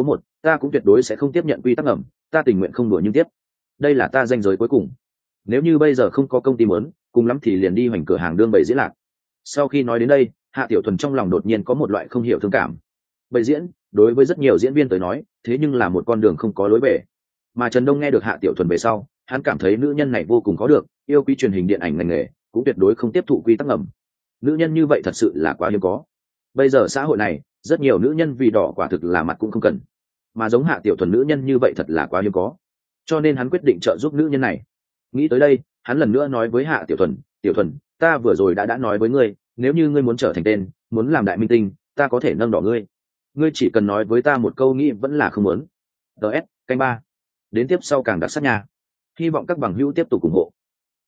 ta cũng tuyệt đối sẽ không tiếp nhận quy tắc ngầm, ta tình nguyện không đùa nhưng tiếp. Đây là ta ranh giới cuối cùng. Nếu như bây giờ không có công ty muốn, cùng lắm thì liền đi hoành cửa hàng đương bày diễn lạc. Sau khi nói đến đây, Hạ Tiểu Thuần trong lòng đột nhiên có một loại không hiểu thương cảm. Bày diễn, đối với rất nhiều diễn viên tới nói, thế nhưng là một con đường không có lối về. Mà Trần Đông nghe được Hạ Tiểu Thuần về sau, hắn cảm thấy nữ nhân này vô cùng có được, yêu quý truyền hình điện ảnh ngành nghề, cũng tuyệt đối không tiếp thụ quy tắc ngầm. Nữ nhân như vậy thật sự là quá hiếm có. Bây giờ xã hội này, rất nhiều nữ nhân vì đỏ quả thực là mặt cũng không cần, mà giống Hạ Tiểu Thuần nữ nhân như vậy thật là quá hiếm có, cho nên hắn quyết định trợ giúp nữ nhân này. Nghĩ tới đây, hắn lần nữa nói với Hạ Tiểu Thuần, Tiểu Thuần, ta vừa rồi đã nói với ngươi, nếu như ngươi muốn trở thành tên, muốn làm đại minh tinh, ta có thể nâng đỏ ngươi. Ngươi chỉ cần nói với ta một câu nghĩ vẫn là không muốn. DS, canh 3. Đến tiếp sau càng đặc sắc nha. Hy vọng các bằng hữu tiếp tục ủng hộ.